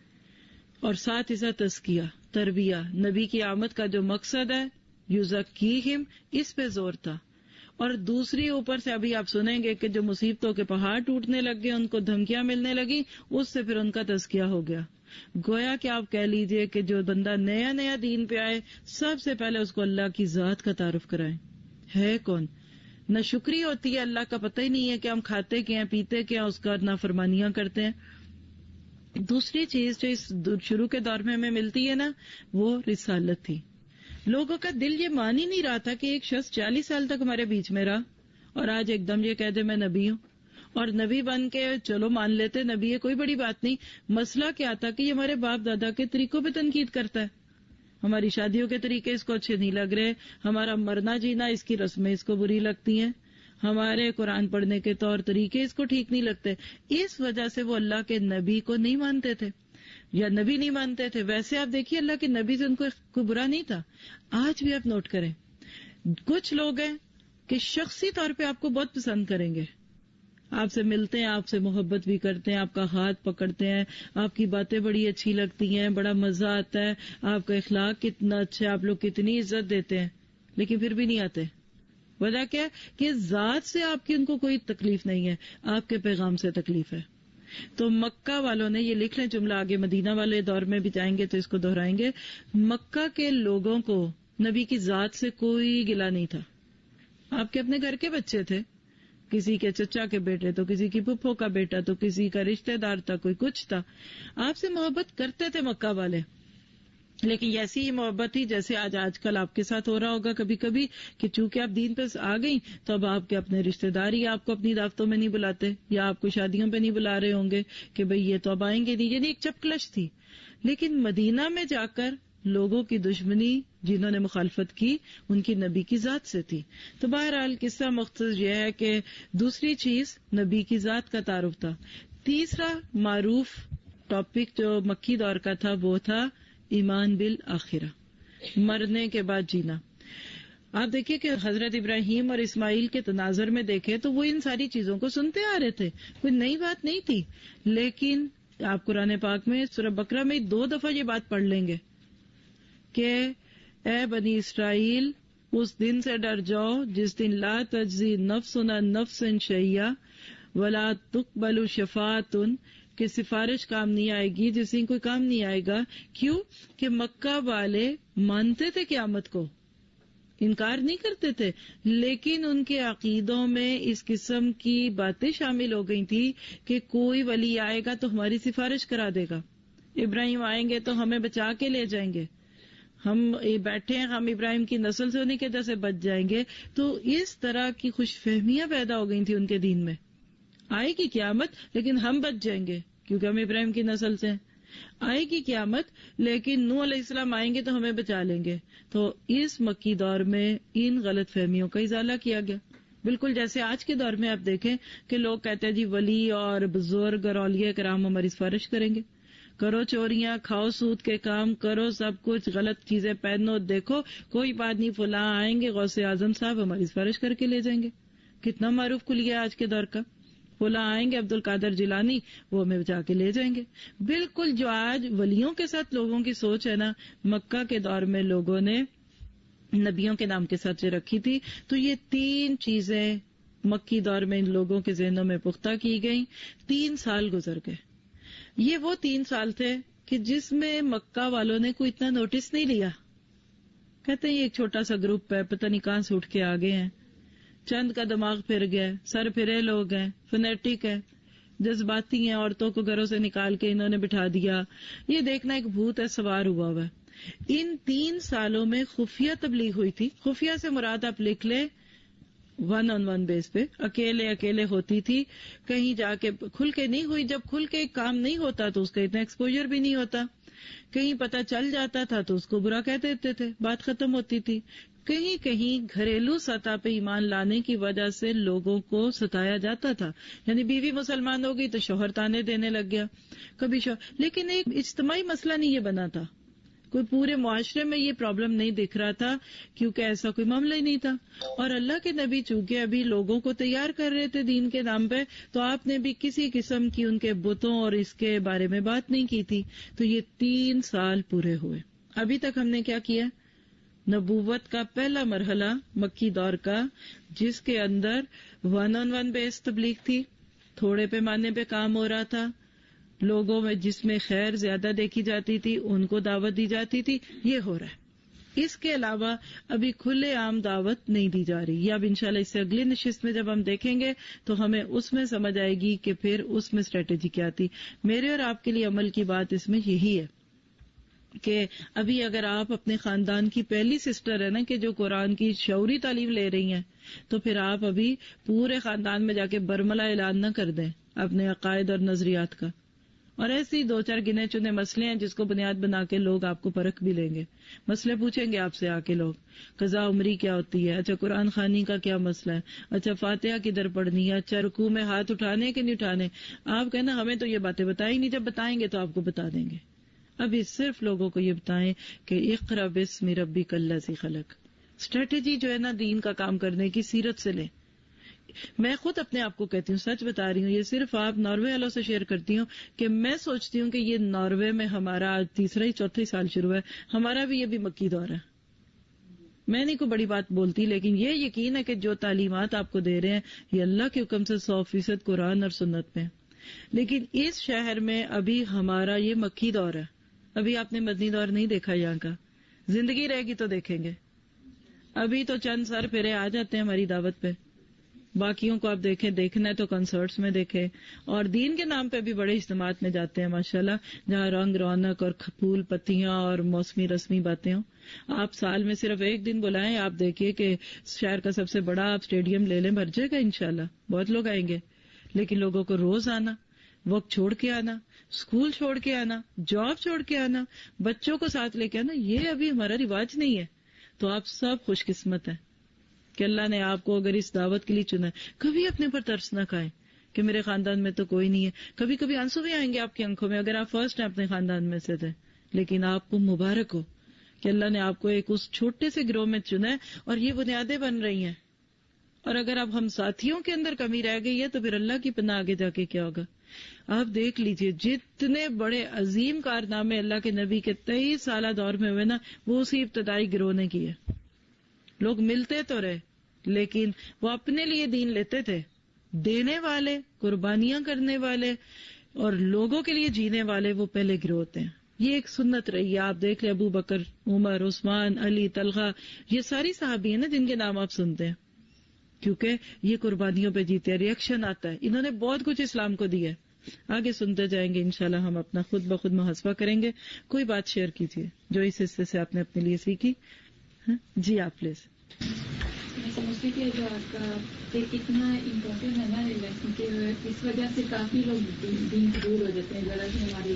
اور ساتھ ہی ساتھ تزکیہ, تربیہ, نبی کی آمد کا جو مقصد ہے یزکیہم, اس پہ زور تھا. اور دوسری اوپر سے ابھی آپ سنیں گے کہ جو مصیبتوں کے پہاڑ ٹوٹنے لگ گئے, ان کو دھمکیاں ملنے لگی, اس سے پھر ان کا تزکیہ ہو گیا. گویا کہ آپ کہہ لیجئے کہ جو بندہ نیا نیا دین پہ آئے سب سے پہلے اس کو اللہ کی ذات کا تعارف کرائیں. ہے کون؟ نہ شکری ہوتی ہے, اللہ کا پتہ ہی نہیں ہے کہ ہم کھاتے کیا ہیں, پیتے کیا, اس کا نافرمانیاں کرتے ہیں. دوسری چیز جو اس شروع کے دور میں ہمیں ملتی ہے نا, وہ رسالت تھی. لوگوں کا دل یہ مان ہی نہیں رہا تھا کہ ایک شخص چالیس سال تک ہمارے بیچ میں رہا اور آج ایک دم یہ کہہ دے میں نبی ہوں, اور نبی بن کے چلو مان لیتے نبی ہے, کوئی بڑی بات نہیں. مسئلہ کیا تھا کہ یہ ہمارے باپ دادا کے طریقوں پہ تنقید کرتا ہے, ہماری شادیوں کے طریقے اس کو اچھے نہیں لگ رہے, ہمارا مرنا جینا اس کی رسمیں اس کو بری لگتی ہیں, ہمارے قرآن پڑھنے کے طور طریقے اس کو ٹھیک نہیں لگتے. اس وجہ سے وہ اللہ کے نبی کو نہیں مانتے تھے یا نبی نہیں مانتے تھے. ویسے آپ دیکھیے اللہ کے نبی سے ان کو کوئی برا نہیں تھا. آج بھی آپ نوٹ کریں, کچھ لوگ ہیں کہ شخصی طور پہ آپ کو بہت پسند کریں گے, آپ سے ملتے ہیں, آپ سے محبت بھی کرتے ہیں, آپ کا ہاتھ پکڑتے ہیں, آپ کی باتیں بڑی اچھی لگتی ہیں, بڑا مزہ آتا ہے, آپ کا اخلاق کتنا اچھا ہے, آپ لوگ کتنی عزت دیتے ہیں, لیکن پھر بھی نہیں آتے. وجہ کیا کہ ذات سے آپ کی ان کو کوئی تکلیف نہیں ہے, آپ کے پیغام سے تکلیف ہے. تو مکہ والوں نے, یہ لکھ لیں جملہ, آگے مدینہ والے دور میں بھی جائیں گے تو اس کو دہرائیں گے, مکہ کے لوگوں کو نبی کی ذات سے کوئی گلہ نہیں تھا. آپ کے اپنے گھر کے بچے تھے, کسی کے چچا کے بیٹے تو کسی کی پھپھو کا بیٹا تو کسی کا رشتہ دار تھا, کوئی کچھ تھا, آپ سے محبت کرتے تھے مکہ والے. لیکن ایسی ہی محبت تھی جیسے آج آج کل آپ کے ساتھ ہو رہا ہوگا کبھی کبھی کہ چونکہ آپ دین پہ آ گئی تو اب آپ کے اپنے رشتہ دار ہی آپ کو اپنی دعوتوں میں نہیں بلاتے یا آپ کو شادیوں پہ نہیں بلا رہے ہوں گے کہ بھئی یہ تو اب آئیں گے نہیں. یعنی ایک چپکلش تھی. لیکن مدینہ میں جا کر لوگوں کی دشمنی جنہوں نے مخالفت کی ان کی نبی کی ذات سے تھی. تو بہرحال قصہ مختصر یہ ہے کہ دوسری چیز نبی کی ذات کا تعارف تھا. تیسرا معروف ٹاپک جو مکی دور کا تھا وہ تھا ایمان بالآخرہ، مرنے کے بعد جینا. آپ دیکھیں کہ حضرت ابراہیم اور اسماعیل کے تناظر میں دیکھیں تو وہ ان ساری چیزوں کو سنتے آ رہے تھے، کوئی نئی بات نہیں تھی. لیکن آپ قرآن پاک میں سورہ بقرہ میں دو دفعہ یہ بات پڑھ لیں گے کہ اے بنی اسرائیل اس دن سے ڈر جاؤ جس دن لا تجزی نفس عن نفس شیئا ولا تقبل شفاعۃ، کہ سفارش کام نہیں آئے گی، جس دن کوئی کام نہیں آئے گا. کیوں؟ کہ مکہ والے مانتے تھے قیامت کو، انکار نہیں کرتے تھے، لیکن ان کے عقیدوں میں اس قسم کی باتیں شامل ہو گئی تھی کہ کوئی ولی آئے گا تو ہماری سفارش کرا دے گا، ابراہیم آئیں گے تو ہمیں بچا کے لے جائیں گے، ہم بیٹھے ہیں ہم ابراہیم کی نسل سے ہونے کی وجہ سے بچ جائیں گے. تو اس طرح کی خوش فہمیاں پیدا ہو گئی تھی ان کے دین میں. آئے گی قیامت لیکن ہم بچ جائیں گے کیونکہ ہم ابراہیم کی نسل سے ہیں. آئے گی قیامت لیکن نوح علیہ السلام آئیں گے تو ہمیں بچا لیں گے. تو اس مکی دور میں ان غلط فہمیوں کا ازالہ کیا گیا. بالکل جیسے آج کے دور میں آپ دیکھیں کہ لوگ کہتے ہیں جی ولی اور بزرگ اور اولیاء کرام ہماری سفارش کریں گے. کرو چوریاں، کھاؤ سود کے کام، کرو سب کچھ، غلط چیزیں پہنو، دیکھو کوئی بات نہیں، فلاں آئیں گے غوث اعظم صاحب ہماری سفارش کر کے لے جائیں گے. کتنا معروف کلیہ آج کے دور کا. فلاں آئیں گے عبد القادر جیلانی وہ ہمیں بچا کے لے جائیں گے. بالکل جو آج ولیوں کے ساتھ لوگوں کی سوچ ہے نا، مکہ کے دور میں لوگوں نے نبیوں کے نام کے ساتھ جو رکھی تھی. تو یہ تین چیزیں مکی دور میں ان لوگوں کے ذہنوں میں پختہ کی گئیں. تین سال گزر گئے. یہ وہ تین سال تھے کہ جس میں مکہ والوں نے کوئی اتنا نوٹس نہیں لیا. کہتے ہیں یہ ایک چھوٹا سا گروپ ہے، پتہ نہیں کہاں سے اٹھ کے آگے ہیں، چند کا دماغ پھر گیا، سر پھرے لوگ ہیں، فنیٹک ہے، جذباتی ہیں، عورتوں کو گھروں سے نکال کے انہوں نے بٹھا دیا. یہ دیکھنا ایک بھوت ہے سوار ہوا ہوا ہے. ان تین سالوں میں خفیہ تبلیغ ہوئی تھی. خفیہ سے مراد آپ لکھ لیں ون آن ون بیس پہ، اکیلے اکیلے ہوتی تھی، کہیں جا کے کھل کے نہیں ہوئی. جب کھل کے کام نہیں ہوتا تو اس کا اتنا ایکسپوجر بھی نہیں ہوتا. کہیں پتہ چل جاتا تھا تو اس کو برا کہہ دیتے تھے، بات ختم ہوتی تھی. کہیں کہیں گھریلو سطح پہ ایمان لانے کی وجہ سے لوگوں کو ستایا جاتا تھا. یعنی بیوی مسلمان ہو گئی تو شوہر تانے دینے لگ گیا کبھی شوہر. لیکن ایک اجتماعی مسئلہ نہیں یہ بنا تھا، کوئی پورے معاشرے میں یہ پرابلم نہیں دکھ رہا تھا کیونکہ ایسا کوئی معاملہ ہی نہیں تھا. اور اللہ کے نبی چونکہ ابھی لوگوں کو تیار کر رہے تھے دین کے نام پہ، تو آپ نے بھی کسی قسم کی ان کے بتوں اور اس کے بارے میں بات نہیں کی تھی. تو یہ تین سال پورے ہوئے. ابھی تک ہم نے کیا کیا؟ نبوت کا پہلا مرحلہ مکی دور کا، جس کے اندر ون آن ون بیس تبلیغ تھی، تھوڑے پیمانے پہ کام ہو رہا تھا، لوگوں میں جس میں خیر زیادہ دیکھی جاتی تھی ان کو دعوت دی جاتی تھی. یہ ہو رہا ہے. اس کے علاوہ ابھی کھلے عام دعوت نہیں دی جا رہی. یہ اب انشاءاللہ اس سے اگلی نشست میں جب ہم دیکھیں گے تو ہمیں اس میں سمجھ آئے گی کہ پھر اس میں اسٹریٹجی کیا تھی. میرے اور آپ کے لیے عمل کی بات اس میں یہی ہے کہ ابھی اگر آپ اپنے خاندان کی پہلی سسٹر ہے نا کہ جو قرآن کی شعوری تعلیم لے رہی ہیں، تو پھر آپ ابھی پورے خاندان میں جا کے برملا اعلان نہ کر دیں اپنے عقائد اور نظریات کا. اور ایسی دو چار گنے چنے مسئلے ہیں جس کو بنیاد بنا کے لوگ آپ کو پرکھ بھی لیں گے. مسئلے پوچھیں گے آپ سے آ کے لوگ، قضاء عمری کیا ہوتی ہے، اچھا قرآن خوانی کا کیا مسئلہ ہے، اچھا فاتحہ کدھر پڑھنی ہے، اچھا رکوع میں ہاتھ اٹھانے کہ نہیں اٹھانے. آپ کہنا ہمیں تو یہ باتیں بتائی نہیں، جب بتائیں گے تو آپ کو بتا دیں گے. ابھی صرف لوگوں کو یہ بتائیں کہ اقرأ باسم ربک الذی خلق. اسٹریٹجی جو ہے نا دین کا کام کرنے کی سیرت سے لیں. میں خود اپنے آپ کو کہتی ہوں، سچ بتا رہی ہوں، یہ صرف آپ ناروے والوں سے شیئر کرتی ہوں کہ میں سوچتی ہوں کہ یہ ناروے میں ہمارا آج تیسرا ہی چوتھا ہی سال شروع ہے، ہمارا بھی یہ بھی مکی دور ہے. میں نہیں کوئی بڑی بات بولتی، لیکن یہ یقین ہے کہ جو تعلیمات آپ کو دے رہے ہیں یہ اللہ کے حکم سے سو فیصد قرآن اور سنت میں. لیکن اس شہر میں ابھی ہمارا یہ مکی دور ہے. ابھی آپ نے مدنی دور نہیں دیکھا یہاں کا. زندگی رہے گی تو دیکھیں گے. ابھی تو چند سر پھرے آ جاتے ہیں ہماری دعوت پہ. باقیوں کو آپ دیکھیں، دیکھنا ہے تو کنسرٹس میں دیکھیں، اور دین کے نام پہ بھی بڑے اجتماعات میں جاتے ہیں ماشاءاللہ، جہاں رنگ رونق اور پھول پتیاں اور موسمی رسمی باتیں ہوں. آپ سال میں صرف ایک دن بلائیں، آپ دیکھیے کہ شہر کا سب سے بڑا آپ اسٹیڈیم لے لیں، بھر جائے گا انشاءاللہ، بہت لوگ آئیں گے. لیکن لوگوں کو روز آنا، وقت چھوڑ کے آنا، اسکول چھوڑ کے آنا، جاب چھوڑ کے آنا، بچوں کو ساتھ لے کے آنا، یہ ابھی ہمارا رواج نہیں ہے. تو آپ سب خوش قسمت ہیں کہ اللہ نے آپ کو اگر اس دعوت کے لیے چنا ہے. کبھی اپنے پر ترس نہ کھائیں کہ میرے خاندان میں تو کوئی نہیں ہے. کبھی کبھی آنسو بھی آئیں گے آپ کی آنکھوں میں اگر آپ فرسٹ ہیں اپنے خاندان میں سے تھے، لیکن آپ کو مبارک ہو کہ اللہ نے آپ کو ایک اس چھوٹے سے گروہ میں چنا ہے اور یہ بنیادیں بن رہی ہیں. اور اگر اب ہم ساتھیوں کے اندر کمی رہ گئی ہے تو پھر اللہ کی پناہ آگے جا کے کیا ہوگا. آپ دیکھ لیجئے جتنے بڑے عظیم کارنامے اللہ کے نبی کے تیئیس سالہ دور میں ہوئے نا، وہ اسی ابتدائی گروہ نے کیے. لوگ ملتے تو رہے لیکن وہ اپنے لیے دین لیتے تھے. دینے والے، قربانیاں کرنے والے اور لوگوں کے لیے جینے والے وہ پہلے گروہ ہوتے ہیں. یہ ایک سنت رہی ہے. آپ دیکھ لیں ابو بکر، عمر، عثمان، علی، طلحہ، یہ ساری صحابی ہیں نا جن کے نام آپ سنتے ہیں، کیونکہ یہ قربانیوں پہ جیتے ہیں. ریئیکشن آتا ہے، انہوں نے بہت کچھ اسلام کو دیا ہے. آگے سنتے جائیں گے انشاءاللہ، ہم اپنا خود بخود محاسبہ کریں گے. کوئی بات شیئر کیجیے جو اس حصے سے آپ نے اپنے لیے سیکھی. جی آپ پلیز. میں سمجھتی کہ جو آپ کا ایک اتنا امپورٹنٹ ہے نا لیسن کہ اس وجہ سے کافی لوگ دین سے دور ہو جاتے ہیں. ذرا سی ہماری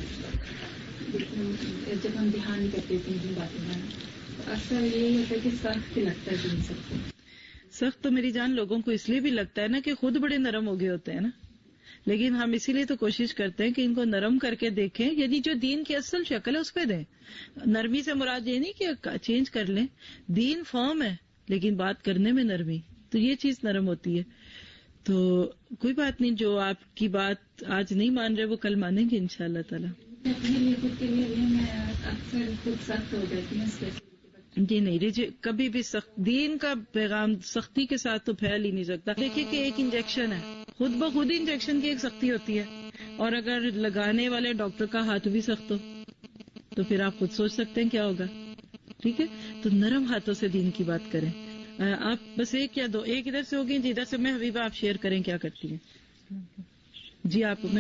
جب ہم دھیان نہیں کرتے تھے جن باتوں میں، اکثر یہی ہوتا ہے کہ سخت لگتا ہے دین سب کو. سخت تو میری جان لوگوں کو اس لیے بھی لگتا ہے نا کہ خود بڑے نرم ہو گئے ہوتے ہیں نا، لیکن ہم اسی لیے تو کوشش کرتے ہیں کہ ان کو نرم کر کے دیکھیں، یعنی جو دین کی اصل شکل ہے اس پہ دیں. نرمی سے مراد یہ نہیں کہ چینج کر لیں، دین فارم ہے لیکن بات کرنے میں نرمی، تو یہ چیز نرم ہوتی ہے. تو کوئی بات نہیں، جو آپ کی بات آج نہیں مان رہے وہ کل مانیں گے انشاءاللہ تعالی. اپنے لیے خود کے لیے میں اکثر خود سخت ہو جاتی ہوں. جی نہیں ریجی، کبھی بھی سخت دین کا پیغام سختی کے ساتھ تو پھیل ہی نہیں سکتا. دیکھیے کہ ایک انجیکشن ہے، خود بخود ہی انجیکشن کی ایک سختی ہوتی ہے، اور اگر لگانے والے ڈاکٹر کا ہاتھ بھی سخت ہو تو پھر آپ خود سوچ سکتے ہیں کیا ہوگا. ٹھیک ہے، تو نرم ہاتھوں سے دین کی بات کریں. آپ بس ایک یا دو، ایک ادھر سے ہوگی جی، ادھر سے میں حبیبہ، آپ شیئر کریں کیا کرتی ہیں. جی آپ میں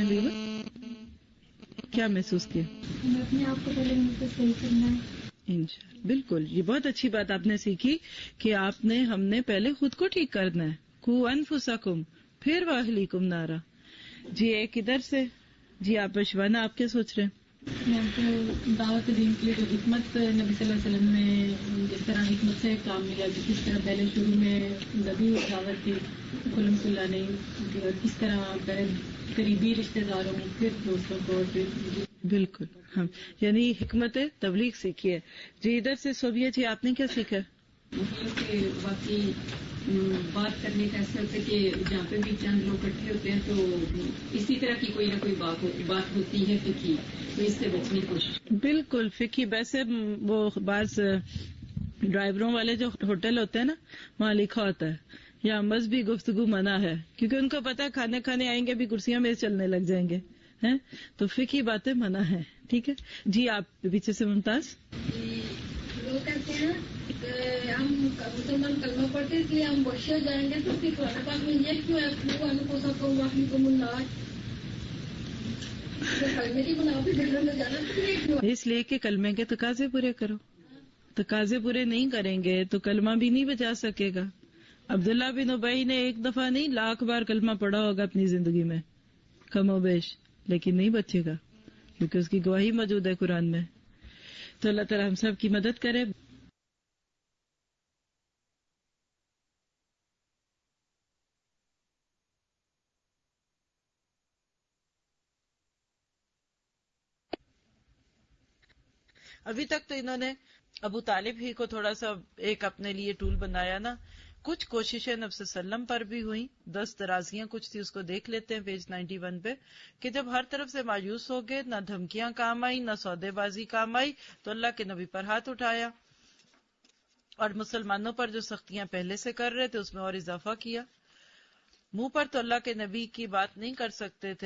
حبیبہ کیا محسوس کیا؟ اپنے آپ کو پہلے مجھ سے صحیح کرنا ہے. انشاءاللہ بالکل، یہ بہت اچھی بات آپ نے سیکھی کہ آپ نے ہم نے پہلے خود کو ٹھیک کرنا ہے. قو انفسکم پھر واہلیکم نارا. جی ایک ادھر سے. جی آپ شبانہ، آپ کیا سوچ رہے ہیں؟ میں تو دعوت دین کے لیے جو حکمت نبی صلی اللہ علیہ وسلم نے جس طرح حکمت سے کام لیا، جس طرح پہلے شروع میں نبی دعوت دی کلم صلی اللہ نے، اور کس طرح پہلے قریبی رشتے داروں پھر دوستوں کو، پھر بالکل ہاں، یعنی حکمت تبلیغ سیکھی ہے. جی ادھر سے صوبیہ جی آپ نے کیا سیکھا؟ کہ واقعی بات کرنے کا ایسا ہوتا ہے کہ جہاں پہ بھی چند لوگ اکٹھے ہوتے ہیں تو اسی طرح کی کوئی نہ کوئی بات بات ہوتی ہے فقہی، تو اس سے بچنے کی کوشش. بالکل فقہی. ویسے وہ بعض ڈرائیوروں والے جو ہوٹل ہوتے ہیں نا، وہاں لکھا ہوتا ہے یا مذہبی گفتگو منع ہے، کیونکہ ان کو پتا ہے کھانے کھانے آئیں گے بھی کرسیاں میں چلنے لگ جائیں گے ہیں، تو فقہی باتیں منع ہے. ٹھیک ہے جی آپ پیچھے سے ممتاز. لوگ کہتے ہیں کہ ہم مسلمان کلمہ پڑھتے اس لیے ہم بخشے ہو جائیں گے، تو پھر قرآن پاک میں یہ کیوں ہے کو سب کو واقعی کو منار اس لیے کہ کلمے کے تقاضے پورے کرو. تقاضے پورے نہیں کریں گے تو کلمہ بھی نہیں بچا سکے گا. عبداللہ بن ابی نے ایک دفعہ نہیں لاکھ بار کلمہ پڑھا ہوگا اپنی زندگی میں کم و بیش، لیکن نہیں بچے گا کیونکہ اس کی گواہی موجود ہے قرآن میں. تو اللہ تعالیٰ ہم سب کی مدد کرے. ابھی تک تو انہوں نے ابو طالب ہی کو تھوڑا سا ایک اپنے لیے ٹول بنایا نا. کچھ کوششیں نبی صلی اللہ علیہ وسلم پر بھی ہوئیں، دس درازیاں کچھ تھی، اس کو دیکھ لیتے ہیں پیج نائنٹی ون پہ، کہ جب ہر طرف سے مایوس ہو گئے، نہ دھمکیاں کام آئی نہ سودے بازی کام آئی، تو اللہ کے نبی پر ہاتھ اٹھایا اور مسلمانوں پر جو سختیاں پہلے سے کر رہے تھے اس میں اور اضافہ کیا. منہ پر تو اللہ کے نبی کی بات نہیں کر سکتے تھے،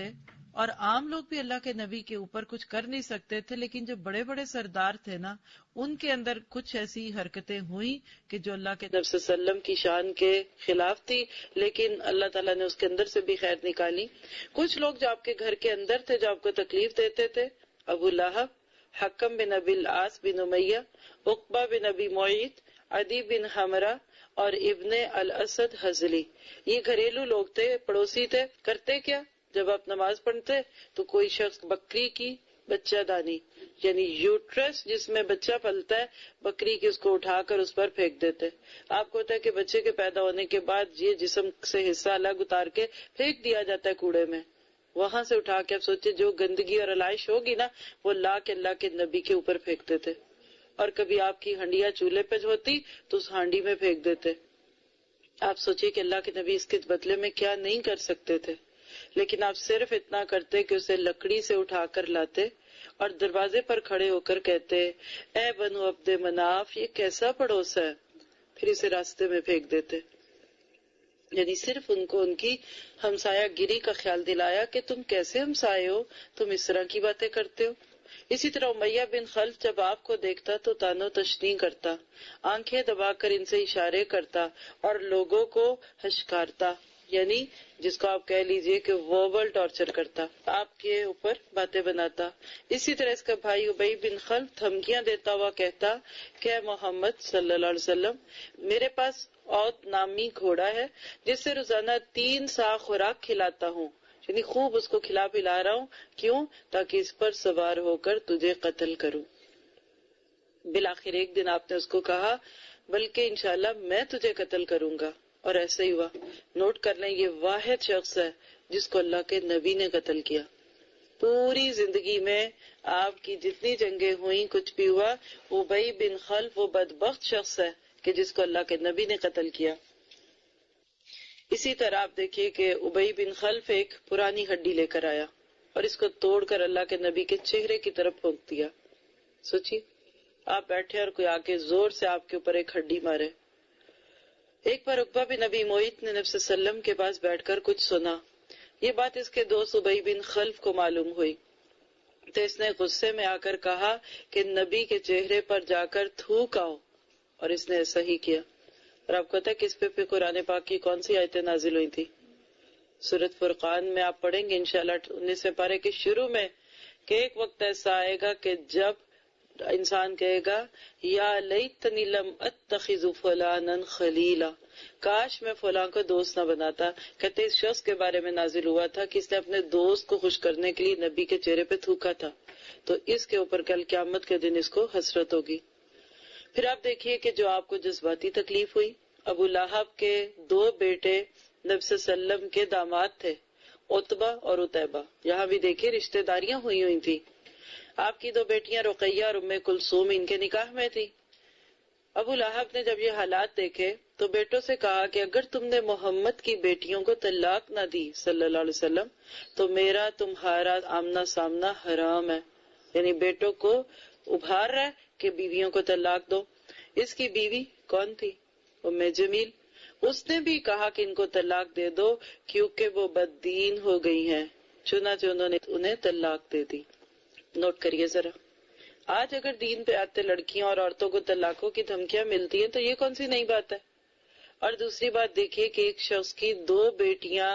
اور عام لوگ بھی اللہ کے نبی کے اوپر کچھ کر نہیں سکتے تھے، لیکن جو بڑے بڑے سردار تھے نا، ان کے اندر کچھ ایسی حرکتیں ہوئی کہ جو اللہ کے نبی صلی اللہ علیہ وسلم کی شان کے خلاف تھی، لیکن اللہ تعالیٰ نے اس کے اندر سے بھی خیر نکالی. کچھ لوگ جو آپ کے گھر کے اندر تھے، جو آپ کو تکلیف دیتے تھے، ابو لہب، حکم بن ابی العاص بن امیہ، عقبہ بن ابی معیط، عدی بن حمرہ اور ابن الاسد حزلی، یہ گھریلو لوگ تھے، پڑوسی تھے. کرتے کیا؟ جب آپ نماز پڑھتے تو کوئی شخص بکری کی بچہ دانی یعنی یوٹرس جس میں بچہ پلتا ہے، بکری کی، اس کو اٹھا کر اس پر پھینک دیتے. آپ کو ہوتا ہے کہ بچے کے پیدا ہونے کے بعد یہ جسم سے حصہ الگ اتار کے پھینک دیا جاتا ہے کوڑے میں، وہاں سے اٹھا کے آپ سوچے جو گندگی اور علائش ہوگی نا، وہ لا کے اللہ کے نبی کے اوپر پھینکتے تھے. اور کبھی آپ کی ہنڈیاں چولہے پہ ہوتی تو اس ہانڈی میں پھینک دیتے. آپ سوچیے کہ اللہ کے نبی اس کے بدلے میں کیا نہیں کر سکتے تھے، لیکن آپ صرف اتنا کرتے کہ اسے لکڑی سے اٹھا کر لاتے اور دروازے پر کھڑے ہو کر کہتے، اے بنو عبد مناف، یہ کیسا پڑوس ہے، پھر اسے راستے میں پھینک دیتے. یعنی صرف ان کو ان کی ہمسایہ گیری کا خیال دلایا کہ تم کیسے ہمسائے ہو، تم اس طرح کی باتیں کرتے ہو. اسی طرح امیہ بن خلف جب آپ کو دیکھتا تو تانو تشنیع کرتا، آنکھیں دبا کر ان سے اشارے کرتا اور لوگوں کو ہشکارتا، یعنی جس کو آپ کہہ لیجئے کہ وربل ٹارچر کرتا، آپ کے اوپر باتیں بناتا. اسی طرح اس کا بھائی ابی بن خلف دھمکیاں دیتا ہوا کہتا کہ اے محمد صلی اللہ علیہ وسلم، میرے پاس اوت نامی گھوڑا ہے جس سے روزانہ تین سا خوراک کھلاتا ہوں، یعنی خوب اس کو کھلا پلا رہا ہوں، کیوں؟ تاکہ اس پر سوار ہو کر تجھے قتل کروں. بالآخر ایک دن آپ نے اس کو کہا بلکہ انشاءاللہ میں تجھے قتل کروں گا، اور ایسا ہی ہوا. نوٹ کر لیں یہ واحد شخص ہے جس کو اللہ کے نبی نے قتل کیا. پوری زندگی میں آپ کی جتنی جنگیں ہوئیں، کچھ بھی ہوا، ابی بن خلف وہ بدبخت شخص ہے کہ جس کو اللہ کے نبی نے قتل کیا. اسی طرح آپ دیکھیے کہ ابی بن خلف ایک پرانی ہڈی لے کر آیا اور اس کو توڑ کر اللہ کے نبی کے چہرے کی طرف پھونک دیا. سوچیے آپ بیٹھے اور کوئی آ کے زور سے آپ کے اوپر ایک ہڈی مارے. ایک بار عقبہ بن ابی معیط نے نبی صلی اللہ علیہ وسلم کے پاس بیٹھ کر کچھ سنا. یہ بات اس کے دوست ابی بن خلف کو معلوم ہوئی تو اس نے غصے میں آ کر کہا کہ نبی کے چہرے پر جا کر تھوک آؤ، اور اس نے ایسا ہی کیا. اور آپ کو پتا ہے کہ اس پہ پھر قرآن پاک کی کون سی آیتیں نازل ہوئی تھی؟ سورۃ فرقان میں آپ پڑھیں گے انشاءاللہ انیسویں پارے کے شروع میں کہ ایک وقت ایسا آئے گا کہ جب انسان کہے گا یا لیتنی لم اتخذ فلانا خلیلا، کاش میں فلاں کو دوست نہ بناتا. کہتے اس شخص کے بارے میں نازل ہوا تھا کہ اس نے اپنے دوست کو خوش کرنے کے لیے نبی کے چہرے پہ تھوکا تھا، تو اس کے اوپر کل قیامت کے دن اس کو حسرت ہوگی. پھر آپ دیکھیے کہ جو آپ کو جذباتی تکلیف ہوئی، ابو لہب کے دو بیٹے نبی صلی اللہ علیہ وسلم کے داماد تھے، عتبہ اور عتیبہ. یہاں بھی دیکھیے رشتہ داریاں ہوئی ہوئی تھی. آپ کی دو بیٹیاں رقیہ اور ام کلثوم ان کے نکاح میں تھی. ابو لہب نے جب یہ حالات دیکھے تو بیٹوں سے کہا کہ اگر تم نے محمد کی بیٹیوں کو طلاق نہ دی صلی اللہ علیہ وسلم تو میرا تمہارا آمنا سامنا حرام ہے. یعنی بیٹوں کو ابھار رہا ہے کہ بیویوں کو طلاق دو. اس کی بیوی کون تھی؟ ام جمیل. اس نے بھی کہا کہ ان کو طلاق دے دو کیونکہ وہ بددین ہو گئی ہیں، چنانچہ انہوں نے انہیں طلاق دے دی. نوٹ کریے ذرا، آج اگر دین پہ آتے لڑکیاں اور عورتوں کو طلاقوں کی دھمکیاں ملتی ہیں تو یہ کون سی نئی بات ہے؟ اور دوسری بات دیکھیے کہ ایک شخص کی دو بیٹیاں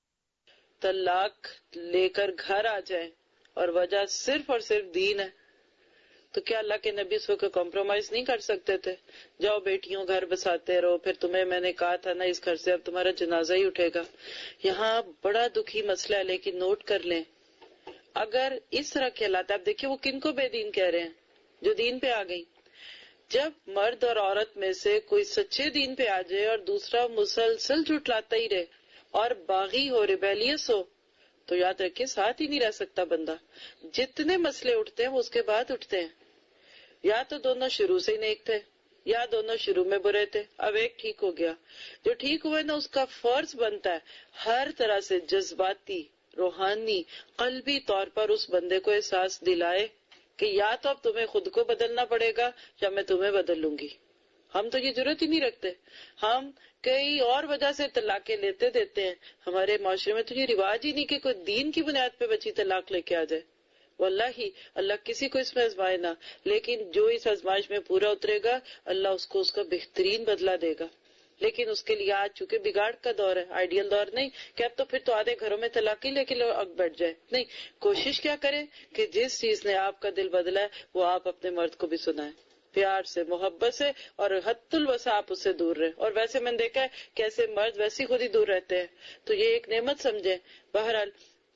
طلاق لے کر گھر آ جائیں اور وجہ صرف اور صرف دین ہے، تو کیا اللہ کے نبی اس کو کمپرومائز نہیں کر سکتے تھے؟ جاؤ بیٹیوں گھر بساتے رہو، پھر تمہیں میں نے کہا تھا نا اس گھر سے اب تمہارا جنازہ ہی اٹھے گا. یہاں بڑا دکھی مسئلہ ہے، لیکن نوٹ کر لیں اگر اس طرح کے حالات، آپ دیکھیں وہ کن کو بے دین کہہ رہے ہیں؟ جو دین پہ آ گئی. جب مرد اور عورت میں سے کوئی سچے دین پہ آ جائے اور دوسرا مسلسل جھٹلاتا ہی رہے اور باغی ہو، ریبیلیس ہو، تو یاد رکھیے ساتھ ہی نہیں رہ سکتا بندہ. جتنے مسئلے اٹھتے ہیں وہ اس کے بعد اٹھتے ہیں. یا تو دونوں شروع سے ہی نیک تھے یا دونوں شروع میں برے تھے، اب ایک ٹھیک ہو گیا. جو ٹھیک ہوئے نا اس کا فرض بنتا ہے ہر طرح سے جذباتی، روحانی، قلبی طور پر اس بندے کو احساس دلائے کہ یا تو اب تمہیں خود کو بدلنا پڑے گا یا میں تمہیں بدل لوں گی. ہم تو یہ ضرورت ہی نہیں رکھتے. ہم کئی اور وجہ سے طلاقیں لیتے دیتے ہیں. ہمارے معاشرے میں تو یہ رواج ہی نہیں کہ کوئی دین کی بنیاد پہ بچی طلاق لے کے آ جائے. واللہ اللہ کسی کو اس میں آزمائے نہ، لیکن جو اس آزمائش میں پورا اترے گا اللہ اس کو اس کا بہترین بدلہ دے گا. لیکن اس کے لیے آج چونکہ بگاڑ کا دور ہے، آئیڈیل دور نہیں کہ اب تو پھر تو آدھے گھروں میں طلاق ہی لے کے لوگ بیٹھ جائے. نہیں، کوشش کیا کریں کہ جس چیز نے آپ کا دل بدلا ہے وہ آپ اپنے مرد کو بھی سنائیں، پیار سے، محبت سے، اور حد الوسع آپ اس سے دور رہیں. اور ویسے میں نے دیکھا ہے کہ ایسے مرد ویسے خود ہی دور رہتے ہیں، تو یہ ایک نعمت سمجھیں. بہرحال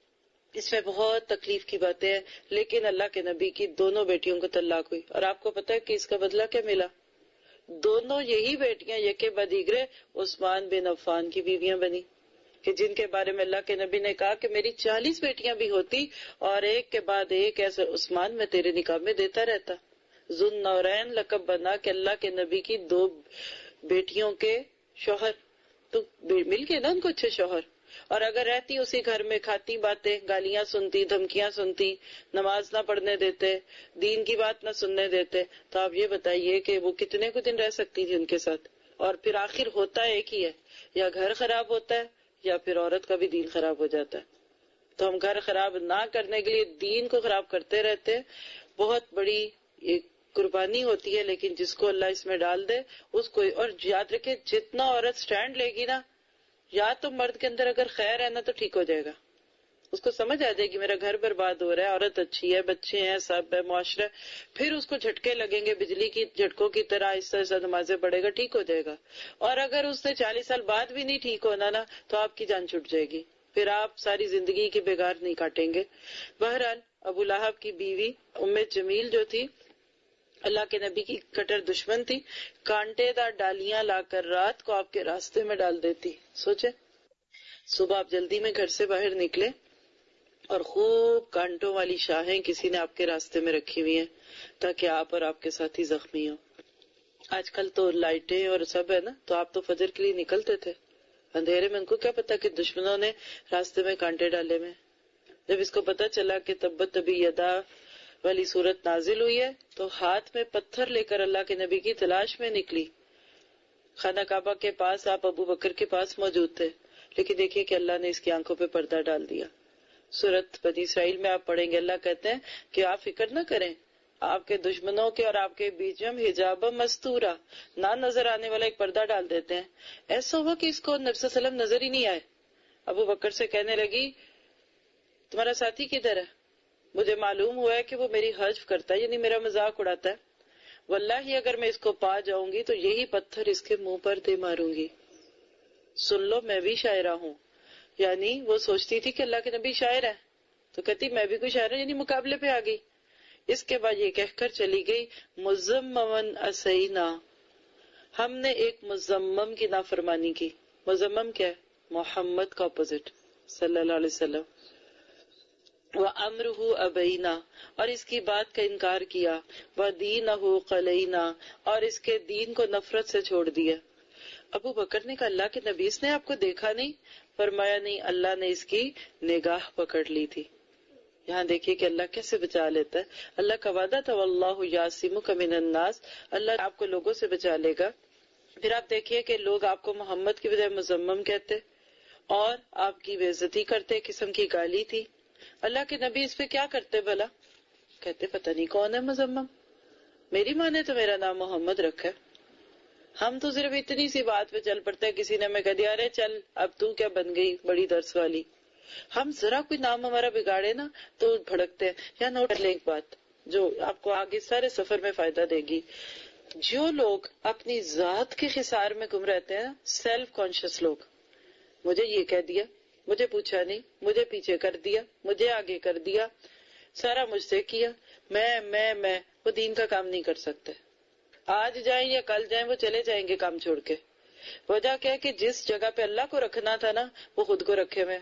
اس میں بہت تکلیف کی باتیں ہیں، لیکن اللہ کے نبی کی دونوں بیٹیوں کو طلاق ہوئی. اور آپ کو پتہ ہے کہ اس کا بدلہ کیا ملا؟ دونوں یہی بیٹیاں یکے بعد دیگرے عثمان بن عفان کی بیویاں بنی، کہ جن کے بارے میں اللہ کے نبی نے کہا کہ میری چالیس بیٹیاں بھی ہوتی اور ایک کے بعد ایک ایسے عثمان میں تیرے نکاح میں دیتا رہتا. ذو النورین لقب بنا کہ اللہ کے نبی کی دو بیٹیوں کے شوہر، تو مل گئے نا ان کو اچھے شوہر. اور اگر رہتی اسی گھر میں، کھاتی باتیں، گالیاں سنتی، دھمکیاں سنتی، نماز نہ پڑھنے دیتے، دین کی بات نہ سننے دیتے، تو آپ یہ بتائیے کہ وہ کتنے کو دن رہ سکتی تھی ان کے ساتھ. اور پھر آخر ہوتا ایک ہی ہے، یا گھر خراب ہوتا ہے یا پھر عورت کا بھی دین خراب ہو جاتا ہے. تو ہم گھر خراب نہ کرنے کے لیے دین کو خراب کرتے رہتے ہیں. بہت بڑی ایک قربانی ہوتی ہے، لیکن جس کو اللہ اس میں ڈال دے اس کو. اور یاد رکھے جتنا عورت سٹینڈ لے گی نا، یا تو مرد کے اندر اگر خیر ہے نا تو ٹھیک ہو جائے گا، اس کو سمجھ آ جائے گی میرا گھر برباد ہو رہا ہے، عورت اچھی ہے، بچے ہیں، سب ہے، معاشرہ. پھر اس کو جھٹکے لگیں گے بجلی کی جھٹکوں کی طرح، آہستہ آہستہ نمازیں پڑھے گا، ٹھیک ہو جائے گا. اور اگر اس سے چالیس سال بعد بھی نہیں ٹھیک ہونا نا تو آپ کی جان چھٹ جائے گی، پھر آپ ساری زندگی کی بیگار نہیں کاٹیں گے. بہرحال ابو لہب کی بیوی ام جمیل جو تھی اللہ کے نبی کی کٹر دشمن تھی، کانٹے دار ڈالیاں لا کر رات کو آپ کے راستے میں ڈال دیتی. سوچے صبح آپ جلدی میں گھر سے باہر نکلے اور خوب کانٹوں والی شاہیں کسی نے آپ کے راستے میں رکھی ہوئی ہیں تاکہ آپ اور آپ کے ساتھی زخمی ہوں. آج کل تو لائٹیں اور سب ہے نا، تو آپ تو فجر کے لیے نکلتے تھے، اندھیرے میں ان کو کیا پتا کہ دشمنوں نے راستے میں کانٹے ڈالے میں. جب اس کو پتا چلا کہ تبت تبی یدا والی صورت نازل ہوئی ہے تو ہاتھ میں پتھر لے کر اللہ کے نبی کی تلاش میں نکلی. خانہ کعبہ کے پاس آپ ابو بکر کے پاس موجود تھے، لیکن دیکھیے کہ اللہ نے اس کی آنکھوں پہ پردہ ڈال دیا. سورت بنی اسرائیل میں آپ پڑھیں گے، اللہ کہتے ہیں کہ آپ فکر نہ کریں، آپ کے دشمنوں کے اور آپ کے بیچ میں حجاب مستورہ، نہ نظر آنے والا ایک پردہ ڈال دیتے ہیں. ایسا ہوا کہ اس کو نبی صلی اللہ علیہ وسلم نظر ہی نہیں آئے. ابو بکر سے کہنے لگی تمہارا ساتھی کدھر ہے؟ مجھے معلوم ہوا ہے کہ وہ میری حجف کرتا ہے، یعنی میرا مذاق اڑاتا ہے. واللہ اگر میں اس کو پا جاؤں گی تو یہی پتھر اس کے منہ پر دے ماروں گی. سن لو میں بھی شاعرہ ہوں. یعنی وہ سوچتی تھی کہ اللہ کے نبی شاعر ہے تو کہتی میں بھی کوئی شاعر ہوں، یعنی مقابلے پہ آ گئی. اس کے بعد یہ کہہ کر چلی گئی مزممن اسینا، ہم نے ایک مزمم کی نافرمانی کی. مزمم کیا ہے؟ محمد کا اپوزٹ صلی اللہ علیہ وسلم. وَأَمْرُهُ أَبَيْنَا، اور اس کی بات کا انکار کیا. وَدِينَهُ قَلَيْنَا، اور اس کے دین کو نفرت سے چھوڑ دیا. ابو بکر نے کہا اللہ کے نبی اس نے آپ کو دیکھا نہیں؟ فرمایا نہیں، اللہ نے اس کی نگاہ پکڑ لی تھی. یہاں دیکھیے کہ اللہ کیسے بچا لیتا ہے. اللہ کا وعدہ تھا وَاللَّهُ يَعْصِمُكَ مِنَ النَّاسِ، اللہ آپ کو لوگوں سے بچا لے گا. پھر آپ دیکھیے کہ لوگ آپ کو محمد کی بجائے مزمم کہتے اور آپ کی بے عزتی کرتے، قسم کی گالی تھی. اللہ کے نبی اس پہ کیا کرتے بھلا؟ کہتے پتہ نہیں کون ہے مزمم، میری ماں نے تو میرا نام محمد رکھا ہے. ہم تو صرف اتنی سی بات پہ چل پڑتے ہیں، کسی نے ہمیں کہہ دیا ارے چل اب تو کیا بن گئی بڑی درس والی. ہم ذرا کوئی نام ہمارا بگاڑے نا تو بھڑکتے ہیں. یا نوٹ کر لیں ایک بات جو آپ کو آگے سارے سفر میں فائدہ دے گی. جو لوگ اپنی ذات کے خسار میں گم رہتے ہیں، سیلف کانشیس لوگ، مجھے یہ کہہ دیا، مجھے پوچھا نہیں، مجھے پیچھے کر دیا، مجھے آگے کر دیا، سارا مجھ سے کیا، میں میں میں وہ دین کا کام نہیں کر سکتے. آج جائیں یا کل جائیں وہ چلے جائیں گے کام چھوڑ کے. وجہ کیا ہے کہ جس جگہ پہ اللہ کو رکھنا تھا نا وہ خود کو رکھے ہوئے.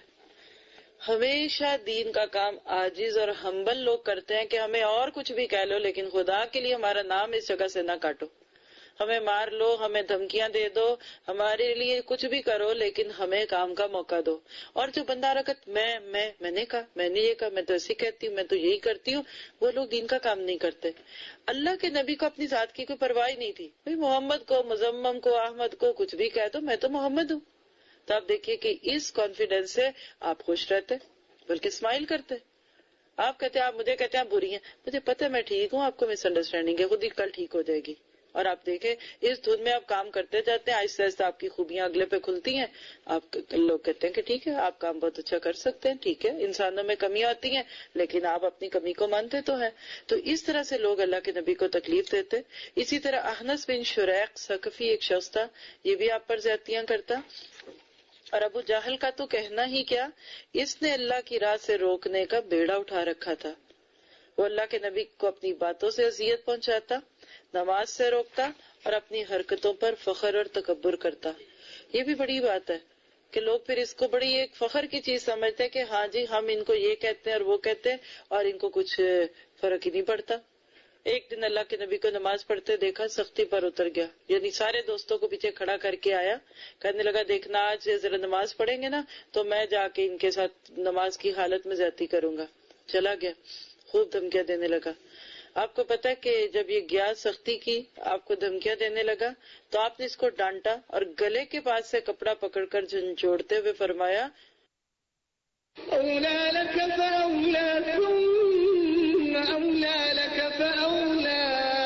ہمیشہ دین کا کام عاجز اور ہمبل لوگ کرتے ہیں کہ ہمیں اور کچھ بھی کہہ لو لیکن خدا کے لیے ہمارا نام اس جگہ سے نہ کاٹو. ہمیں مار لو، ہمیں دھمکیاں دے دو، ہمارے لیے کچھ بھی کرو، لیکن ہمیں کام کا موقع دو. اور جو بندہ رکت میں میں میں نے کہا، میں نے یہ کہا، میں تو ایسی کہتی ہوں، میں تو یہی کرتی ہوں، وہ لوگ دین کا کام نہیں کرتے. اللہ کے نبی کو اپنی ذات کی کوئی پرواہ نہیں تھی. بھئی محمد کو، مزمم کو، احمد کو کچھ بھی کہہ دو، میں تو محمد ہوں. تو آپ دیکھیے کہ اس کانفیڈنس سے آپ خوش رہتے، بلکہ اسمائل کرتے. آپ کہتے ہیں، آپ مجھے کہتے ہیں آپ بری ہیں، مجھے پتہ ہے میں ٹھیک ہوں، آپ کو مس انڈرسٹینڈنگ ہے، خود ہی کل ٹھیک ہو جائے گی. اور آپ دیکھیں اس دھن میں آپ کام کرتے جاتے ہیں، آہستہ آہستہ آپ کی خوبیاں اگلے پہ کھلتی ہیں. آپ لوگ کہتے ہیں کہ ٹھیک ہے آپ کام بہت اچھا کر سکتے ہیں، ٹھیک ہے انسانوں میں کمیاں آتی ہیں لیکن آپ اپنی کمی کو مانتے تو ہیں. تو اس طرح سے لوگ اللہ کے نبی کو تکلیف دیتے. اسی طرح احنس بن شریق ثقفی ایک شخص تھا، یہ بھی آپ پر زیادتیاں کرتا. اور ابو جہل کا تو کہنا ہی کیا، اس نے اللہ کی راہ سے روکنے کا بیڑا اٹھا رکھا تھا. وہ اللہ کے نبی کو اپنی باتوں سے اذیت پہنچاتا، نماز سے روکتا اور اپنی حرکتوں پر فخر اور تکبر کرتا. یہ بھی بڑی بات ہے کہ لوگ پھر اس کو بڑی ایک فخر کی چیز سمجھتے ہیں کہ ہاں جی ہم ان کو یہ کہتے ہیں اور وہ کہتے ہیں اور ان کو کچھ فرق ہی نہیں پڑتا. ایک دن اللہ کے نبی کو نماز پڑھتے دیکھا، سختی پر اتر گیا، یعنی سارے دوستوں کو پیچھے کھڑا کر کے آیا، کہنے لگا دیکھنا آج ذرا نماز پڑھیں گے نا تو میں جا کے ان کے ساتھ نماز کی حالت میں زیادتی کروں گا. چلا گیا، خوب دھمکیاں دینے لگا. آپ کو پتا کہ جب یہ گیا سختی کی، آپ کو دھمکیاں دینے لگا تو آپ نے اس کو ڈانٹا اور گلے کے پاس سے کپڑا پکڑ کر جھنجھوڑتے ہوئے فرمایا، أولى لك فأولى ثم أولى لك فأولى.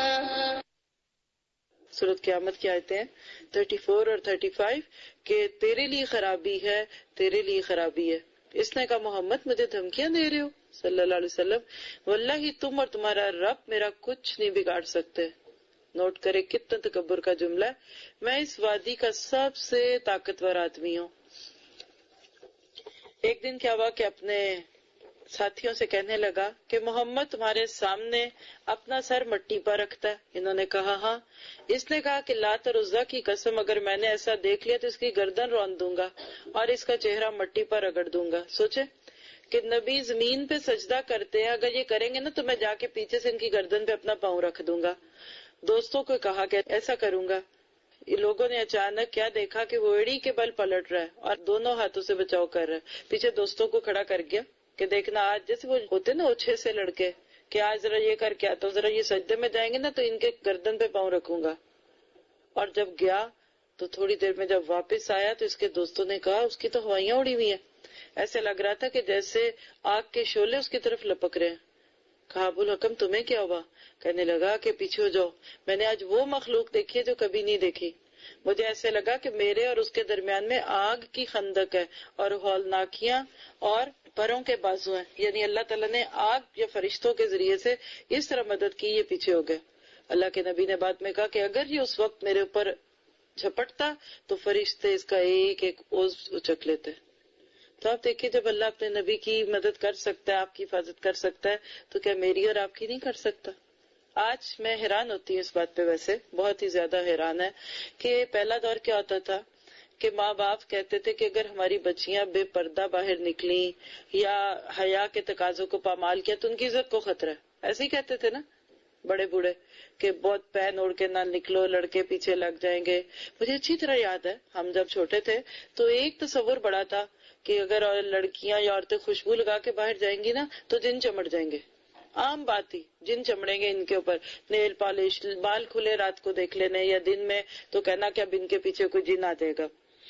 سورۃ قیامت کی آیتیں ہیں چوتیس اور پینتیس کہ تیرے لیے خرابی ہے، تیرے لیے خرابی ہے. اس نے کہا محمد مجھے دھمکیاں دے رہے ہو صلی اللہ علیہ وسلم، واللہ تم اور تمہارا رب میرا کچھ نہیں بگاڑ سکتے. نوٹ کرے کتنا تکبر کا جملہ ہے. میں اس وادی کا سب سے طاقتور آدمی ہوں. ایک دن کیا ہوا کہ اپنے ساتھیوں سے کہنے لگا کہ محمد تمہارے سامنے اپنا سر مٹی پر رکھتا ہے. انہوں نے کہا ہاں. اس نے کہا کہ لات اور عزا کی قسم اگر میں نے ایسا دیکھ لیا تو اس کی گردن رون دوں گا اور اس کا چہرہ مٹی پر رگڑ دوں گا. سوچے کہ نبی زمین پہ سجدہ کرتے ہیں، اگر یہ کریں گے نا تو میں جا کے پیچھے سے ان کی گردن پہ اپنا پاؤں رکھ دوں گا. دوستوں کو کہا کہ ایسا کروں گا. یہ لوگوں نے اچانک کیا دیکھا کہ وہ ایڑی کے بل پلٹ رہا ہے اور دونوں ہاتھوں سے بچاؤ کر رہا ہے. پیچھے دوستوں کو کھڑا کر گیا کہ دیکھنا آج جیسے وہ ہوتے نا اچھے سے لڑکے کہ آج ذرا یہ کر کے آتا ہوں، ذرا یہ سجدے میں جائیں گے نا تو ان کے گردن پہ پاؤں رکھوں گا. اور جب گیا تو تھوڑی دیر میں جب واپس آیا تو اس کے دوستوں نے کہا اس کی تو ہوائیاں اڑی ہوئی ہیں. ایسے لگ رہا تھا کہ جیسے آگ کے شعلے اس کی طرف لپک رہے ہیں. کہا ابو الحکم تمہیں کیا ہوا؟ کہنے لگا کہ پیچھے ہو جاؤ، میں نے آج وہ مخلوق دیکھی ہے جو کبھی نہیں دیکھی. مجھے ایسے لگا کہ میرے اور اس کے درمیان میں آگ کی خندق ہے اور ہولناکیاں اور پروں کے بازو ہیں. یعنی اللہ تعالیٰ نے آگ یا فرشتوں کے ذریعے سے اس طرح مدد کی، یہ پیچھے ہو گئے. اللہ کے نبی نے بعد میں کہا کہ اگر یہ اس وقت میرے اوپر جھپٹتا تو فرشتے اس کا ایک ایک عضو اچک لیتے. تو آپ دیکھیے جب اللہ اپنے نبی کی مدد کر سکتا ہے، آپ کی حفاظت کر سکتا ہے، تو کیا میری اور آپ کی نہیں کر سکتا؟ آج میں حیران ہوتی ہوں اس بات پہ، ویسے بہت ہی زیادہ حیران ہے کہ پہلا دور کیا ہوتا تھا کہ ماں باپ کہتے تھے کہ اگر ہماری بچیاں بے پردہ باہر نکلیں یا حیا کے تقاضوں کو پامال کیا تو ان کی عزت کو خطرہ ہے. ایسے ہی کہتے تھے نا بڑے بوڑھے کہ بہت پہن اوڑھ کے نہ نکلو، لڑکے پیچھے لگ جائیں گے. مجھے اچھی طرح یاد ہے ہم جب چھوٹے تھے تو ایک تصور بڑا تھا کہ اگر لڑکیاں یا عورتیں خوشبو لگا کے باہر جائیں گی نا تو جن چمڑ جائیں گے. عام بات تھی، جن چمڑیں گے ان کے اوپر، نیل پالش، بال کھلے رات کو دیکھ لینے یا دن میں تو کہنا کہ اب ان کے پیچھے کوئی جن آ جائے گا.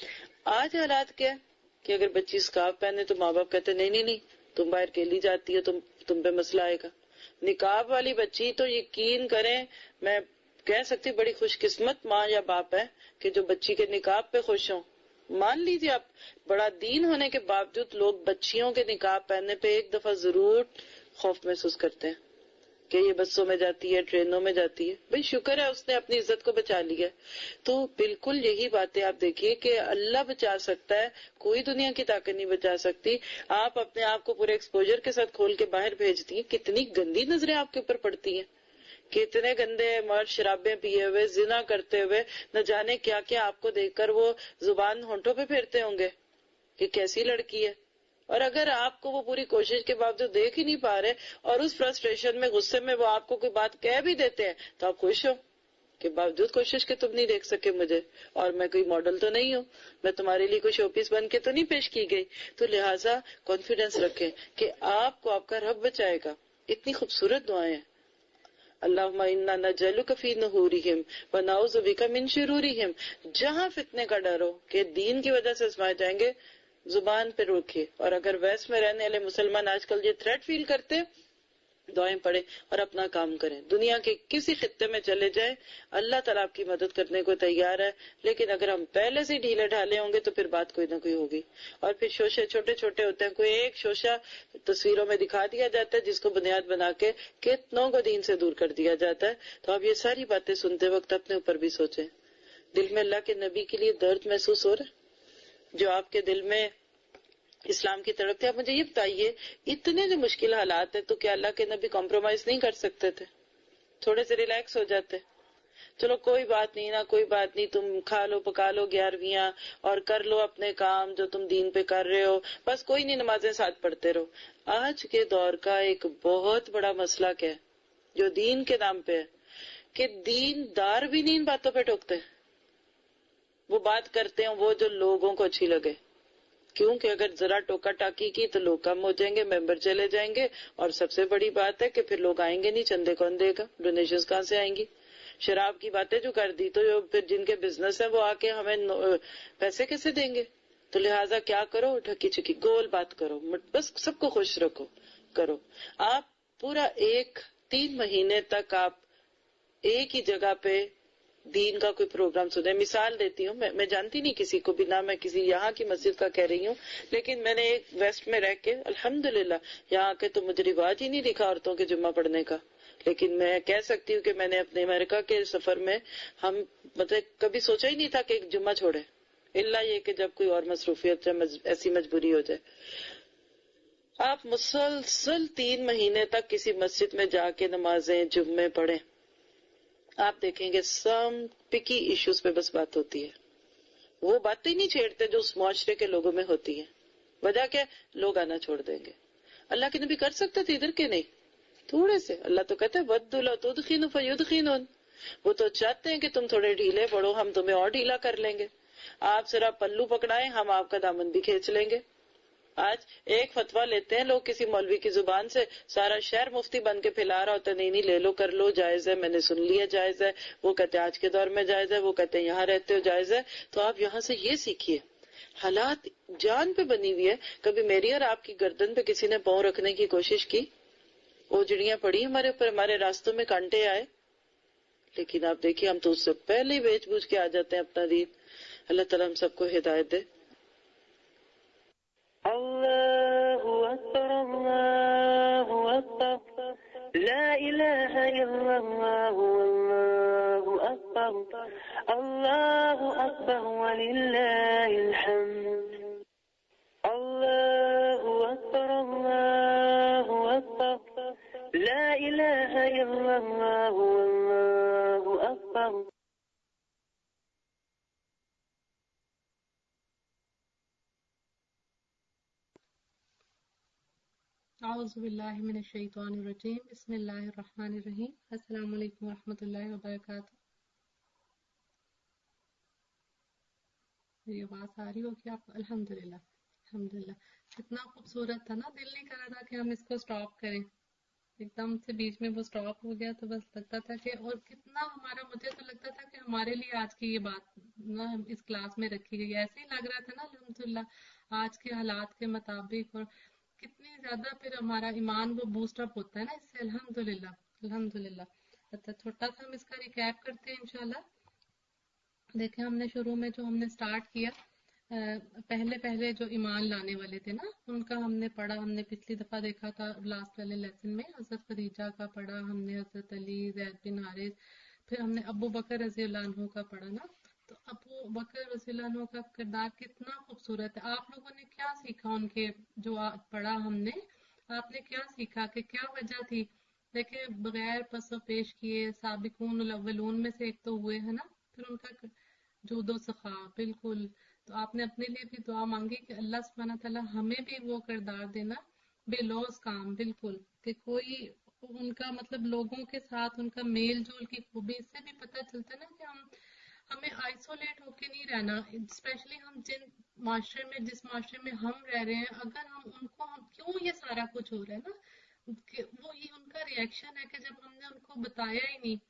آج حالات کیا کہ اگر بچی اسکارف پہنے تو ماں باپ کہتے نہیں نہیں نہیں تم باہر کیلی جاتی ہو، تم تم پہ مسئلہ آئے گا. نقاب والی بچی تو یقین کریں میں کہہ سکتی بڑی خوش قسمت ماں یا باپ ہے کہ جو بچی کے نقاب پہ خوش ہوں. مان لیجیے آپ بڑا دین ہونے کے باوجود لوگ بچیوں کے نقاب پہننے پہ ایک دفعہ ضرور خوف محسوس کرتے ہیں کہ یہ بسوں میں جاتی ہے، ٹرینوں میں جاتی ہے. بھئی شکر ہے اس نے اپنی عزت کو بچا لیا. تو بالکل یہی باتیں آپ دیکھیے کہ اللہ بچا سکتا ہے، کوئی دنیا کی طاقت نہیں بچا سکتی. آپ اپنے آپ کو پورے ایکسپوجر کے ساتھ کھول کے باہر بھیجتی ہیں، کتنی گندی نظریں آپ کے اوپر پڑتی ہیں، کتنے گندے مرد شرابیں پیے ہوئے زنا کرتے ہوئے نہ جانے کیا کیا آپ کو دیکھ کر وہ زبان ہونٹوں پہ پھیرتے ہوں گے کہ کیسی لڑکی ہے. اور اگر آپ کو وہ پوری کوشش کے باوجود دیکھ ہی نہیں پا رہے اور اس فرسٹریشن میں غصے میں وہ آپ کو کوئی بات کہہ بھی دیتے ہیں تو آپ خوش ہو کہ باوجود کوشش کے تم نہیں دیکھ سکے مجھے، اور میں کوئی ماڈل تو نہیں ہوں، میں تمہارے لیے کوئی شو پیس بن کے تو نہیں پیش کی گئی. تو لہٰذا کانفیڈینس رکھیں کہ آپ کو آپ کا رب بچائے گا. اتنی خوبصورت دعائیں ہیں. اللہم انا نجعلک فی نحورہم ونعوذ بک من شرورہم. جہاں فتنے کا ڈر ہو کہ دین کی وجہ سے آزمائے جائیں گے، زبان پہ روکیے. اور اگر ویسٹ میں رہنے والے مسلمان آج کل یہ تھریٹ فیل کرتے، دعائیں پڑھیں اور اپنا کام کریں. دنیا کے کسی خطے میں چلے جائیں، اللہ تعالیٰ آپ کی مدد کرنے کو تیار ہے. لیکن اگر ہم پہلے سے ڈھیلے ڈھالے ہوں گے تو پھر بات کوئی نہ کوئی ہوگی. اور پھر شوشے چھوٹے چھوٹے ہوتے ہیں. کوئی ایک شوشہ تصویروں میں دکھا دیا جاتا ہے جس کو بنیاد بنا کے کتنوں کو دین سے دور کر دیا جاتا ہے. تو آپ یہ ساری باتیں سنتے وقت اپنے اوپر بھی سوچیں، دل میں اللہ کے نبی کے لیے درد محسوس ہو رہا ہے جو آپ کے دل میں اسلام کی طرف تھے. آپ مجھے یہ بتائیے، اتنے جو مشکل حالات ہیں تو کیا اللہ کے نبی کمپرومائز نہیں کر سکتے تھے؟ تھوڑے سے ریلیکس ہو جاتے، چلو کوئی بات نہیں نا، کوئی بات نہیں، تم کھا لو پکا لو گیارہویاں اور کر لو اپنے کام جو تم دین پہ کر رہے ہو، بس کوئی نہیں، نمازیں ساتھ پڑھتے رہو. آج کے دور کا ایک بہت بڑا مسئلہ کیا ہے جو دین کے نام پہ ہے کہ دین دار بھی نہیں ان باتوں پہ ٹوکتے. وہ بات کرتے ہیں وہ جو لوگوں کو اچھی لگے، کیونکہ اگر ذرا ٹوکا ٹاکی کی تو لوگ کم ہو جائیں گے، ممبر چلے جائیں گے. اور سب سے بڑی بات ہے کہ پھر لوگ آئیں گے نہیں، چندے کون دے گا، ڈونیشنز کہاں سے آئیں گی؟ شراب کی باتیں جو کر دی تو پھر جن کے بزنس ہے وہ آ کے ہمیں پیسے کیسے دیں گے؟ تو لہٰذا کیا کرو، ڈھکی چکی گول بات کرو، بس سب کو خوش رکھو کرو. آپ پورا ایک تین مہینے تک آپ ایک ہی جگہ پہ دین کا کوئی پروگرام سنے. مثال دیتی ہوں، میں جانتی نہیں کسی کو بھی، نہ میں کسی یہاں کی مسجد کا کہہ رہی ہوں، لیکن میں نے ایک ویسٹ میں رہ کے الحمدللہ یہاں کے تو مجھے رواج ہی نہیں دکھا عورتوں کے جمعہ پڑھنے کا. لیکن میں کہہ سکتی ہوں کہ میں نے اپنے امریکہ کے سفر میں ہم مطلب کبھی سوچا ہی نہیں تھا کہ ایک جمعہ چھوڑے، الا یہ کہ جب کوئی اور مصروفیت ایسی مجبوری ہو جائے. آپ مسلسل تین مہینے تک کسی مسجد میں جا کے نمازیں جمعے پڑھیں، آپ دیکھیں گے سم پکی ایشوز پہ بس بات ہوتی ہے. وہ باتیں نہیں چھیڑتے جو اس معاشرے کے لوگوں میں ہوتی ہیں. وجہ کیا؟ لوگ آنا چھوڑ دیں گے. اللہ کے نبی کر سکتے تھے ادھر کے نہیں، تھوڑے سے. اللہ تو کہتے ہیں وَدُّ لَوْ تُدْخِنُ فَيُدْخِنُونَ. وہ تو چاہتے ہیں کہ تم تھوڑے ڈھیلے پڑو، ہم تمہیں اور ڈھیلا کر لیں گے. آپ ذرا پلو پکڑائیں، ہم آپ کا دامن بھی کھینچ لیں گے. آج ایک فتویٰ لیتے ہیں لوگ کسی مولوی کی زبان سے، سارا شہر مفتی بن کے پھیلا رہا ہوتا ہے، نہیں نہیں لے لو کر لو، جائز ہے، میں نے سن لیا جائز ہے. وہ کہتے ہیں آج کے دور میں جائز ہے، وہ کہتے ہیں یہاں رہتے ہو جائز ہے. تو آپ یہاں سے یہ سیکھیے، حالات جان پہ بنی ہوئی ہے. کبھی میری اور آپ کی گردن پہ کسی نے پاؤں رکھنے کی کوشش کی؟ اوجڑیاں پڑی ہمارے اوپر، ہمارے راستوں میں کانٹے آئے، لیکن آپ دیکھیے ہم تو اس سے پہلے ہی بیچ بوجھ کے آ جاتے ہیں اپنا دین. اللہ تعالیٰ ہم سب کو ہدایت دے. اللہ اکبر اللہ اکبر لا الہ الا اللہ واللہ اکبر اللہ اکبر وللہ الحمد. اللہ اکبر اللہ اکبر لا الہ الا اللہ واللہ اکبر. اعوذ باللہ من الشیطان الرجیم، بسم اللہ الرحمن الرحیم. السلام علیکم ورحمۃ اللہ وبرکاتہ. میری آواز آ رہی ہوگی آپ کو؟ الحمدللہ الحمدللہ. کتنا خوبصورت تھا نا، دل نہیں کر رہا تھا کہ ہم اس کو سٹاپ کریں. ایک دم سے بیچ میں وہ سٹاپ ہو گیا تو بس لگتا تھا کہ، اور کتنا ہمارا، مجھے تو لگتا تھا کہ ہمارے لیے آج کی یہ بات نا اس کلاس میں رکھی گئی. ایسے ہی لگ رہا تھا نا الحمدللہ آج کے حالات کے مطابق، اور کتنی زیادہ پھر ہمارا ایمان وہ بوسٹ اپ ہوتا ہے نا اس سے. الحمدللہ الحمدللہ. اچھا چھوٹا سا ہم اس کا ریکیپ کرتے ہیں انشاءاللہ. دیکھیں ہم نے شروع میں جو ہم نے سٹارٹ کیا، پہلے پہلے جو ایمان لانے والے تھے نا ان کا ہم نے پڑھا. ہم نے پچھلی دفعہ دیکھا تھا لاسٹ والے لیسن میں حضرت خدیجہ کا پڑھا ہم نے، حضرت علی، زید بن حارث، پھر ہم نے ابو بکر رضی اللہ عنہ کا پڑھا نا. تو ابو بکر رضی اللہ عنہ کا کردار کتنا خوبصورت ہے. آپ لوگوں نے کیا سیکھا ان کے جو پڑھا ہم نے؟ آپ نے کیا سیکھا کہ کیا وجہ تھی؟ دیکھیں بغیر پس و پیش کیے سابقون الاولون میں سے ایک تو ہوئے ہیں نا، پھر ان کا جود و سخا. بالکل. تو آپ نے اپنے لیے بھی دعا مانگی کہ اللہ سبحانہ تعالیٰ ہمیں بھی وہ کردار دینا بے لوز کام، بالکل، کہ کوئی ان کا مطلب لوگوں کے ساتھ ان کا میل جول کی خوبی، اس سے بھی پتہ چلتا ہے نا کہ ہم ہمیں آئسولیٹ ہو کے نہیں رہنا، اسپیشلی ہم جن معاشرے میں جس معاشرے میں ہم رہ رہے ہیں، اگر ہم ان کو ہم کیوں یہ سارا کچھ ہو رہا ہے نا، کہ وہ یہ ان کا ریئیکشن ہے کہ جب ہم نے ان کو بتایا ہی نہیں،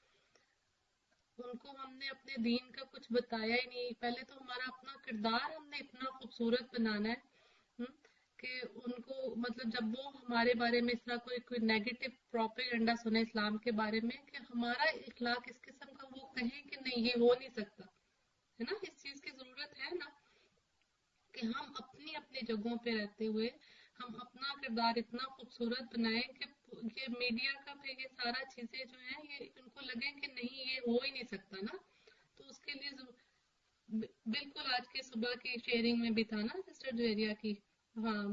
ان کو ہم نے اپنے دین کا کچھ بتایا ہی نہیں، پہلے تو ہمارا اپنا کردار ہم نے اتنا خوبصورت بنانا ہے کہ ان کو مطلب جب وہ ہمارے بارے میں اس طرح کوئی کوئی نیگیٹو پروپیگنڈا سنے اسلام کے بارے میں کہ ہمارا اخلاق اس قسم کا وہ کہیں کہ نہیں یہ ہو نہیں سکتا ہے نا، اس چیز کی ضرورت ہے نا کہ ہم اپنی اپنی جگہوں پہ رہتے ہوئے ہم اپنا کردار اتنا خوبصورت بنائیں کہ یہ میڈیا کا پھر یہ سارا چیزیں جو ہیں یہ ان کو لگیں کہ نہیں یہ ہو ہی نہیں سکتا نا، تو اس کے لیے بالکل آج کے صبح کی شیئرنگ میں بھی تھا نا سسٹر جویریا کی، ہاں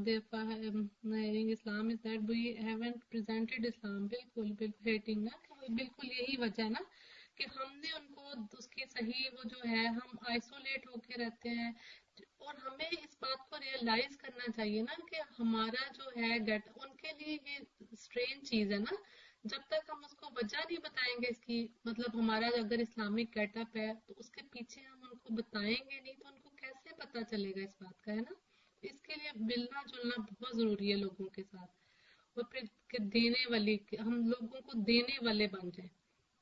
Islam is that we haven't presented Islam, بالکل بالکل ہیٹنگ نا، بالکل یہی وجہ ہے نا کہ ہم نے ان کو اس کی صحیح وہ جو ہے ہم آئسولیٹ ہو کے رہتے ہیں، اور ہمیں اس بات کو ریئلائز کرنا چاہیے نا کہ ہمارا جو ہے گیٹ ان کے لیے یہ اسٹرینج چیز ہے نا، جب تک ہم اس کو وجہ نہیں بتائیں گے اس کی، مطلب ہمارا اگر اسلامک گیٹ اپ ہے تو اس کے پیچھے ہم ان کو بتائیں گے نہیں تو ان کو کیسے پتا چلے گا اس بات کا، ہے نا، اس کے لیے ملنا جلنا بہت ضروری ہے لوگوں کے ساتھ، اور پھر دینے والی ہم لوگوں کو دینے والے بن جائیں،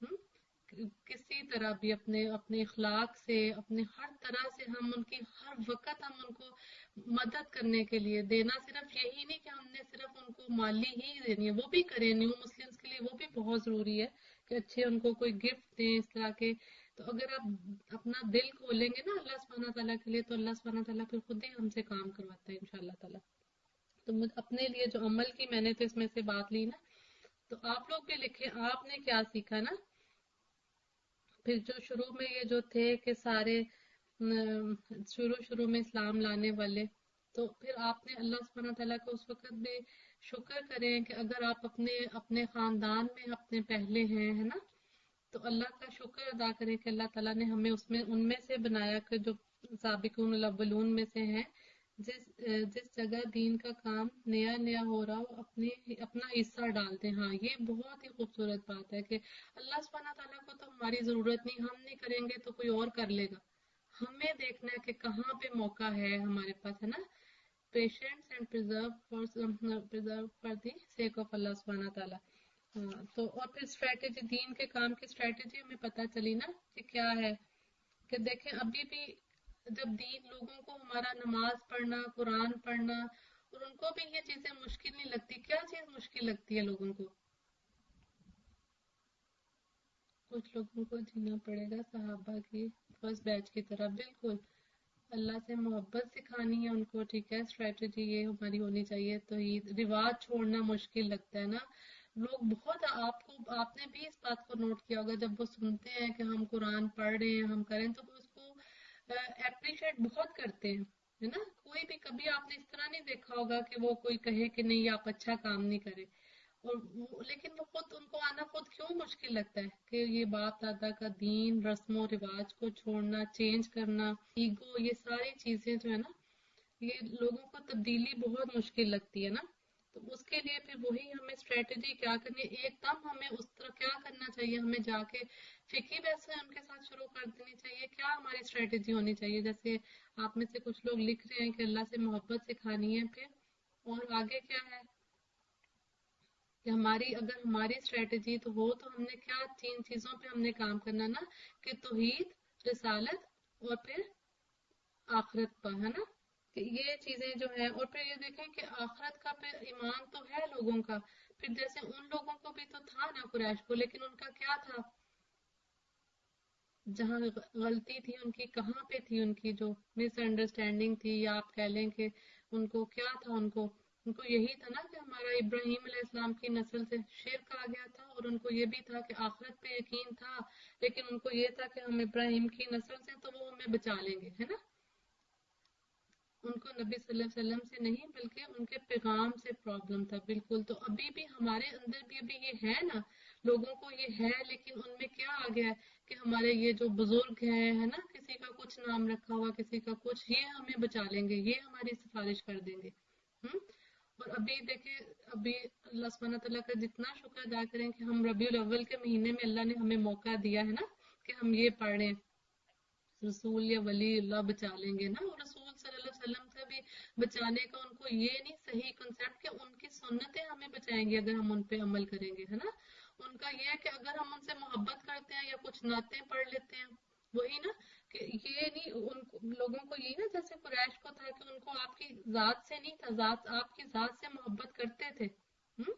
کسی طرح بھی اپنے اپنے اخلاق سے اپنے ہر طرح سے ہم ان کی ہر وقت ہم ان کو مدد کرنے کے لیے دینا، صرف یہی نہیں کہ ہم نے صرف ان کو مالی ہی دینی ہے، وہ بھی کریں، نیو مسلمس کے لیے وہ بھی بہت ضروری ہے کہ اچھے ان کو کوئی گفٹ دیں اس طرح کے، تو اگر آپ اپنا دل کھولیں گے نا اللہ سبحانہ تعالیٰ کے لیے تو اللہ سبحانہ تعالیٰ پھر خود ہی ہم سے کام کرواتا ہے انشاءاللہ تعالیٰ۔ تو اپنے لیے جو عمل کی میں نے تو اس میں سے بات لی نا، تو آپ لوگ بھی لکھیں آپ نے کیا سیکھا نا، پھر جو شروع میں یہ جو تھے کہ سارے شروع شروع میں اسلام لانے والے، تو پھر آپ نے اللہ سبحانہ تعالیٰ کو اس وقت بھی شکر کریں کہ اگر آپ اپنے اپنے خاندان میں اپنے پہلے ہیں ہے نا، تو اللہ کا شکر ادا کریں کہ اللہ تعالیٰ نے ہمیں اس میں ان میں سے بنایا کہ جو سابقون الاولون میں سے ہیں، جس جس جگہ دین کا کام نیا نیا ہو رہا ہو اپنے اپنا حصہ ڈالتے ہیں۔ ہاں یہ بہت ہی خوبصورت بات ہے کہ اللہ سبحانہ تعالیٰ کو تو ہماری ضرورت نہیں، ہم نہیں کریں گے تو کوئی اور کر لے گا، ہمیں دیکھنا ہے کہ کہاں پہ موقع ہے ہمارے پاس، ہے نا، patience and persevere for persevere for the sake of اللہ سبحانہ تعالیٰ۔ تو اور پھر اسٹریٹجی دین کے کام کی اسٹریٹجی ہمیں پتہ چلی نا کہ کیا ہے، کہ دیکھیں ابھی بھی جب دین لوگوں کو ہمارا نماز پڑھنا قرآن پڑھنا اور ان کو بھی یہ چیزیں مشکل نہیں لگتی، کیا چیز مشکل لگتی ہے لوگوں کو؟ کچھ لوگوں کو جینا پڑے گا صحابہ کی فرسٹ بیچ کی طرح، بالکل اللہ سے محبت سکھانی ہے ان کو، ٹھیک ہے، اسٹریٹجی یہ ہماری ہونی چاہیے، تو یہ رواج چھوڑنا مشکل لگتا ہے نا، لوگ بہت آپ کو آپ نے بھی اس بات کو نوٹ کیا ہوگا جب وہ سنتے ہیں کہ ہم قرآن پڑھ رہے ہیں ہم کریں تو وہ اس کو اپریشیٹ بہت کرتے ہیں، ہے نا، کوئی بھی کبھی آپ نے اس طرح نہیں دیکھا ہوگا کہ وہ کوئی کہے کہ نہیں آپ اچھا کام نہیں کرے، اور لیکن وہ خود ان کو آنا خود کیوں مشکل لگتا ہے کہ یہ باپ دادا کا دین رسم و رواج کو چھوڑنا، چینج کرنا، ایگو، یہ ساری چیزیں جو ہے نا یہ لوگوں کو تبدیلی بہت مشکل لگتی ہے نا، تو اس کے لیے پھر وہی ہمیں اسٹریٹجی کیا کرنی ہے، ایک دم ہمیں اس طرح کیا کرنا چاہیے، ہمیں جا کے فقہی بحثیں ان کے ساتھ شروع کر دینی چاہیے، کیا ہماری اسٹریٹجی ہونی چاہیے، جیسے آپ میں سے کچھ لوگ لکھ رہے ہیں کہ اللہ سے محبت سکھانی ہے، پھر اور آگے کیا ہے کہ ہماری اگر ہماری اسٹریٹجی تو ہو تو ہم نے کیا تین چیزوں پہ ہم نے کام کرنا نا، کہ توحید، رسالت اور پھر آخرت پر، ہے نا، کہ یہ چیزیں جو ہیں، اور پھر یہ دیکھیں کہ آخرت کا پھر ایمان تو ہے لوگوں کا، پھر جیسے ان لوگوں کو بھی تو تھا نا قریش کو، لیکن ان کا کیا تھا، جہاں غلطی تھی ان کی کہاں پہ تھی، ان کی جو مس انڈرسٹینڈنگ تھی، یا آپ کہہ لیں کہ ان کو کیا تھا، ان کو ان کو یہی تھا نا کہ ہمارا ابراہیم علیہ السلام کی نسل سے شرک آ گیا تھا، اور ان کو یہ بھی تھا کہ آخرت پہ یقین تھا، لیکن ان کو یہ تھا کہ ہم ابراہیم کی نسل سے تو وہ ہمیں بچا لیں گے، ہے نا، ان کو نبی صلی اللہ علیہ وسلم سے نہیں بلکہ ان کے پیغام سے پرابلم تھا، بالکل، تو ابھی بھی ہمارے اندر بھی ابھی یہ ہے نا، لوگوں کو یہ ہے، لیکن ان میں کیا آ گیا ہے کہ ہمارے یہ جو بزرگ ہیں، ہے نا، کسی کا کچھ نام رکھا ہوا، کسی کا کچھ، یہ ہمیں بچا لیں گے، یہ ہماری سفارش کر دیں گے، ہم اور ابھی دیکھیں ابھی اللہ سبحانہ تعالیٰ کا جتنا شکر ادا کریں کہ ہم ربیع الاول کے مہینے میں اللہ نے ہمیں موقع دیا ہے نا کہ ہم یہ پڑھیں، رسول یا ولی اللہ بچا لیں گے نا. اور رسول صلی اللہ علیہ وسلم سے بھی بچانے کا ان کو یہ نہیں صحیح کنسیپٹ کہ ان کی سنتیں ہمیں بچائیں گی اگر ہم ان پہ عمل کریں گے، ہے نا. ان کا یہ ہے کہ اگر ہم ان سے محبت کرتے ہیں یا کچھ نعتیں پڑھ لیتے ہیں، وہی نا کہ یہ نہیں ان کو لوگوں کو یہی نا جیسے قریش کو تھا کہ ان کو آپ کی ذات سے نہیں تھا، ذات آپ کی ذات سے محبت کرتے تھے. ہم؟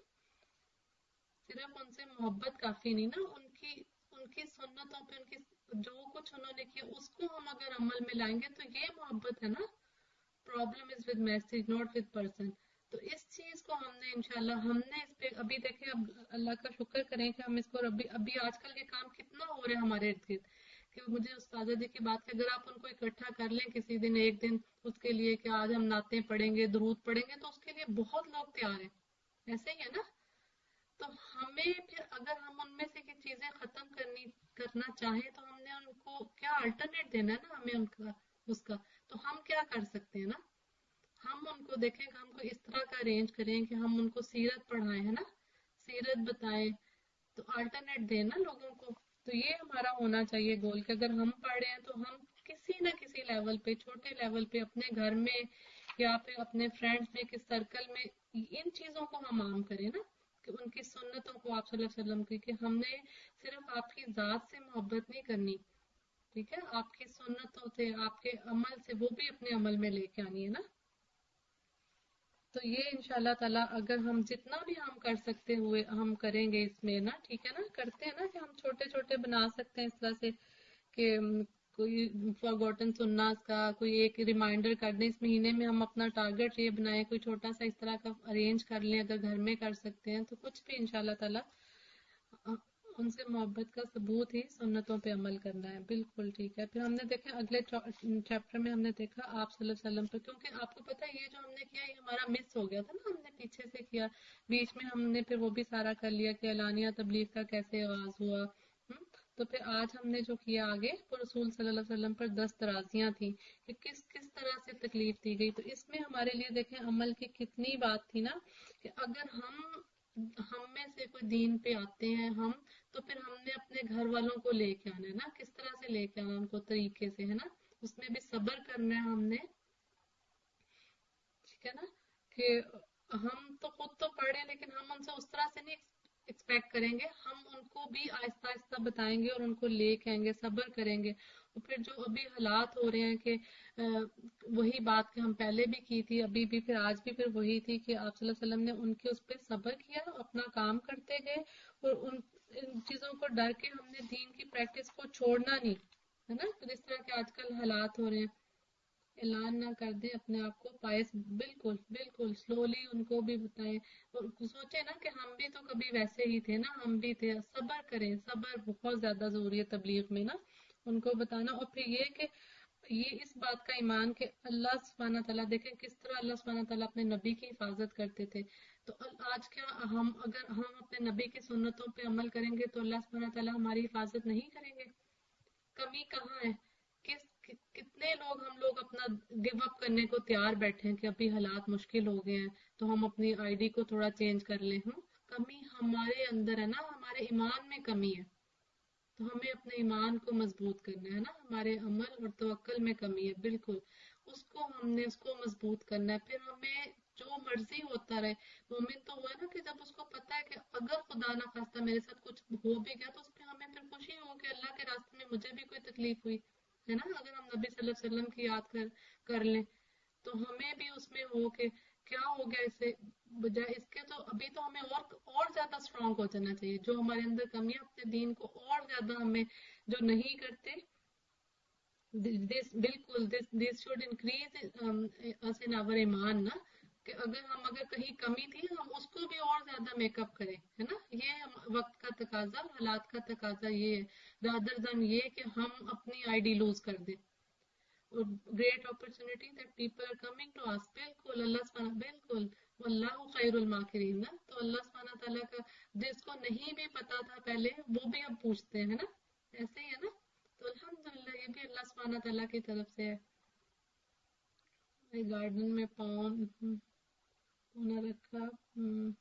صرف ان سے محبت کافی نہیں نا، ان کی ان کی سنتوں پہ ان کی جو کچھ انہوں نے کیا اس کو ہم اگر عمل میں لائیں گے تو یہ محبت ہے نا. Problem is with message not with person. تو اس چیز کو ہم نے انشاءاللہ ہم نے اس پہ ابھی دیکھیں، اب اللہ کا شکر کریں کہ ہم اس کو ابھی ابھی آج کل کے کام کتنا ہو رہا ہے ہمارے ارد گرد کہ مجھے استاذہ جی کی بات کہ اگر آپ ان کو اکٹھا کر لیں کسی دن ایک دن اس کے لیے کہ آج ہم نعتیں پڑھیں گے درود پڑھیں گے تو اس کے لیے بہت لوگ تیار ہیں. ایسے ہی ہے نا. تو ہمیں پھر اگر ہم ان میں سے کی چیزیں ختم کرنی کرنا چاہیں تو ہم نے ان کو کیا الٹرنیٹ دینا ہے نا ہمیں ان کا اس کا. تو ہم کیا کر سکتے ہیں نا، ہم ان کو دیکھیں کہ ہم کو اس طرح کا ارینج کریں کہ ہم ان کو سیرت پڑھائیں، ہے نا، سیرت بتائیں، تو الٹرنیٹ دیں نا لوگوں کو. تو یہ ہمارا ہونا چاہیے گول کہ اگر ہم پڑھ رہے ہیں تو ہم کسی نہ کسی لیول پہ، چھوٹے لیول پہ اپنے گھر میں یا پھر اپنے فرینڈز میں کس سرکل میں ان چیزوں کو ہم عام کریں نا کہ ان کی سنتوں کو آپ صلی اللہ علیہ وسلم کی کہ ہم نے صرف آپ کی ذات سے محبت نہیں کرنی، ٹھیک ہے، آپ کی سنتوں سے آپ کے عمل سے وہ بھی اپنے عمل میں لے کے آنی ہے نا. تو یہ انشاءاللہ تعالیٰ اگر ہم جتنا بھی ہم کر سکتے ہوئے ہم کریں گے اس میں نا، ٹھیک ہے نا، کرتے ہیں نا کہ ہم چھوٹے چھوٹے بنا سکتے ہیں اس طرح سے کہ کوئی فارگوٹن سناس کا کوئی ایک ریمائنڈر کر دیں اس مہینے میں، ہم اپنا ٹارگٹ یہ بنائیں، کوئی چھوٹا سا اس طرح کا ارینج کر لیں اگر گھر میں کر سکتے ہیں تو کچھ بھی انشاءاللہ تعالیٰ ان سے محبت کا ثبوت ہی سنتوں پہ عمل کرنا ہے. بالکل ٹھیک ہے. پھر ہم نے دیکھا اگلے چیپٹر میں ہم نے دیکھا آپ صلی اللہ علیہ وسلم پہ، کیونکہ آپ کو پتا ہے یہ جو ہم نے کیا یہ ہمارا مس ہو گیا تھا نا، ہم نے پیچھے سے کیا، بیچ میں ہم نے پھر وہ بھی سارا کر لیا کہ اعلانیہ تبلیغ کا کیسے آغاز ہوا. تو پھر آج ہم نے جو کیا آگے وہ رسول صلی اللہ علیہ وسلم پر دس درازیاں تھیں کہ کس کس طرح سے تکلیف دی گئی. تو اس میں ہمارے لیے دیکھیں عمل کی کتنی بات تھی نا کہ اگر ہم ہم میں سے کوئی دین پہ آتے ہیں ہم تو پھر ہم نے اپنے گھر والوں کو لے کے آنا ہے نا، کس طرح سے لے کے آنا ان کو طریقے سے، ہے نا، اس میں بھی صبر کرنا ہے ہم نے، ٹھیک ہے نا، کہ ہم تو خود تو پڑھیں لیکن ہم ان سے اس طرح سے نہیں ایکسپیکٹ کریں گے، ہم ان کو بھی آہستہ آہستہ بتائیں گے اور ان کو لے کے آئیں گے، صبر کریں گے. اور پھر جو ابھی حالات ہو رہے ہیں کہ وہی بات کہ ہم پہلے بھی کی تھی ابھی بھی پھر آج بھی پھر وہی تھی کہ آپ صلی اللہ علیہ وسلم نے ان کے اس پہ صبر کیا، اپنا کام کرتے گئے اور ان ان چیزوں کو ڈر کے ہم نے دین کی پریکٹس کو چھوڑنا نہیں، ہے نا. تو جس طرح کے آج کل حالات ہو رہے ہیں، اعلان نہ کر دیں اپنے آپ کو پائس، بالکل بالکل سلولی ان کو بھی بتائیں. اور سوچیں نا کہ ہم بھی تو کبھی ویسے ہی تھے نا، ہم بھی تھے. صبر کریں، صبر بہت زیادہ ضروری ہے تبلیغ میں نا، ان کو بتانا. اور پھر یہ کہ یہ اس بات کا ایمان کہ اللہ سبحانہ تعالیٰ دیکھیں کس طرح اللہ سبحانہ تعالیٰ اپنے نبی کی حفاظت کرتے تھے. تو آج کیا ہم اگر ہم اپنے نبی کی سنتوں پہ عمل کریں گے تو اللہ سبحانہ تعالیٰ ہماری حفاظت نہیں کریں گے؟ کمی کہاں ہے؟ کس کتنے لوگ ہم لوگ اپنا گیو اپ کرنے کو تیار بیٹھے ہیں کہ ابھی حالات مشکل ہو گئے ہیں تو ہم اپنی آئی ڈی کو تھوڑا چینج کر لیں. ہوں کمی ہمارے اندر ہے نا، ہمارے ایمان میں کمی ہے، تو ہمیں اپنے ایمان کو مضبوط کرنا ہے نا. ہمارے عمل اور توکل میں کمی ہے، بالکل اس کو ہم نے اس کو مضبوط کرنا ہے. پھر ہمیں جو مرضی ہوتا رہے. مومن تو ہوا نا کہ جب اس کو پتا ہے کہ اگر خدا نہ خواستہ میرے ساتھ کچھ ہو بھی گیا تو اس پہ ہمیں پھر خوشی ہو کہ اللہ کے راستے میں مجھے بھی کوئی تکلیف ہوئی ہے نا. اگر ہم نبی صلی اللہ علیہ وسلم کی یاد کر کر لیں تو ہمیں بھی اس میں ہو کہ کیا ہو گیا اسے بجائے اس کے. تو ابھی تو ہمیں اور اور زیادہ اسٹرانگ ہو جانا چاہیے. جو ہمارے اندر کمی ہے اپنے دین کو اور زیادہ ہمیں جو نہیں کرتے بالکل دس شوڈ انکریز ان آور ایمان نا، کہ اگر ہم اگر کہیں کمی تھی ہم اس کو بھی اور زیادہ میک اپ کریں، ہے نا. یہ وقت کا تقاضا، حالات کا تقاضا یہ ہے رادر دین یہ کہ ہم اپنی آئی ڈی لوز کر دیں. اور great opportunity that people are coming to us, بالکل اللہ سبحانہ بالکل واللہ خیر الماکرین نا. تو اللہ سبحانہ تعالیٰ کا جس کو نہیں بھی پتا تھا پہلے وہ بھی اب پوچھتے ہیں نا، ایسے ہی ہے نا. تو الحمدللہ یہ بھی اللہ سبحانہ تعالیٰ کی طرف سے ہے. گارڈن میں پاؤں उन्हें रखा हम्म,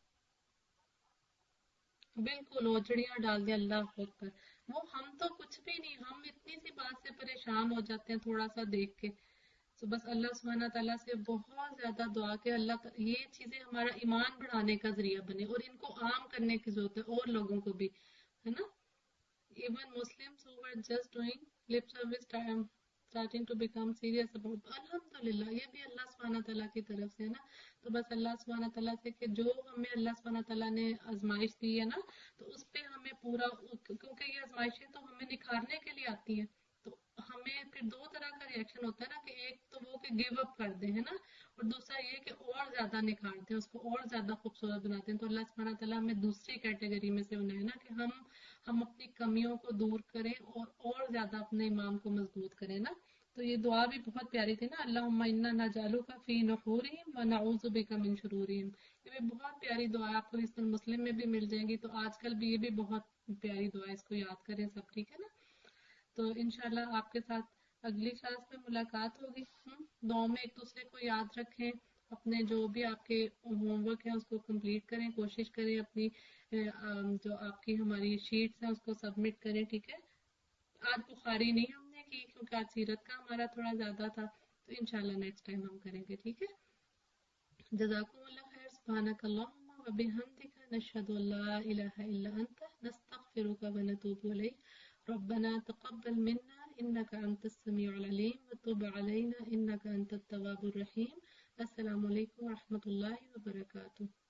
बिल्कुल ओझड़ियां डाल दिया, अल्लाह अकबर। वो हम तो कुछ भी नहीं, हम इतनी सी बात से परेशान हो जाते हैं थोड़ा सा देख के। तो बस अल्लाह सुब्हाना ताला से बहुत ज्यादा दुआ के अल्लाह ये चीजें हमारा ईमान बढ़ाने का जरिया बने और इनको आम करने की जरूरत है और लोगों को भी, है ना। Even Muslims who were just doing lip service starting to become serious about, अल्हम्दुलिल्लाह ये भी अल्लाह सुब्हाना ताला की तरफ से है ना। तो बस अल्लाह सुब्हाना ताला से कि जो हमें अल्लाह सुब्हाना ताला ने आजमाइश दी है ना, तो उस पे हमें पूरा, क्योंकि ये आजमाइशें तो हमें निखारने के लिए आती हैं, तो हमें फिर दो तरह का रिएक्शन होता है ना, कि एक तो वो कि गिव अप कर दें, है ना, और दूसरा ये कि और ज्यादा निखारते हैं उसको, और ज्यादा खूबसूरत बनाते हैं। तो अल्लाह सुब्हाना ताला हमें दूसरी कैटेगरी में से बनाए ना, कि हम हम अपनी कमियों को दूर करें और और ज्यादा अपने ईमान को मजबूत करें ना। तो ये दुआ भी बहुत प्यारी थी ना, अल्लाहुम्मा इन्ना नजालुका फी नुहूरिहिम व नऊज़ु बिका मिन शुरूरिहिम। ये भी बहुत प्यारी दुआ है, आपको हिस्नुल मुस्लिम में भी मिल जाएगी। तो आजकल भी ये भी बहुत प्यारी दुआ है, इसको याद करें सब, ठीक है ना। तो इंशाल्लाह आपके साथ अगली क्लास में मुलाकात होगी। दुआ में एक दूसरे को याद रखें, अपने जो भी आपके होमवर्क है उसको कंप्लीट करें, कोशिश करें अपनी जो आपकी हमारी शीट्स हैं उसको सबमिट करें, ठीक है। आज बुखारी नहीं हमने की क्योंकि आज सीरत का हमारा थोड़ा ज्यादा था, तो इंशाल्लाह नेक्स्ट टाइम हम करेंगे, ठीक है। जज़ाकुमुल्लाह खैर, सुब्हानकल्लाहुम्मा व बिहम्दिका नशहदु अल्ला इलाहा इल्ला अंता नस्तगफिरुका व नतूबु इलैक। रब्बना तक़ब्बल मिन्ना इन्नका अंतस समीउल अलीम व तुब अलैना इन्नका अंतत तव्वाबुर रहीम। अस्सलामु अलैकुम व रहमतुल्लाहि व बरकातुहू।